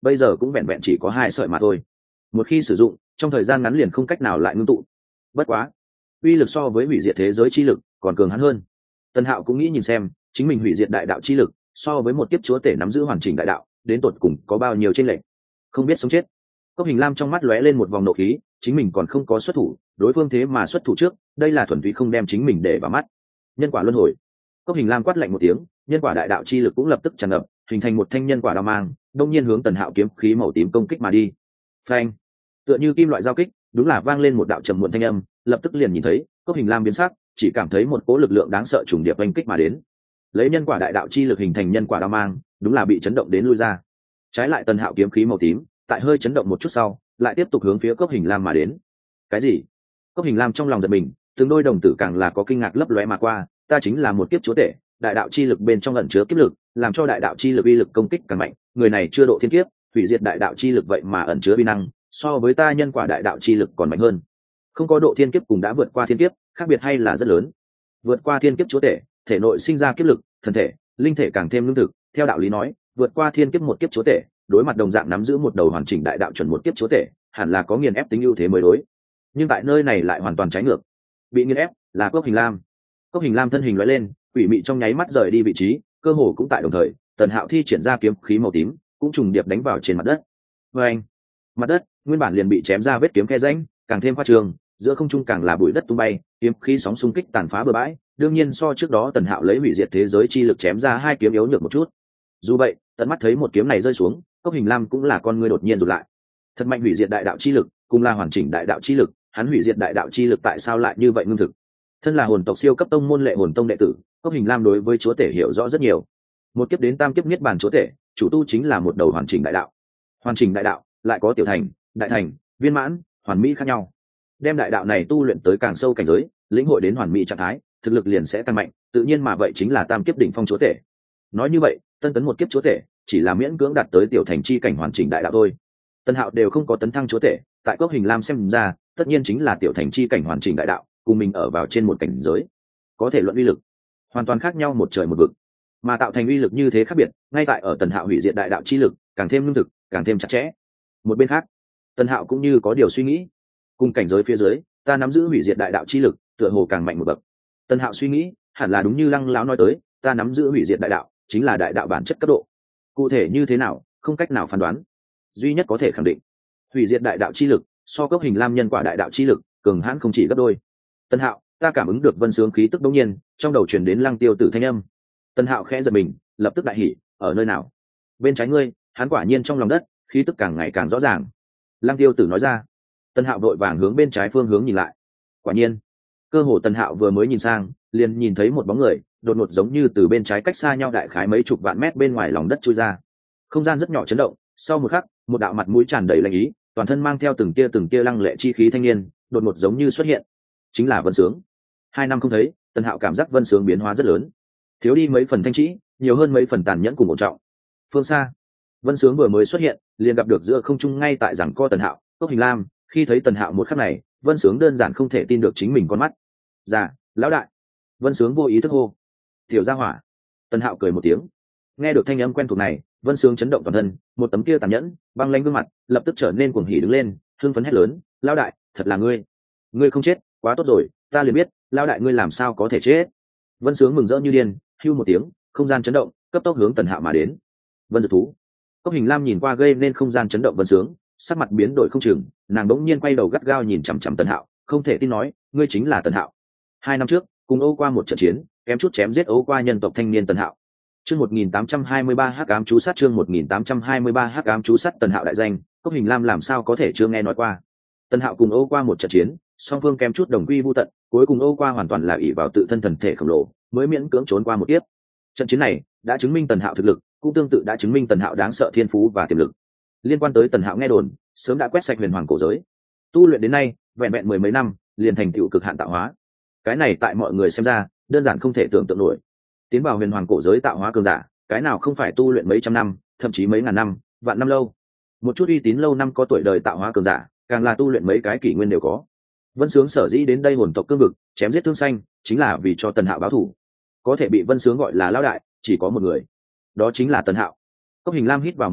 A: bây giờ cũng vẹn vẹn chỉ có hai sợi mà thôi. Một khi sử dụng, trong thời gian ngắn liền không cách nào lại ngưng tụ. Bất quá, uy lực so với hủy diệt thế giới chi lực còn cường hắn hơn. Tần Hạo cũng nghĩ nhìn xem, chính mình hủy diệt đại đạo chi lực, so với một kiếp chúa tể nắm giữ hoàn chỉnh đại đạo, đến tột cùng có bao nhiêu chênh lệch. Không biết sống chết. Cốc Hình Lam trong mắt lóe lên một vòng nộ khí, chính mình còn không có xuất thủ, đối phương thế mà xuất thủ trước, đây là thuần túy không đem chính mình để vào mắt. Nhân quả luân hồi. Cốc Hình Lam quát lạnh một tiếng, nhân quả đại đạo chi lực cũng lập tức tràn ngập, hình thành một thanh nhân quả đao mang, đông nhiên hướng Tần Hạo kiếm khí màu tím công kích mà đi. Phanh! Tựa như kim loại giao kích, đúng là vang lên một đạo trầm muộn thanh âm, lập tức liền nhìn thấy, Cốc Hình Lam biến sắc, chỉ cảm thấy một cỗ lực lượng đáng sợ trùng điệp oanh kích mà đến. Lấy nhân quả đại đạo chi lực hình thành nhân quả đao mang, đúng là bị chấn động đến lui ra. Trái lại Tần Hạo kiếm khí màu tím, tại hơi chấn động một chút sau, lại tiếp tục hướng phía Cốc Hình Lam mà đến. Cái gì? Cốc Hình Lam trong lòng giật mình, từng đôi đồng tử càng là có kinh ngạc lấp lóe mà qua, ta chính là một kiếp chúa tể, đại đạo chi lực bên trong ẩn chứa kiếp lực, làm cho đại đạo chi lực uy lực công kích càng mạnh, người này chưa độ thiên kiếp, hủy diệt đại đạo chi lực vậy mà ẩn chứa uy năng, so với ta nhân quả đại đạo chi lực còn mạnh hơn. Không có độ thiên kiếp cùng đã vượt qua thiên kiếp, khác biệt hay là rất lớn. Vượt qua thiên kiếp chúa tể, thể nội sinh ra kiếp lực, thân thể, linh thể càng thêm lương thực, theo đạo lý nói, vượt qua thiên kiếp một kiếp chúa tể, đối mặt đồng dạng nắm giữ một đầu hoàn chỉnh đại đạo chuẩn một kiếp chúa tể, hẳn là có nghiền ép tính ưu thế mới đối. Nhưng tại nơi này lại hoàn toàn trái ngược. Bị nghiền ép là Cốc Hình Lam. Cốc Hình Lam thân hình lóe lên, quỷ mị trong nháy mắt rời đi vị trí, cơ hồ cũng tại đồng thời, Tần Hạo thi triển ra kiếm khí màu tím, cũng trùng điệp đánh vào trên mặt đất. Và anh, mặt đất nguyên bản liền bị chém ra vết kiếm khe rãnh, càng thêm khoa trương, giữa không trung càng là bụi đất tung bay, kiếm khí sóng xung kích tàn phá bừa bãi, đương nhiên so trước đó Tần Hạo lấy hủy diệt thế giới chi lực chém ra hai kiếm yếu nhược một chút. Dù vậy, tận mắt thấy một kiếm này rơi xuống, Cốc Hình Lam cũng là con ngươi đột nhiên rụt lại. Thật mạnh hủy diệt đại đạo chi lực, cùng là hoàn chỉnh đại đạo chi lực, hắn hủy diệt đại đạo chi lực tại sao lại như vậy ngưng thực? Thân là hồn tộc siêu cấp tông môn Lệ Hồn Tông đệ tử, Cốc Hình Lam đối với chúa tể hiểu rõ rất nhiều. Một kiếp đến tam kiếp niết bàn chúa tể, chủ tu chính là một đầu hoàn chỉnh đại đạo. Hoàn chỉnh đại đạo lại có tiểu thành, đại thành, viên mãn, hoàn mỹ khác nhau. Đem đại đạo này tu luyện tới càng sâu cảnh giới, lĩnh hội đến hoàn mỹ trạng thái, thực lực liền sẽ tăng mạnh, tự nhiên mà vậy chính là tam kiếp đỉnh phong chúa tể. Nói như vậy, tân tấn một kiếp chúa tể, chỉ là miễn cưỡng đạt tới tiểu thành chi cảnh hoàn chỉnh đại đạo thôi. Tân Hạo đều không có tấn thăng chúa tể, tại Cốc Hình Lam xem ra, tất nhiên chính là tiểu thành chi cảnh hoàn chỉnh đại đạo, cùng mình ở vào trên một cảnh giới, có thể luận uy lực, hoàn toàn khác nhau một trời một vực. Mà tạo thành uy lực như thế khác biệt, ngay tại ở Tần Hạo hủy diệt đại đạo chi lực, càng thêm lương thực, càng thêm chặt chẽ. Một bên khác, Tần Hạo cũng như có điều suy nghĩ, cùng cảnh giới phía dưới, ta nắm giữ hủy diệt đại đạo chi lực, tựa hồ càng mạnh một bậc. Tần Hạo suy nghĩ, hẳn là đúng như Lăng lão nói tới, ta nắm giữ hủy diệt đại đạo, chính là đại đạo bản chất cấp độ. Cụ thể như thế nào, không cách nào phán đoán. Duy nhất có thể khẳng định, hủy diệt đại đạo chi lực, so Cốc Hình Lam nhân quả đại đạo chi lực, cường hãn không chỉ gấp đôi. Tần Hạo, ta cảm ứng được Vân Sướng khí tức đống nhiên, trong đầu truyền đến Lăng Tiêu Tử thanh âm. Tần Hạo khẽ giật mình, lập tức đại hỉ, ở nơi nào? Bên trái ngươi, hắn quả nhiên trong lòng đất, khí tức càng ngày càng rõ ràng. Lăng Tiêu Tử nói ra. Tần Hạo vội vàng hướng bên trái phương hướng nhìn lại. Quả nhiên, cơ hồ Tần Hạo vừa mới nhìn sang, liền nhìn thấy một bóng người, đột ngột giống như từ bên trái cách xa nhau đại khái mấy chục vạn mét bên ngoài lòng đất chui ra. Không gian rất nhỏ chấn động, sau một khắc, một đạo mặt mũi tràn đầy lạnh ý, toàn thân mang theo từng tia từng tia lăng lệ chi khí thanh niên, đột ngột giống như xuất hiện. Chính là Vân Sướng. Hai năm không thấy, Tần Hạo cảm giác Vân Sướng biến hóa rất lớn, thiếu đi mấy phần thanh trĩ, nhiều hơn mấy phần tàn nhẫn cùng ổn trọng. Phương xa, Vân Sướng vừa mới xuất hiện, liền gặp được giữa không trung ngay tại giằng co Tần Hạo, Cốc Hình Lam. Khi thấy Tần Hạo một khắc này, Vân Sướng đơn giản không thể tin được chính mình con mắt. Dạ, lão đại. Vân Sướng vô ý thức hô. Tiểu gia hỏa. Tần Hạo cười một tiếng. Nghe được thanh âm quen thuộc này, Vân Sướng chấn động toàn thân, một tấm kia tàn nhẫn, băng lãnh gương mặt, lập tức trở nên cuồng hỉ đứng lên, hưng phấn hét lớn, lão đại, thật là ngươi. Ngươi không chết, quá tốt rồi, ta liền biết, lão đại ngươi làm sao có thể chết. Vân Sướng mừng rỡ như điên, hưu một tiếng, không gian chấn động, cấp tốc hướng Tần Hạo mà đến. Vân Dược Thú. Cốc Hình Lam nhìn qua gây nên không gian chấn động Vân Sướng, sắc mặt biến đổi không chừng, nàng đống nhiên quay đầu gắt gao nhìn chằm chằm Tần Hạo, không thể tin nói, ngươi chính là Tần Hạo. Hai năm trước, cùng Âu qua một trận chiến, kém chút chém giết Âu qua nhân tộc thanh niên Tần Hạo. Chương một nghìn tám trăm hai mươi ba Hắc ám chú sát chương một nghìn tám trăm hai mươi ba Hắc ám chú sát Tần Hạo đại danh, Cốc Hình Lam làm sao có thể chưa nghe nói qua. Tần Hạo cùng Âu qua một trận chiến, song phương kém chút đồng quy vu tận, cuối cùng Âu qua hoàn toàn là ỷ vào tự thân thần thể khổng lồ, mới miễn cưỡng trốn qua một kiếp. Trận chiến này đã chứng minh Tần Hạo thực lực, cũng tương tự đã chứng minh Tần Hạo đáng sợ thiên phú và tiềm lực. Liên quan tới Tần Hạo nghe đồn, sớm đã quét sạch huyền hoàng cổ giới, tu luyện đến nay, vẹn vẹn mười mấy năm, liền thành tựu cực hạn tạo hóa. Cái này tại mọi người xem ra, đơn giản không thể tưởng tượng nổi. Tiến vào huyền hoàng cổ giới tạo hóa cường giả, cái nào không phải tu luyện mấy trăm năm, thậm chí mấy ngàn năm, vạn năm lâu. Một chút uy tín lâu năm có tuổi đời tạo hóa cường giả, càng là tu luyện mấy cái kỷ nguyên đều có. Vân Sướng sở dĩ đến đây hồn tộc cương vực, chém giết thương xanh, chính là vì cho Tần Hạo báo thù. Có thể bị Vân Sướng gọi là lão đại, chỉ có một người, đó chính là Tần Hạo. Cốc Hình Lam hít vào một hơi,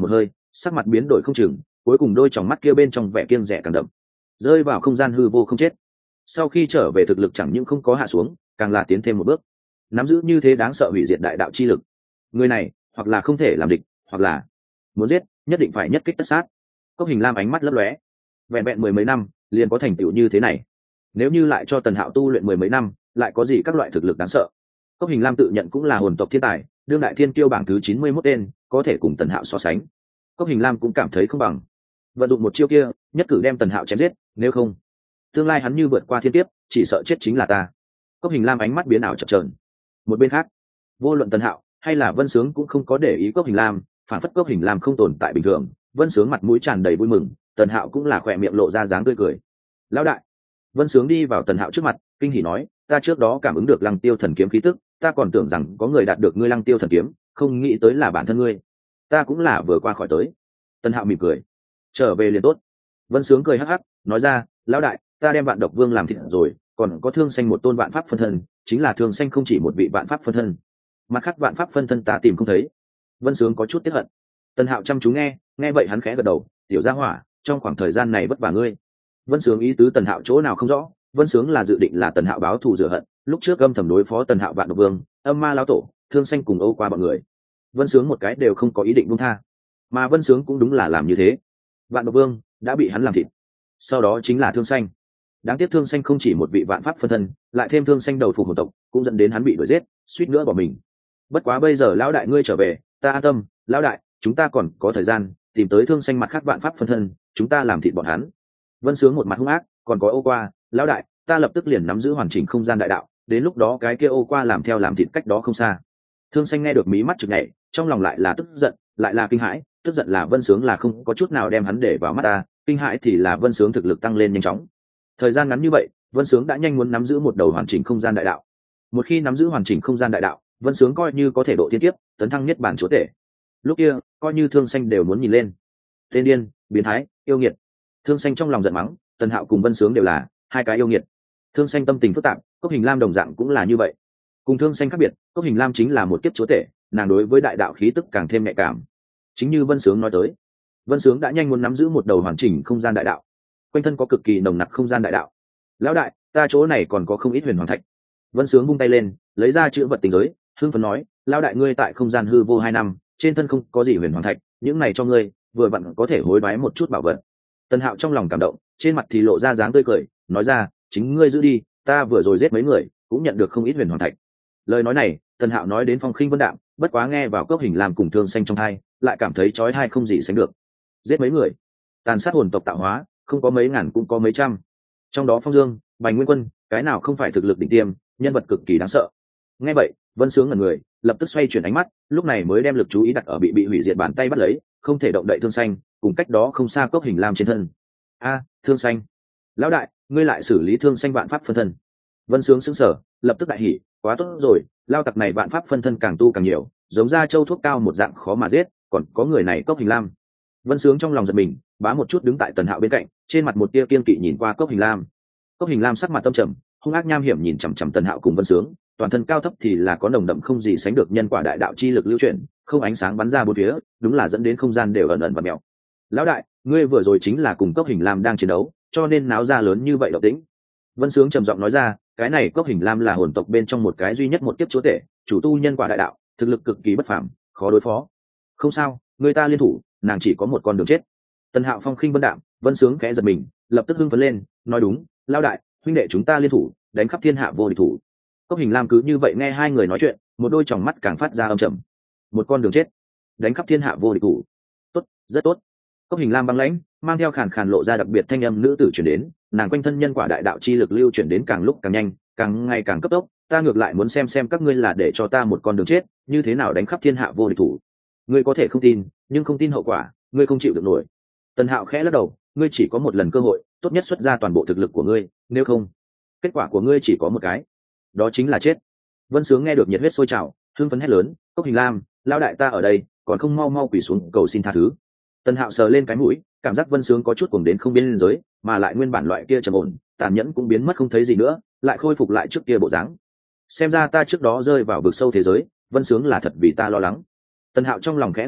A: sắc mặt biến đổi không chừng, cuối cùng đôi tròng mắt kia bên trong vẻ kiêng rẻ càng đậm, rơi vào không gian hư vô không chết. Sau khi trở về thực lực chẳng những không có hạ xuống, càng là tiến thêm một bước, nắm giữ như thế đáng sợ hủy diệt đại đạo chi lực. Người này hoặc là không thể làm địch, hoặc là muốn giết nhất định phải nhất kích tất sát. Cốc Hình Lam ánh mắt lấp lóe, vẹn vẹn mười mấy năm liền có thành tựu như thế này, nếu như lại cho Tần Hạo tu luyện mười mấy năm, lại có gì các loại thực lực đáng sợ. Cốc Hình Lam tự nhận cũng là hồn tộc thiên tài, đương đại thiên kiêu bảng thứ chín mươi mốt tên, có thể cùng Tần Hạo so sánh. Cốc Hình Lam cũng cảm thấy không bằng, vận dụng một chiêu kia nhất cử đem Tần Hạo chém giết, nếu không tương lai hắn như vượt qua thiên kiếp, chỉ sợ chết chính là ta. Cốc Hình Lam ánh mắt biến ảo chập chờn. Một bên khác, vô luận Tần Hạo hay là Vân Sướng cũng không có để ý Cốc Hình Lam, phản phất Cốc Hình Lam không tồn tại bình thường. Vân Sướng mặt mũi tràn đầy vui mừng, Tần Hạo cũng là khỏe miệng lộ ra dáng tươi cười. Lão đại! Vân Sướng đi vào Tần Hạo trước mặt, kinh hỉ nói, ta trước đó cảm ứng được Lăng Tiêu thần kiếm khí tức, ta còn tưởng rằng có người đạt được ngươi Lăng Tiêu thần kiếm, không nghĩ tới là bản thân ngươi. Ta cũng là vừa qua khỏi tới. Tần Hạo mỉm cười, trở về liền tốt. Vân Sướng cười hắc hắc, nói ra, lão đại, ta đem Vạn Độc Vương làm thịt rồi, còn có Thương Xanh một tôn vạn pháp phân thân, chính là Thương Xanh không chỉ một vị vạn pháp phân thân, mặt khác vạn pháp phân thân ta tìm không thấy. Vân Sướng có chút tiếc hận. Tần Hạo chăm chú nghe, nghe vậy hắn khẽ gật đầu, tiểu gia hỏa, trong khoảng thời gian này vất vả ngươi. Vân Sướng ý tứ Tần Hạo chỗ nào không rõ, Vân Sướng là dự định là Tần Hạo báo thù rửa hận, lúc trước âm thầm đối phó Tần Hạo Vạn Độc Vương, Âm Ma lão tổ, Thương Xanh cùng Âu qua bọn người. Vân Sướng một cái đều không có ý định buông tha, mà Vân Sướng cũng đúng là làm như thế. Vạn Độc Vương đã bị hắn làm thịt, sau đó chính là Thương Xanh. Đáng tiếc Thương Xanh không chỉ một vị vạn pháp phân thân, lại thêm Thương Xanh đầu phục hồn tộc, cũng dẫn đến hắn bị đuổi giết, suýt nữa bỏ mình. Bất quá bây giờ lão đại ngươi trở về, ta an tâm, lão đại, chúng ta còn có thời gian tìm tới Thương Xanh mặt khác vạn pháp phân thân, chúng ta làm thịt bọn hắn. Vân Sướng một mặt hung ác, còn có Âu qua, lão đại, ta lập tức liền nắm giữ hoàn chỉnh không gian đại đạo, đến lúc đó cái kia Âu qua làm theo làm thịt cách đó không xa. Thương Xanh nghe được mí mắt chực nhảy, trong lòng lại là tức giận, lại là kinh hãi. Tức giận là Vân Sướng là không có chút nào đem hắn để vào mắt ta, kinh hãi thì là Vân Sướng thực lực tăng lên nhanh chóng. Thời gian ngắn như vậy, Vân Sướng đã nhanh muốn nắm giữ một đầu hoàn chỉnh không gian đại đạo. Một khi nắm giữ hoàn chỉnh không gian đại đạo, Vân Sướng coi như có thể độ thiên kiếp, tấn thăng niết bàn chúa tể. Lúc kia, coi như Thương Xanh đều muốn nhìn lên. Tên điên, biến thái, yêu nghiệt. Thương Xanh trong lòng giận mắng, Tần Hạo cùng Vân Sướng đều là hai cái yêu nghiệt. Thương Xanh tâm tình phức tạp, Cốc Hình Lam đồng dạng cũng là như vậy. Cùng Thương Xanh khác biệt, Cốc Hình Lam chính là một kiếp chúa tể, nàng đối với đại đạo khí tức càng thêm nhạy cảm. Chính như Vân Sướng nói tới, Vân Sướng đã nhanh muốn nắm giữ một đầu hoàn chỉnh không gian đại đạo, quanh thân có cực kỳ nồng nặc không gian đại đạo. Lão đại, ta chỗ này còn có không ít huyền hoàng thạch. Vân Sướng vung tay lên, lấy ra chữ vật tinh giới, hưng phấn nói, lão đại ngươi tại không gian hư vô hai năm, trên thân không có gì huyền hoàng thạch, những này cho ngươi, vừa vặn có thể hối đoái một chút bảo vật. Tần Hạo trong lòng cảm động, trên mặt thì lộ ra dáng tươi cười, nói ra, chính ngươi giữ đi, ta vừa rồi giết mấy người, cũng nhận được không ít huyền hoàng thạch. Lời nói này, Tần Hạo nói đến phong khinh vân đạm, bất quá nghe vào Cốc Hình Lam cùng Thương Xanh trong tai, lại cảm thấy chói tai không gì sánh được. Giết mấy người, tàn sát hồn tộc tạo hóa, không có mấy ngàn cũng có mấy trăm. Trong đó Phong Dương, Bành Nguyên Quân, cái nào không phải thực lực đỉnh tiêm, nhân vật cực kỳ đáng sợ. Nghe vậy, Vân Sướng ngẩn người, lập tức xoay chuyển ánh mắt, lúc này mới đem lực chú ý đặt ở bị bị hủy diệt bàn tay bắt lấy, không thể động đậy Thương Xanh, cùng cách đó không xa Cốc Hình Lam trên thân. A, Thương Xanh, lão đại, ngươi lại xử lý Thương Xanh vạn pháp phân thân. Vân Sướng sững sờ, lập tức đại hỉ, quá tốt rồi, lao tặc này vạn pháp phân thân càng tu càng nhiều, giống ra châu thuốc cao một dạng khó mà giết, còn có người này Cốc Hình Lam. Vân Sướng trong lòng giật mình, bá một chút đứng tại Tần Hạo bên cạnh, trên mặt một tia kiên kỵ nhìn qua Cốc Hình Lam. Cốc Hình Lam sắc mặt tâm trầm, hung ác nham hiểm nhìn chằm chằm Tần Hạo cùng Vân Sướng, toàn thân cao thấp thì là có nồng đậm không gì sánh được nhân quả đại đạo chi lực lưu chuyển, không ánh sáng bắn ra bốn phía, đúng là dẫn đến không gian đều ẩn ẩn và mèo. Lão đại, ngươi vừa rồi chính là cùng Cốc Hình Lam đang chiến đấu, cho nên náo ra lớn như vậy động tĩnh. Vân Sướng trầm giọng nói ra, cái này Cốc Hình Lam là hồn tộc bên trong một cái duy nhất một kiếp chúa tể, chủ tu nhân quả đại đạo, thực lực cực kỳ bất phàm, khó đối phó. Không sao, người ta liên thủ, nàng chỉ có một con đường chết. Tần Hạo phong khinh vân đạm, Vân Sướng khẽ giật mình, lập tức hưng phấn lên, nói đúng, lão đại, huynh đệ chúng ta liên thủ, đánh khắp thiên hạ vô địch thủ. Cốc Hình Lam cứ như vậy nghe hai người nói chuyện, một đôi tròng mắt càng phát ra âm trầm. Một con đường chết, đánh khắp thiên hạ vô địch thủ. Tốt, rất tốt. Cốc Hình Lam băng lãnh, mang theo khàn khàn lộ ra đặc biệt thanh âm nữ tử chuyển đến, nàng quanh thân nhân quả đại đạo chi lực lưu chuyển đến càng lúc càng nhanh, càng ngày càng cấp tốc, ta ngược lại muốn xem xem các ngươi là để cho ta một con đường chết, như thế nào đánh khắp thiên hạ vô địch thủ. Ngươi có thể không tin, nhưng không tin hậu quả, ngươi không chịu được nổi. Tần Hạo khẽ lắc đầu, ngươi chỉ có một lần cơ hội, tốt nhất xuất ra toàn bộ thực lực của ngươi, nếu không, kết quả của ngươi chỉ có một cái, đó chính là chết. Vân Sướng nghe được nhiệt huyết sôi trào, hưng phấn hét lớn, Cốc Hình Lam, lão đại ta ở đây, còn không mau mau quỳ xuống cầu xin tha thứ. Tần Hạo sờ lên cái mũi, cảm giác Vân Sướng có chút cuồng đến không biên giới, mà lại nguyên bản loại kia trầm ổn, tàn nhẫn cũng biến mất không thấy gì nữa, lại khôi phục lại trước kia bộ dáng. Xem ra ta trước đó rơi vào vực sâu thế giới, Vân Sướng là thật vì ta lo lắng. Tần Hạo trong lòng khẽ gật đầu,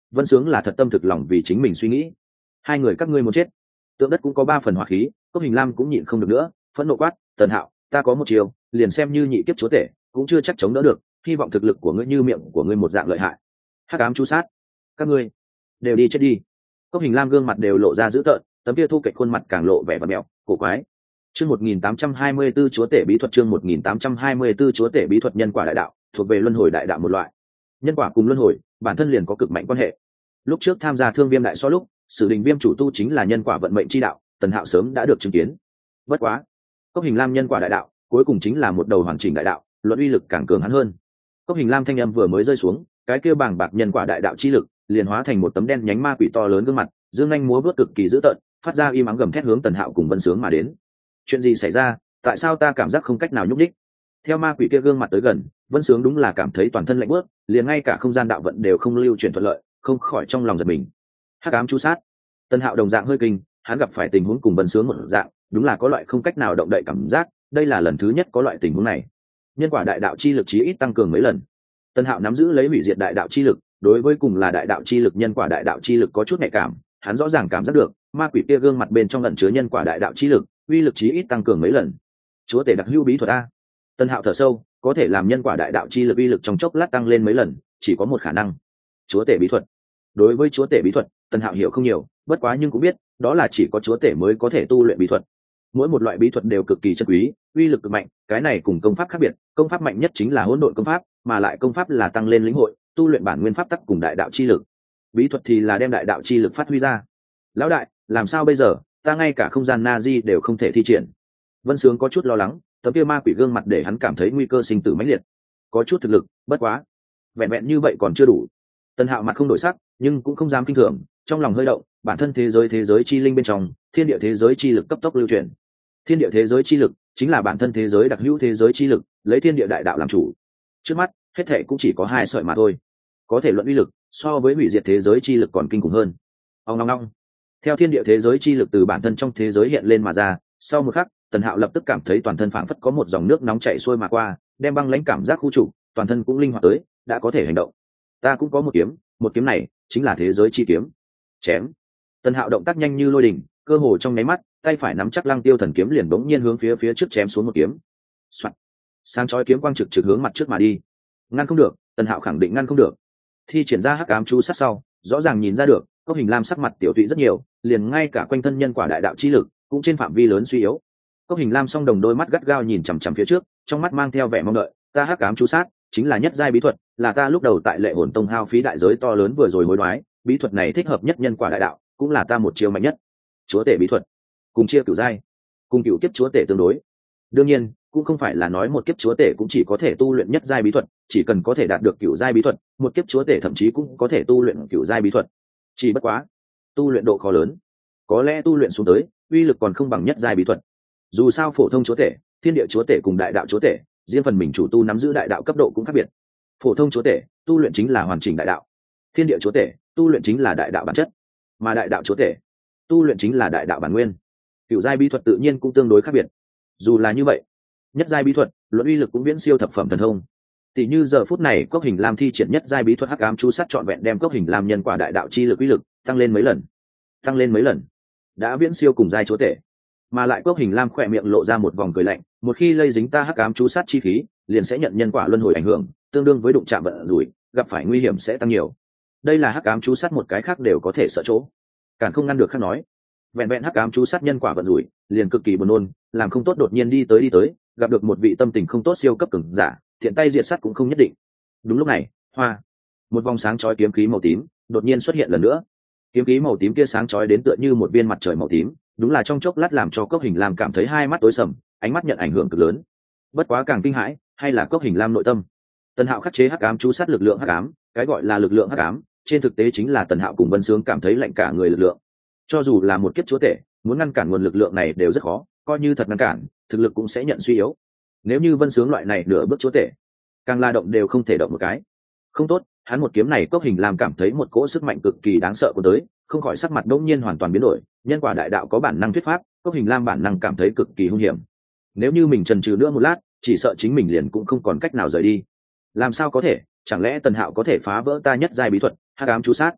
A: Vân Sướng là thật tâm thực lòng vì chính mình suy nghĩ. Hai người các ngươi muốn chết. Tượng đất cũng có ba phần hỏa khí, Cốc Hình Lam cũng nhịn không được nữa, phẫn nộ quát: Tần Hạo, ta có một chiều, liền xem như nhị kiếp chúa tể cũng chưa chắc chống đỡ được, hy vọng thực lực của ngươi như miệng của ngươi một dạng lợi hại. Hắc ám chu sát, các ngươi đều đi chết đi. Cốc Hình Lam gương mặt đều lộ ra dữ tợn, tấm kia thu kệch khuôn mặt càng lộ vẻ và mèo cổ quái. Chương một nghìn tám trăm hai mươi 1824 chúa tể bí thuật, chương một nghìn tám trăm hai mươi 1824 chúa tể bí thuật. Nhân quả đại đạo thuộc về luân hồi đại đạo một loại. Nhân quả cùng luân hồi bản thân liền có cực mạnh quan hệ. Lúc trước tham gia Thương Viêm đại so lúc, Sử Đình Viêm chủ tu chính là nhân quả vận mệnh chi đạo, Tần Hạo sớm đã được chứng kiến. Bất quá, Cốc Hình Lam nhân quả đại đạo cuối cùng chính là một đầu hoàn chỉnh đại đạo, luận uy lực càng cường hắn hơn. Cốc Hình Lam thanh âm vừa mới rơi xuống, cái kia bàng bạc nhân quả đại đạo chi lực liền hóa thành một tấm đen nhánh ma quỷ to lớn gương mặt, dương anh múa vuốt cực kỳ dữ tợn, phát ra im ắng gầm thét hướng Tần Hạo cùng Vân Sướng mà đến. Chuyện gì xảy ra? Tại sao ta cảm giác không cách nào nhúc nhích? Theo ma quỷ kia gương mặt tới gần, Vân Sướng đúng là cảm thấy toàn thân lạnh buốt, liền ngay cả không gian đạo vận đều không lưu chuyển thuận lợi, không khỏi trong lòng giật mình. Hắc ám chu sát. Tần Hạo đồng dạng hơi kinh, hắn gặp phải tình huống cùng Vân Sướng một dạng, đúng là có loại không cách nào động đậy cảm giác, đây là lần thứ nhất có loại tình huống này. Nhân quả đại đạo chi lực chí ít tăng cường mấy lần. Tần Hạo nắm giữ lấy hủy diệt đại đạo chi lực, đối với cùng là đại đạo chi lực nhân quả đại đạo chi lực có chút nhạy cảm, hắn rõ ràng cảm giác được, ma quỷ kia gương mặt bên trong ẩn chứa nhân quả đại đạo chi lực, uy lực chí ít tăng cường mấy lần. Chúa tể đặc hữu bí thuật a. Tần Hạo thở sâu, có thể làm nhân quả đại đạo chi lực uy lực trong chốc lát tăng lên mấy lần, chỉ có một khả năng. Chúa tể bí thuật. Đối với chúa tể bí thuật, Tần Hạo hiểu không nhiều, bất quá nhưng cũng biết, đó là chỉ có chúa tể mới có thể tu luyện bí thuật. Mỗi một loại bí thuật đều cực kỳ chân quý, uy lực cực mạnh, cái này cùng công pháp khác biệt, công pháp mạnh nhất chính là hỗn độn công pháp, mà lại công pháp là tăng lên lĩnh hội, tu luyện bản nguyên pháp tắc cùng đại đạo chi lực. Bí thuật thì là đem đại đạo chi lực phát huy ra. Lão đại, làm sao bây giờ, ta ngay cả không gian Nazi đều không thể thi triển. Vân Sướng có chút lo lắng, tấm kia ma quỷ gương mặt để hắn cảm thấy nguy cơ sinh tử mãnh liệt. Có chút thực lực, bất quá, vẹn vẹn như vậy còn chưa đủ. Tần Hạo mặt không đổi sắc, nhưng cũng không dám kinh thường, trong lòng hơi động, bản thân thế giới thế giới chi linh bên trong, thiên địa thế giới chi lực cấp tốc lưu chuyển. Thiên địa thế giới chi lực chính là bản thân thế giới đặc hữu thế giới chi lực, lấy thiên địa đại đạo làm chủ. Trước mắt, hết thảy cũng chỉ có hai sợi mà thôi, có thể luận uy lực, so với hủy diệt thế giới chi lực còn kinh khủng hơn. Ong long long. Theo thiên địa thế giới chi lực từ bản thân trong thế giới hiện lên mà ra, sau một khắc, Tần Hạo lập tức cảm thấy toàn thân phảng phất có một dòng nước nóng chảy xuôi mà qua, đem băng lãnh cảm giác khu trục, toàn thân cũng linh hoạt tới, đã có thể hành động. Ta cũng có một kiếm, một kiếm này chính là thế giới chi kiếm. Chém. Tần Hạo động tác nhanh như lôi đình, cơ hồ trong nháy mắt, tay phải nắm chắc Lăng Tiêu Thần kiếm liền bỗng nhiên hướng phía phía trước chém xuống một kiếm. Soạt. Sáng chói kiếm quang trực trực hướng mặt trước mà đi. Ngăn không được, Tần Hạo khẳng định ngăn không được. Thi triển ra hắc ám chú sát sau, rõ ràng nhìn ra được, Cốc Hình Lam sắc mặt tiểu tụy rất nhiều, liền ngay cả quanh thân nhân quả đại đạo chi lực cũng trên phạm vi lớn suy yếu. Cốc Hình Lam song đồng đôi mắt gắt gao nhìn chằm chằm phía trước, trong mắt mang theo vẻ mong đợi, ta hắc ám chú sát chính là nhất giai bí thuật, là ta lúc đầu tại Lệ Hồn Tông hao phí đại giới to lớn vừa rồi hối đoái, bí thuật này thích hợp nhất nhân quả đại đạo, cũng là ta một chiêu mạnh nhất. Chúa tể bí thuật, cùng chia cửu giai, cùng cửu kiếp chúa tể tương đối. Đương nhiên, cũng không phải là nói một kiếp chúa tể cũng chỉ có thể tu luyện nhất giai bí thuật, chỉ cần có thể đạt được cửu giai bí thuật, một kiếp chúa tể thậm chí cũng có thể tu luyện cửu giai bí thuật. Chỉ bất quá, tu luyện độ khó lớn, có lẽ tu luyện xuống tới, uy lực còn không bằng nhất giai bí thuật. Dù sao phổ thông chúa tể, thiên địa chúa tể cùng đại đạo chúa tể, riêng phần mình chủ tu nắm giữ đại đạo cấp độ cũng khác biệt. Phổ thông chúa tể, tu luyện chính là hoàn chỉnh đại đạo. Thiên địa chúa tể, tu luyện chính là đại đạo bản chất, mà đại đạo chúa tể, tu luyện chính là đại đạo bản nguyên. Cửu giai bí thuật tự nhiên cũng tương đối khác biệt. Dù là như vậy, nhất giai bí thuật, luận uy lực cũng viễn siêu thập phẩm thần thông. Tỷ như giờ phút này Cốc Hình Lam thi triển nhất giai bí thuật hắc ám chú sát trọn vẹn đem Cốc Hình Lam nhân quả đại đạo chi lực uy lực tăng lên mấy lần, tăng lên mấy lần, đã viễn siêu cùng giai chúa tể. Mà lại Cốc Hình Lam khỏe miệng lộ ra một vòng cười lạnh, một khi lây dính ta hắc ám chú sát chi khí, liền sẽ nhận nhân quả luân hồi ảnh hưởng, tương đương với đụng chạm vận rủi, gặp phải nguy hiểm sẽ tăng nhiều. Đây là hắc ám chú sát một cái khác đều có thể sợ chỗ, càng không ngăn được khác nói. Vẹn vẹn hắc ám chú sát nhân quả vận rủi, liền cực kỳ buồn nôn, làm không tốt đột nhiên đi tới đi tới, gặp được một vị tâm tình không tốt siêu cấp cường giả, thiện tay diệt sát cũng không nhất định. Đúng lúc này, hoa, một vòng sáng chói kiếm khí màu tím đột nhiên xuất hiện lần nữa. Kiếm khí màu tím kia sáng chói đến tựa như một viên mặt trời màu tím, đúng là trong chốc lát làm cho Cốc Hình Lam cảm thấy hai mắt tối sầm, ánh mắt nhận ảnh hưởng cực lớn. Bất quá càng kinh hãi, hay là Cốc Hình Lam nội tâm. Tần Hạo khắc chế hắc ám chú sát lực lượng hắc ám, cái gọi là lực lượng hắc ám, trên thực tế chính là Tần Hạo cùng Vân Sướng cảm thấy lạnh cả người lực lượng. Cho dù là một kiếp chúa tể, muốn ngăn cản nguồn lực lượng này đều rất khó, coi như thật ngăn cản, thực lực cũng sẽ nhận suy yếu. Nếu như Vân Sướng loại này nửa bước chúa tể, càng la động đều không thể động một cái. Không tốt, hắn một kiếm này Cốc Hình Lam cảm thấy một cỗ sức mạnh cực kỳ đáng sợ của tới, không khỏi sắc mặt đột nhiên hoàn toàn biến đổi, nhân quả đại đạo có bản năng thuyết pháp, Cốc Hình Lam bản năng cảm thấy cực kỳ hung hiểm. Nếu như mình chần chừ nữa một lát, chỉ sợ chính mình liền cũng không còn cách nào rời đi. Làm sao có thể, chẳng lẽ Tần Hạo có thể phá vỡ ta nhất giai bí thuật, hắc ám chú sát?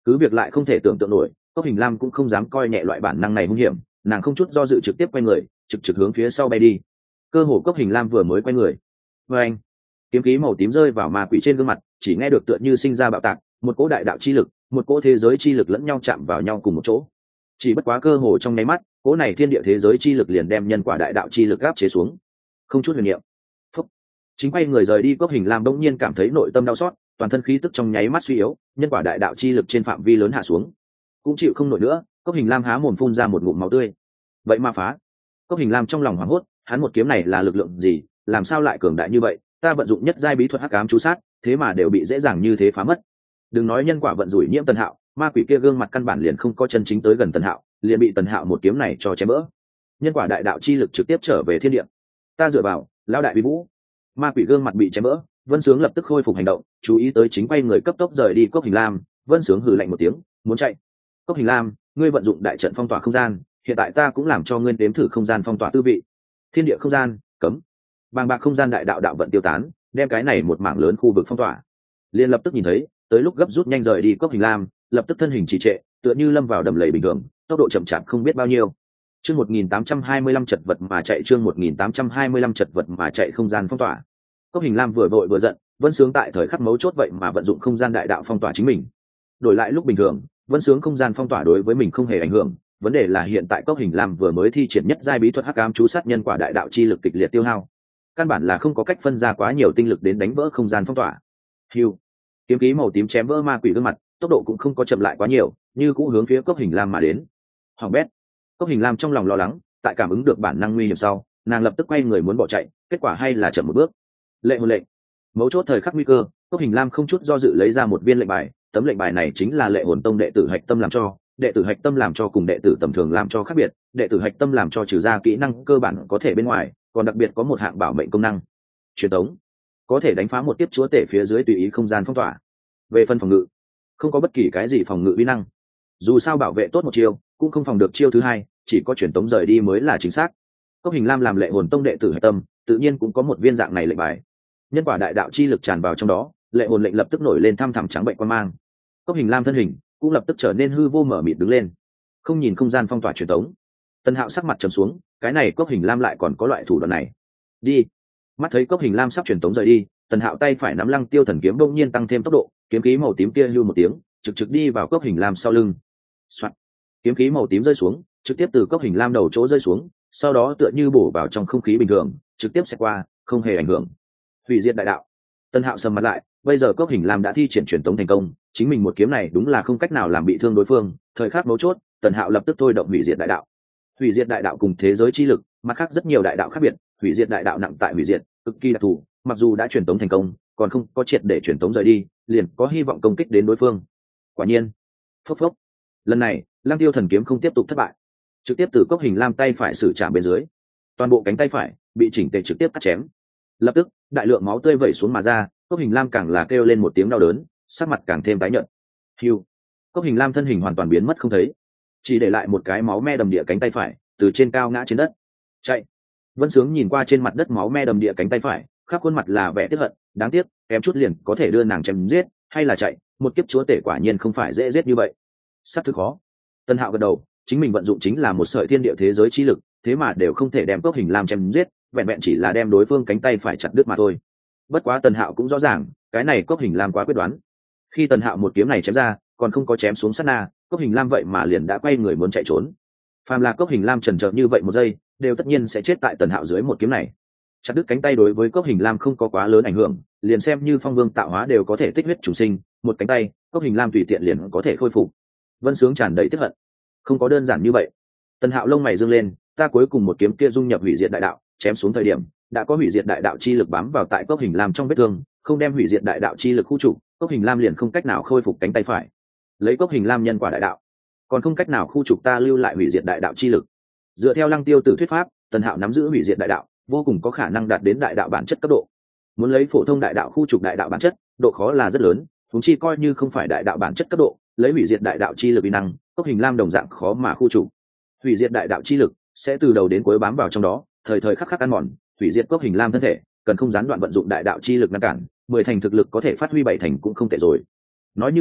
A: cứ việc lại không thể tưởng tượng nổi, cốc hình lam cũng không dám coi nhẹ loại bản năng này hung hiểm, nàng không chút do dự trực tiếp quay người, trực trực hướng phía sau bay đi. Cơ hồ cốc hình lam vừa mới quay người, vê anh, kiếm khí màu tím rơi vào ma quỷ trên gương mặt, chỉ nghe được tựa như sinh ra bạo tạc, một cỗ đại đạo chi lực, một cỗ thế giới chi lực lẫn nhau chạm vào nhau cùng một chỗ. Chỉ bất quá cơ hồ trong nháy mắt, cỗ này thiên địa thế giới chi lực liền đem nhân quả đại đạo chi lực áp chế xuống, không chút huyền niệm. Phúc. Chính quay người rời đi, cốc hình lam bỗng nhiên cảm thấy nội tâm đau xót, toàn thân khí tức trong nháy mắt suy yếu, nhân quả đại đạo chi lực trên phạm vi lớn hạ xuống, cũng chịu không nổi nữa. Cốc hình lam há mồm phun ra một ngụm máu tươi. Vậy mà phá. Cốc hình lam trong lòng hoảng hốt, hắn một kiếm này là lực lượng gì, làm sao lại cường đại như vậy? Ta vận dụng nhất giai bí thuật hắc ám chú sát, thế mà đều bị dễ dàng như thế phá mất. Đừng nói nhân quả vận rủi nhiễm Tần Hạo, ma quỷ kia gương mặt căn bản liền không có chân chính tới gần Tần Hạo, liền bị Tần Hạo một kiếm này cho chém vỡ. Nhân quả đại đạo chi lực trực tiếp trở về thiên địa. Ta dựa vào, lão đại bí vũ. Ma quỷ gương mặt bị chém vỡ, Vân Sướng lập tức khôi phục hành động, chú ý tới chính quay người cấp tốc rời đi Cốc hình lam. Vân Sướng hừ lạnh một tiếng, muốn chạy. Cốc hình lam, ngươi vận dụng đại trận phong tỏa không gian, hiện tại ta cũng làm cho ngươi đếm thử không gian phong tỏa tư vị. Thiên địa không gian cấm, bàng bạc không gian đại đạo đạo vận tiêu tán, đem cái này một mảng lớn khu vực phong tỏa. Liên lập tức nhìn thấy, tới lúc gấp rút nhanh rời đi Cốc hình lam, lập tức thân hình trì trệ, tựa như lâm vào đầm lầy bình thường, tốc độ chậm chạp không biết bao nhiêu. Chương một nghìn tám trăm hai mươi lăm chật vật mà chạy, chương một nghìn tám trăm hai mươi lăm chật vật mà chạy, không gian phong tỏa. Cốc hình lam vừa vội vừa giận, Vân Sướng tại thời khắc mấu chốt vậy mà vận dụng không gian đại đạo phong tỏa chính mình. Đổi lại lúc bình thường, Vân Sướng không gian phong tỏa đối với mình không hề ảnh hưởng, vấn đề là hiện tại Cốc hình lam vừa mới thi triển nhất giai bí thuật hắc ám chú sát, nhân quả đại đạo chi lực kịch liệt tiêu hao, căn bản là không có cách phân ra quá nhiều tinh lực đến đánh vỡ không gian phong tỏa. Hưu, kiếm khí màu tím chém vỡ ma quỷ gương mặt, tốc độ cũng không có chậm lại quá nhiều, như cũ hướng phía Cốc hình lam mà đến. Hoàng bét. Cốc hình lam trong lòng lo lắng, tại cảm ứng được bản năng nguy hiểm sau, nàng lập tức quay người muốn bỏ chạy, kết quả hay là chậm một bước. Lệ hồn lệnh. Mấu chốt thời khắc nguy cơ, Cốc hình lam không chút do dự lấy ra một viên lệnh bài, tấm lệnh bài này chính là Lệ hồn tông đệ tử hạch tâm làm cho. Đệ tử hạch tâm làm cho cùng đệ tử tầm thường làm cho khác biệt, đệ tử hạch tâm làm cho trừ ra kỹ năng cơ bản có thể bên ngoài, còn đặc biệt có một hạng bảo mệnh công năng. Truyền tống, có thể đánh phá một tiếp chúa tể phía dưới tùy ý không gian phong tỏa. Về phần phòng ngự, không có bất kỳ cái gì phòng ngự uy năng. Dù sao bảo vệ tốt một chiêu, cũng không phòng được chiêu thứ hai, chỉ có truyền tống rời đi mới là chính xác. Cốc hình lam làm Lệ hồn tông đệ tử hạch tâm, tự nhiên cũng có một viên dạng này lệnh bài. Nhân quả đại đạo chi lực tràn vào trong đó, Lệ hồn lệnh lập tức nổi lên thăm thẳm trắng bệnh quan mang. Cốc hình lam thân hình cũng lập tức trở nên hư vô mở mịt đứng lên, không nhìn không gian phong tỏa truyền tống. Tần Hạo sắc mặt trầm xuống, cái này Cốc hình lam lại còn có loại thủ đoạn này. Đi. Mắt thấy Cốc hình lam sắp truyền tống rời đi, Tần Hạo tay phải nắm Lăng Tiêu thần kiếm bỗng nhiên tăng thêm tốc độ, kiếm khí màu tím kia lưu một tiếng, trực trực đi vào Cốc hình lam sau lưng. Soạt. Kiếm khí màu tím rơi xuống, trực tiếp từ Cốc hình lam đầu chỗ rơi xuống, sau đó tựa như bổ vào trong không khí bình thường, trực tiếp xẹt qua, không hề ảnh hưởng. Hủy diệt đại đạo. Tần Hạo sầm mặt lại, bây giờ Cốc hình lam đã thi triển truyền tống thành công, chính mình một kiếm này đúng là không cách nào làm bị thương đối phương. Thời khắc mấu chốt, Tần Hạo lập tức thôi động hủy diệt đại đạo. Hủy diệt đại đạo cùng thế giới chi lực, mặt khác rất nhiều đại đạo khác biệt, hủy diệt đại đạo nặng tại hủy diệt, cực kỳ đặc thù, mặc dù đã truyền tống thành công, còn không có triệt để truyền tống rời đi, liền có hy vọng công kích đến đối phương. Quả nhiên, phốc phốc. Lần này, Lăng Tiêu thần kiếm không tiếp tục thất bại, trực tiếp từ Cốc hình lam tay phải sử chạm bên dưới, toàn bộ cánh tay phải bị chỉnh tề trực tiếp cắt chém. Lập tức, đại lượng máu tươi vẩy xuống mà ra, Cốc hình lam càng là kêu lên một tiếng đau đớn, sắc mặt càng thêm tái nhợt. Hiu, Cốc hình lam thân hình hoàn toàn biến mất không thấy, chỉ để lại một cái máu me đầm địa cánh tay phải từ trên cao ngã trên đất. Chạy. Vân Sướng nhìn qua trên mặt đất máu me đầm địa cánh tay phải, khắp khuôn mặt là vẻ tiếc hận, đáng tiếc, kém chút liền có thể đưa nàng chém giết, hay là chạy, một kiếp chúa tể quả nhiên không phải dễ giết như vậy. Sắp thứ khó. Tân Hạo gật đầu, chính mình vận dụng chính là một sợi thiên địa thế giới chi lực, thế mà đều không thể đem Cốc hình lam chém giết, vẹn vẹn chỉ là đem đối phương cánh tay phải chặt đứt mà thôi. Bất quá Tần Hạo cũng rõ ràng, cái này Cốc hình lam quá quyết đoán. Khi Tần Hạo một kiếm này chém ra, còn không có chém xuống sát na, Cốc hình lam vậy mà liền đã quay người muốn chạy trốn. Phàm là Cốc hình lam chần chờ như vậy một giây, đều tất nhiên sẽ chết tại Tần Hạo dưới một kiếm này. Chặt đứt cánh tay đối với Cốc hình lam không có quá lớn ảnh hưởng, liền xem như phong vương tạo hóa đều có thể tích huyết chủ sinh, một cánh tay, Cốc hình lam tùy tiện liền có thể khôi phục. Vân Sướng tràn đầy tức hận. Không có đơn giản như vậy. Tần Hạo lông mày dương lên, ta cuối cùng một kiếm kia dung nhập hủy diệt đại đạo, chém xuống thời điểm, đã có hủy diệt đại đạo chi lực bám vào tại Cốc hình lam trong vết thương, không đem hủy diệt đại đạo chi lực khu trục, Cốc hình lam liền không cách nào khôi phục cánh tay phải. Lấy Cốc hình lam nhân quả đại đạo, còn không cách nào khu trục ta lưu lại hủy diệt đại đạo chi lực. Dựa theo Lăng Tiêu tử thuyết pháp, Tần Hạo nắm giữ hủy diệt đại đạo, vô cùng có khả năng đạt đến đại đạo bản chất cấp độ. Muốn lấy phổ thông đại đạo khu trục đại đạo bản chất, độ khó là rất lớn, huống chi coi như không phải đại đạo bản chất cấp độ, lấy hủy diệt đại đạo chi lực uy năng, Cốc hình lam đồng dạng khó mà khu trục. Hủy diệt đại đạo chi lực sẽ từ đầu đến cuối bám vào trong đó, thời thời khắc khắc ăn mòn, hủy diệt Cốc hình lam thân thể, cần không gián đoạn vận dụng đại đạo chi lực ngăn cản, mười thành thực lực có thể phát huy bảy thành cũng không tệ rồi. Nói như vậy,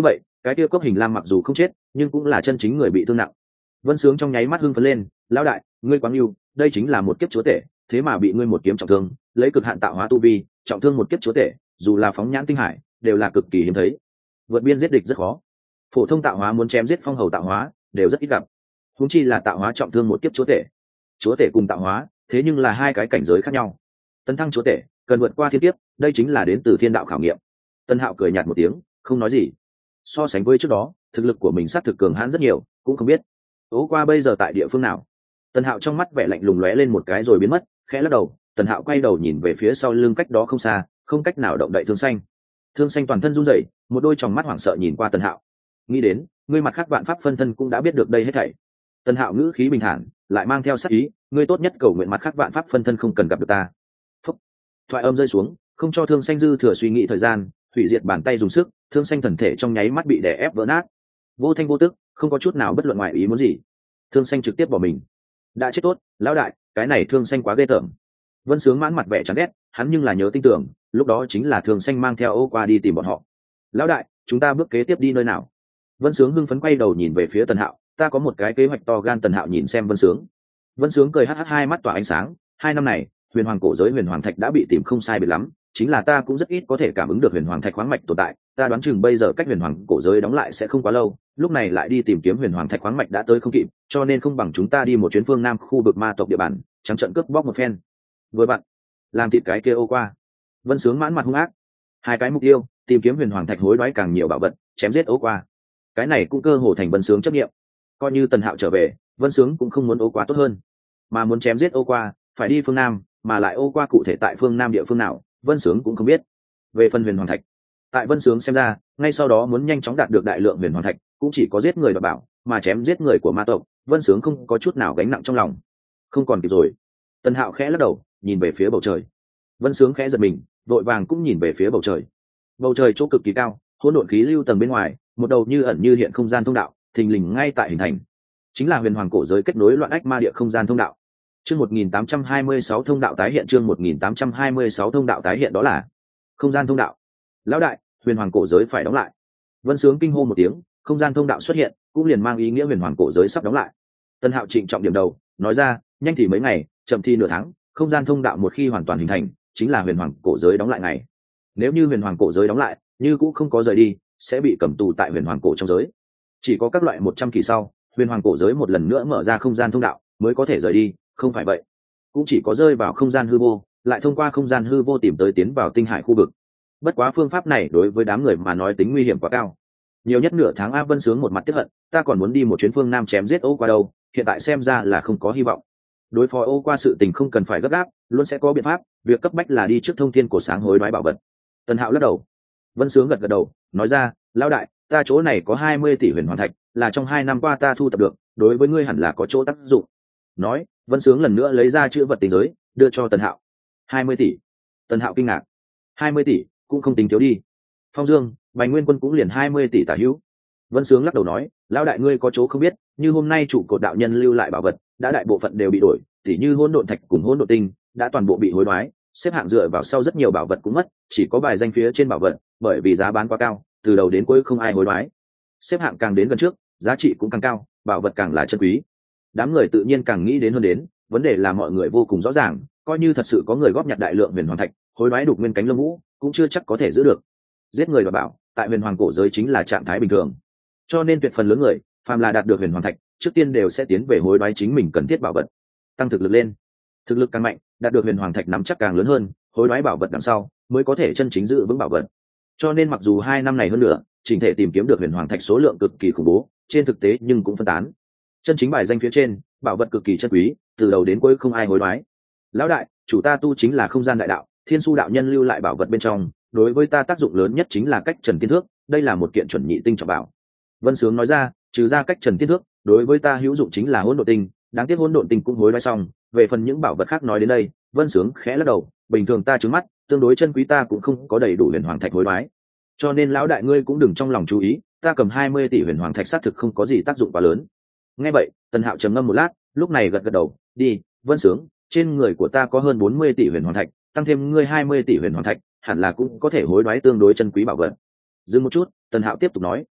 A: cái kia cốc hình lam mặc dù không chết nhưng cũng là chân chính người bị thương nặng. Vân Sướng trong nháy mắt hưng phấn lên, lão đại ngươi quá yêu, đây chính là một kiếp chúa tể, thế mà bị ngươi một kiếm trọng thương, lấy cực hạn tạo hóa tu vi trọng thương một kiếp chúa tể, dù là phóng nhãn tinh hải đều là cực kỳ hiếm thấy. Vượt biên giết địch rất khó, phổ thông tạo hóa muốn chém giết phong hầu tạo hóa đều rất ít gặp, huống chi là tạo hóa trọng thương một kiếp chúa tể. Chúa tể cùng tạo hóa thế nhưng là hai cái cảnh giới khác nhau, tấn thăng chúa tể cần vượt qua thiên kiếp, đây chính là đến từ thiên đạo khảo nghiệm. Tân Hạo cười nhạt một tiếng, không nói gì. So sánh với trước đó, thực lực của mình sát thực cường hãn rất nhiều, cũng không biết ố qua bây giờ tại địa phương nào. Tân Hạo trong mắt vẻ lạnh lùng lóe lên một cái rồi biến mất, khẽ lắc đầu. Tần Hạo quay đầu nhìn về phía sau lưng cách đó không xa, không cách nào động đậy Thương Xanh. Thương Xanh toàn thân run rẩy, một đôi tròng mắt hoảng sợ nhìn qua Tần Hạo. Nghĩ đến, ngươi mặt khác vạn pháp phân thân cũng đã biết được đây hết thảy. Tần Hạo ngữ khí bình thản, lại mang theo sát ý, ngươi tốt nhất cầu nguyện mặt khác vạn pháp phân thân không cần gặp được ta. Phúc. Thoại âm rơi xuống, không cho Thương Xanh dư thừa suy nghĩ thời gian, hủy diệt bàn tay dùng sức, Thương Xanh thần thể trong nháy mắt bị đè ép vỡ nát. Vô thanh vô tức, không có chút nào bất luận ngoại ý muốn gì. Thương Xanh trực tiếp bỏ mình. Đã chết tốt, lão đại, cái này Thương Xanh quá ghê tởm. Vân Sướng mãn mặt vẻ chán ghét, hắn nhưng là nhớ tin tưởng, lúc đó chính là Thương Xanh mang theo Ô qua đi tìm bọn họ. Lão đại, chúng ta bước kế tiếp đi nơi nào? Vân Sướng hưng phấn quay đầu nhìn về phía Tần Hạo, ta có một cái kế hoạch to gan. Tần Hạo nhìn xem Vân Sướng. Vân Sướng cười hắc hắc, hai mắt tỏa ánh sáng, hai năm này, huyền hoàng cổ giới huyền hoàng thạch đã bị tìm không sai biệt lắm, chính là ta cũng rất ít có thể cảm ứng được huyền hoàng thạch khoáng mạch tồn tại, ta đoán chừng bây giờ cách huyền hoàng cổ giới đóng lại sẽ không quá lâu, lúc này lại đi tìm kiếm huyền hoàng thạch khoáng mạch đã tới không kịp, cho nên không bằng chúng ta đi một chuyến phương nam khu vực ma tộc địa bàn, trắng trận cướp bóc một phen. Vừa bạn, làm thịt cái kia Ô qua. Vân Sướng mãn mặt hung ác. Hai cái mục tiêu, tìm kiếm huyền hoàng thạch hối đoái càng nhiều bảo vật, chém giết Ô qua. Cái này cũng cơ hồ thành Vân Sướng chấp nghiệm. Coi như Tần Hạo trở về, Vân Sướng cũng không muốn Ô qua tốt hơn, mà muốn chém giết Ô qua, phải đi phương nam, mà lại Ô qua cụ thể tại phương nam địa phương nào, Vân Sướng cũng không biết. Về phần huyền hoàng thạch, tại Vân Sướng xem ra, ngay sau đó muốn nhanh chóng đạt được đại lượng huyền hoàng thạch, cũng chỉ có giết người và bảo, mà chém giết người của ma tộc, Vân Sướng không có chút nào gánh nặng trong lòng. Không còn kịp rồi. Tần Hạo khẽ lắc đầu, nhìn về phía bầu trời. Vân Sướng khẽ giật mình, vội vàng cũng nhìn về phía bầu trời. Bầu trời chỗ cực kỳ cao, hỗn độn khí lưu tầng bên ngoài, một đầu như ẩn như hiện không gian thông đạo, thình lình ngay tại hình thành, chính là huyền hoàng cổ giới kết nối loạn ách ma địa không gian thông đạo. Chương một nghìn tám trăm hai mươi sáu thông đạo tái hiện, chương một nghìn tám trăm hai mươi sáu thông đạo tái hiện, đó là không gian thông đạo. Lão đại, huyền hoàng cổ giới phải đóng lại. Vân Sướng kinh hô một tiếng, không gian thông đạo xuất hiện, cũng liền mang ý nghĩa huyền hoàng cổ giới sắp đóng lại. Tân Hạo trịnh trọng điểm đầu, nói ra, nhanh thì mấy ngày, chậm thì nửa tháng, không gian thông đạo một khi hoàn toàn hình thành, chính là huyền hoàng cổ giới đóng lại ngày. Nếu như huyền hoàng cổ giới đóng lại, như cũng không có rời đi, sẽ bị cầm tù tại huyền hoàng cổ trong giới. Chỉ có các loại một trăm kỳ sau, huyền hoàng cổ giới một lần nữa mở ra không gian thông đạo, mới có thể rời đi, không phải vậy, cũng chỉ có rơi vào không gian hư vô, lại thông qua không gian hư vô tìm tới tiến vào tinh hải khu vực. Bất quá phương pháp này đối với đám người mà nói tính nguy hiểm quá cao. Nhiều nhất nửa tháng. A Vân Sướng một mặt tiếc hận, ta còn muốn đi một chuyến phương nam chém giết Ô qua đâu, hiện tại xem ra là không có hy vọng. Đối phó Ô qua sự tình không cần phải gấp gáp, luôn sẽ có biện pháp, việc cấp bách là đi trước thông thiên cổ sáng hối đoái bảo vật. Tần Hạo lắc đầu. Vân Sướng gật gật đầu, nói ra, lão đại, ta chỗ này có hai mươi tỷ huyền hoàng thạch, là trong hai năm qua ta thu thập được, đối với ngươi hẳn là có chỗ tác dụng. Nói, Vân Sướng lần nữa lấy ra chữ vật tinh giới, đưa cho Tần Hạo. hai mươi tỷ. Tần Hạo kinh ngạc. hai mươi tỷ, cũng không tính thiếu đi. Phong Dương, Bành Nguyên Quân cũng liền hai mươi tỷ tả hữu. Vân Sướng lắc đầu nói, lão đại ngươi có chỗ không biết, như hôm nay trụ cột đạo nhân lưu lại bảo vật, đã đại bộ phận đều bị đổi, tỉ như hỗn độn thạch cùng hỗn độn tinh, đã toàn bộ bị hối đoái, xếp hạng dựa vào sau rất nhiều bảo vật cũng mất, chỉ có bài danh phía trên bảo vật, bởi vì giá bán quá cao, từ đầu đến cuối không ai hối đoái. Xếp hạng càng đến gần trước, giá trị cũng càng cao, bảo vật càng là chân quý. Đám người tự nhiên càng nghĩ đến hơn đến, vấn đề là mọi người vô cùng rõ ràng, coi như thật sự có người góp nhặt đại lượng huyền hoàng thạch, hối đoái đục nguyên cánh lông vũ, cũng chưa chắc có thể giữ được. Giết người và bảo, tại huyền hoàng cổ giới chính là trạng thái bình thường. Cho nên tuyệt phần lớn người, phàm là đạt được huyền hoàng thạch, trước tiên đều sẽ tiến về hối đoái chính mình cần thiết bảo vật, tăng thực lực lên. Thực lực càng mạnh, đạt được huyền hoàng thạch nắm chắc càng lớn hơn, hối đoái bảo vật đằng sau mới có thể chân chính giữ vững bảo vật. Cho nên mặc dù hai năm này hơn nữa, chỉnh thể tìm kiếm được huyền hoàng thạch số lượng cực kỳ khủng bố, trên thực tế nhưng cũng phân tán. Chân chính bài danh phía trên, bảo vật cực kỳ chân quý, từ đầu đến cuối không ai hối đoái. Lão đại, chủ ta tu chính là không gian đại đạo, thiên su đạo nhân lưu lại bảo vật bên trong, đối với ta tác dụng lớn nhất chính là cách trần tiên thước, đây là một kiện chuẩn nhị tinh trọng bảo. Vân Sướng nói ra, trừ ra cách trần tiên thước, đối với ta hữu dụng chính là hỗn độn tinh, đáng tiếc hỗn độn tinh cũng hối đoái xong. Về phần những bảo vật khác nói đến đây, Vân Sướng khẽ lắc đầu, bình thường ta trứng mắt, tương đối chân quý ta cũng không có đầy đủ huyền hoàng thạch hối đoái, cho nên lão đại ngươi cũng đừng trong lòng chú ý, ta cầm hai mươi tỷ huyền hoàng thạch xác thực không có gì tác dụng quá lớn. Nghe vậy, Tần Hạo trầm ngâm một lát, lúc này gật gật đầu, đi, Vân Sướng, trên người của ta có hơn bốn mươi tỷ huyền hoàng thạch, tăng thêm ngươi hai mươi tỷ huyền hoàng thạch, hẳn là cũng có thể hối đoái tương đối chân quý bảo vật. Dừng một chút, Tần Hạo tiếp tục nói,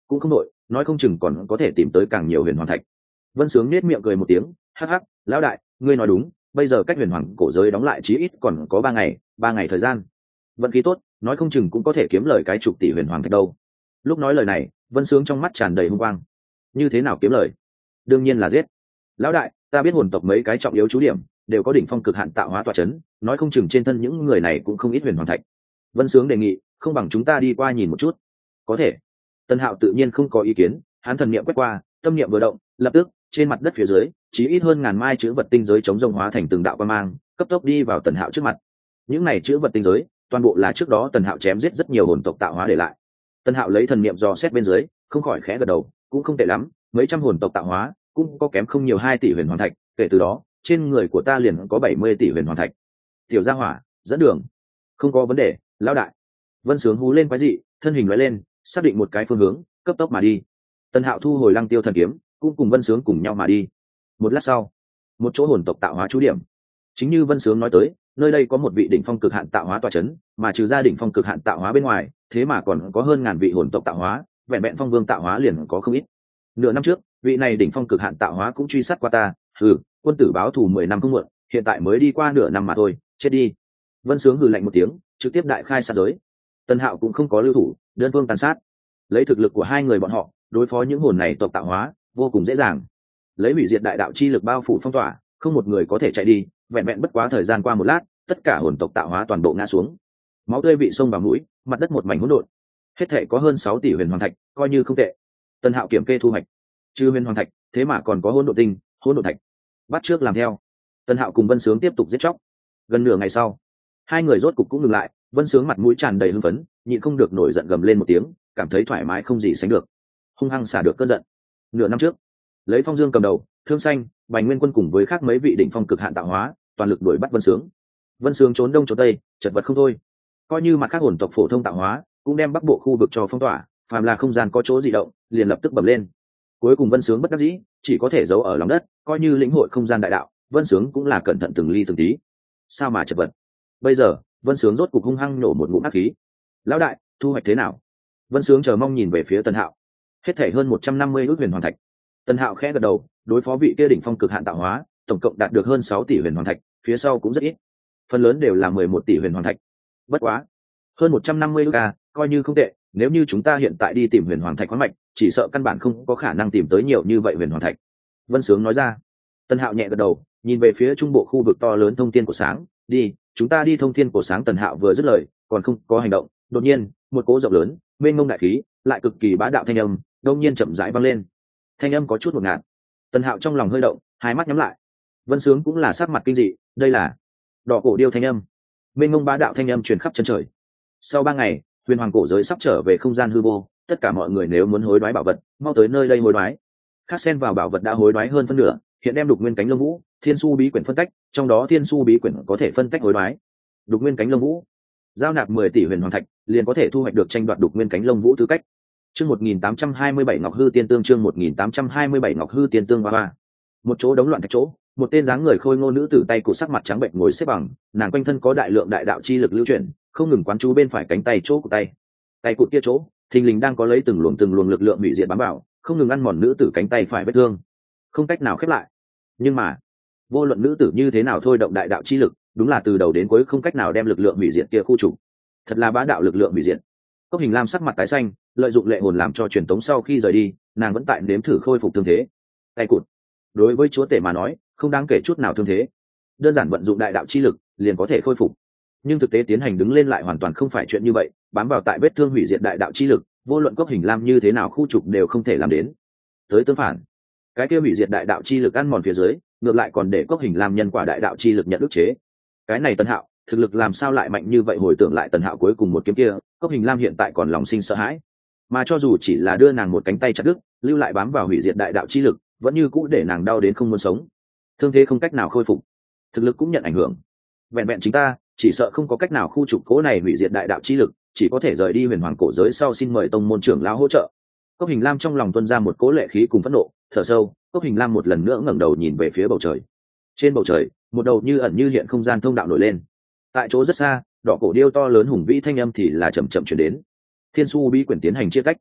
A: cũng không nội, nói không chừng còn có thể tìm tới càng nhiều huyền hoàng thạch. Vân Sướng nết miệng cười một tiếng, hắc hắc, lão đại, ngươi nói đúng, bây giờ cách huyền hoàng cổ giới đóng lại chí ít còn có ba ngày, ba ngày thời gian. Vận khí tốt, nói không chừng cũng có thể kiếm lời cái chục tỷ huyền hoàng thạch đâu. Lúc nói lời này, Vân Sướng trong mắt tràn đầy hung quang. Như thế nào kiếm lời? Đương nhiên là giết. Lão đại, ta biết hồn tộc mấy cái trọng yếu chú điểm đều có đỉnh phong cực hạn tạo hóa tọa chấn, nói không chừng trên thân những người này cũng không ít huyền hoàng thạch. Vân Sướng đề nghị, không bằng chúng ta đi qua nhìn một chút. Có thể. Tân Hạo tự nhiên không có ý kiến, hắn thần niệm quét qua, tâm niệm vừa động, lập tức trên mặt đất phía dưới chỉ ít hơn ngàn mai chữ vật tinh giới chống rông hóa thành từng đạo quang mang, cấp tốc đi vào Tần Hạo trước mặt. Những này chữ vật tinh giới, toàn bộ là trước đó Tần Hạo chém giết rất nhiều hồn tộc tạo hóa để lại. Tần Hạo lấy thần niệm dò xét bên dưới, không khỏi khẽ gật đầu, cũng không tệ lắm, mấy trăm hồn tộc tạo hóa, cũng có kém không nhiều hai tỷ huyền hoàng thạch, kể từ đó, trên người của ta liền có bảy mươi tỷ huyền hoàng thạch. Tiểu Gia Hỏa, dẫn đường. Không có vấn đề, lão đại. Vân Sướng hú lên quái dị, thân hình lóe lên, xác định một cái phương hướng, cấp tốc mà đi. Tần Hạo thu hồi Lăng Tiêu thần kiếm, cũng cùng Vân Sướng cùng nhau mà đi. Một lát sau, một chỗ hồn tộc tạo hóa trú điểm. Chính như Vân Sướng nói tới, nơi đây có một vị đỉnh phong cực hạn tạo hóa tọa chấn, mà trừ ra đỉnh phong cực hạn tạo hóa bên ngoài, thế mà còn có hơn ngàn vị hồn tộc tạo hóa, vẹn vẹn phong vương tạo hóa liền có không ít. Nửa năm trước, vị này đỉnh phong cực hạn tạo hóa cũng truy sát qua ta, hừ, quân tử báo thù mười năm không muộn, hiện tại mới đi qua nửa năm mà thôi, chết đi. Vân Sướng hừ lạnh một tiếng, trực tiếp đại khai sát giới. Tần Hạo cũng không có lưu thủ, đơn phương tàn sát. Lấy thực lực của hai người bọn họ, đối phó những hồn này tộc tạo hóa, vô cùng dễ dàng. Lấy hủy diệt đại đạo chi lực bao phủ phong tỏa, không một người có thể chạy đi, vẹn vẹn bất quá thời gian qua một lát, tất cả hồn tộc tạo hóa toàn bộ ngã xuống. Máu tươi vị sông vào mũi, mặt đất một mảnh hỗn độn. Hết thể có hơn sáu tỷ huyền hoàng thạch, coi như không tệ. Tần Hạo kiểm kê thu hoạch. Trừ huyền hoàng thạch, thế mà còn có hỗn độn tinh, hỗn độn thạch. Bắt trước làm theo. Tần Hạo cùng Vân Sướng tiếp tục giết chóc. Gần nửa ngày sau, hai người rốt cục cũng ngừng lại, Vân Sướng mặt mũi tràn đầy hưng phấn, nhịn không được nổi giận gầm lên một tiếng, cảm thấy thoải mái không gì sánh được, hung hăng xả được cơn giận. Nửa năm trước, lấy Phong Dương cầm đầu, Thương Xanh, Bành Nguyên Quân cùng với khác mấy vị đỉnh phong cực hạn tạo hóa, toàn lực đuổi bắt Vân Sướng. Vân Sướng trốn đông trốn tây, chật vật không thôi. Coi như mặt khác hồn tộc phổ thông tạo hóa, cũng đem bắc bộ khu vực cho phong tỏa, phàm là không gian có chỗ dị động, liền lập tức bầm lên. Cuối cùng Vân Sướng bất đắc dĩ, chỉ có thể giấu ở lòng đất, coi như lĩnh hội không gian đại đạo, Vân Sướng cũng là cẩn thận từng ly từng tí. Sao mà chật vật? Bây giờ, Vân Sướng rốt cục hung hăng nổ một ngụm ác khí. Lão đại, thu hoạch thế nào? Vân Sướng chờ mong nhìn về phía Tần Hạo. Hết thể hơn một trăm năm mươi ước huyền hoàng thạch. Tần Hạo khẽ gật đầu, đối phó vị kia đỉnh phong cực hạn tạo hóa, tổng cộng đạt được hơn sáu tỷ huyền hoàng thạch, phía sau cũng rất ít. Phần lớn đều là mười một tỷ huyền hoàng thạch. Bất quá, hơn một trăm năm mươi ước a, coi như không tệ, nếu như chúng ta hiện tại đi tìm huyền hoàng thạch khoáng mạch, chỉ sợ căn bản không có khả năng tìm tới nhiều như vậy huyền hoàng thạch. Vân Sướng nói ra. Tần Hạo nhẹ gật đầu, nhìn về phía trung bộ khu vực to lớn thông thiên của sáng, đi, chúng ta đi thông thiên cổ sáng. Tần Hạo vừa dứt lời, còn không có hành động, đột nhiên một cỗ rộng lớn mênh mông đại khí lại cực kỳ bá đạo thanh âm đông nhiên chậm rãi vang lên. Thanh âm có chút ngột ngạt. Tần Hạo trong lòng hơi động, hai mắt nhắm lại. Vân Sướng cũng là sắc mặt kinh dị, đây là đỏ cổ điêu thanh âm. Mênh mông bá đạo thanh âm truyền khắp chân trời. Sau ba ngày, huyền hoàng cổ giới sắp trở về không gian hư vô, tất cả mọi người nếu muốn hối đoái bảo vật, mau tới nơi đây hối đoái. Khác xen vào bảo vật đã hối đoái hơn phân nửa, hiện đem đục nguyên cánh lông vũ, thiên su bí quyển phân tách, trong đó thiên su bí quyển có thể phân tách hối đoái. Đục nguyên cánh lông vũ, giao nạp mười tỷ huyền hoàng thạch, liền có thể thu hoạch được tranh đoạt đục nguyên cánh lông vũ tư cách. Chương một nghìn tám trăm hai mươi bảy Ngọc Hư Tiên Tương. Chương một nghìn tám trăm hai mươi bảy Ngọc Hư Tiên Tương. Ba một chỗ đống loạn thạch chỗ, một tên dáng người khôi ngô nữ tử tay cổ sắc mặt trắng bệnh ngồi xếp bằng, nàng quanh thân có đại lượng đại đạo chi lực lưu chuyển, không ngừng quán chú bên phải cánh tay chỗ của tay. Tay cụt kia chỗ, thình lình đang có lấy từng luồng từng luồng lực lượng hủy diệt bám vào, không ngừng ăn mòn nữ tử cánh tay phải vết thương, không cách nào khép lại. Nhưng mà, vô luận nữ tử như thế nào thôi động đại đạo chi lực, đúng là từ đầu đến cuối không cách nào đem lực lượng hủy diệt kia khu trục. Thật là bá đạo lực lượng hủy diệt. Cốc Hình Lam sắc mặt tái xanh, lợi dụng lệ hồn làm cho truyền tống sau khi rời đi, nàng vẫn tại nếm thử khôi phục thương thế. Tay cụt, đối với chúa tể mà nói, không đáng kể chút nào thương thế. Đơn giản vận dụng đại đạo chi lực, liền có thể khôi phục. Nhưng thực tế tiến hành đứng lên lại hoàn toàn không phải chuyện như vậy, bám vào tại vết thương hủy diệt đại đạo chi lực, vô luận Cốc Hình Lam như thế nào khu trục đều không thể làm đến. Tới tương phản, cái kia hủy diệt đại đạo chi lực ăn mòn phía dưới, ngược lại còn để Cốc Hình Lam nhân quả đại đạo chi lực nhận ức chế. Cái này Tần Hạo, thực lực làm sao lại mạnh như vậy? Hồi tưởng lại Tần Hạo cuối cùng một kiếm kia, Cốc Hình Lam hiện tại còn lòng sinh sợ hãi, mà cho dù chỉ là đưa nàng một cánh tay chặt đứt, lưu lại bám vào hủy diệt đại đạo chi lực, vẫn như cũ để nàng đau đến không muốn sống. Thương thế không cách nào khôi phục, thực lực cũng nhận ảnh hưởng. Vẹn vẹn chính ta, chỉ sợ không có cách nào khu trục cố này hủy diệt đại đạo chi lực, chỉ có thể rời đi huyền hoàng cổ giới sau xin mời tông môn trưởng lão hỗ trợ. Cốc Hình Lam trong lòng tuôn ra một cỗ lệ khí cùng phẫn nộ, thở sâu, Cốc Hình Lam một lần nữa ngẩng đầu nhìn về phía bầu trời. Trên bầu trời, một đầu như ẩn như hiện không gian thông đạo nổi lên. Tại chỗ rất xa, đỏ cổ điêu to lớn hùng vĩ thanh âm thì là chậm chậm chuyển đến. Thiên su bí quyển tiến hành chia cách.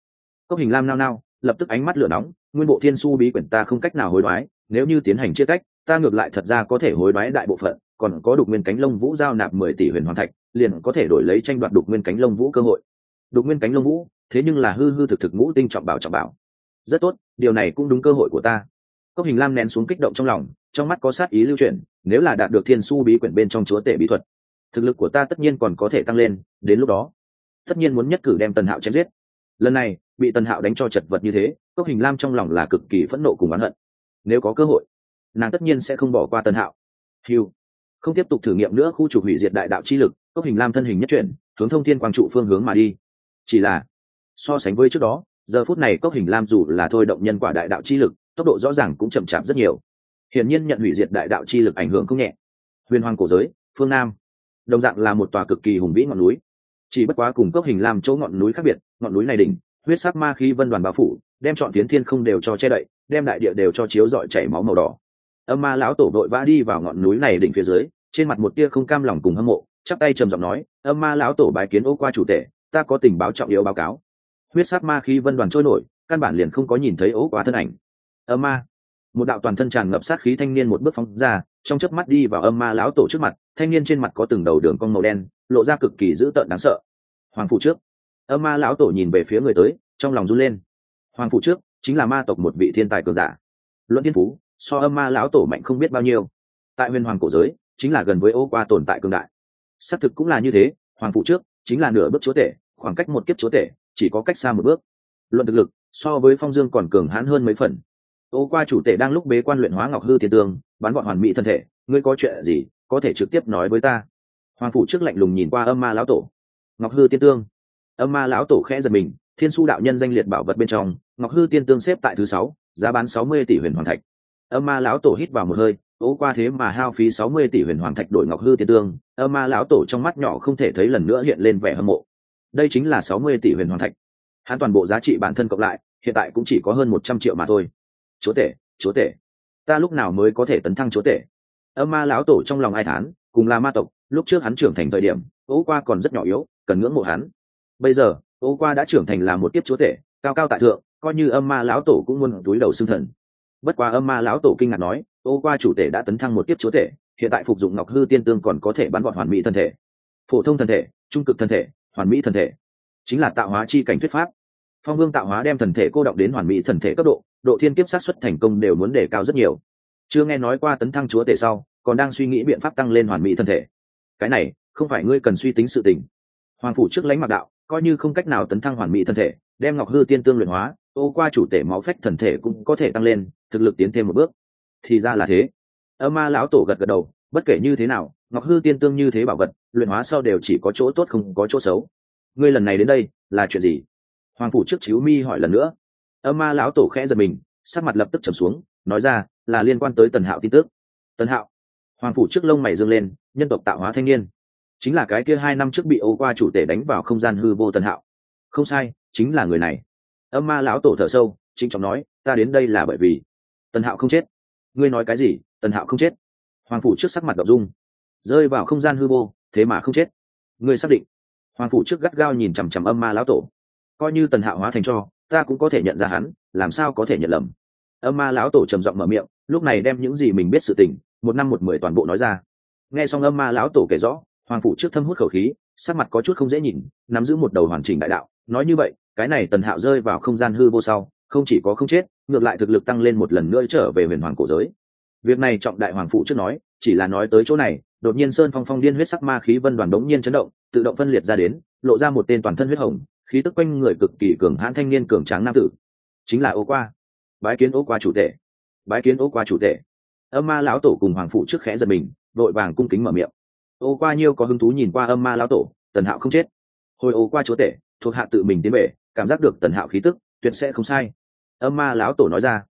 A: Cốc Hình Lam nao nao, lập tức ánh mắt lửa nóng, nguyên bộ thiên su bí quyển ta không cách nào hối đoái, nếu như tiến hành chia cách, ta ngược lại thật ra có thể hối đoái đại bộ phận, còn có đục nguyên cánh lông vũ giao nạp mười tỷ huyền hoàng thạch, liền có thể đổi lấy tranh đoạt đục nguyên cánh lông vũ cơ hội. Đục nguyên cánh lông vũ, thế nhưng là hư hư thực thực ngũ tinh trọng bảo trọng bảo. Rất tốt, điều này cũng đúng cơ hội của ta. Cốc Hình Lam nén xuống kích động trong lòng, trong mắt có sát ý lưu chuyển, nếu là đạt được thiên su bí quyển bên trong chúa tể bí thuật, thực lực của ta tất nhiên còn có thể tăng lên, đến lúc đó, tất nhiên muốn nhất cử đem Tần Hạo chém giết. Lần này, bị Tần Hạo đánh cho chật vật như thế, Cốc Hình Lam trong lòng là cực kỳ phẫn nộ cùng oán hận. Nếu có cơ hội, nàng tất nhiên sẽ không bỏ qua Tần Hạo. Hưu, không tiếp tục thử nghiệm nữa khu trục hủy diệt đại đạo chi lực, Cốc Hình Lam thân hình nhất chuyển, hướng thông thiên quang trụ phương hướng mà đi. Chỉ là, so sánh với trước đó, giờ phút này Cốc Hình Lam dù là thôi động nhân quả đại đạo chi lực, tốc độ rõ ràng cũng chậm chạp rất nhiều. Hiển nhiên nhận hủy diệt đại đạo chi lực ảnh hưởng không nhẹ. Huyền Hoàng cổ giới, phương Nam, đồng dạng là một tòa cực kỳ hùng vĩ ngọn núi. Chỉ bất quá cùng Cốc Hình Lam chỗ ngọn núi khác biệt, ngọn núi này đỉnh, huyết sắc ma khí vân đoàn bao phủ, đem trọn phiến thiên không đều cho che đậy, đem đại địa đều cho chiếu rọi chảy máu màu đỏ. Âm Ma lão tổ vội vã đi vào ngọn núi này đỉnh phía dưới, trên mặt một tia không cam lòng cùng hâm mộ, chắp tay trầm giọng nói: "Âm Ma lão tổ bái kiến Ô Qua chủ tể, ta có tình báo trọng yếu báo cáo." Huyết sắc ma khí vân đoàn trôi nổi, căn bản liền không có nhìn thấy Ô Qua thân ảnh. Âm Ma, một đạo toàn thân tràn ngập sát khí thanh niên một bước phóng ra, trong chớp mắt đi vào Âm Ma lão tổ trước mặt, thanh niên trên mặt có từng đầu đường cong màu đen, lộ ra cực kỳ dữ tợn đáng sợ. Hoàng phủ trước, Âm Ma lão tổ nhìn về phía người tới, trong lòng run lên. Hoàng phủ trước chính là ma tộc một vị thiên tài cường giả, luận thiên phú so Âm Ma lão tổ mạnh không biết bao nhiêu, tại huyền hoàng cổ giới chính là gần với Ô Qua tồn tại cường đại. Xác thực cũng là như thế, Hoàng phủ trước chính là nửa bước chúa tể, khoảng cách một kiếp chúa tể chỉ có cách xa một bước. Luận thực lực so với Phong Dương còn cường hãn hơn mấy phần. Ô Qua chủ tể đang lúc bế quan luyện hóa Ngọc Hư Tiên Tương, bắn gọn hoàn mỹ thân thể, ngươi có chuyện gì có thể trực tiếp nói với ta. Hoàng phủ trước lạnh lùng nhìn qua Âm Ma lão tổ. Ngọc Hư Tiên Tương. Âm Ma lão tổ khẽ giật mình, thiên su đạo nhân danh liệt bảo vật bên trong, Ngọc Hư Tiên Tương xếp tại thứ sáu, giá bán sáu mươi tỷ huyền hoàng thạch. Âm Ma lão tổ hít vào một hơi, Ô Qua thế mà hao phí sáu mươi tỷ huyền hoàng thạch đổi Ngọc Hư Tiên Tương. Âm Ma lão tổ trong mắt nhỏ không thể thấy lần nữa hiện lên vẻ hâm mộ. Đây chính là sáu mươi tỷ huyền hoàng thạch. Hắn toàn bộ giá trị bản thân cộng lại, hiện tại cũng chỉ có hơn một trăm triệu mà thôi. Chúa tể, chúa tể, ta lúc nào mới có thể tấn thăng chúa tể? Âm Ma lão tổ trong lòng ai thán, cùng là ma tộc, lúc trước hắn trưởng thành thời điểm, Ô Qua còn rất nhỏ yếu, cần ngưỡng mộ hắn. Bây giờ, Ô Qua đã trưởng thành là một kiếp chúa tể, cao cao tại thượng, coi như Âm Ma lão tổ cũng muốn túi đầu xưng thần. Bất quá Âm Ma lão tổ kinh ngạc nói, Ô Qua chủ tể đã tấn thăng một kiếp chúa tể, hiện tại phục dụng Ngọc Hư Tiên Tương còn có thể bắn gọn hoàn mỹ thân thể. Phổ thông thân thể, trung cực thân thể, hoàn mỹ thân thể, chính là tạo hóa chi cảnh thuyết pháp. Phong Vương tạo hóa đem thần thể cô động đến hoàn mỹ thần thể cấp độ, độ thiên kiếp sát xuất thành công đều muốn đề cao rất nhiều. Chưa nghe nói qua tấn thăng chúa tể sau, còn đang suy nghĩ biện pháp tăng lên hoàn mỹ thân thể. Cái này không phải ngươi cần suy tính sự tình. Hoàng phủ trước lãnh mặc đạo, coi như không cách nào tấn thăng hoàn mỹ thân thể, đem Ngọc Hư Tiên Tương luyện hóa, Ô Qua chủ tể máu phách thần thể cũng có thể tăng lên, thực lực tiến thêm một bước. Thì ra là thế. Âm Ma lão tổ gật gật đầu, bất kể như thế nào, Ngọc Hư Tiên Tương như thế bảo vật, luyện hóa sau đều chỉ có chỗ tốt không có chỗ xấu. Ngươi lần này đến đây là chuyện gì? Hoàng phủ trước chíu mi hỏi lần nữa. Âm Ma lão tổ khẽ giật mình, sắc mặt lập tức trầm xuống, nói ra là liên quan tới Tần Hạo tin tức. Tần Hạo? Hoàng phủ trước lông mày dương lên, nhân tộc tạo hóa thanh niên, chính là cái kia hai năm trước bị Ô Qua chủ tể đánh vào không gian hư vô Tần Hạo. Không sai, chính là người này. Âm Ma lão tổ thở sâu, chính trọng nói, ta đến đây là bởi vì Tần Hạo không chết. Ngươi nói cái gì? Tần Hạo không chết? Hoàng phủ trước sắc mặt động dung, rơi vào không gian hư vô, thế mà không chết. Ngươi xác định? Hoàng phủ trước gắt gao nhìn chằm chằm Âm Ma lão tổ. Coi như Tần Hạo hóa thành cho, ta cũng có thể nhận ra hắn, làm sao có thể nhận lầm. Âm Ma lão tổ trầm giọng mở miệng, lúc này đem những gì mình biết sự tình, một năm một mười toàn bộ nói ra. Nghe xong Âm Ma lão tổ kể rõ, Hoàng phủ trước thâm hút khẩu khí, sắc mặt có chút không dễ nhìn, nắm giữ một đầu hoàn chỉnh đại đạo. Nói như vậy, cái này Tần Hạo rơi vào không gian hư vô sau, không chỉ có không chết, ngược lại thực lực tăng lên một lần nữa trở về huyền hoàng cổ giới. Việc này trọng đại Hoàng phủ trước nói, chỉ là nói tới chỗ này, đột nhiên sơn phong phong điên huyết sắc ma khí vân đoàn đống nhiên chấn động, tự động phân liệt ra đến, lộ ra một tên toàn thân huyết hồng, khí tức quanh người cực kỳ cường hãn thanh niên cường tráng nam tử, chính là Ô Qua. Bái kiến Ô Qua chủ tể. Bái kiến Ô Qua chủ tể. Âm Ma lão tổ cùng Hoàng phủ trước khẽ giật mình, vội vàng cung kính mở miệng. Ô Qua nhiêu có hứng thú nhìn qua Âm Ma lão tổ, Tần Hạo không chết. Hồi Ô Qua chúa tể, thuộc hạ tự mình tiến về, cảm giác được Tần Hạo khí tức, tuyệt sẽ không sai. Âm Ma lão tổ nói ra.